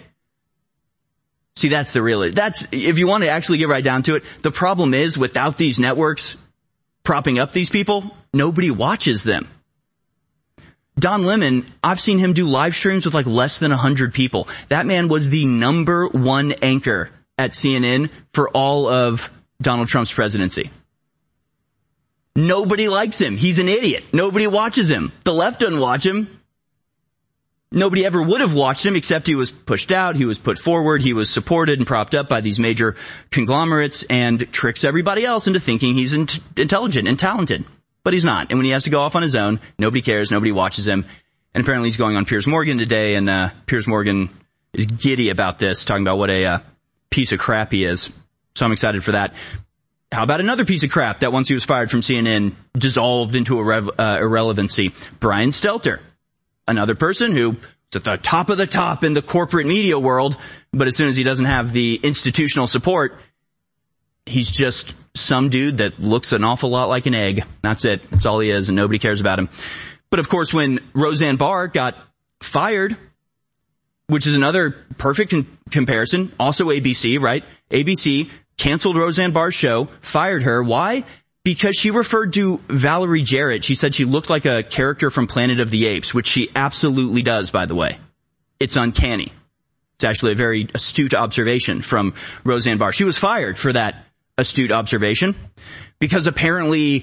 See, that's the real, that's, if you want to actually get right down to it, the problem is without these networks propping up these people, nobody watches them. Don Lemon, I've seen him do live streams with like less than a hundred people. That man was the number one anchor at C N N for all of Donald Trump's presidency. Nobody likes him. He's an idiot. Nobody watches him. The left doesn't watch him. Nobody ever would have watched him except he was pushed out, he was put forward, he was supported and propped up by these major conglomerates and tricks everybody else into thinking he's in- intelligent and talented. But he's not. And when he has to go off on his own, nobody cares, nobody watches him. And apparently he's going on Piers Morgan today, and uh Piers Morgan is giddy about this, talking about what a uh, piece of crap he is. So I'm excited for that. How about another piece of crap that once he was fired from C N N, dissolved into irre- uh, irrelevancy? Brian Stelter. Another person who is at the top of the top in the corporate media world, but as soon as he doesn't have the institutional support, he's just some dude that looks an awful lot like an egg. That's it. That's all he is, and nobody cares about him. But of course, when Roseanne Barr got fired, which is another perfect con- comparison, also A B C, right? A B C canceled Roseanne Barr's show, fired her. Why? Because she referred to Valerie Jarrett. She said she looked like a character from Planet of the Apes, which she absolutely does, by the way. It's uncanny. It's actually a very astute observation from Roseanne Barr. She was fired for that astute observation because apparently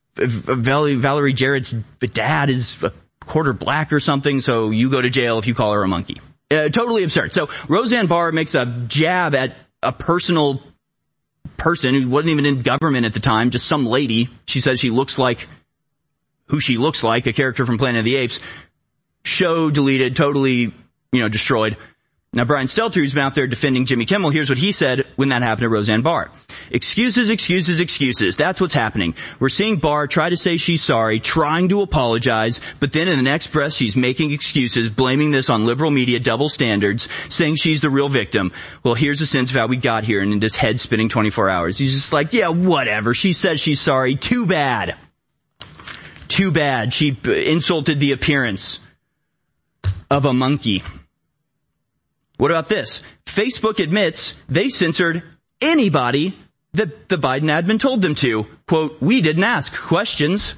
Valerie Jarrett's dad is a quarter black or something, so you go to jail if you call her a monkey. Uh, totally absurd. So Roseanne Barr makes a jab at a personal person who wasn't even in government at the time, just some lady. She says she looks like who she looks like, a character from Planet of the Apes. Show deleted, totally, you know, destroyed. Now, Brian Stelter, who's been out there defending Jimmy Kimmel, here's what he said when that happened to Roseanne Barr. Excuses, excuses, excuses. That's what's happening. We're seeing Barr try to say she's sorry, trying to apologize, but then in the next breath, she's making excuses, blaming this on liberal media double standards, saying she's the real victim. Well, here's a sense of how we got here, and in this head spinning twenty-four hours. He's just like, yeah, whatever. She says she's sorry. Too bad. Too bad. She insulted the appearance of a monkey. What about this? Facebook admits they censored anybody that the Biden admin told them to. Quote, we didn't ask questions.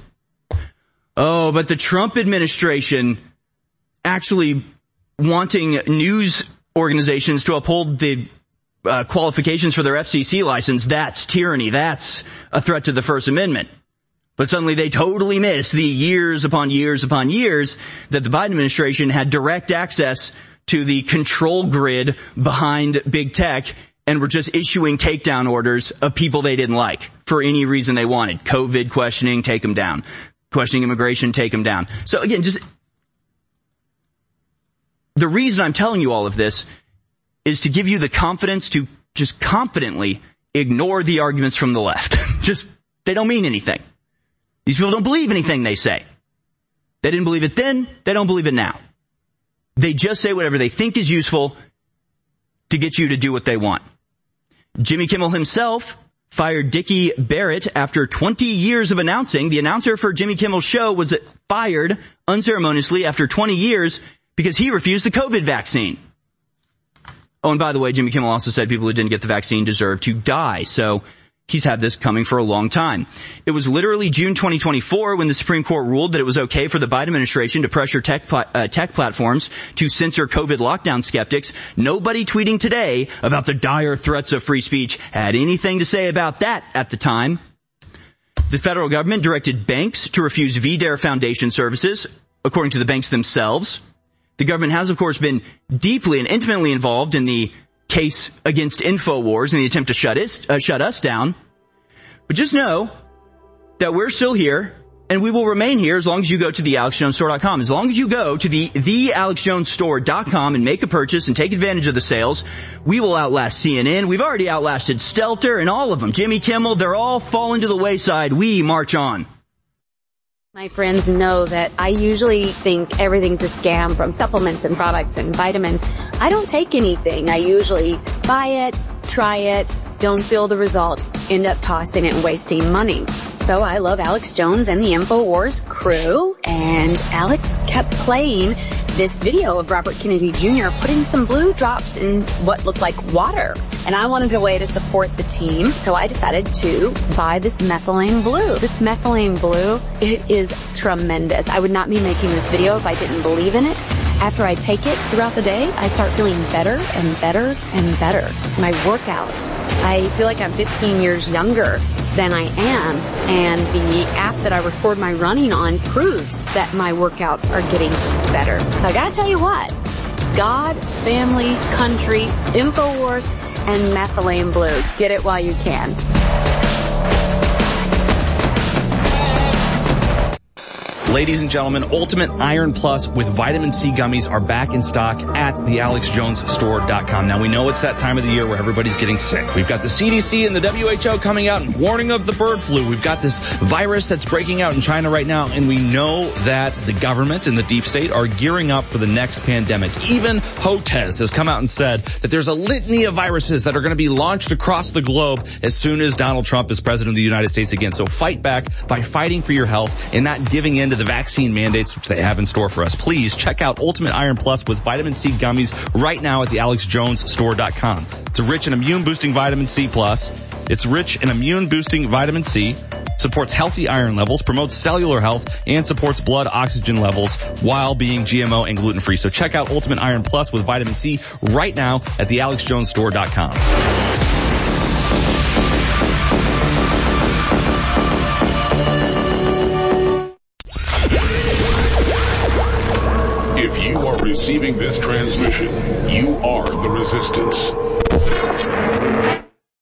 Oh, but the Trump administration actually wanting news organizations to uphold the uh, qualifications for their F C C license, that's tyranny. That's a threat to the First Amendment. But suddenly they totally missed the years upon years upon years that the Biden administration had direct access to the control grid behind big tech and were just issuing takedown orders of people they didn't like for any reason they wanted. COVID questioning, take them down. Questioning immigration, take them down. So again, just the reason I'm telling you all of this is to give you the confidence to just confidently ignore the arguments from the left. Just, they don't mean anything. These people don't believe anything they say. They didn't believe it then, they don't believe it now. They just say whatever they think is useful to get you to do what they want. Jimmy Kimmel himself fired Dickie Barrett after twenty years of announcing. The announcer for Jimmy Kimmel's show was fired unceremoniously after twenty years because he refused the COVID vaccine. Oh, and by the way, Jimmy Kimmel also said people who didn't get the vaccine deserve to die. So he's had this coming for a long time. It was literally June twenty twenty-four when the Supreme Court ruled that it was okay for the Biden administration to pressure tech, pla- uh, tech platforms to censor COVID lockdown skeptics. Nobody tweeting today about the dire threats of free speech had anything to say about that at the time. The federal government directed banks to refuse V D A R E Foundation services, according to the banks themselves. The government has, of course, been deeply and intimately involved in the case against InfoWars and the attempt to shut us, uh, shut us down. But just know that we're still here, and we will remain here as long as you go to the alex jones store dot com. As long as you go to the the alex jones store dot com and make a purchase and take advantage of the sales, we will outlast C N N. We've already outlasted Stelter and all of them. Jimmy Kimmel, they're all falling to the wayside. We march on. My friends know that I usually think everything's a scam, from supplements and products and vitamins. I don't take anything. I usually buy it, try it, don't feel the results, end up tossing it and wasting money. So I love Alex Jones and the InfoWars crew, and Alex kept playing this video of Robert Kennedy Junior putting some blue drops in what looked like water. And I wanted a way to support the team, so I decided to buy this methylene blue. This methylene blue, it is tremendous. I would not be making this video if I didn't believe in it. After I take it throughout the day, I start feeling better and better and better. My workouts, I feel like I'm fifteen years younger than I am, and the app that I record my running on proves that my workouts are getting better. So I gotta tell you what, God, family, country, InfoWars, and methylene blue. Get it while you can. Ladies and gentlemen, Ultimate Iron Plus with Vitamin C gummies are back in stock at the alex jones store dot com. Now, we know it's that time of the year where everybody's getting sick. We've got the C D C and the W H O coming out and warning of the bird flu. We've got this virus that's breaking out in China right now, and we know that the government and the deep state are gearing up for the next pandemic. Even HOTES has come out and said that there's a litany of viruses that are going to be launched across the globe as soon as Donald Trump is president of the United States again. So fight back by fighting for your health and not giving in to the vaccine mandates which they have in store for us. Please check out Ultimate Iron Plus with Vitamin C gummies right now at the alex jones store dot com. It's a rich and immune boosting Vitamin C Plus. It's rich in immune boosting Vitamin C, supports healthy iron levels, promotes cellular health, and supports blood oxygen levels while being G M O and gluten free. So check out Ultimate Iron Plus with Vitamin C right now at the alex jones store dot com.